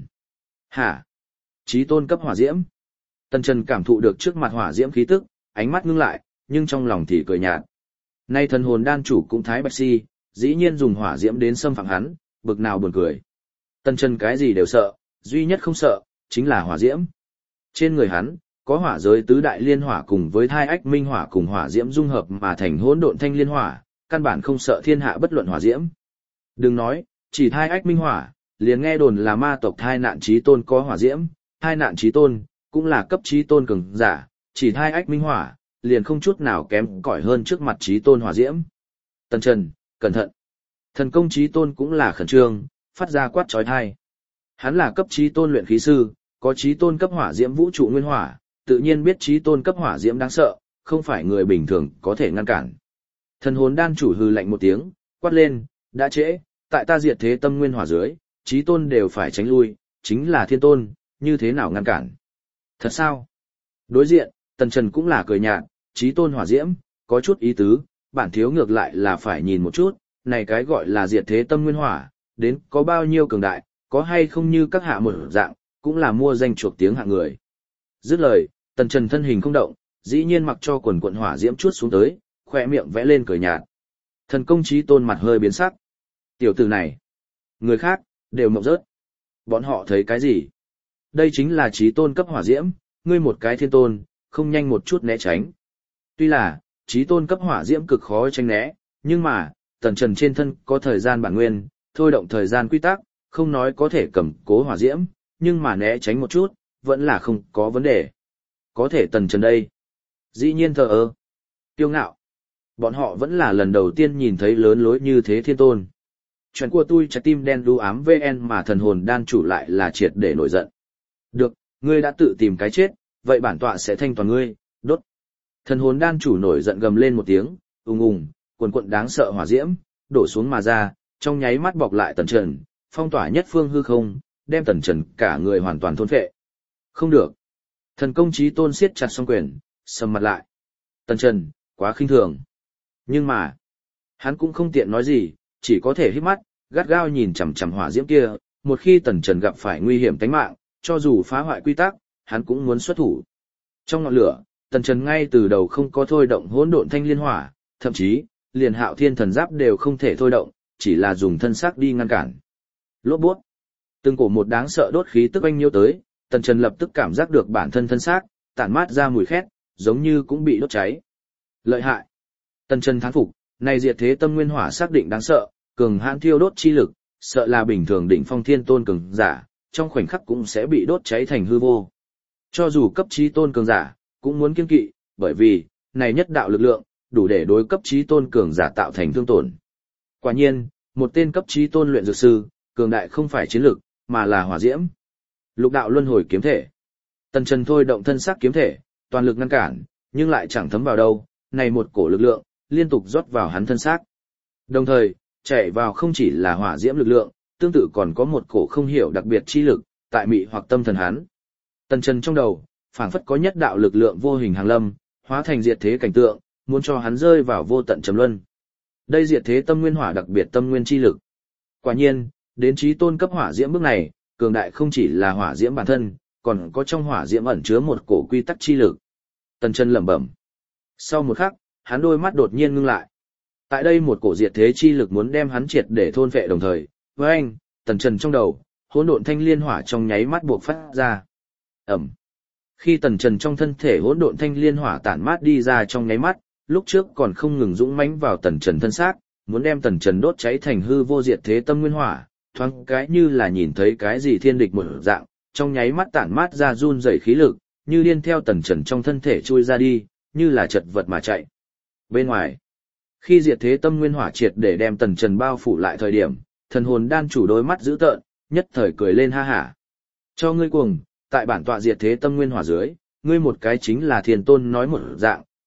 Speaker 1: Hả? Chí tôn cấp hỏa diễm. Tần Trần cảm thụ được trước mặt hỏa diễm khí tức, ánh mắt ngưng lại, nhưng trong lòng thì cười nhạt. Nay thần hồn đan chủ cũng thái bạch si, dĩ nhiên dùng hỏa diễm đến xâm phạm hắn, bực nào buồn cười. Tần Trần cái gì đều sợ, duy nhất không sợ, chính là hỏa diễm. Trên người hắn, có hỏa giới tứ đại liên hỏa cùng với thai ách minh hỏa cùng hỏa diễm dung hợp mà thành hỗn độn thanh liên hỏa, căn bản không sợ thiên hạ bất luận hỏa diễm. Đừng nói, chỉ thai ách minh hỏa, liền nghe đồn là ma tộc thai nạn chí tôn có hỏa diễm, thai nạn chí tôn, cũng là cấp chí tôn cường giả, chỉ thai ách minh hỏa, liền không chút nào kém cỏi hơn trước mặt chí tôn hỏa diễm. Tần Trần, cẩn thận. Thần công chí tôn cũng là khẩn trương, phát ra quát chói tai. Hắn là cấp chí tôn luyện khí sư, có chí tôn cấp hỏa diễm vũ trụ nguyên hỏa, tự nhiên biết chí tôn cấp hỏa diễm đáng sợ, không phải người bình thường có thể ngăn cản. Thần hồn đan chủ hừ lạnh một tiếng, quát lên, đã trễ, tại ta diệt thế tâm nguyên hỏa dưới, chí tôn đều phải tránh lui, chính là thiên tôn, như thế nào ngăn cản. Thật sao? Đối diện, Tần Trần cũng là cười nhạt, chí tôn hỏa diễm, có chút ý tứ, bản thiếu ngược lại là phải nhìn một chút, này cái gọi là diệt thế tâm nguyên hỏa, đến có bao nhiêu cường đại, có hay không như các hạ một dạng, cũng là mua danh chuộc tiếng hạng người. Dứt lời, Tần Trần thân hình không động, dĩ nhiên mặc cho quần quận hỏa diễm chuốt xuống tới, khỏe miệng vẽ lên cười nhạt. Thần công chí tôn mặt hơi biến sắc. Tiểu tử này, người khác, đều mộng rớt. Bọn họ thấy cái gì? Đây chính là chí tôn cấp hỏa diễm, ngươi một cái thiên tôn, không nhanh một chút né tránh. Tuy là, chí tôn cấp hỏa diễm cực khó tránh né, nhưng mà, Tần Trần trên thân có thời gian bản nguyên, thôi động thời gian quy tắc, không nói có thể cầm cố hỏa diễm, nhưng mà né tránh một chút, vẫn là không có vấn đề. Có thể Tần Trần đây. Dĩ nhiên thờ ơ. Tiêu ngạo. Bọn họ vẫn là lần đầu tiên nhìn thấy lớn lối như thế thiên tôn. Chuyện của tôi trái tim đen đu ám vê en mà thần hồn đan chủ lại là triệt để nổi giận. Được, ngươi đã tự tìm cái chết, vậy bản tọa sẽ thanh toàn ngươi, đốt. Thần hồn đan chủ nổi giận gầm lên một tiếng, ùng ùng, quần quận đáng sợ hỏa diễm, đổ xuống mà ra, trong nháy mắt bọc lại Tần Trần, phong tỏa nhất phương hư không, đem Tần Trần cả người hoàn toàn thôn phệ. Không được. Thần công chí tôn siết chặt song quyền, sầm mặt lại. Tần Trần, quá khinh thường. Nhưng mà, hắn cũng không tiện nói gì, chỉ có thể hít mắt, gắt gao nhìn chằm chằm hỏa diễm kia, một khi Tần Trần gặp phải nguy hiểm tính mạng, cho dù phá hoại quy tắc, hắn cũng muốn xuất thủ. Trong ngọn lửa, Tần Trần ngay từ đầu không có thôi động hỗn độn thanh liên hỏa, thậm chí, liền Hạo Thiên thần giáp đều không thể thôi động, chỉ là dùng thân xác đi ngăn cản. Lốp bút. Từng cổ một đáng sợ đốt khí tức anh nhiêu tới, Tần Trần lập tức cảm giác được bản thân thân xác tản mát ra mùi khét, giống như cũng bị đốt cháy. Lợi hại. Tần Trần thán phục, này diệt thế tâm nguyên hỏa xác định đáng sợ, cường hãn thiêu đốt chi lực, sợ là bình thường đỉnh phong thiên tôn cường giả, trong khoảnh khắc cũng sẽ bị đốt cháy thành hư vô. Cho dù cấp chí tôn cường giả, cũng muốn kiêng kỵ, bởi vì, này nhất đạo lực lượng, đủ để đối cấp chí tôn cường giả tạo thành thương tổn. Quả nhiên, một tên cấp chí tôn luyện dược sư, cường đại không phải chiến lực, mà là hỏa diễm. Lục đạo luân hồi kiếm thể. Tần Trần thôi động thân sắc kiếm thể, toàn lực ngăn cản, nhưng lại chẳng thấm vào đâu, này một cổ lực lượng, liên tục rót vào hắn thân xác. Đồng thời, chạy vào không chỉ là hỏa diễm lực lượng, tương tự còn có một cổ không hiểu đặc biệt chi lực, tại mị hoặc tâm thần hắn. Tần Trần trong đầu, phảng phất có nhất đạo lực lượng vô hình hàng lâm, hóa thành diệt thế cảnh tượng, muốn cho hắn rơi vào vô tận trầm luân. Đây diệt thế tâm nguyên hỏa đặc biệt tâm nguyên chi lực. Quả nhiên, đến chí tôn cấp hỏa diễm bước này, cường đại không chỉ là hỏa diễm bản thân, còn có trong hỏa diễm ẩn chứa một cổ quy tắc chi lực. Tần Trần lẩm bẩm. Sau một khắc, hắn đôi mắt đột nhiên ngưng lại. Tại đây một cổ diệt thế chi lực muốn đem hắn triệt để thôn phệ đồng thời, với anh, Tần Trần trong đầu, hỗn độn thanh liên hỏa trong nháy mắt buộc phát ra. Ẩm. Khi Tần Trần trong thân thể hỗn độn thanh liên hỏa tản mát đi ra trong nháy mắt, lúc trước còn không ngừng dũng mãnh vào Tần Trần thân xác, muốn đem Tần Trần đốt cháy thành hư vô diệt thế tâm nguyên hỏa, thoáng cái như là nhìn thấy cái gì thiên địch một dạng, trong nháy mắt tản mát ra run rẩy khí lực, như điên theo Tần Trần trong thân thể chui ra đi, như là chật vật mà chạy. Bên ngoài, khi diệt thế tâm nguyên hỏa triệt để đem Tần Trần bao phủ lại thời điểm, thần hồn đan chủ đôi mắt dữ tợn, nhất thời cười lên ha hả. Cho ngươi cuồng, tại bản tọa diệt thế tâm nguyên hỏa dưới, ngươi một cái chính là thiên tôn nói một dạng,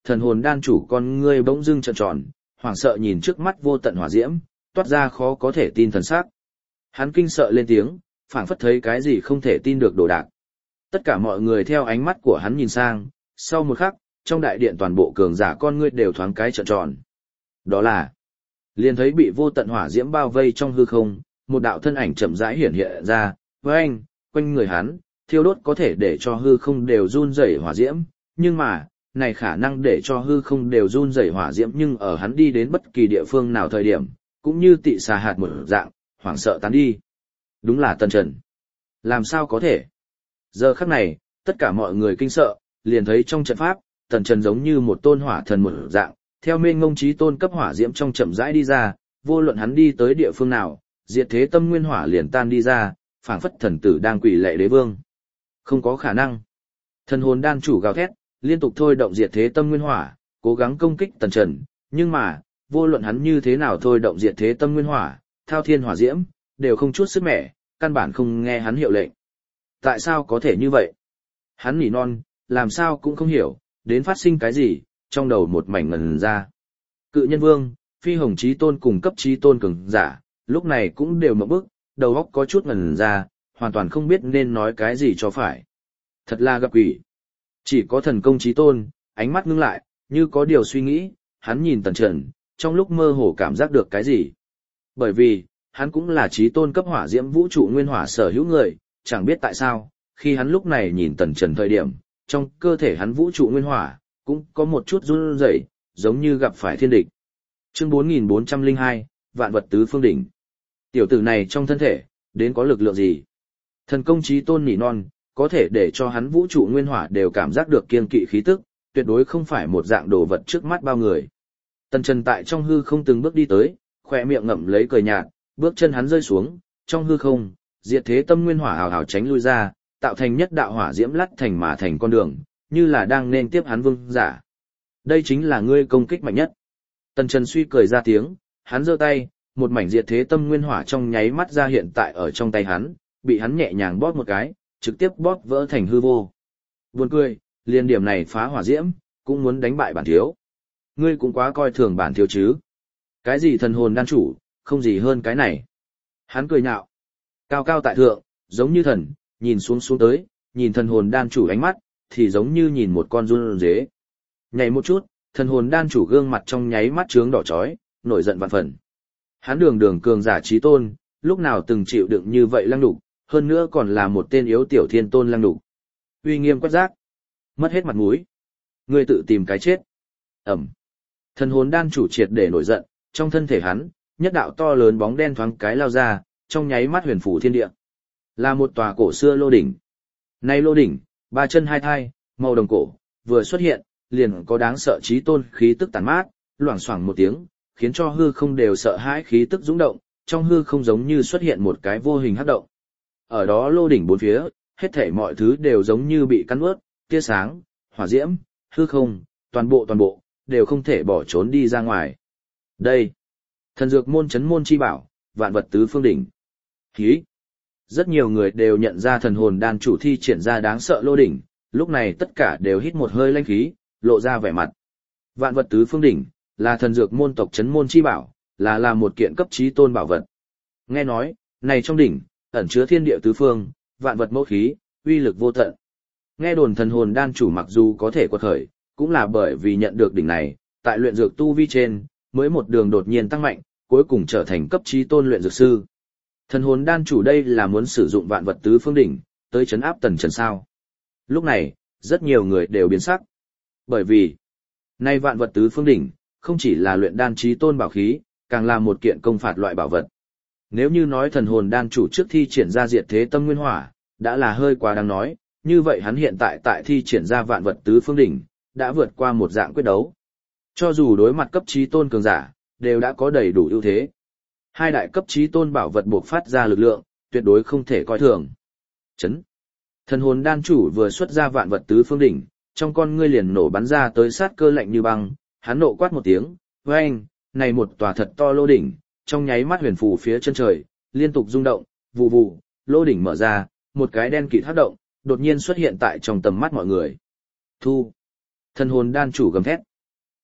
Speaker 1: thần hồn đan chủ con ngươi bỗng dưng trợn tròn, hoảng sợ nhìn trước mắt vô tận hỏa diễm, toát ra khó có thể tin thần sắc. Hắn kinh sợ lên tiếng, phảng phất thấy cái gì không thể tin được đồ đạc. Tất cả mọi người theo ánh mắt của hắn nhìn sang, sau một khắc, trong đại điện toàn bộ cường giả con ngươi đều thoáng cái trợn tròn. Đó là, liền thấy bị vô tận hỏa diễm bao vây trong hư không, một đạo thân ảnh chậm rãi hiển hiện ra, với anh, quanh người hắn, thiêu đốt có thể để cho hư không đều run rẩy hỏa diễm, nhưng mà, này khả năng để cho hư không đều run rẩy hỏa diễm nhưng ở hắn đi đến bất kỳ địa phương nào thời điểm, cũng như tị xà hạt một dạng, hoảng sợ tán đi. Đúng là Tần Trần. Làm sao có thể? Giờ khắc này, tất cả mọi người kinh sợ, liền thấy trong trận pháp, Tần Trần giống như một tôn hỏa thần một dạng, theo mênh ngông chí tôn cấp hỏa diễm trong chậm rãi đi ra, vô luận hắn đi tới địa phương nào, diệt thế tâm nguyên hỏa liền tan đi ra, phảng phất thần tử đang quỳ lạy đế vương. Không có khả năng. Thần hồn đan chủ gào thét, liên tục thôi động diệt thế tâm nguyên hỏa, cố gắng công kích Tần Trần, nhưng mà, vô luận hắn như thế nào thôi động diệt thế tâm nguyên hỏa, thao thiên hỏa diễm, đều không chút sức mẻ, căn bản không nghe hắn hiệu lệnh. Tại sao có thể như vậy? Hắn nỉ non, làm sao cũng không hiểu, đến phát sinh cái gì, trong đầu một mảnh ngần ra. Cự nhân vương, phi hồng chí tôn cùng cấp chí tôn cường giả, lúc này cũng đều mộng bức, đầu óc có chút ngần ra, hoàn toàn không biết nên nói cái gì cho phải. Thật là gặp quỷ. Chỉ có thần công chí tôn, ánh mắt ngưng lại, như có điều suy nghĩ, hắn nhìn Tần Trần, trong lúc mơ hồ cảm giác được cái gì. Bởi vì, hắn cũng là chí tôn cấp hỏa diễm vũ trụ nguyên hỏa sở hữu người, chẳng biết tại sao, khi hắn lúc này nhìn Tần Trần thời điểm, trong cơ thể hắn vũ trụ nguyên hỏa, cũng có một chút run rẩy, giống như gặp phải thiên địch. Chương bốn nghìn bốn trăm lẻ hai, Vạn vật tứ phương đỉnh. Tiểu tử này trong thân thể, đến có lực lượng gì? Thần công chí tôn nỉ non, có thể để cho hắn vũ trụ nguyên hỏa đều cảm giác được kiên kỵ khí tức, tuyệt đối không phải một dạng đồ vật trước mắt bao người. Tần Trần tại trong hư không từng bước đi tới, khỏe miệng ngậm lấy cười nhạt, bước chân hắn rơi xuống, trong hư không, diệt thế tâm nguyên hỏa hào hào tránh lui ra, tạo thành nhất đạo hỏa diễm lắt thành mà thành con đường, như là đang nên tiếp hắn vương giả. Đây chính là ngươi công kích mạnh nhất. Tần Trần suy cười ra tiếng, hắn giơ tay, một mảnh diệt thế tâm nguyên hỏa trong nháy mắt ra hiện tại ở trong tay hắn, bị hắn nhẹ nhàng bóp một cái, trực tiếp bóp vỡ thành hư vô. Buồn cười, liên điểm này phá hỏa diễm, cũng muốn đánh bại bản thiếu. Ngươi cũng quá coi thường bản thiếu chứ. Cái gì thần hồn đan chủ, không gì hơn cái này. Hắn cười nhạo. Cao cao tại thượng, giống như thần, nhìn xuống xuống tới, nhìn thần hồn đan chủ ánh mắt, thì giống như nhìn một con run dế. Nhảy một chút, thần hồn đan chủ gương mặt trong nháy mắt trướng đỏ chói, nổi giận vạn phần. Hắn đường đường cường giả trí tôn, lúc nào từng chịu đựng như vậy lăng đục, hơn nữa còn là một tên yếu tiểu thiên tôn lăng đục. Uy nghiêm quát giác, mất hết mặt mũi. Ngươi tự tìm cái chết. Ẩm. Thần hồn đan chủ triệt để nổi giận, trong thân thể hắn, nhất đạo to lớn bóng đen thoáng cái lao ra, trong nháy mắt huyền phủ thiên địa. Là một tòa cổ xưa lô đỉnh. Nay lô đỉnh, ba chân hai thai, màu đồng cổ, vừa xuất hiện, liền có đáng sợ chí tôn khí tức tàn mát, loảng xoảng một tiếng, khiến cho hư không đều sợ hãi khí tức dũng động, trong hư không giống như xuất hiện một cái vô hình hắc động. Ở đó lô đỉnh bốn phía, hết thảy mọi thứ đều giống như bị cắn nuốt, tia sáng, hỏa diễm, hư không, toàn bộ toàn bộ, đều không thể bỏ trốn đi ra ngoài. Đây, thần dược môn chấn môn chi bảo, vạn vật tứ phương đỉnh. Khí. Rất nhiều người đều nhận ra thần hồn đan chủ thi triển ra đáng sợ lô đỉnh, lúc này tất cả đều hít một hơi lanh khí, lộ ra vẻ mặt. Vạn vật tứ phương đỉnh, là thần dược môn tộc chấn môn chi bảo, là là một kiện cấp chí tôn bảo vật. Nghe nói, này trong đỉnh, ẩn chứa thiên địa tứ phương, vạn vật mẫu khí, uy lực vô tận. Nghe đồn thần hồn đan chủ mặc dù có thể quật khởi, cũng là bởi vì nhận được đỉnh này, tại luyện dược tu vi trên, mới một đường đột nhiên tăng mạnh, cuối cùng trở thành cấp chí tôn luyện dược sư. Thần hồn đan chủ đây là muốn sử dụng vạn vật tứ phương đỉnh, tới chấn áp Tần Trần sao. Lúc này, rất nhiều người đều biến sắc. Bởi vì, nay vạn vật tứ phương đỉnh, không chỉ là luyện đan chí tôn bảo khí, càng là một kiện công phạt loại bảo vật. Nếu như nói thần hồn đan chủ trước thi triển ra diệt thế tâm nguyên hỏa, đã là hơi quá đáng nói, như vậy hắn hiện tại tại thi triển ra vạn vật tứ phương đỉnh, đã vượt qua một dạng quyết đấu. Cho dù đối mặt cấp chí tôn cường giả, đều đã có đầy đủ ưu thế. Hai đại cấp chí tôn bảo vật buộc phát ra lực lượng, tuyệt đối không thể coi thường. Chấn. Thần hồn đan chủ vừa xuất ra vạn vật tứ phương đỉnh, trong con ngươi liền nổ bắn ra tới sát cơ lạnh như băng, hắn nộ quát một tiếng, oeng, này một tòa thật to lô đỉnh, trong nháy mắt huyền phù phía chân trời, liên tục rung động, vù vù, lô đỉnh mở ra, một cái đen kịt hắc động, đột nhiên xuất hiện tại trong tầm mắt mọi người. Thu. Thần hồn đan chủ gầm thét.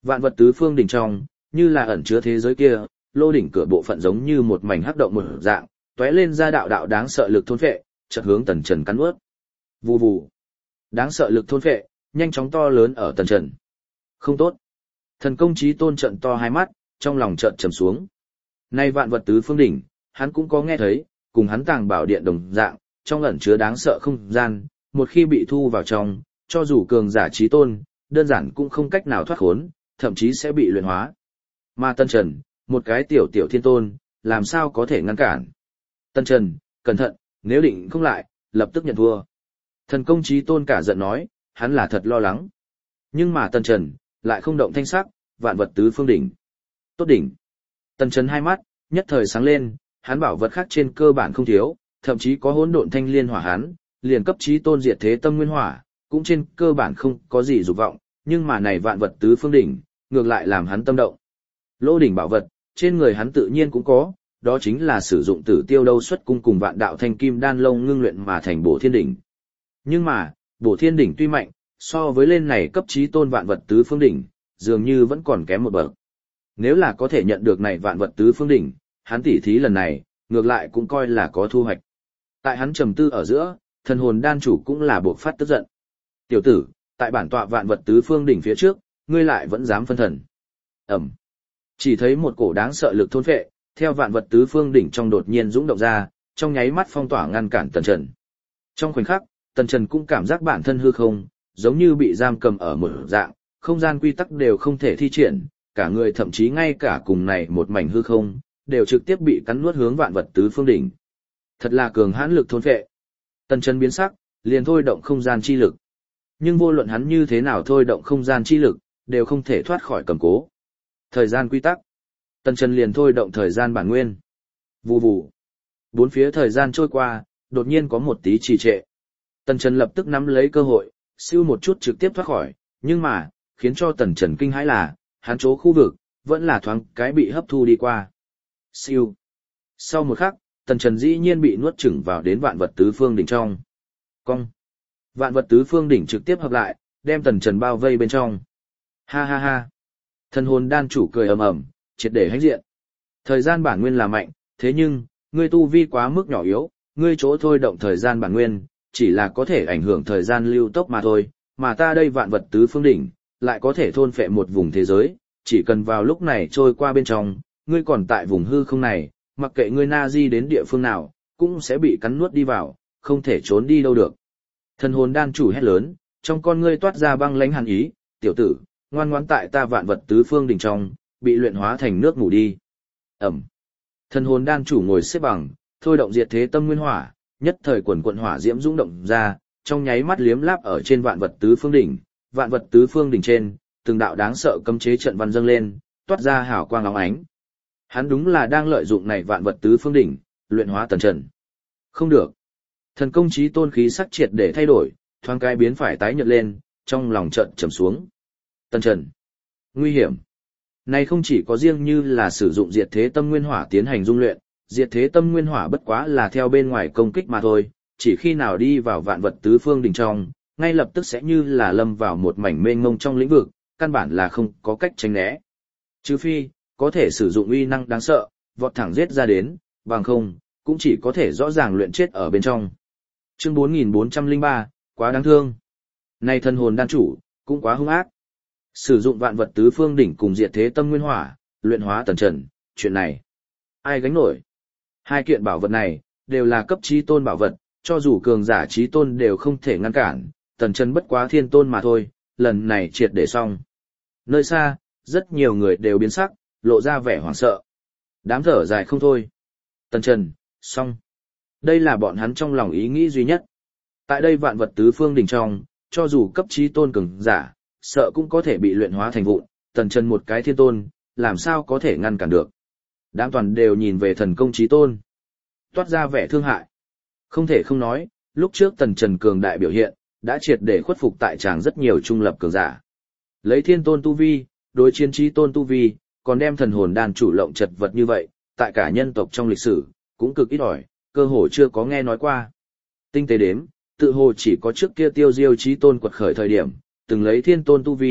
Speaker 1: Vạn vật tứ phương đỉnh trong, như là ẩn chứa thế giới kia, lô đỉnh cửa bộ phận giống như một mảnh hắc động một dạng, tóe lên ra đạo đạo đáng sợ lực thôn phệ, chợt hướng Tần Trần cắn nuốt. Vù vù. Đáng sợ lực thôn phệ, nhanh chóng to lớn ở Tần Trần. Không tốt. Thần công chí tôn trận to hai mắt, trong lòng chợt trầm xuống. Nay vạn vật tứ phương đỉnh, hắn cũng có nghe thấy, cùng hắn tàng bảo điện đồng dạng, trong ẩn chứa đáng sợ không gian, một khi bị thu vào trong, cho dù cường giả chí tôn, đơn giản cũng không cách nào thoát khốn, thậm chí sẽ bị luyện hóa. Mà Tần Trần, một cái tiểu tiểu thiên tôn, làm sao có thể ngăn cản. Tần Trần, cẩn thận, nếu định không lại, lập tức nhận thua. Thần công chí tôn cả giận nói, hắn là thật lo lắng. Nhưng mà Tần Trần, lại không động thanh sắc, vạn vật tứ phương đỉnh. Tốt đỉnh. Tần Trần hai mắt, nhất thời sáng lên, hắn bảo vật khác trên cơ bản không thiếu, thậm chí có hỗn độn thanh liên hỏa hắn, liền cấp chí tôn diệt thế tâm nguyên hỏa, cũng trên cơ bản không có gì dục vọng, nhưng mà này vạn vật tứ phương đỉnh, ngược lại làm hắn tâm động. Lô đỉnh bảo vật, trên người hắn tự nhiên cũng có, đó chính là sử dụng tử tiêu đâu xuất cung cùng vạn đạo thanh kim đan lông ngưng luyện mà thành bổ thiên đỉnh. Nhưng mà, bổ thiên đỉnh tuy mạnh, so với lên này cấp chí tôn vạn vật tứ phương đỉnh, dường như vẫn còn kém một bậc. Nếu là có thể nhận được này vạn vật tứ phương đỉnh, hắn tỉ thí lần này, ngược lại cũng coi là có thu hoạch. Tại hắn trầm tư ở giữa, thần hồn đan chủ cũng là buộc phát tức giận. Tiểu tử, tại bản tọa vạn vật tứ phương đỉnh phía trước, ngươi lại vẫn dám phân thần. Ẩm. Chỉ thấy một cổ đáng sợ lực thôn phệ, theo vạn vật tứ phương đỉnh trong đột nhiên dũng động ra, trong nháy mắt phong tỏa ngăn cản Tần Trần. Trong khoảnh khắc, Tần Trần cũng cảm giác bản thân hư không, giống như bị giam cầm ở một dạng, không gian quy tắc đều không thể thi triển, cả người thậm chí ngay cả cùng này một mảnh hư không, đều trực tiếp bị cắn nuốt hướng vạn vật tứ phương đỉnh. Thật là cường hãn lực thôn phệ. Tần Trần biến sắc, liền thôi động không gian chi lực. Nhưng vô luận hắn như thế nào thôi động không gian chi lực, đều không thể thoát khỏi cầm cố. Thời gian quy tắc. Tần Trần liền thôi động thời gian bản nguyên. Vù vù. Bốn phía thời gian trôi qua, đột nhiên có một tí trì trệ. Tần Trần lập tức nắm lấy cơ hội, siêu một chút trực tiếp thoát khỏi, nhưng mà, khiến cho Tần Trần kinh hãi là, hắn chỗ khu vực, vẫn là thoáng cái bị hấp thu đi qua. Siêu. Sau một khắc, Tần Trần dĩ nhiên bị nuốt chửng vào đến vạn vật tứ phương đỉnh trong. Cong. Vạn vật tứ phương đỉnh trực tiếp hợp lại, đem Tần Trần bao vây bên trong. Ha ha ha. Thần hồn đan chủ cười ầm ầm, triệt để hãnh diện. Thời gian bản nguyên là mạnh, thế nhưng, ngươi tu vi quá mức nhỏ yếu, ngươi chỗ thôi động thời gian bản nguyên, chỉ là có thể ảnh hưởng thời gian lưu tốc mà thôi, mà ta đây vạn vật tứ phương đỉnh, lại có thể thôn phệ một vùng thế giới, chỉ cần vào lúc này trôi qua bên trong, ngươi còn tại vùng hư không này, mặc kệ ngươi na di đến địa phương nào, cũng sẽ bị cắn nuốt đi vào, không thể trốn đi đâu được. Thần hồn đan chủ hét lớn, trong con ngươi toát ra băng lãnh hàn ý, tiểu tử, ngoan ngoãn tại ta vạn vật tứ phương đỉnh trong, bị luyện hóa thành nước ngủ đi. Ẩm. Thần hồn đan chủ ngồi xếp bằng, thôi động diệt thế tâm nguyên hỏa, nhất thời quần quận hỏa diễm dũng động ra, trong nháy mắt liếm láp ở trên vạn vật tứ phương đỉnh, vạn vật tứ phương đỉnh trên, từng đạo đáng sợ cấm chế trận văn dâng lên, toát ra hào quang óng ánh. Hắn đúng là đang lợi dụng này vạn vật tứ phương đỉnh, luyện hóa Tần Trần. Không được. Thần công chí tôn khí sắc triệt để thay đổi, thoáng cái biến phải tái nhợt lên, trong lòng trận trầm xuống. Tần Trần. Nguy hiểm. Này không chỉ có riêng như là sử dụng diệt thế tâm nguyên hỏa tiến hành dung luyện, diệt thế tâm nguyên hỏa bất quá là theo bên ngoài công kích mà thôi, chỉ khi nào đi vào vạn vật tứ phương đỉnh trong, ngay lập tức sẽ như là lâm vào một mảnh mênh mông trong lĩnh vực, căn bản là không có cách tránh né. Trừ phi, có thể sử dụng uy năng đáng sợ, vọt thẳng giết ra đến, bằng không, cũng chỉ có thể rõ ràng luyện chết ở bên trong. Chương bốn nghìn bốn trăm lẻ ba, quá đáng thương. Này thần hồn đan chủ, cũng quá hung ác. Sử dụng vạn vật tứ phương đỉnh cùng diệt thế tâm nguyên hỏa, luyện hóa Tần Trần, chuyện này, ai gánh nổi? Hai kiện bảo vật này, đều là cấp chí tôn bảo vật, cho dù cường giả chí tôn đều không thể ngăn cản, Tần Trần bất quá thiên tôn mà thôi, lần này triệt để xong. Nơi xa, rất nhiều người đều biến sắc, lộ ra vẻ hoảng sợ. Đám thở dài không thôi. Tần Trần, xong. Đây là bọn hắn trong lòng ý nghĩ duy nhất. Tại đây vạn vật tứ phương đỉnh trong, cho dù cấp chí tôn cường giả, sợ cũng có thể bị luyện hóa thành vụn, Tần Trần một cái thiên tôn, làm sao có thể ngăn cản được. Đám toàn đều nhìn về thần công chí tôn. Toát ra vẻ thương hại. Không thể không nói, lúc trước Tần Trần cường đại biểu hiện, đã triệt để khuất phục tại tràng rất nhiều trung lập cường giả. Lấy thiên tôn tu vi, đối chiến chí tôn tu vi, còn đem thần hồn đan chủ lộng chật vật như vậy, tại cả nhân tộc trong lịch sử, cũng cực ít ỏi, cơ hồ chưa có nghe nói qua. Tinh tế đếm, tự hồ chỉ có trước kia tiêu diêu chí tôn quật khởi thời điểm, từng lấy thiên tôn tu vi,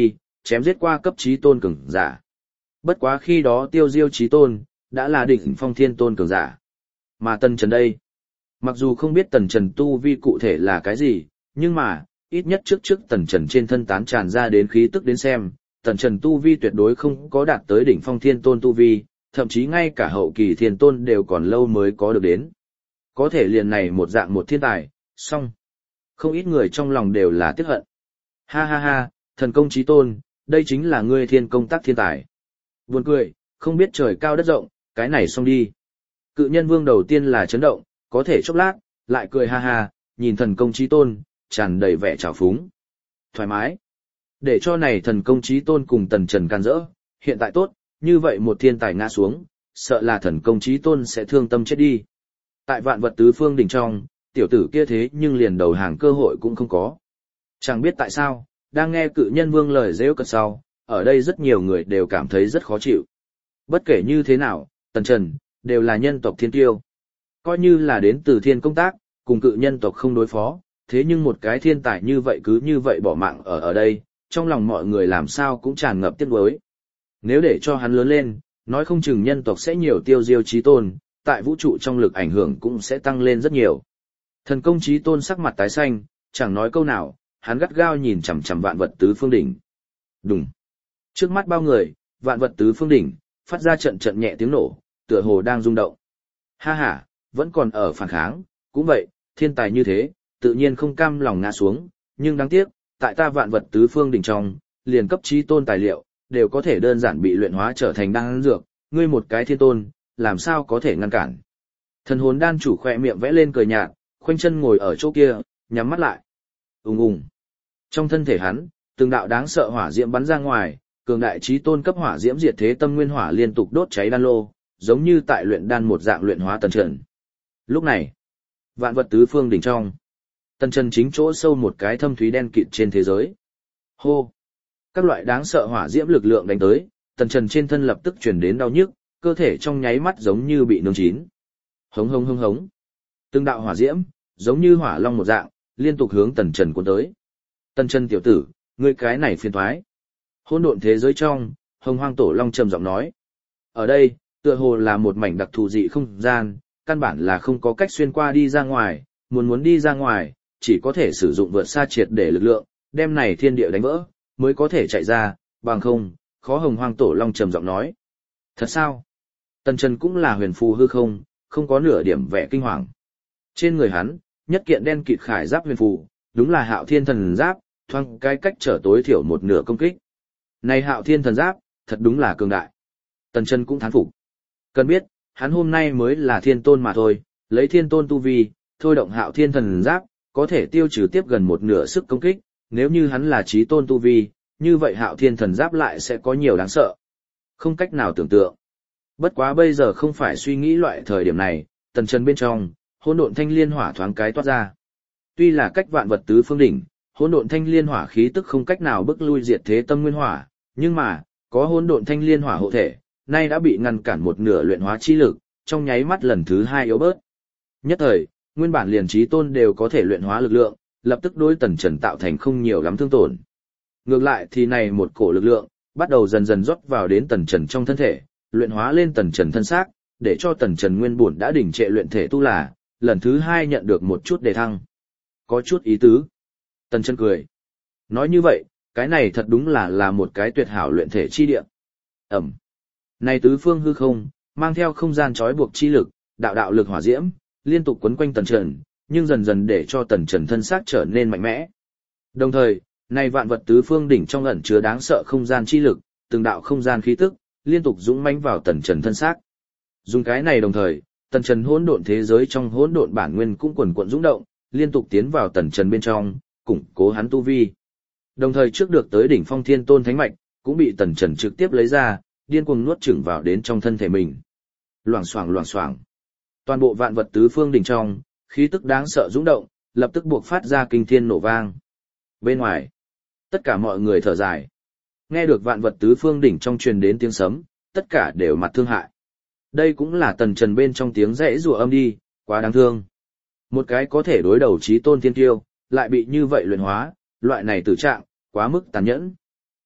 Speaker 1: chém giết qua cấp chí tôn cường giả. Bất quá khi đó Tiêu Diêu chí tôn đã là đỉnh phong thiên tôn cường giả. Mà Tần Trần đây, mặc dù không biết Tần Trần tu vi cụ thể là cái gì, nhưng mà, ít nhất trước trước Tần Trần trên thân tán tràn ra đến khí tức đến xem, Tần Trần tu vi tuyệt đối không có đạt tới đỉnh phong thiên tôn tu vi, thậm chí ngay cả hậu kỳ thiên tôn đều còn lâu mới có được đến. Có thể liền này một dạng một thiên tài, song không ít người trong lòng đều là tiếc hận. Ha ha ha, thần công chí tôn, đây chính là ngươi thiên công tác thiên tài. Buồn cười, không biết trời cao đất rộng, cái này xong đi. Cự nhân vương đầu tiên là chấn động, có thể chốc lát, lại cười ha ha, nhìn thần công chí tôn, tràn đầy vẻ trào phúng. Thoải mái. Để cho này thần công chí tôn cùng Tần Trần can rỡ, hiện tại tốt, như vậy một thiên tài ngã xuống, sợ là thần công chí tôn sẽ thương tâm chết đi. Tại vạn vật tứ phương đỉnh trong, tiểu tử kia thế nhưng liền đầu hàng cơ hội cũng không có. Chẳng biết tại sao, đang nghe cự nhân vương lời rêu cợt sau, ở đây rất nhiều người đều cảm thấy rất khó chịu. Bất kể như thế nào, Tần Trần, đều là nhân tộc thiên tiêu. Coi như là đến từ thiên công tác, cùng cự nhân tộc không đối phó, thế nhưng một cái thiên tài như vậy cứ như vậy bỏ mạng ở ở đây, trong lòng mọi người làm sao cũng tràn ngập tiếc nuối. Nếu để cho hắn lớn lên, nói không chừng nhân tộc sẽ nhiều tiêu diêu chí tôn, tại vũ trụ trong lực ảnh hưởng cũng sẽ tăng lên rất nhiều. Thần công chí tôn sắc mặt tái xanh, chẳng nói câu nào, hắn gắt gao nhìn chằm chằm vạn vật tứ phương đỉnh. Đùng. Trước mắt bao người, vạn vật tứ phương đỉnh, phát ra trận trận nhẹ tiếng nổ, tựa hồ đang rung động. Ha ha, vẫn còn ở phản kháng, cũng vậy, thiên tài như thế, tự nhiên không cam lòng ngã xuống, nhưng đáng tiếc, tại ta vạn vật tứ phương đỉnh trong, liền cấp chí tôn tài liệu, đều có thể đơn giản bị luyện hóa trở thành đan dược, ngươi một cái thiên tôn, làm sao có thể ngăn cản. Thần hồn đan chủ khỏe miệng vẽ lên cười nhạt, khoanh chân ngồi ở chỗ kia, nhắm mắt lại. Ùng ùng. Trong thân thể hắn, từng đạo đáng sợ hỏa diễm bắn ra ngoài, cường đại chí tôn cấp hỏa diễm diệt thế tâm nguyên hỏa liên tục đốt cháy đan lô, giống như tại luyện đan một dạng luyện hóa Tần Trần. Lúc này, vạn vật tứ phương đỉnh trong, Tần Trần chính chỗ sâu một cái thâm thúy đen kịt trên thế giới. Hô. Các loại đáng sợ hỏa diễm lực lượng đánh tới, Tần Trần trên thân lập tức truyền đến đau nhức, cơ thể trong nháy mắt giống như bị nướng chín. Hống hống hống hống. Từng đạo hỏa diễm, giống như hỏa long một dạng, liên tục hướng Tần Trần cuốn tới. Tần Trần tiểu tử, ngươi cái này phiền toái. Hỗn độn thế giới trong, Hồng Hoang Tổ Long trầm giọng nói. Ở đây, tựa hồ là một mảnh đặc thù dị không gian, căn bản là không có cách xuyên qua đi ra ngoài, muốn muốn đi ra ngoài, chỉ có thể sử dụng vượt xa triệt để lực lượng, đem này thiên địa đánh vỡ, mới có thể chạy ra, bằng không, khó. Hồng Hoang Tổ Long trầm giọng nói. Thật sao? Tần Trần cũng là huyền phù hư không, không có nửa điểm vẻ kinh hoàng. Trên người hắn, nhất kiện đen kịt khải giáp huyền phù, đúng là Hạo Thiên Thần Giáp, thoang cái cách trở tối thiểu một nửa công kích. Này Hạo Thiên Thần Giáp, thật đúng là cường đại. Tần Trần cũng thán phục. Cần biết, hắn hôm nay mới là thiên tôn mà thôi, lấy thiên tôn tu vi, thôi động Hạo Thiên Thần Giáp, có thể tiêu trừ tiếp gần một nửa sức công kích, nếu như hắn là chí tôn tu vi, như vậy Hạo Thiên Thần Giáp lại sẽ có nhiều đáng sợ. Không cách nào tưởng tượng. Bất quá bây giờ không phải suy nghĩ loại thời điểm này, Tần Trần bên trong, hỗn độn thanh liên hỏa thoáng cái toát ra. Tuy là cách vạn vật tứ phương đỉnh, hỗn độn thanh liên hỏa khí tức không cách nào bức lui diệt thế tâm nguyên hỏa, nhưng mà, có hỗn độn thanh liên hỏa hộ thể, nay đã bị ngăn cản một nửa luyện hóa chi lực, trong nháy mắt lần thứ hai yếu bớt. Nhất thời, nguyên bản liền chí tôn đều có thể luyện hóa lực lượng, lập tức đối Tần Trần tạo thành không nhiều lắm thương tổn. Ngược lại thì này một cổ lực lượng, bắt đầu dần dần rót vào đến Tần Trần trong thân thể, luyện hóa lên Tần Trần thân xác, để cho Tần Trần nguyên bổn đã đỉnh trệ luyện thể tu là, lần thứ hai nhận được một chút đề thăng. Có chút ý tứ. Tần Trần cười. Nói như vậy, cái này thật đúng là là một cái tuyệt hảo luyện thể chi địa. Ẩm. Này tứ phương hư không, mang theo không gian trói buộc chi lực, đạo đạo lực hỏa diễm, liên tục quấn quanh Tần Trần, nhưng dần dần để cho Tần Trần thân xác trở nên mạnh mẽ. Đồng thời, này vạn vật tứ phương đỉnh trong ẩn chứa đáng sợ không gian chi lực, từng đạo không gian khí tức, liên tục dũng mãnh vào Tần Trần thân xác. Dùng cái này đồng thời, Tần Trần hỗn độn thế giới trong hỗn độn bản nguyên cũng quần quật dũng động, liên tục tiến vào Tần Trần bên trong, củng cố hắn tu vi. Đồng thời trước được tới đỉnh phong thiên tôn thánh mạch, cũng bị Tần Trần trực tiếp lấy ra, điên cuồng nuốt chửng vào đến trong thân thể mình. Loảng xoảng loảng xoảng. Toàn bộ vạn vật tứ phương đỉnh trong, khí tức đáng sợ dũng động, lập tức buộc phát ra kinh thiên nổ vang. Bên ngoài, tất cả mọi người thở dài. Nghe được vạn vật tứ phương đỉnh trong truyền đến tiếng sấm, tất cả đều mặt thương hại. Đây cũng là Tần Trần bên trong tiếng rẽ rủa âm đi, quá đáng thương. Một cái có thể đối đầu chí tôn thiên tiêu, lại bị như vậy luyện hóa, loại này tử trạng, quá mức tàn nhẫn.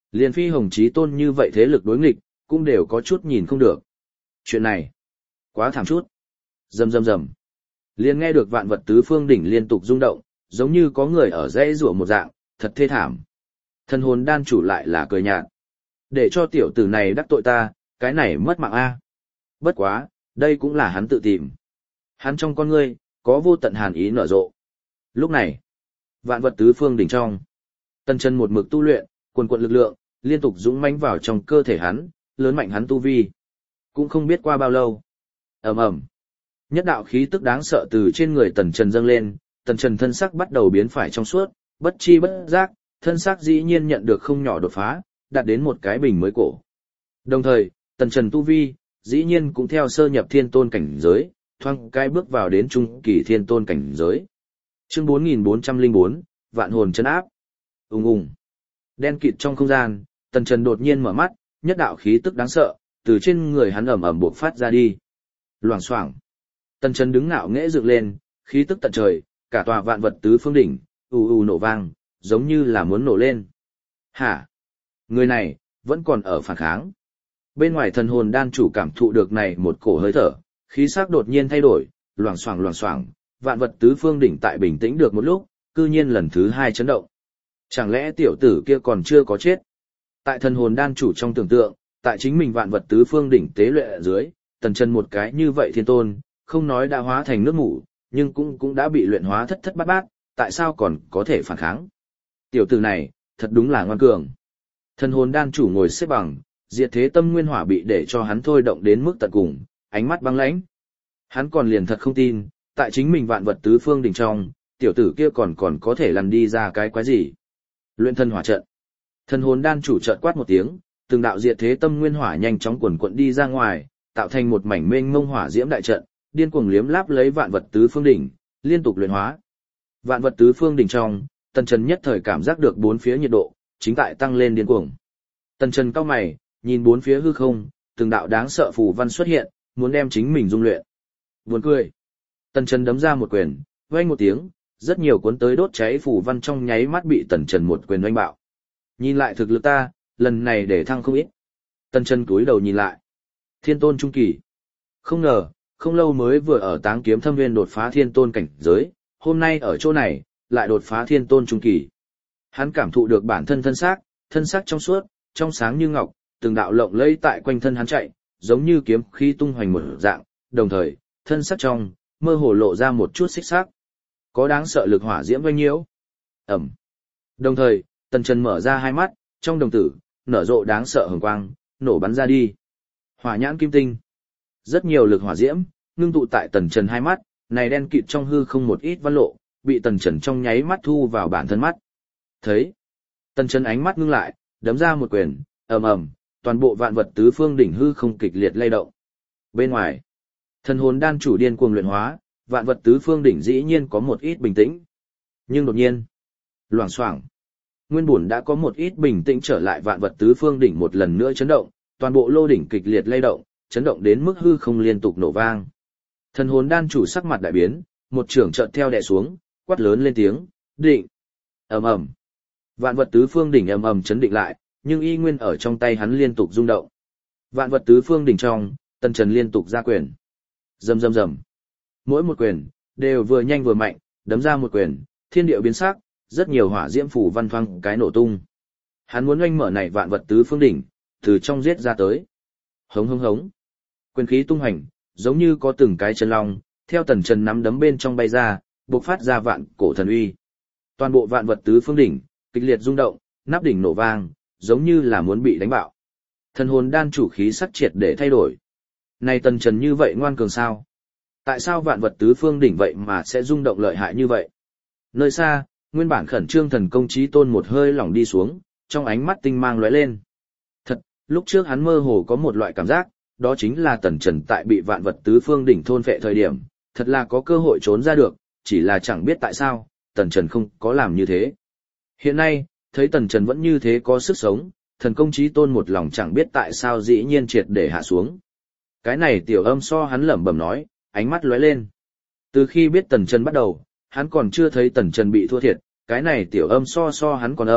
Speaker 1: Liền Phi Hồng Chí Tôn như vậy thế lực đối nghịch, cũng đều có chút nhìn không được. Chuyện này, quá thảm chút. Rầm rầm rầm. Liền nghe được vạn vật tứ phương đỉnh liên tục rung động, giống như có người ở dãy rủa một dạng, thật thê thảm. Thần hồn đan chủ lại là cười nhạt. Để cho tiểu tử này đắc tội ta, cái này mất mạng a. Bất quá, đây cũng là hắn tự tìm. Hắn trong con ngươi, có vô tận hàn ý nở rộ. Lúc này, vạn vật tứ phương đỉnh trong. Tần Chân một mực tu luyện, quần quần lực lượng, liên tục dũng mãnh vào trong cơ thể hắn, lớn mạnh hắn tu vi. Cũng không biết qua bao lâu. Ầm ầm. Nhất đạo khí tức đáng sợ từ trên người Tần Trần dâng lên, Tần Trần thân sắc bắt đầu biến phải trong suốt, bất chi bất giác, thân sắc dĩ nhiên nhận được không nhỏ đột phá, đạt đến một cái bình mới cổ. Đồng thời, Tần Trần tu vi, dĩ nhiên cũng theo sơ nhập thiên tôn cảnh giới, thoang cái bước vào đến trung kỳ thiên tôn cảnh giới. Chương bốn nghìn bốn trăm lẻ bốn, vạn hồn chân áp. Ùng ùng. Đen kịt trong không gian, Tần Trần đột nhiên mở mắt, nhất đạo khí tức đáng sợ, từ trên người hắn ầm ầm bộc phát ra đi. Loảng xoảng. Tần Trần đứng ngạo nghễ dựng lên, khí tức tận trời, cả tòa vạn vật tứ phương đỉnh, ù ù nổ vang, giống như là muốn nổ lên. Hả? Người này, vẫn còn ở phản kháng. Bên ngoài thần hồn đan chủ cảm thụ được này một cổ hơi thở, khí sắc đột nhiên thay đổi, loảng xoảng loảng xoảng, vạn vật tứ phương đỉnh tại bình tĩnh được một lúc, cư nhiên lần thứ hai chấn động. Chẳng lẽ tiểu tử kia còn chưa có chết? Tại thần hồn đan chủ trong tưởng tượng, tại chính mình vạn vật tứ phương đỉnh tế luyện ở dưới, Tần Chân một cái như vậy thiên tôn, không nói đã hóa thành nước mủ, nhưng cũng cũng đã bị luyện hóa thất thất bát bát, tại sao còn có thể phản kháng? Tiểu tử này, thật đúng là ngoan cường. Thần hồn đan chủ ngồi xếp bằng, diệt thế tâm nguyên hỏa bị để cho hắn thôi động đến mức tận cùng, ánh mắt băng lãnh. Hắn còn liền thật không tin, tại chính mình vạn vật tứ phương đỉnh trong, tiểu tử kia còn còn có thể lăn đi ra cái quái gì? Luyện thân hỏa trận. Thần hồn đan chủ chợt quát một tiếng, từng đạo diệt thế tâm nguyên hỏa nhanh chóng quần quận đi ra ngoài, tạo thành một mảnh mênh mông hỏa diễm đại trận, điên cuồng liếm láp lấy vạn vật tứ phương đỉnh, liên tục luyện hóa. Vạn vật tứ phương đỉnh trong, Tần Trần nhất thời cảm giác được bốn phía nhiệt độ chính tại tăng lên điên cuồng. Tần Trần cau mày, nhìn bốn phía hư không, từng đạo đáng sợ phù văn xuất hiện, muốn đem chính mình dung luyện. Buồn cười. Tần Trần đấm ra một quyền, vang một tiếng, rất nhiều cuốn tới đốt cháy phù văn trong nháy mắt bị Tần Trần một quyền oanh bạo. Nhìn lại thực lực ta, lần này để thăng không ít. Tần Trần cúi đầu nhìn lại. Thiên tôn trung kỳ. Không ngờ, không lâu mới vừa ở Táng Kiếm Thâm Nguyên đột phá thiên tôn cảnh giới, hôm nay ở chỗ này, lại đột phá thiên tôn trung kỳ. Hắn cảm thụ được bản thân thân xác, thân xác trong suốt, trong sáng như ngọc, từng đạo lộng lẫy tại quanh thân hắn chạy, giống như kiếm khí tung hoành một dạng, đồng thời, thân xác trong, mơ hồ lộ ra một chút xích sắc. Có đáng sợ lực hỏa diễm vây nhiễu. Ẩm. Đồng thời, Tần Trần mở ra hai mắt, trong đồng tử, nở rộ đáng sợ hồng quang, nổ bắn ra đi. Hỏa nhãn kim tinh. Rất nhiều lực hỏa diễm, ngưng tụ tại Tần Trần hai mắt, này đen kịt trong hư không một ít văn lộ, bị Tần Trần trong nháy mắt thu vào bản thân mắt. Thấy, Tần Trần ánh mắt ngưng lại, đấm ra một quyền, ầm ầm, toàn bộ vạn vật tứ phương đỉnh hư không kịch liệt lay động. Bên ngoài, thần hồn đan chủ điên cuồng luyện hóa, vạn vật tứ phương đỉnh dĩ nhiên có một ít bình tĩnh. Nhưng đột nhiên, loảng xoảng, nguyên bổn đã có một ít bình tĩnh trở lại vạn vật tứ phương đỉnh một lần nữa chấn động, toàn bộ lô đỉnh kịch liệt lay động, chấn động đến mức hư không liên tục nổ vang. Thần hồn đan chủ sắc mặt đại biến, một trưởng chợt theo đè xuống, quát lớn lên tiếng, định. Ầm ầm. Vạn vật tứ phương đỉnh ầm ầm chấn định lại, nhưng y nguyên ở trong tay hắn liên tục rung động. Vạn vật tứ phương đỉnh trong, Tần Trần liên tục ra quyền. Rầm rầm rầm. Mỗi một quyền đều vừa nhanh vừa mạnh, đấm ra một quyền, thiên địa biến sắc, rất nhiều hỏa diễm phủ văn thoang cái nổ tung. Hắn muốn oanh mở này vạn vật tứ phương đỉnh, từ trong giết ra tới. Hống hống hống. Quyền khí tung hành, giống như có từng cái chân long, theo Tần Trần nắm đấm bên trong bay ra, bộc phát ra vạn cổ thần uy. Toàn bộ vạn vật tứ phương đỉnh, kịch liệt rung động, nắp đỉnh nổ vang, giống như là muốn bị đánh bạo. Thần hồn đan chủ khí sắc triệt để thay đổi. Này Tần Trần như vậy ngoan cường sao? Tại sao vạn vật tứ phương đỉnh vậy mà sẽ rung động lợi hại như vậy? Nơi xa, nguyên bản khẩn trương thần công chí tôn một hơi lỏng đi xuống, trong ánh mắt tinh mang lóe lên. Thật, lúc trước hắn mơ hồ có một loại cảm giác, đó chính là Tần Trần tại bị vạn vật tứ phương đỉnh thôn phệ thời điểm, thật là có cơ hội trốn ra được, chỉ là chẳng biết tại sao, Tần Trần không có làm như thế. Hiện nay, thấy Tần Trần vẫn như thế có sức sống, thần công chí tôn một lòng chẳng biết tại sao dĩ nhiên triệt để hạ xuống. Cái này tiểu âm so hắn lẩm bẩm nói, ánh mắt lóe lên. Từ khi biết Tần Trần bắt đầu, hắn còn chưa thấy Tần Trần bị thua thiệt, cái này tiểu âm so so hắn còn âm,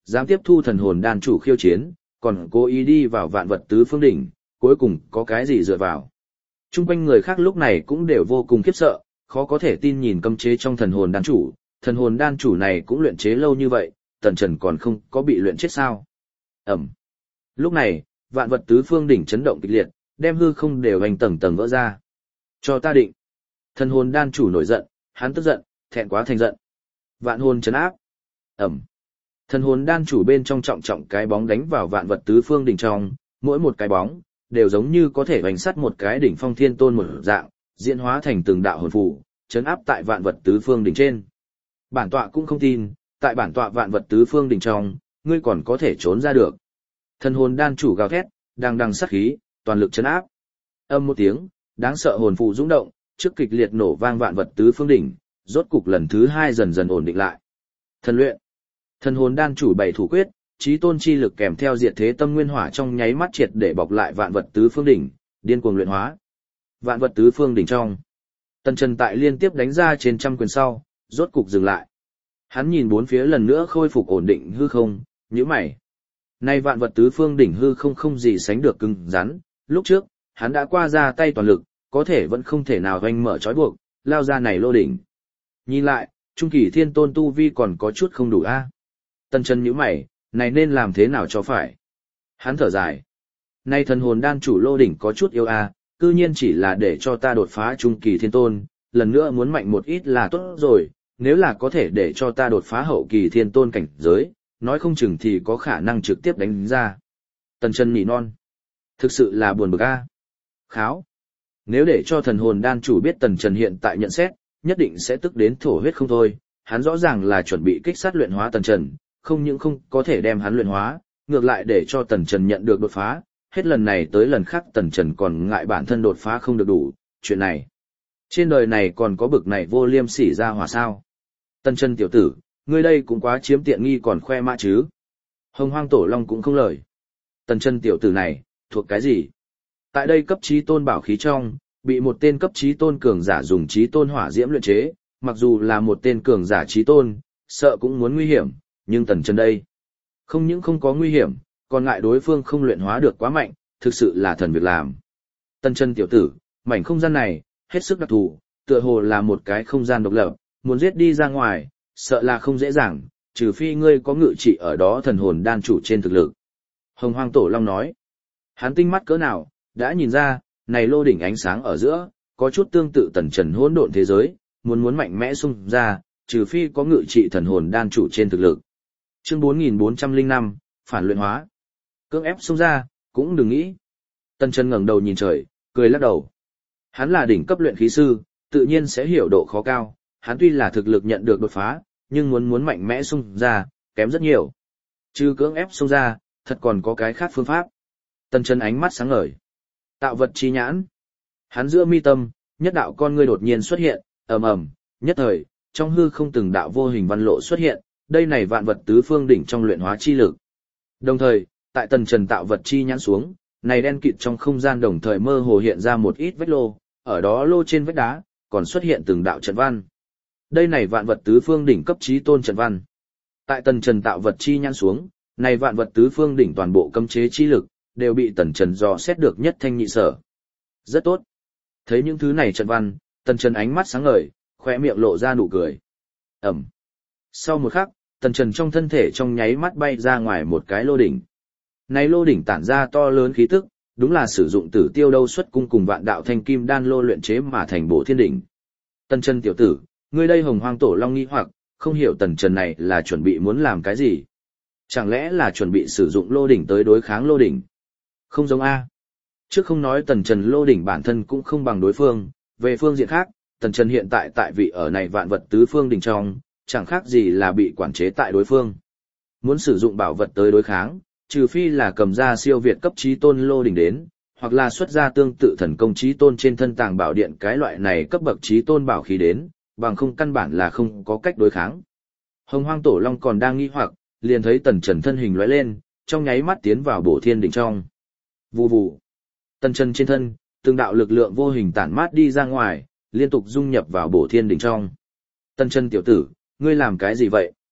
Speaker 1: dám tiếp thu thần hồn đan chủ khiêu chiến, còn cố ý đi vào vạn vật tứ phương đỉnh, cuối cùng có cái gì dựa vào. Trung quanh người khác lúc này cũng đều vô cùng khiếp sợ, khó có thể tin nhìn cấm chế trong thần hồn đan chủ, thần hồn đan chủ này cũng luyện chế lâu như vậy, Tần Trần còn không có bị luyện chết sao. Ẩm. Lúc này, vạn vật tứ phương đỉnh chấn động kịch liệt, đem hư không đều hành tầng tầng vỡ ra. Cho ta định. Thần hồn đan chủ nổi giận, hắn tức giận, thẹn quá thành giận. Vạn hồn chấn áp. Ẩm. Thần hồn đan chủ bên trong trọng trọng cái bóng đánh vào vạn vật tứ phương đỉnh trong, mỗi một cái bóng đều giống như có thể vành sắt một cái đỉnh phong thiên tôn một dạng, diễn hóa thành từng đạo hồn phù, chấn áp tại vạn vật tứ phương đỉnh trên. Bản tọa cũng không tin, tại bản tọa vạn vật tứ phương đỉnh trong, ngươi còn có thể trốn ra được. Thần hồn đan chủ gào thét, đang đằng sát khí, toàn lực chấn áp. Âm một tiếng, đáng sợ hồn phù rung động, trước kịch liệt nổ vang vạn vật tứ phương đỉnh, rốt cục lần thứ hai dần dần ổn định lại. Thần luyện. Thần hồn đan chủ bảy thủ quyết, chí tôn chi lực kèm theo diệt thế tâm nguyên hỏa trong nháy mắt triệt để bọc lại vạn vật tứ phương đỉnh, điên cuồng luyện hóa. Vạn vật tứ phương đỉnh trong. Tần Trần tại liên tiếp đánh ra trên trăm quyền sau, rốt cục dừng lại. Hắn nhìn bốn phía lần nữa khôi phục ổn định hư không, nhíu mày. Nay vạn vật tứ phương đỉnh hư không không gì sánh được cứng rắn, lúc trước, hắn đã qua ra tay toàn lực, có thể vẫn không thể nào hoành mở trói buộc, lao ra này lô đỉnh. Nhìn lại, trung kỳ thiên tôn tu vi còn có chút không đủ a. À? Tần Trần nhíu mày, này nên làm thế nào cho phải? Hắn thở dài. Nay thần hồn đan chủ lô đỉnh có chút yếu a, à, cư nhiên chỉ là để cho ta đột phá trung kỳ thiên tôn, lần nữa muốn mạnh một ít là tốt rồi, nếu là có thể để cho ta đột phá hậu kỳ thiên tôn cảnh giới, nói không chừng thì có khả năng trực tiếp đánh ra. Tần Trần nỉ non. Thực sự là buồn bực a. À. Kháo. Nếu để cho thần hồn đan chủ biết Tần Trần hiện tại nhận xét, nhất định sẽ tức đến thổ huyết không thôi, hắn rõ ràng là chuẩn bị kích sát luyện hóa Tần Trần, không những không có thể đem hắn luyện hóa, ngược lại để cho Tần Trần nhận được đột phá, hết lần này tới lần khác Tần Trần còn ngại bản thân đột phá không được đủ, chuyện này. Trên đời này còn có bực này vô liêm sỉ ra hỏa sao. Tần Trần tiểu tử, ngươi đây cũng quá chiếm tiện nghi còn khoe mã chứ. Hồng Hoang Tổ Long cũng không lời. Tần Trần tiểu tử này, thuộc cái gì? Tại đây cấp chí tôn bảo khí trong, bị một tên cấp chí tôn cường giả dùng chí tôn hỏa diễm luyện chế, mặc dù là một tên cường giả chí tôn, sợ cũng muốn nguy hiểm, nhưng Tần Trần đây, không những không có nguy hiểm, còn ngại đối phương không luyện hóa được quá mạnh, thực sự là thần việc làm. Tần Trần tiểu tử, mảnh không gian này, hết sức đặc thù, tựa hồ là một cái không gian độc lập, muốn giết đi ra ngoài, sợ là không dễ dàng, trừ phi ngươi có ngự trị ở đó thần hồn đan chủ trên thực lực. Hồng Hoang Tổ Long nói, hắn tinh mắt cỡ nào, đã nhìn ra, này lô đỉnh ánh sáng ở giữa, có chút tương tự Tần Trần hỗn độn thế giới, muốn muốn mạnh mẽ xung ra, trừ phi có ngự trị thần hồn đan chủ trên thực lực. Chương bốn nghìn bốn trăm lẻ năm, phản luyện hóa. Cưỡng ép xung ra, cũng đừng nghĩ. Tần Trần ngẩng đầu nhìn trời, cười lắc đầu. Hắn là đỉnh cấp luyện khí sư, tự nhiên sẽ hiểu độ khó cao, hắn tuy là thực lực nhận được đột phá, nhưng muốn muốn mạnh mẽ xung ra, kém rất nhiều. Chứ cưỡng ép xung ra, thật còn có cái khác phương pháp. Tần Trần ánh mắt sáng ngời. Tạo vật chi nhãn. Hắn giữa mi tâm, nhất đạo con ngươi đột nhiên xuất hiện, ầm ầm, nhất thời, trong hư không từng đạo vô hình văn lộ xuất hiện, đây này vạn vật tứ phương đỉnh trong luyện hóa chi lực. Đồng thời, tại Tần Trần tạo vật chi nhãn xuống, này đen kịt trong không gian đồng thời mơ hồ hiện ra một ít vách lô, ở đó lô trên vách đá, còn xuất hiện từng đạo trận văn. Đây này vạn vật tứ phương đỉnh cấp chí tôn trận văn. Tại Tần Trần tạo vật chi nhãn xuống, này vạn vật tứ phương đỉnh toàn bộ cấm chế chi lực, đều bị Tần Trần dò xét được nhất thanh nhị sở. Rất tốt. Thấy những thứ này trận văn, Tần Trần ánh mắt sáng ngời, khóe miệng lộ ra nụ cười. Ẩm. Sau một khắc, Tần Trần trong thân thể trong nháy mắt bay ra ngoài một cái lô đỉnh. Này lô đỉnh tản ra to lớn khí tức, đúng là sử dụng Tử Tiêu Đâu xuất cung cùng vạn đạo thanh kim đan lô luyện chế mà thành Bổ Thiên đỉnh. Tần Trần tiểu tử, ngươi đây Hồng Hoang Tổ Long nghi hoặc, không hiểu Tần Trần này là chuẩn bị muốn làm cái gì? Chẳng lẽ là chuẩn bị sử dụng lô đỉnh tới đối kháng lô đỉnh? Không giống a. Trước không nói Tần Trần lô đỉnh bản thân cũng không bằng đối phương, về phương diện khác, Tần Trần hiện tại tại vị ở này vạn vật tứ phương đỉnh trong, chẳng khác gì là bị quản chế tại đối phương. Muốn sử dụng bảo vật tới đối kháng, trừ phi là cầm ra siêu việt cấp chí tôn lô đỉnh đến, hoặc là xuất ra tương tự thần công chí tôn trên thân tàng bảo điện cái loại này cấp bậc chí tôn bảo khí đến, bằng không căn bản là không có cách đối kháng. Hồng Hoang Tổ Long còn đang nghi hoặc, liền thấy Tần Trần thân hình lóe lên, trong nháy mắt tiến vào Bổ Thiên đỉnh trong. Vù vù. Tần Trần trên thân, từng đạo lực lượng vô hình tản mát đi ra ngoài, liên tục dung nhập vào Bổ Thiên đỉnh trong. Tần Trần tiểu tử, ngươi làm cái gì vậy?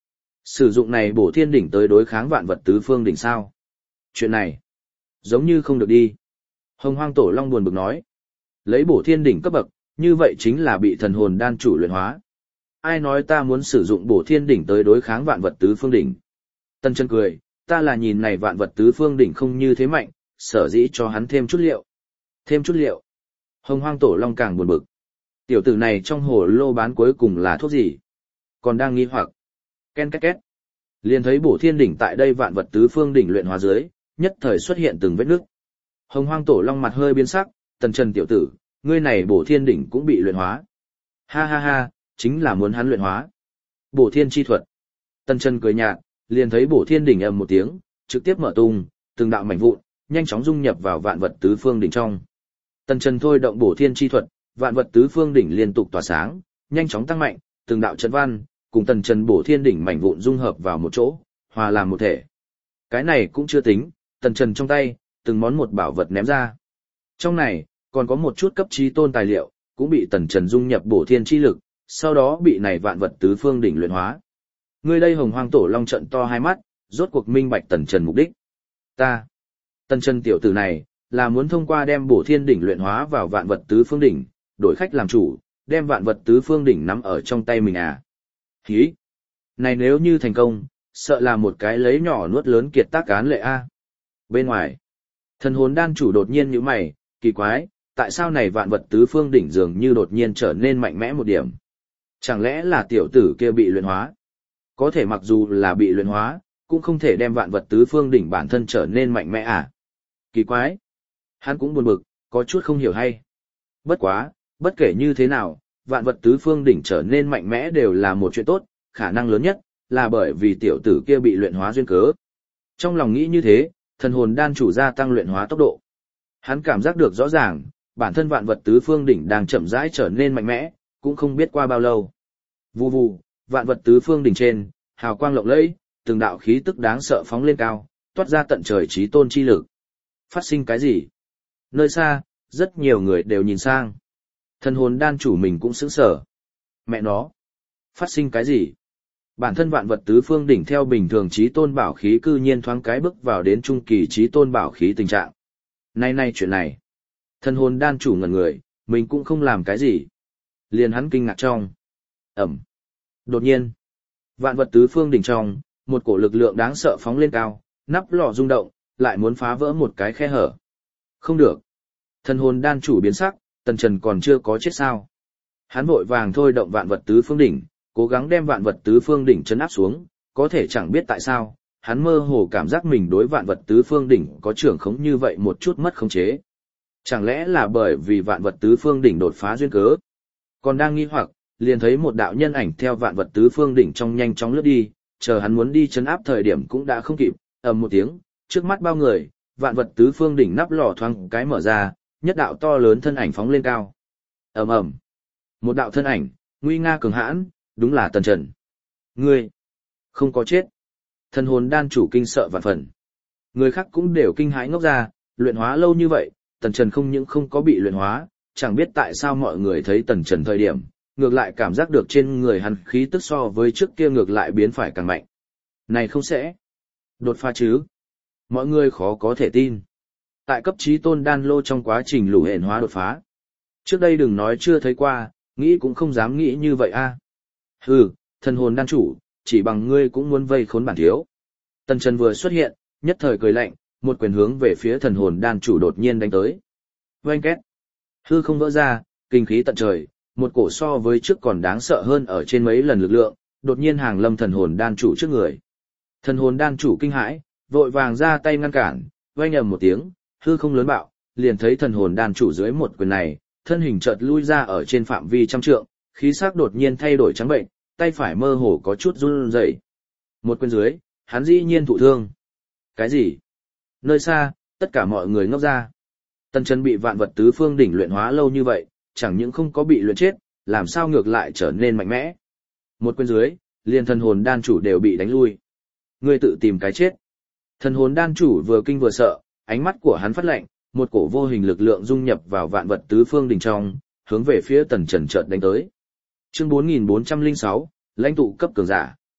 Speaker 1: Sử dụng này bổ thiên đỉnh tới đối kháng vạn vật tứ phương đỉnh sao? Chuyện này, giống như không được đi. Hồng Hoang Tổ Long buồn bực nói. Lấy bổ thiên đỉnh cấp bậc, như vậy chính là bị thần hồn đan chủ luyện hóa. Ai nói ta muốn sử dụng bổ thiên đỉnh tới đối kháng vạn vật tứ phương đỉnh? Tân Chân cười, ta là nhìn này vạn vật tứ phương đỉnh không như thế mạnh, sở dĩ cho hắn thêm chút liệu. Thêm chút liệu. Hồng Hoang Tổ Long càng buồn bực. Tiểu tử này trong hồ lô bán cuối cùng là thuốc gì? Còn đang nghi hoặc. Ken két két. Liền thấy bổ thiên đỉnh tại đây vạn vật tứ phương đỉnh luyện hóa dưới, nhất thời xuất hiện từng vết nước. Hồng Hoang Tổ Long mặt hơi biến sắc, Tần Trần tiểu tử, ngươi này bổ thiên đỉnh cũng bị luyện hóa. Ha ha ha, chính là muốn hắn luyện hóa. Bổ thiên chi thuật. Tần Trần cười nhạt, liền thấy bổ thiên đỉnh ầm một tiếng, trực tiếp mở tung, từng đạo mảnh vụn, nhanh chóng dung nhập vào vạn vật tứ phương đỉnh trong. Tần Trần thôi động bổ thiên chi thuật, vạn vật tứ phương đỉnh liên tục tỏa sáng, nhanh chóng tăng mạnh, từng đạo trận văn, cùng Tần Trần bổ thiên đỉnh mảnh vụn dung hợp vào một chỗ, hòa làm một thể. Cái này cũng chưa tính, Tần Trần trong tay, từng món một bảo vật ném ra. Trong này, còn có một chút cấp trí tôn tài liệu, cũng bị Tần Trần dung nhập bổ thiên chi lực, sau đó bị này vạn vật tứ phương đỉnh luyện hóa. Người đây Hồng Hoang Tổ Long trận to hai mắt, rốt cuộc minh bạch Tần Trần mục đích. Ta, Tần Trần tiểu tử này, là muốn thông qua đem bổ thiên đỉnh luyện hóa vào vạn vật tứ phương đỉnh, đổi khách làm chủ, đem vạn vật tứ phương đỉnh nắm ở trong tay mình à. Hí! Này nếu như thành công, sợ là một cái lấy nhỏ nuốt lớn kiệt tác cán lệ a. Bên ngoài, thần hồn đan chủ đột nhiên nhíu mày, kỳ quái, tại sao này vạn vật tứ phương đỉnh dường như đột nhiên trở nên mạnh mẽ một điểm? Chẳng lẽ là tiểu tử kia bị luyện hóa? Có thể mặc dù là bị luyện hóa, cũng không thể đem vạn vật tứ phương đỉnh bản thân trở nên mạnh mẽ à? Kỳ quái! Hắn cũng buồn bực, có chút không hiểu hay. Bất quá, bất kể như thế nào, vạn vật tứ phương đỉnh trở nên mạnh mẽ đều là một chuyện tốt, khả năng lớn nhất là bởi vì tiểu tử kia bị luyện hóa duyên cớ. Trong lòng nghĩ như thế, thần hồn đan chủ gia tăng luyện hóa tốc độ. Hắn cảm giác được rõ ràng, bản thân vạn vật tứ phương đỉnh đang chậm rãi trở nên mạnh mẽ, cũng không biết qua bao lâu. Vù vù, vạn vật tứ phương đỉnh trên, hào quang lộng lẫy, từng đạo khí tức đáng sợ phóng lên cao, toát ra tận trời chí tôn chi lực. Phát sinh cái gì? Nơi xa, rất nhiều người đều nhìn sang. Thần hồn đan chủ mình cũng sững sờ. Mẹ nó, phát sinh cái gì? Bản thân vạn vật tứ phương đỉnh theo bình thường chí tôn bảo khí cư nhiên thoáng cái bước vào đến trung kỳ chí tôn bảo khí tình trạng. Nay nay chuyện này, thần hồn đan chủ ngẩn người, mình cũng không làm cái gì. Liền hắn kinh ngạc trong. Ẩm. Đột nhiên, vạn vật tứ phương đỉnh trong, một cổ lực lượng đáng sợ phóng lên cao, nắp lò rung động, lại muốn phá vỡ một cái khe hở. Không được. Thần hồn đan chủ biến sắc, Tần Trần còn chưa có chết sao. Hắn vội vàng thôi động vạn vật tứ phương đỉnh, cố gắng đem vạn vật tứ phương đỉnh chấn áp xuống, có thể chẳng biết tại sao, hắn mơ hồ cảm giác mình đối vạn vật tứ phương đỉnh có trưởng khống như vậy một chút mất khống chế. Chẳng lẽ là bởi vì vạn vật tứ phương đỉnh đột phá duyên cớ? Còn đang nghi hoặc, liền thấy một đạo nhân ảnh theo vạn vật tứ phương đỉnh trong nhanh chóng lướt đi, chờ hắn muốn đi chấn áp thời điểm cũng đã không kịp, ầm một tiếng, trước mắt bao người, vạn vật tứ phương đỉnh nắp lò thoáng cái mở ra, nhất đạo to lớn thân ảnh phóng lên cao. Ầm ầm. Một đạo thân ảnh, nguy nga cường hãn, đúng là Tần Trần. Ngươi không có chết. Thần hồn đan chủ kinh sợ vạn phần. Người khác cũng đều kinh hãi ngốc ra, luyện hóa lâu như vậy, Tần Trần không những không có bị luyện hóa, chẳng biết tại sao mọi người thấy Tần Trần thời điểm, ngược lại cảm giác được trên người hắn khí tức so với trước kia ngược lại biến phải càng mạnh. Này không sẽ đột phá chứ? Mọi người khó có thể tin. Tại cấp chí tôn đan lô trong quá trình lũ hển hóa đột phá. Trước đây đừng nói chưa thấy qua, nghĩ cũng không dám nghĩ như vậy a. Hừ, thần hồn đan chủ, chỉ bằng ngươi cũng muốn vây khốn bản thiếu. Tần Trần vừa xuất hiện, nhất thời cười lạnh, một quyền hướng về phía thần hồn đan chủ đột nhiên đánh tới. Oanh két. Hư không vỡ ra, kinh khí tận trời, một cổ so với trước còn đáng sợ hơn ở trên mấy lần lực lượng, đột nhiên hàng lâm thần hồn đan chủ trước người. Thần hồn đan chủ kinh hãi, vội vàng ra tay ngăn cản, oanh ầm một tiếng, hư không lớn bạo, liền thấy thần hồn đan chủ dưới một quyền này, thân hình chợt lui ra ở trên phạm vi trăm trượng, khí sắc đột nhiên thay đổi trắng bệnh, tay phải mơ hồ có chút run rẩy. Một quyền dưới, hắn dĩ nhiên thụ thương. Cái gì? Nơi xa, tất cả mọi người ngốc ra. Tần Trần bị vạn vật tứ phương đỉnh luyện hóa lâu như vậy, chẳng những không có bị luyện chết, làm sao ngược lại trở nên mạnh mẽ. Một quyền dưới, liền thần hồn đan chủ đều bị đánh lui. Ngươi tự tìm cái chết. Thần hồn đan chủ vừa kinh vừa sợ, ánh mắt của hắn phát lạnh, một cổ vô hình lực lượng dung nhập vào vạn vật tứ phương đỉnh trong, hướng về phía Tần Trần chợt đánh tới. Chương bốn nghìn bốn trăm lẻ sáu, lãnh tụ cấp cường giả.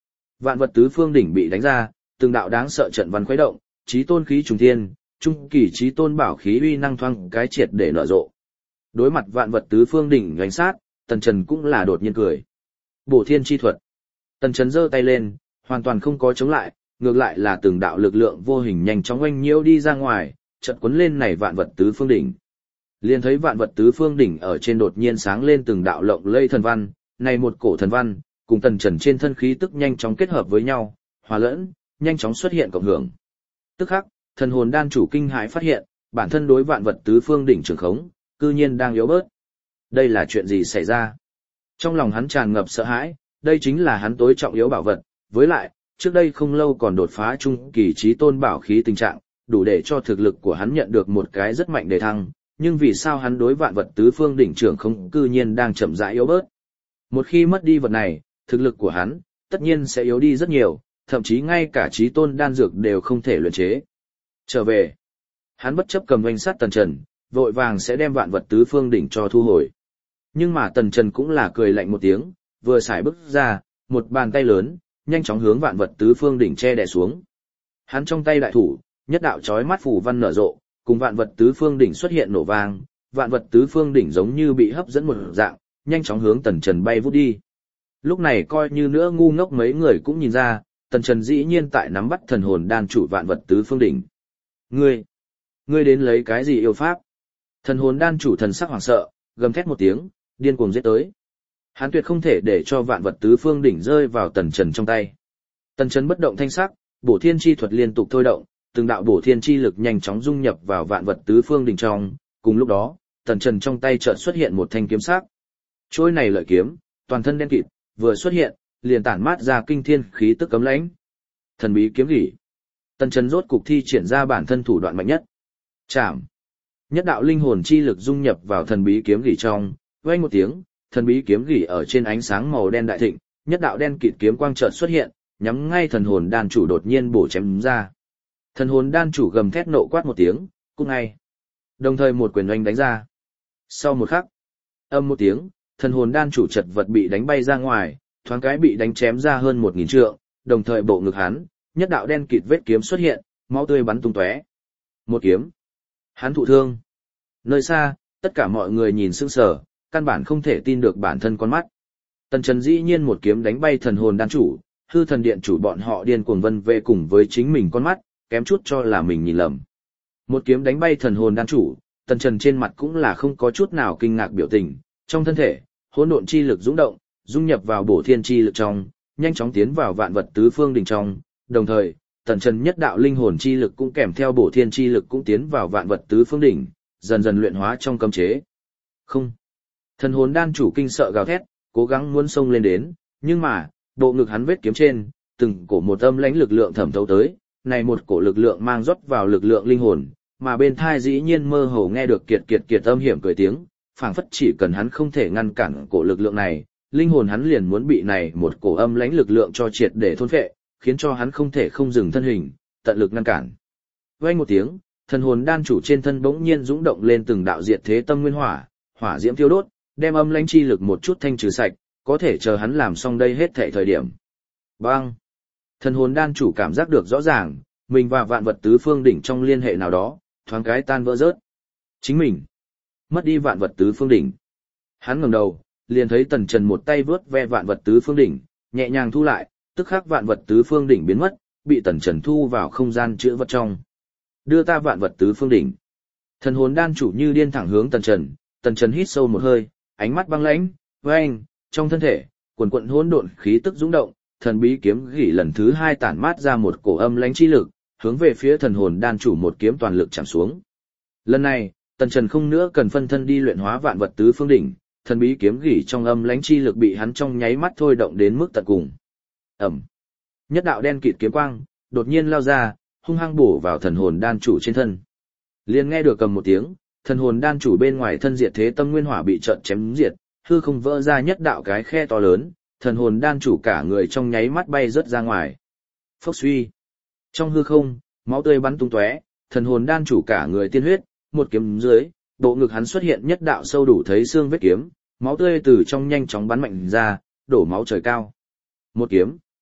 Speaker 1: Vạn vật tứ phương đỉnh bị đánh ra, từng đạo đáng sợ trận văn khuấy động, chí tôn khí trùng thiên, trung kỳ chí tôn bảo khí uy năng thoang cái triệt để nở rộ. Đối mặt vạn vật tứ phương đỉnh gánh sát, Tần Trần cũng là đột nhiên cười. Bổ thiên chi thuật. Tần Trần giơ tay lên, hoàn toàn không có chống lại, ngược lại là từng đạo lực lượng vô hình nhanh chóng oanh nhiễu đi ra ngoài, chợt cuốn lên này vạn vật tứ phương đỉnh. Liền thấy vạn vật tứ phương đỉnh ở trên đột nhiên sáng lên từng đạo lộng lây thần văn, này một cổ thần văn, cùng Tần Trần trên thân khí tức nhanh chóng kết hợp với nhau, hòa lẫn, nhanh chóng xuất hiện cộng hưởng. Tức khắc, thần hồn đan chủ kinh hãi phát hiện, bản thân đối vạn vật tứ phương đỉnh trường khống, cư nhiên đang yếu bớt. Đây là chuyện gì xảy ra? Trong lòng hắn tràn ngập sợ hãi, đây chính là hắn tối trọng yếu bảo vật, với lại, trước đây không lâu còn đột phá trung kỳ chí tôn bảo khí tình trạng, đủ để cho thực lực của hắn nhận được một cái rất mạnh đề thăng, nhưng vì sao hắn đối vạn vật tứ phương đỉnh trưởng không cư nhiên đang chậm rãi yếu bớt? Một khi mất đi vật này, thực lực của hắn tất nhiên sẽ yếu đi rất nhiều, thậm chí ngay cả chí tôn đan dược đều không thể luyện chế. Trở về, hắn bất chấp cầm oanh sát Tần Trần, vội vàng sẽ đem vạn vật tứ phương đỉnh cho thu hồi. Nhưng mà Tần Trần cũng là cười lạnh một tiếng, vừa xài bước ra, một bàn tay lớn, nhanh chóng hướng vạn vật tứ phương đỉnh che đè xuống. Hắn trong tay đại thủ, nhất đạo chói mắt phù văn nở rộ, cùng vạn vật tứ phương đỉnh xuất hiện nổ vang, vạn vật tứ phương đỉnh giống như bị hấp dẫn một dạng, nhanh chóng hướng Tần Trần bay vút đi. Lúc này coi như nữa ngu ngốc mấy người cũng nhìn ra, Tần Trần dĩ nhiên tại nắm bắt thần hồn đan chủ vạn vật tứ phương đỉnh. Ngươi, ngươi đến lấy cái gì yêu pháp? Thần hồn đan chủ thần sắc hoảng sợ, gầm thét một tiếng, điên cuồng giết tới. Hắn tuyệt không thể để cho vạn vật tứ phương đỉnh rơi vào Tần Trần trong tay. Tần Trần bất động thanh sắc, bổ thiên chi thuật liên tục thôi động, từng đạo bổ thiên chi lực nhanh chóng dung nhập vào vạn vật tứ phương đỉnh trong, cùng lúc đó, Tần Trần trong tay chợt xuất hiện một thanh kiếm sắc. Trôi này lợi kiếm, toàn thân đen kịt, vừa xuất hiện, liền tản mát ra kinh thiên khí tức cấm lãnh. Thần bí kiếm gỉ. Tần Trần rốt cục thi triển ra bản thân thủ đoạn mạnh nhất. Chạm. Nhất đạo linh hồn chi lực dung nhập vào thần bí kiếm gỉ trong, vang một tiếng, thần bí kiếm gỉ ở trên ánh sáng màu đen đại thịnh, nhất đạo đen kịt kiếm quang chợt xuất hiện, nhắm ngay thần hồn đan chủ đột nhiên bổ chém ra. Thần hồn đan chủ gầm thét nộ quát một tiếng, cút ngay. Đồng thời một quyền oanh đánh ra. Sau một khắc, âm một tiếng, thần hồn đan chủ chật vật bị đánh bay ra ngoài, thoáng cái bị đánh chém ra hơn một nghìn trượng, đồng thời bộ ngực hắn, nhất đạo đen kịt vết kiếm xuất hiện, máu tươi bắn tung tóe. Một kiếm. Hắn thụ thương. Nơi xa, tất cả mọi người nhìn sững sờ, căn bản không thể tin được bản thân con mắt. Tần Trần dĩ nhiên một kiếm đánh bay thần hồn đan chủ, hư thần điện chủ bọn họ điên cuồng vân về cùng với chính mình con mắt, kém chút cho là mình nhìn lầm. Một kiếm đánh bay thần hồn đan chủ, Tần Trần trên mặt cũng là không có chút nào kinh ngạc biểu tình, trong thân thể, hỗn độn chi lực dũng động, dung nhập vào bổ thiên chi lực trong, nhanh chóng tiến vào vạn vật tứ phương đỉnh trong, đồng thời, Tần Trần nhất đạo linh hồn chi lực cũng kèm theo bổ thiên chi lực cũng tiến vào vạn vật tứ phương đỉnh, dần dần luyện hóa trong cấm chế. Không. Thần hồn đan chủ kinh sợ gào thét, cố gắng muốn xông lên đến, nhưng mà, bộ ngực hắn vết kiếm trên, từng cổ một âm lãnh lực lượng thẩm thấu tới, này một cổ lực lượng mang rót vào lực lượng linh hồn, mà bên thai dĩ nhiên mơ hồ nghe được kiệt kiệt kiệt âm hiểm cười tiếng, phảng phất chỉ cần hắn không thể ngăn cản cổ lực lượng này, linh hồn hắn liền muốn bị này một cổ âm lãnh lực lượng cho triệt để thôn phệ, khiến cho hắn không thể không dừng thân hình, tận lực ngăn cản. Vang một tiếng, thần hồn đan chủ trên thân bỗng nhiên dũng động lên từng đạo diệt thế tâm nguyên hỏa, hỏa diễm thiêu đốt, đem âm lãnh chi lực một chút thanh trừ sạch, có thể chờ hắn làm xong đây hết thảy thời điểm. Bang! Thần hồn đan chủ cảm giác được rõ ràng, mình và vạn vật tứ phương đỉnh trong liên hệ nào đó, thoáng cái tan vỡ rớt. Chính mình mất đi vạn vật tứ phương đỉnh. Hắn ngẩng đầu, liền thấy Tần Trần một tay vớt ve vạn vật tứ phương đỉnh, nhẹ nhàng thu lại, tức khắc vạn vật tứ phương đỉnh biến mất, bị Tần Trần thu vào không gian chứa vật trong. Đưa ta vạn vật tứ phương đỉnh. Thần hồn đan chủ như điên thẳng hướng Tần Trần, Tần Trần hít sâu một hơi, ánh mắt băng lãnh, oeng, trong thân thể, quần quận hỗn độn khí tức dũng động, thần bí kiếm gỉ lần thứ hai tản mát ra một cổ âm lãnh chi lực, hướng về phía thần hồn đan chủ một kiếm toàn lực chạm xuống. Lần này, Tần Trần không nữa cần phân thân đi luyện hóa vạn vật tứ phương đỉnh, thần bí kiếm gỉ trong âm lãnh chi lực bị hắn trong nháy mắt thôi động đến mức tận cùng. Ầm. Nhất đạo đen kịt kiếm quang đột nhiên lao ra, hung hăng bổ vào thần hồn đan chủ trên thân. Liền nghe được cầm một tiếng, thần hồn đan chủ bên ngoài thân diệt thế tâm nguyên hỏa bị trợn chém diệt, hư không vỡ ra nhất đạo cái khe to lớn, thần hồn đan chủ cả người trong nháy mắt bay rớt ra ngoài. Phốc suy. Trong hư không, máu tươi bắn tung tóe, thần hồn đan chủ cả người tiên huyết, một kiếm dưới, bộ ngực hắn xuất hiện nhất đạo sâu đủ thấy xương vết kiếm, máu tươi từ trong nhanh chóng bắn mạnh ra, đổ máu trời cao. Một kiếm,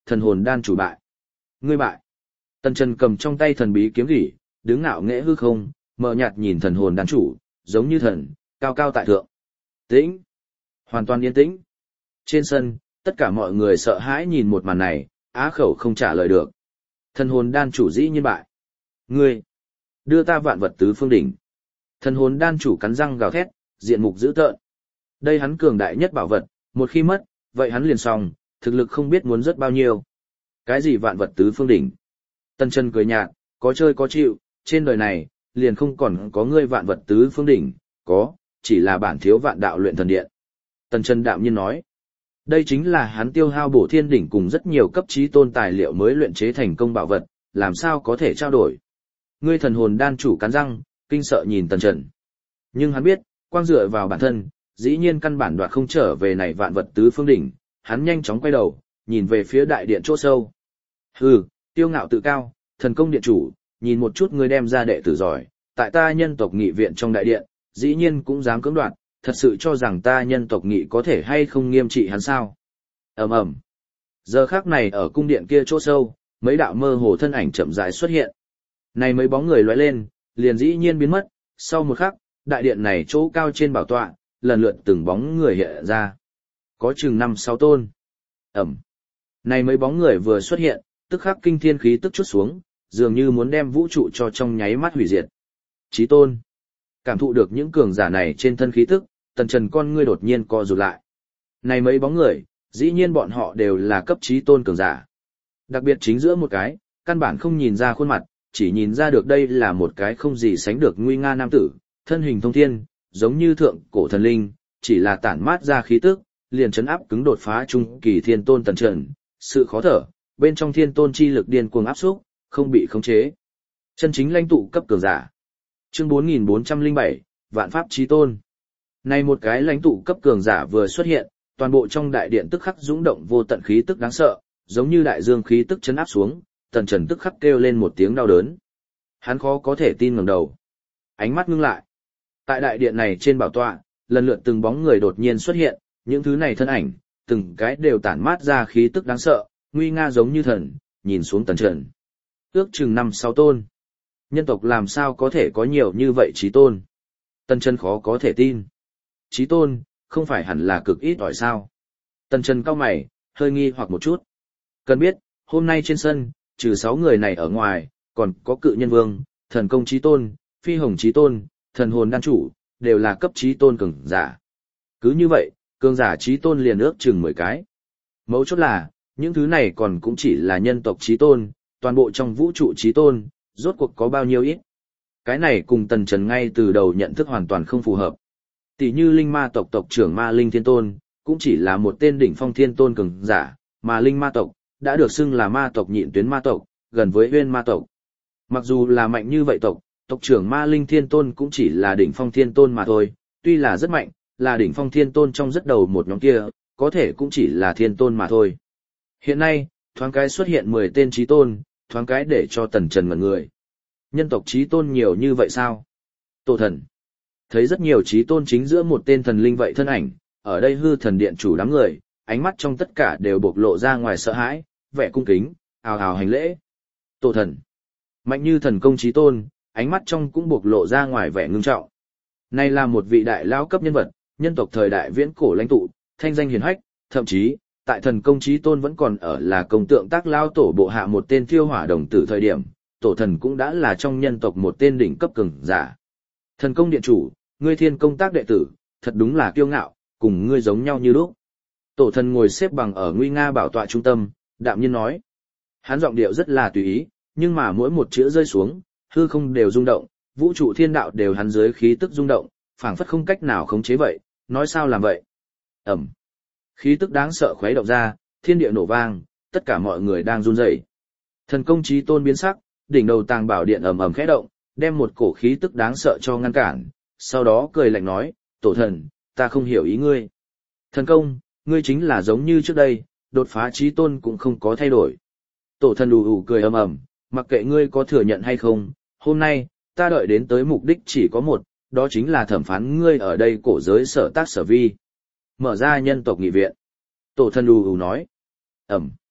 Speaker 1: thần hồn đan chủ bại. Ngươi bại. Tần Trần cầm trong tay thần bí kiếm gỉ, đứng ngạo nghễ hư không, mờ nhạt nhìn thần hồn đan chủ, giống như thần, cao cao tại thượng. Tĩnh. Hoàn toàn yên tĩnh. Trên sân, tất cả mọi người sợ hãi nhìn một màn này, á khẩu không trả lời được. Thần hồn đan chủ dĩ nhiên bại. Ngươi, đưa ta vạn vật tứ phương đỉnh. Thần hồn đan chủ cắn răng gào thét, diện mục dữ tợn. Đây hắn cường đại nhất bảo vật, một khi mất, vậy hắn liền xong, thực lực không biết muốn rất bao nhiêu. Cái gì vạn vật tứ phương đỉnh? Tần Chân cười nhạt, có chơi có chịu, trên đời này, liền không còn có ngươi vạn vật tứ phương đỉnh, có, chỉ là bản thiếu vạn đạo luyện thần điện. Tần Chân đạm nhiên nói, đây chính là hắn tiêu hao bổ thiên đỉnh cùng rất nhiều cấp trí tôn tài liệu mới luyện chế thành công bảo vật, làm sao có thể trao đổi. Ngươi thần hồn đan chủ cắn răng, kinh sợ nhìn Tần Trần. Nhưng hắn biết, quang dựa vào bản thân, dĩ nhiên căn bản đoạt không trở về này vạn vật tứ phương đỉnh, hắn nhanh chóng quay đầu, nhìn về phía đại điện chỗ sâu. Hừ, tiêu ngạo tự cao, thần công điện chủ, nhìn một chút ngươi đem ra đệ tử giỏi, tại ta nhân tộc nghị viện trong đại điện, dĩ nhiên cũng dám cưỡng đoạt, thật sự cho rằng ta nhân tộc nghị có thể hay không nghiêm trị hắn sao? Ầm ầm. Giờ khắc này ở cung điện kia chỗ sâu, mấy đạo mơ hồ thân ảnh chậm rãi xuất hiện. Này mấy bóng người lóe lên, liền dĩ nhiên biến mất, sau một khắc, đại điện này chỗ cao trên bảo tọa, lần lượt từng bóng người hiện ra. Có chừng năm sáu tôn. Ầm. Này mấy bóng người vừa xuất hiện, tức khắc kinh thiên khí tức chút xuống, dường như muốn đem vũ trụ cho trong nháy mắt hủy diệt. Chí tôn. Cảm thụ được những cường giả này trên thân khí tức, Tần Trần con ngươi đột nhiên co rụt lại. Này mấy bóng người, dĩ nhiên bọn họ đều là cấp chí tôn cường giả. Đặc biệt chính giữa một cái, căn bản không nhìn ra khuôn mặt, chỉ nhìn ra được đây là một cái không gì sánh được nguy nga nam tử, thân hình thông thiên, giống như thượng cổ thần linh, chỉ là tản mát ra khí tức, liền chấn áp cứng đột phá trung kỳ thiên tôn Tần Trần, sự khó thở, bên trong thiên tôn chi lực điên cuồng áp xúc, không bị khống chế. Chân chính lãnh tụ cấp cường giả. Chương bốn nghìn bốn trăm lẻ bảy, Vạn Pháp Chí Tôn. Này một cái lãnh tụ cấp cường giả vừa xuất hiện, toàn bộ trong đại điện tức khắc dũng động vô tận khí tức đáng sợ, giống như đại dương khí tức chấn áp xuống, Tần Trần tức khắc kêu lên một tiếng đau đớn. Hắn khó có thể tin ngẩng đầu. Ánh mắt ngưng lại. Tại đại điện này trên bảo tọa, lần lượt từng bóng người đột nhiên xuất hiện, những thứ này thân ảnh, từng cái đều tản mát ra khí tức đáng sợ, nguy nga giống như thần, nhìn xuống Tần Trần. Ước chừng năm sáu tôn. Nhân tộc làm sao có thể có nhiều như vậy chí tôn? Tần Trần khó có thể tin. Chí tôn, không phải hẳn là cực ít ỏi sao? Tần Trần cau mày, hơi nghi hoặc một chút. Cần biết, hôm nay trên sân, trừ sáu người này ở ngoài, còn có cự nhân vương, thần công chí tôn, phi hồng chí tôn, thần hồn đan chủ, đều là cấp chí tôn cường giả. Cứ như vậy, cường giả chí tôn liền ước chừng mười cái. Mấu chốt là, những thứ này còn cũng chỉ là nhân tộc chí tôn, toàn bộ trong vũ trụ chí tôn, rốt cuộc có bao nhiêu ít. Cái này cùng Tần Trần ngay từ đầu nhận thức hoàn toàn không phù hợp. Tỷ như linh ma tộc tộc trưởng ma linh thiên tôn, cũng chỉ là một tên đỉnh phong thiên tôn cường giả, mà linh ma tộc, đã được xưng là ma tộc nhịn tuyến ma tộc, gần với huyên ma tộc. Mặc dù là mạnh như vậy tộc, tộc trưởng ma linh thiên tôn cũng chỉ là đỉnh phong thiên tôn mà thôi, tuy là rất mạnh, là đỉnh phong thiên tôn trong rất đầu một nhóm kia, có thể cũng chỉ là thiên tôn mà thôi. Hiện nay, thoáng cái xuất hiện mười tên chí tôn, thoáng cái để cho Tần Trần ngẩn người. Nhân tộc chí tôn nhiều như vậy sao? Tổ thần. Thấy rất nhiều chí tôn chính giữa một tên thần linh vậy thân ảnh, ở đây hư thần điện chủ đám người, ánh mắt trong tất cả đều bộc lộ ra ngoài sợ hãi, vẻ cung kính, ào ào hành lễ. Tổ thần. Mạnh như thần công chí tôn, ánh mắt trong cũng bộc lộ ra ngoài vẻ ngưng trọng. Này là một vị đại lao cấp nhân vật, nhân tộc thời đại viễn cổ lãnh tụ, thanh danh hiển hách, thậm chí, tại thần công chí tôn vẫn còn ở là công tượng tác lao tổ bộ hạ một tên thiêu hỏa đồng tử thời điểm, tổ thần cũng đã là trong nhân tộc một tên đỉnh cấp cường giả. Thần công điện chủ, ngươi thiên công tác đệ tử, thật đúng là kiêu ngạo, cùng ngươi giống nhau như lúc. Tổ thần ngồi xếp bằng ở nguy nga bảo tọa trung tâm, đạm nhiên nói. Hắn giọng điệu rất là tùy ý, nhưng mà mỗi một chữ rơi xuống, hư không đều rung động, vũ trụ thiên đạo đều hắn dưới khí tức rung động, phảng phất không cách nào khống chế vậy, nói sao làm vậy. Ẩm. Khí tức đáng sợ khuấy động ra, thiên địa nổ vang, tất cả mọi người đang run rẩy. Thần công chí tôn biến sắc, đỉnh đầu tàng bảo điện ầm ầm khẽ động, đem một cổ khí tức đáng sợ cho ngăn cản, sau đó cười lạnh nói, tổ thần, ta không hiểu ý ngươi. Thần công, ngươi chính là giống như trước đây, đột phá chí tôn cũng không có thay đổi. Tổ thần ù ù cười ầm ầm, mặc kệ ngươi có thừa nhận hay không, hôm nay, ta đợi đến tới mục đích chỉ có một, đó chính là thẩm phán ngươi ở đây cổ giới sở tác sở vi. Mở ra nhân tộc nghị viện. Tổ thần ù ù nói. Ẩm.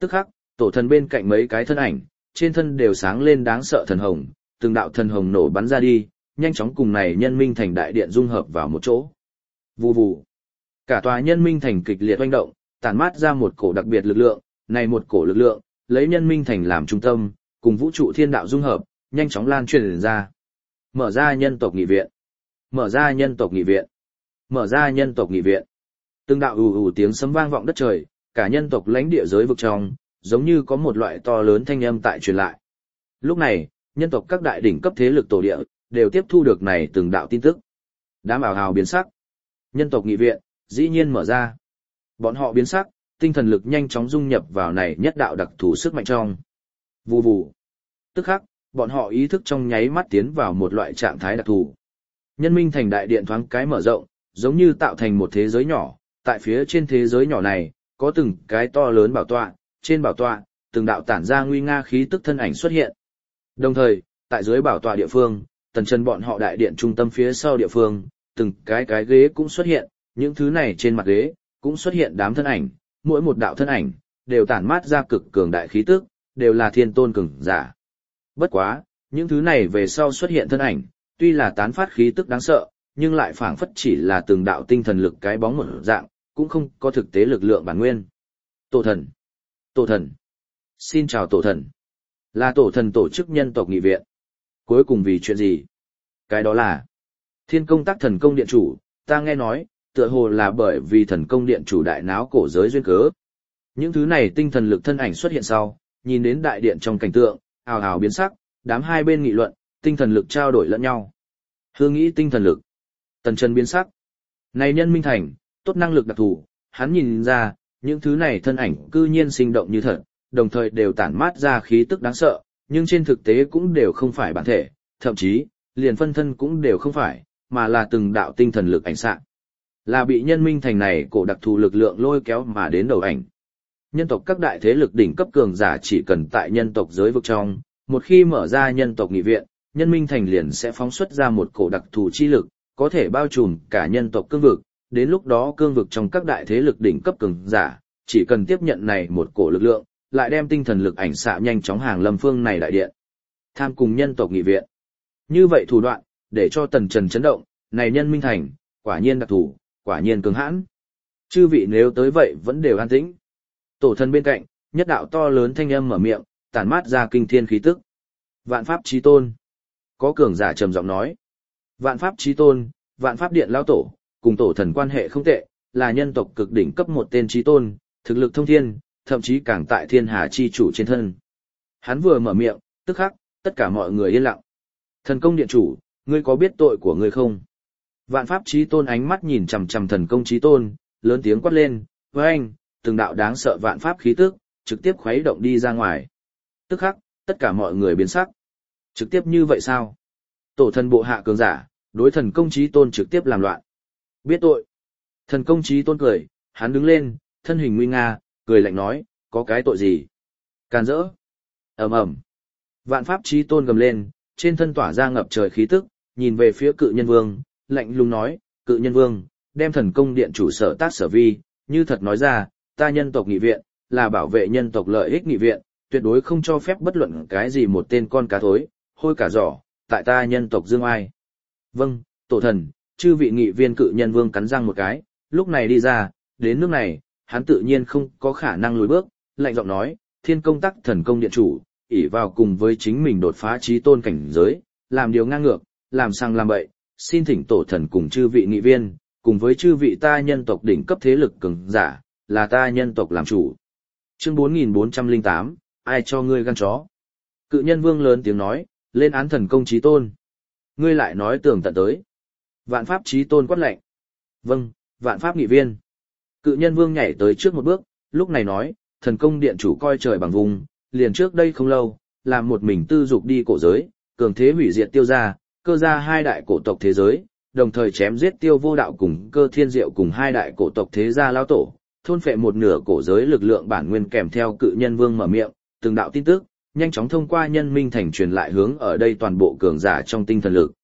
Speaker 1: Tức khắc, tổ thần bên cạnh mấy cái thân ảnh, trên thân đều sáng lên đáng sợ thần hồng, từng đạo thần hồng nổ bắn ra đi, nhanh chóng cùng này nhân minh thành đại điện dung hợp vào một chỗ. Vù vù. Cả tòa nhân minh thành kịch liệt oanh động, tản mát ra một cổ đặc biệt lực lượng, này một cổ lực lượng, lấy nhân minh thành làm trung tâm, cùng vũ trụ thiên đạo dung hợp, nhanh chóng lan truyền ra. Mở ra nhân tộc nghị viện. Mở ra nhân tộc nghị viện. Mở ra nhân tộc nghị viện. Từng đạo ù ù tiếng sấm vang vọng đất trời, cả nhân tộc lãnh địa giới vực trong, giống như có một loại to lớn thanh âm tại truyền lại. Lúc này, nhân tộc các đại đỉnh cấp thế lực tổ địa, đều tiếp thu được này từng đạo tin tức. Đám ảo hào biến sắc. Nhân tộc nghị viện, dĩ nhiên mở ra. Bọn họ biến sắc, tinh thần lực nhanh chóng dung nhập vào này nhất đạo đặc thù sức mạnh trong. Vù vù. Tức khắc, bọn họ ý thức trong nháy mắt tiến vào một loại trạng thái đặc thù. Nhân minh thành đại điện thoáng cái mở rộng, giống như tạo thành một thế giới nhỏ, tại phía trên thế giới nhỏ này, có từng cái to lớn bảo tọa, trên bảo tọa, từng đạo tản ra nguy nga khí tức thân ảnh xuất hiện. Đồng thời, tại dưới bảo tọa địa phương, tần chân bọn họ đại điện trung tâm phía sau địa phương, từng cái cái ghế cũng xuất hiện, những thứ này trên mặt ghế, cũng xuất hiện đám thân ảnh, mỗi một đạo thân ảnh, đều tản mát ra cực cường đại khí tức, đều là thiên tôn cường giả. Bất quá, những thứ này về sau xuất hiện thân ảnh, tuy là tán phát khí tức đáng sợ, nhưng lại phảng phất chỉ là từng đạo tinh thần lực cái bóng một dạng, cũng không có thực tế lực lượng bản nguyên. Tổ thần. Tổ thần. Xin chào tổ thần. Là tổ thần tổ chức nhân tộc nghị viện. Cuối cùng vì chuyện gì? Cái đó là Thiên Công Tác Thần Công Điện chủ, ta nghe nói, tựa hồ là bởi vì Thần Công Điện chủ đại náo cổ giới duyên cớ. Những thứ này tinh thần lực thân ảnh xuất hiện sau, nhìn đến đại điện trong cảnh tượng, ào ào biến sắc, đám hai bên nghị luận, tinh thần lực trao đổi lẫn nhau. Hương nghĩ tinh thần lực. Tần Chân biến sắc. Này nhân minh thành, tốt năng lực đặc thù, hắn nhìn ra, những thứ này thân ảnh cư nhiên sinh động như thật, đồng thời đều tản mát ra khí tức đáng sợ, nhưng trên thực tế cũng đều không phải bản thể, thậm chí, liền phân thân cũng đều không phải, mà là từng đạo tinh thần lực ảnh xạ. Là bị nhân minh thành này cổ đặc thù lực lượng lôi kéo mà đến đầu ảnh. Nhân tộc các đại thế lực đỉnh cấp cường giả chỉ cần tại nhân tộc giới vực trong, một khi mở ra nhân tộc nghị viện, nhân minh thành liền sẽ phóng xuất ra một cổ đặc thù chi lực, có thể bao trùm cả nhân tộc cương vực, đến lúc đó cương vực trong các đại thế lực đỉnh cấp cường giả, chỉ cần tiếp nhận này một cổ lực lượng, lại đem tinh thần lực ảnh xạ nhanh chóng hàng lâm phương này đại điện. Tham cùng nhân tộc nghị viện. Như vậy thủ đoạn, để cho Tần Trần chấn động, này nhân minh thành, quả nhiên đặc thù, quả nhiên cứng hãn. Chư vị nếu tới vậy vẫn đều an tĩnh. Tổ thần bên cạnh, nhất đạo to lớn thanh âm mở miệng, tản mát ra kinh thiên khí tức. Vạn pháp chí tôn. Có cường giả trầm giọng nói. Vạn pháp chí tôn, vạn pháp điện lão tổ, cùng tổ thần quan hệ không tệ, là nhân tộc cực đỉnh cấp một tên chí tôn, thực lực thông thiên, thậm chí càng tại thiên hà chi chủ trên thân. Hắn vừa mở miệng, tức khắc, tất cả mọi người yên lặng. Thần công điện chủ, ngươi có biết tội của ngươi không? Vạn pháp chí tôn ánh mắt nhìn chằm chằm thần công chí tôn, lớn tiếng quát lên, với anh, từng đạo đáng sợ vạn pháp khí tức, trực tiếp khuấy động đi ra ngoài. Tức khắc, tất cả mọi người biến sắc. Trực tiếp như vậy sao? Tổ thần bộ hạ cường giả, đối thần công chí tôn trực tiếp làm loạn. Biết tội. Thần công chí tôn cười, hắn đứng lên, thân hình nguy nga, cười lạnh nói, có cái tội gì? Càn rỡ. Ầm ầm. Vạn pháp chí tôn gầm lên, trên thân tỏa ra ngập trời khí tức, nhìn về phía cự nhân vương, lạnh lùng nói, cự nhân vương, đem thần công điện chủ sở tác sở vi, như thật nói ra, ta nhân tộc nghị viện, là bảo vệ nhân tộc lợi ích nghị viện, tuyệt đối không cho phép bất luận cái gì một tên con cá thối, hôi cả giỏ, tại ta nhân tộc dương ai. Vâng, tổ thần, chư vị nghị viên cự nhân vương cắn răng một cái, lúc này đi ra, đến nước này, hắn tự nhiên không có khả năng lùi bước, lạnh giọng nói, Thiên Công Tác Thần Công điện chủ, ỷ vào cùng với chính mình đột phá chí tôn cảnh giới, làm điều ngang ngược, làm sang làm bậy, xin thỉnh tổ thần cùng chư vị nghị viên, cùng với chư vị ta nhân tộc đỉnh cấp thế lực cường giả, là ta nhân tộc làm chủ. Chương bốn nghìn bốn trăm lẻ tám, ai cho ngươi gan chó? Cự nhân vương lớn tiếng nói, lên án thần công chí tôn. Ngươi lại nói tường tận tới. Vạn pháp chí tôn quát lệnh. Vâng, vạn pháp nghị viên. Cự nhân vương nhảy tới trước một bước, lúc này nói, thần công điện chủ coi trời bằng vùng, liền trước đây không lâu, làm một mình tư dục đi cổ giới, cường thế hủy diệt tiêu gia, cơ gia hai đại cổ tộc thế giới, đồng thời chém giết tiêu vô đạo cùng cơ thiên diệu cùng hai đại cổ tộc thế gia lao tổ, thôn phệ một nửa cổ giới lực lượng bản nguyên kèm theo cự nhân vương mở miệng, từng đạo tin tức, nhanh chóng thông qua nhân minh thành truyền lại hướng ở đây toàn bộ cường giả trong tinh thần lực.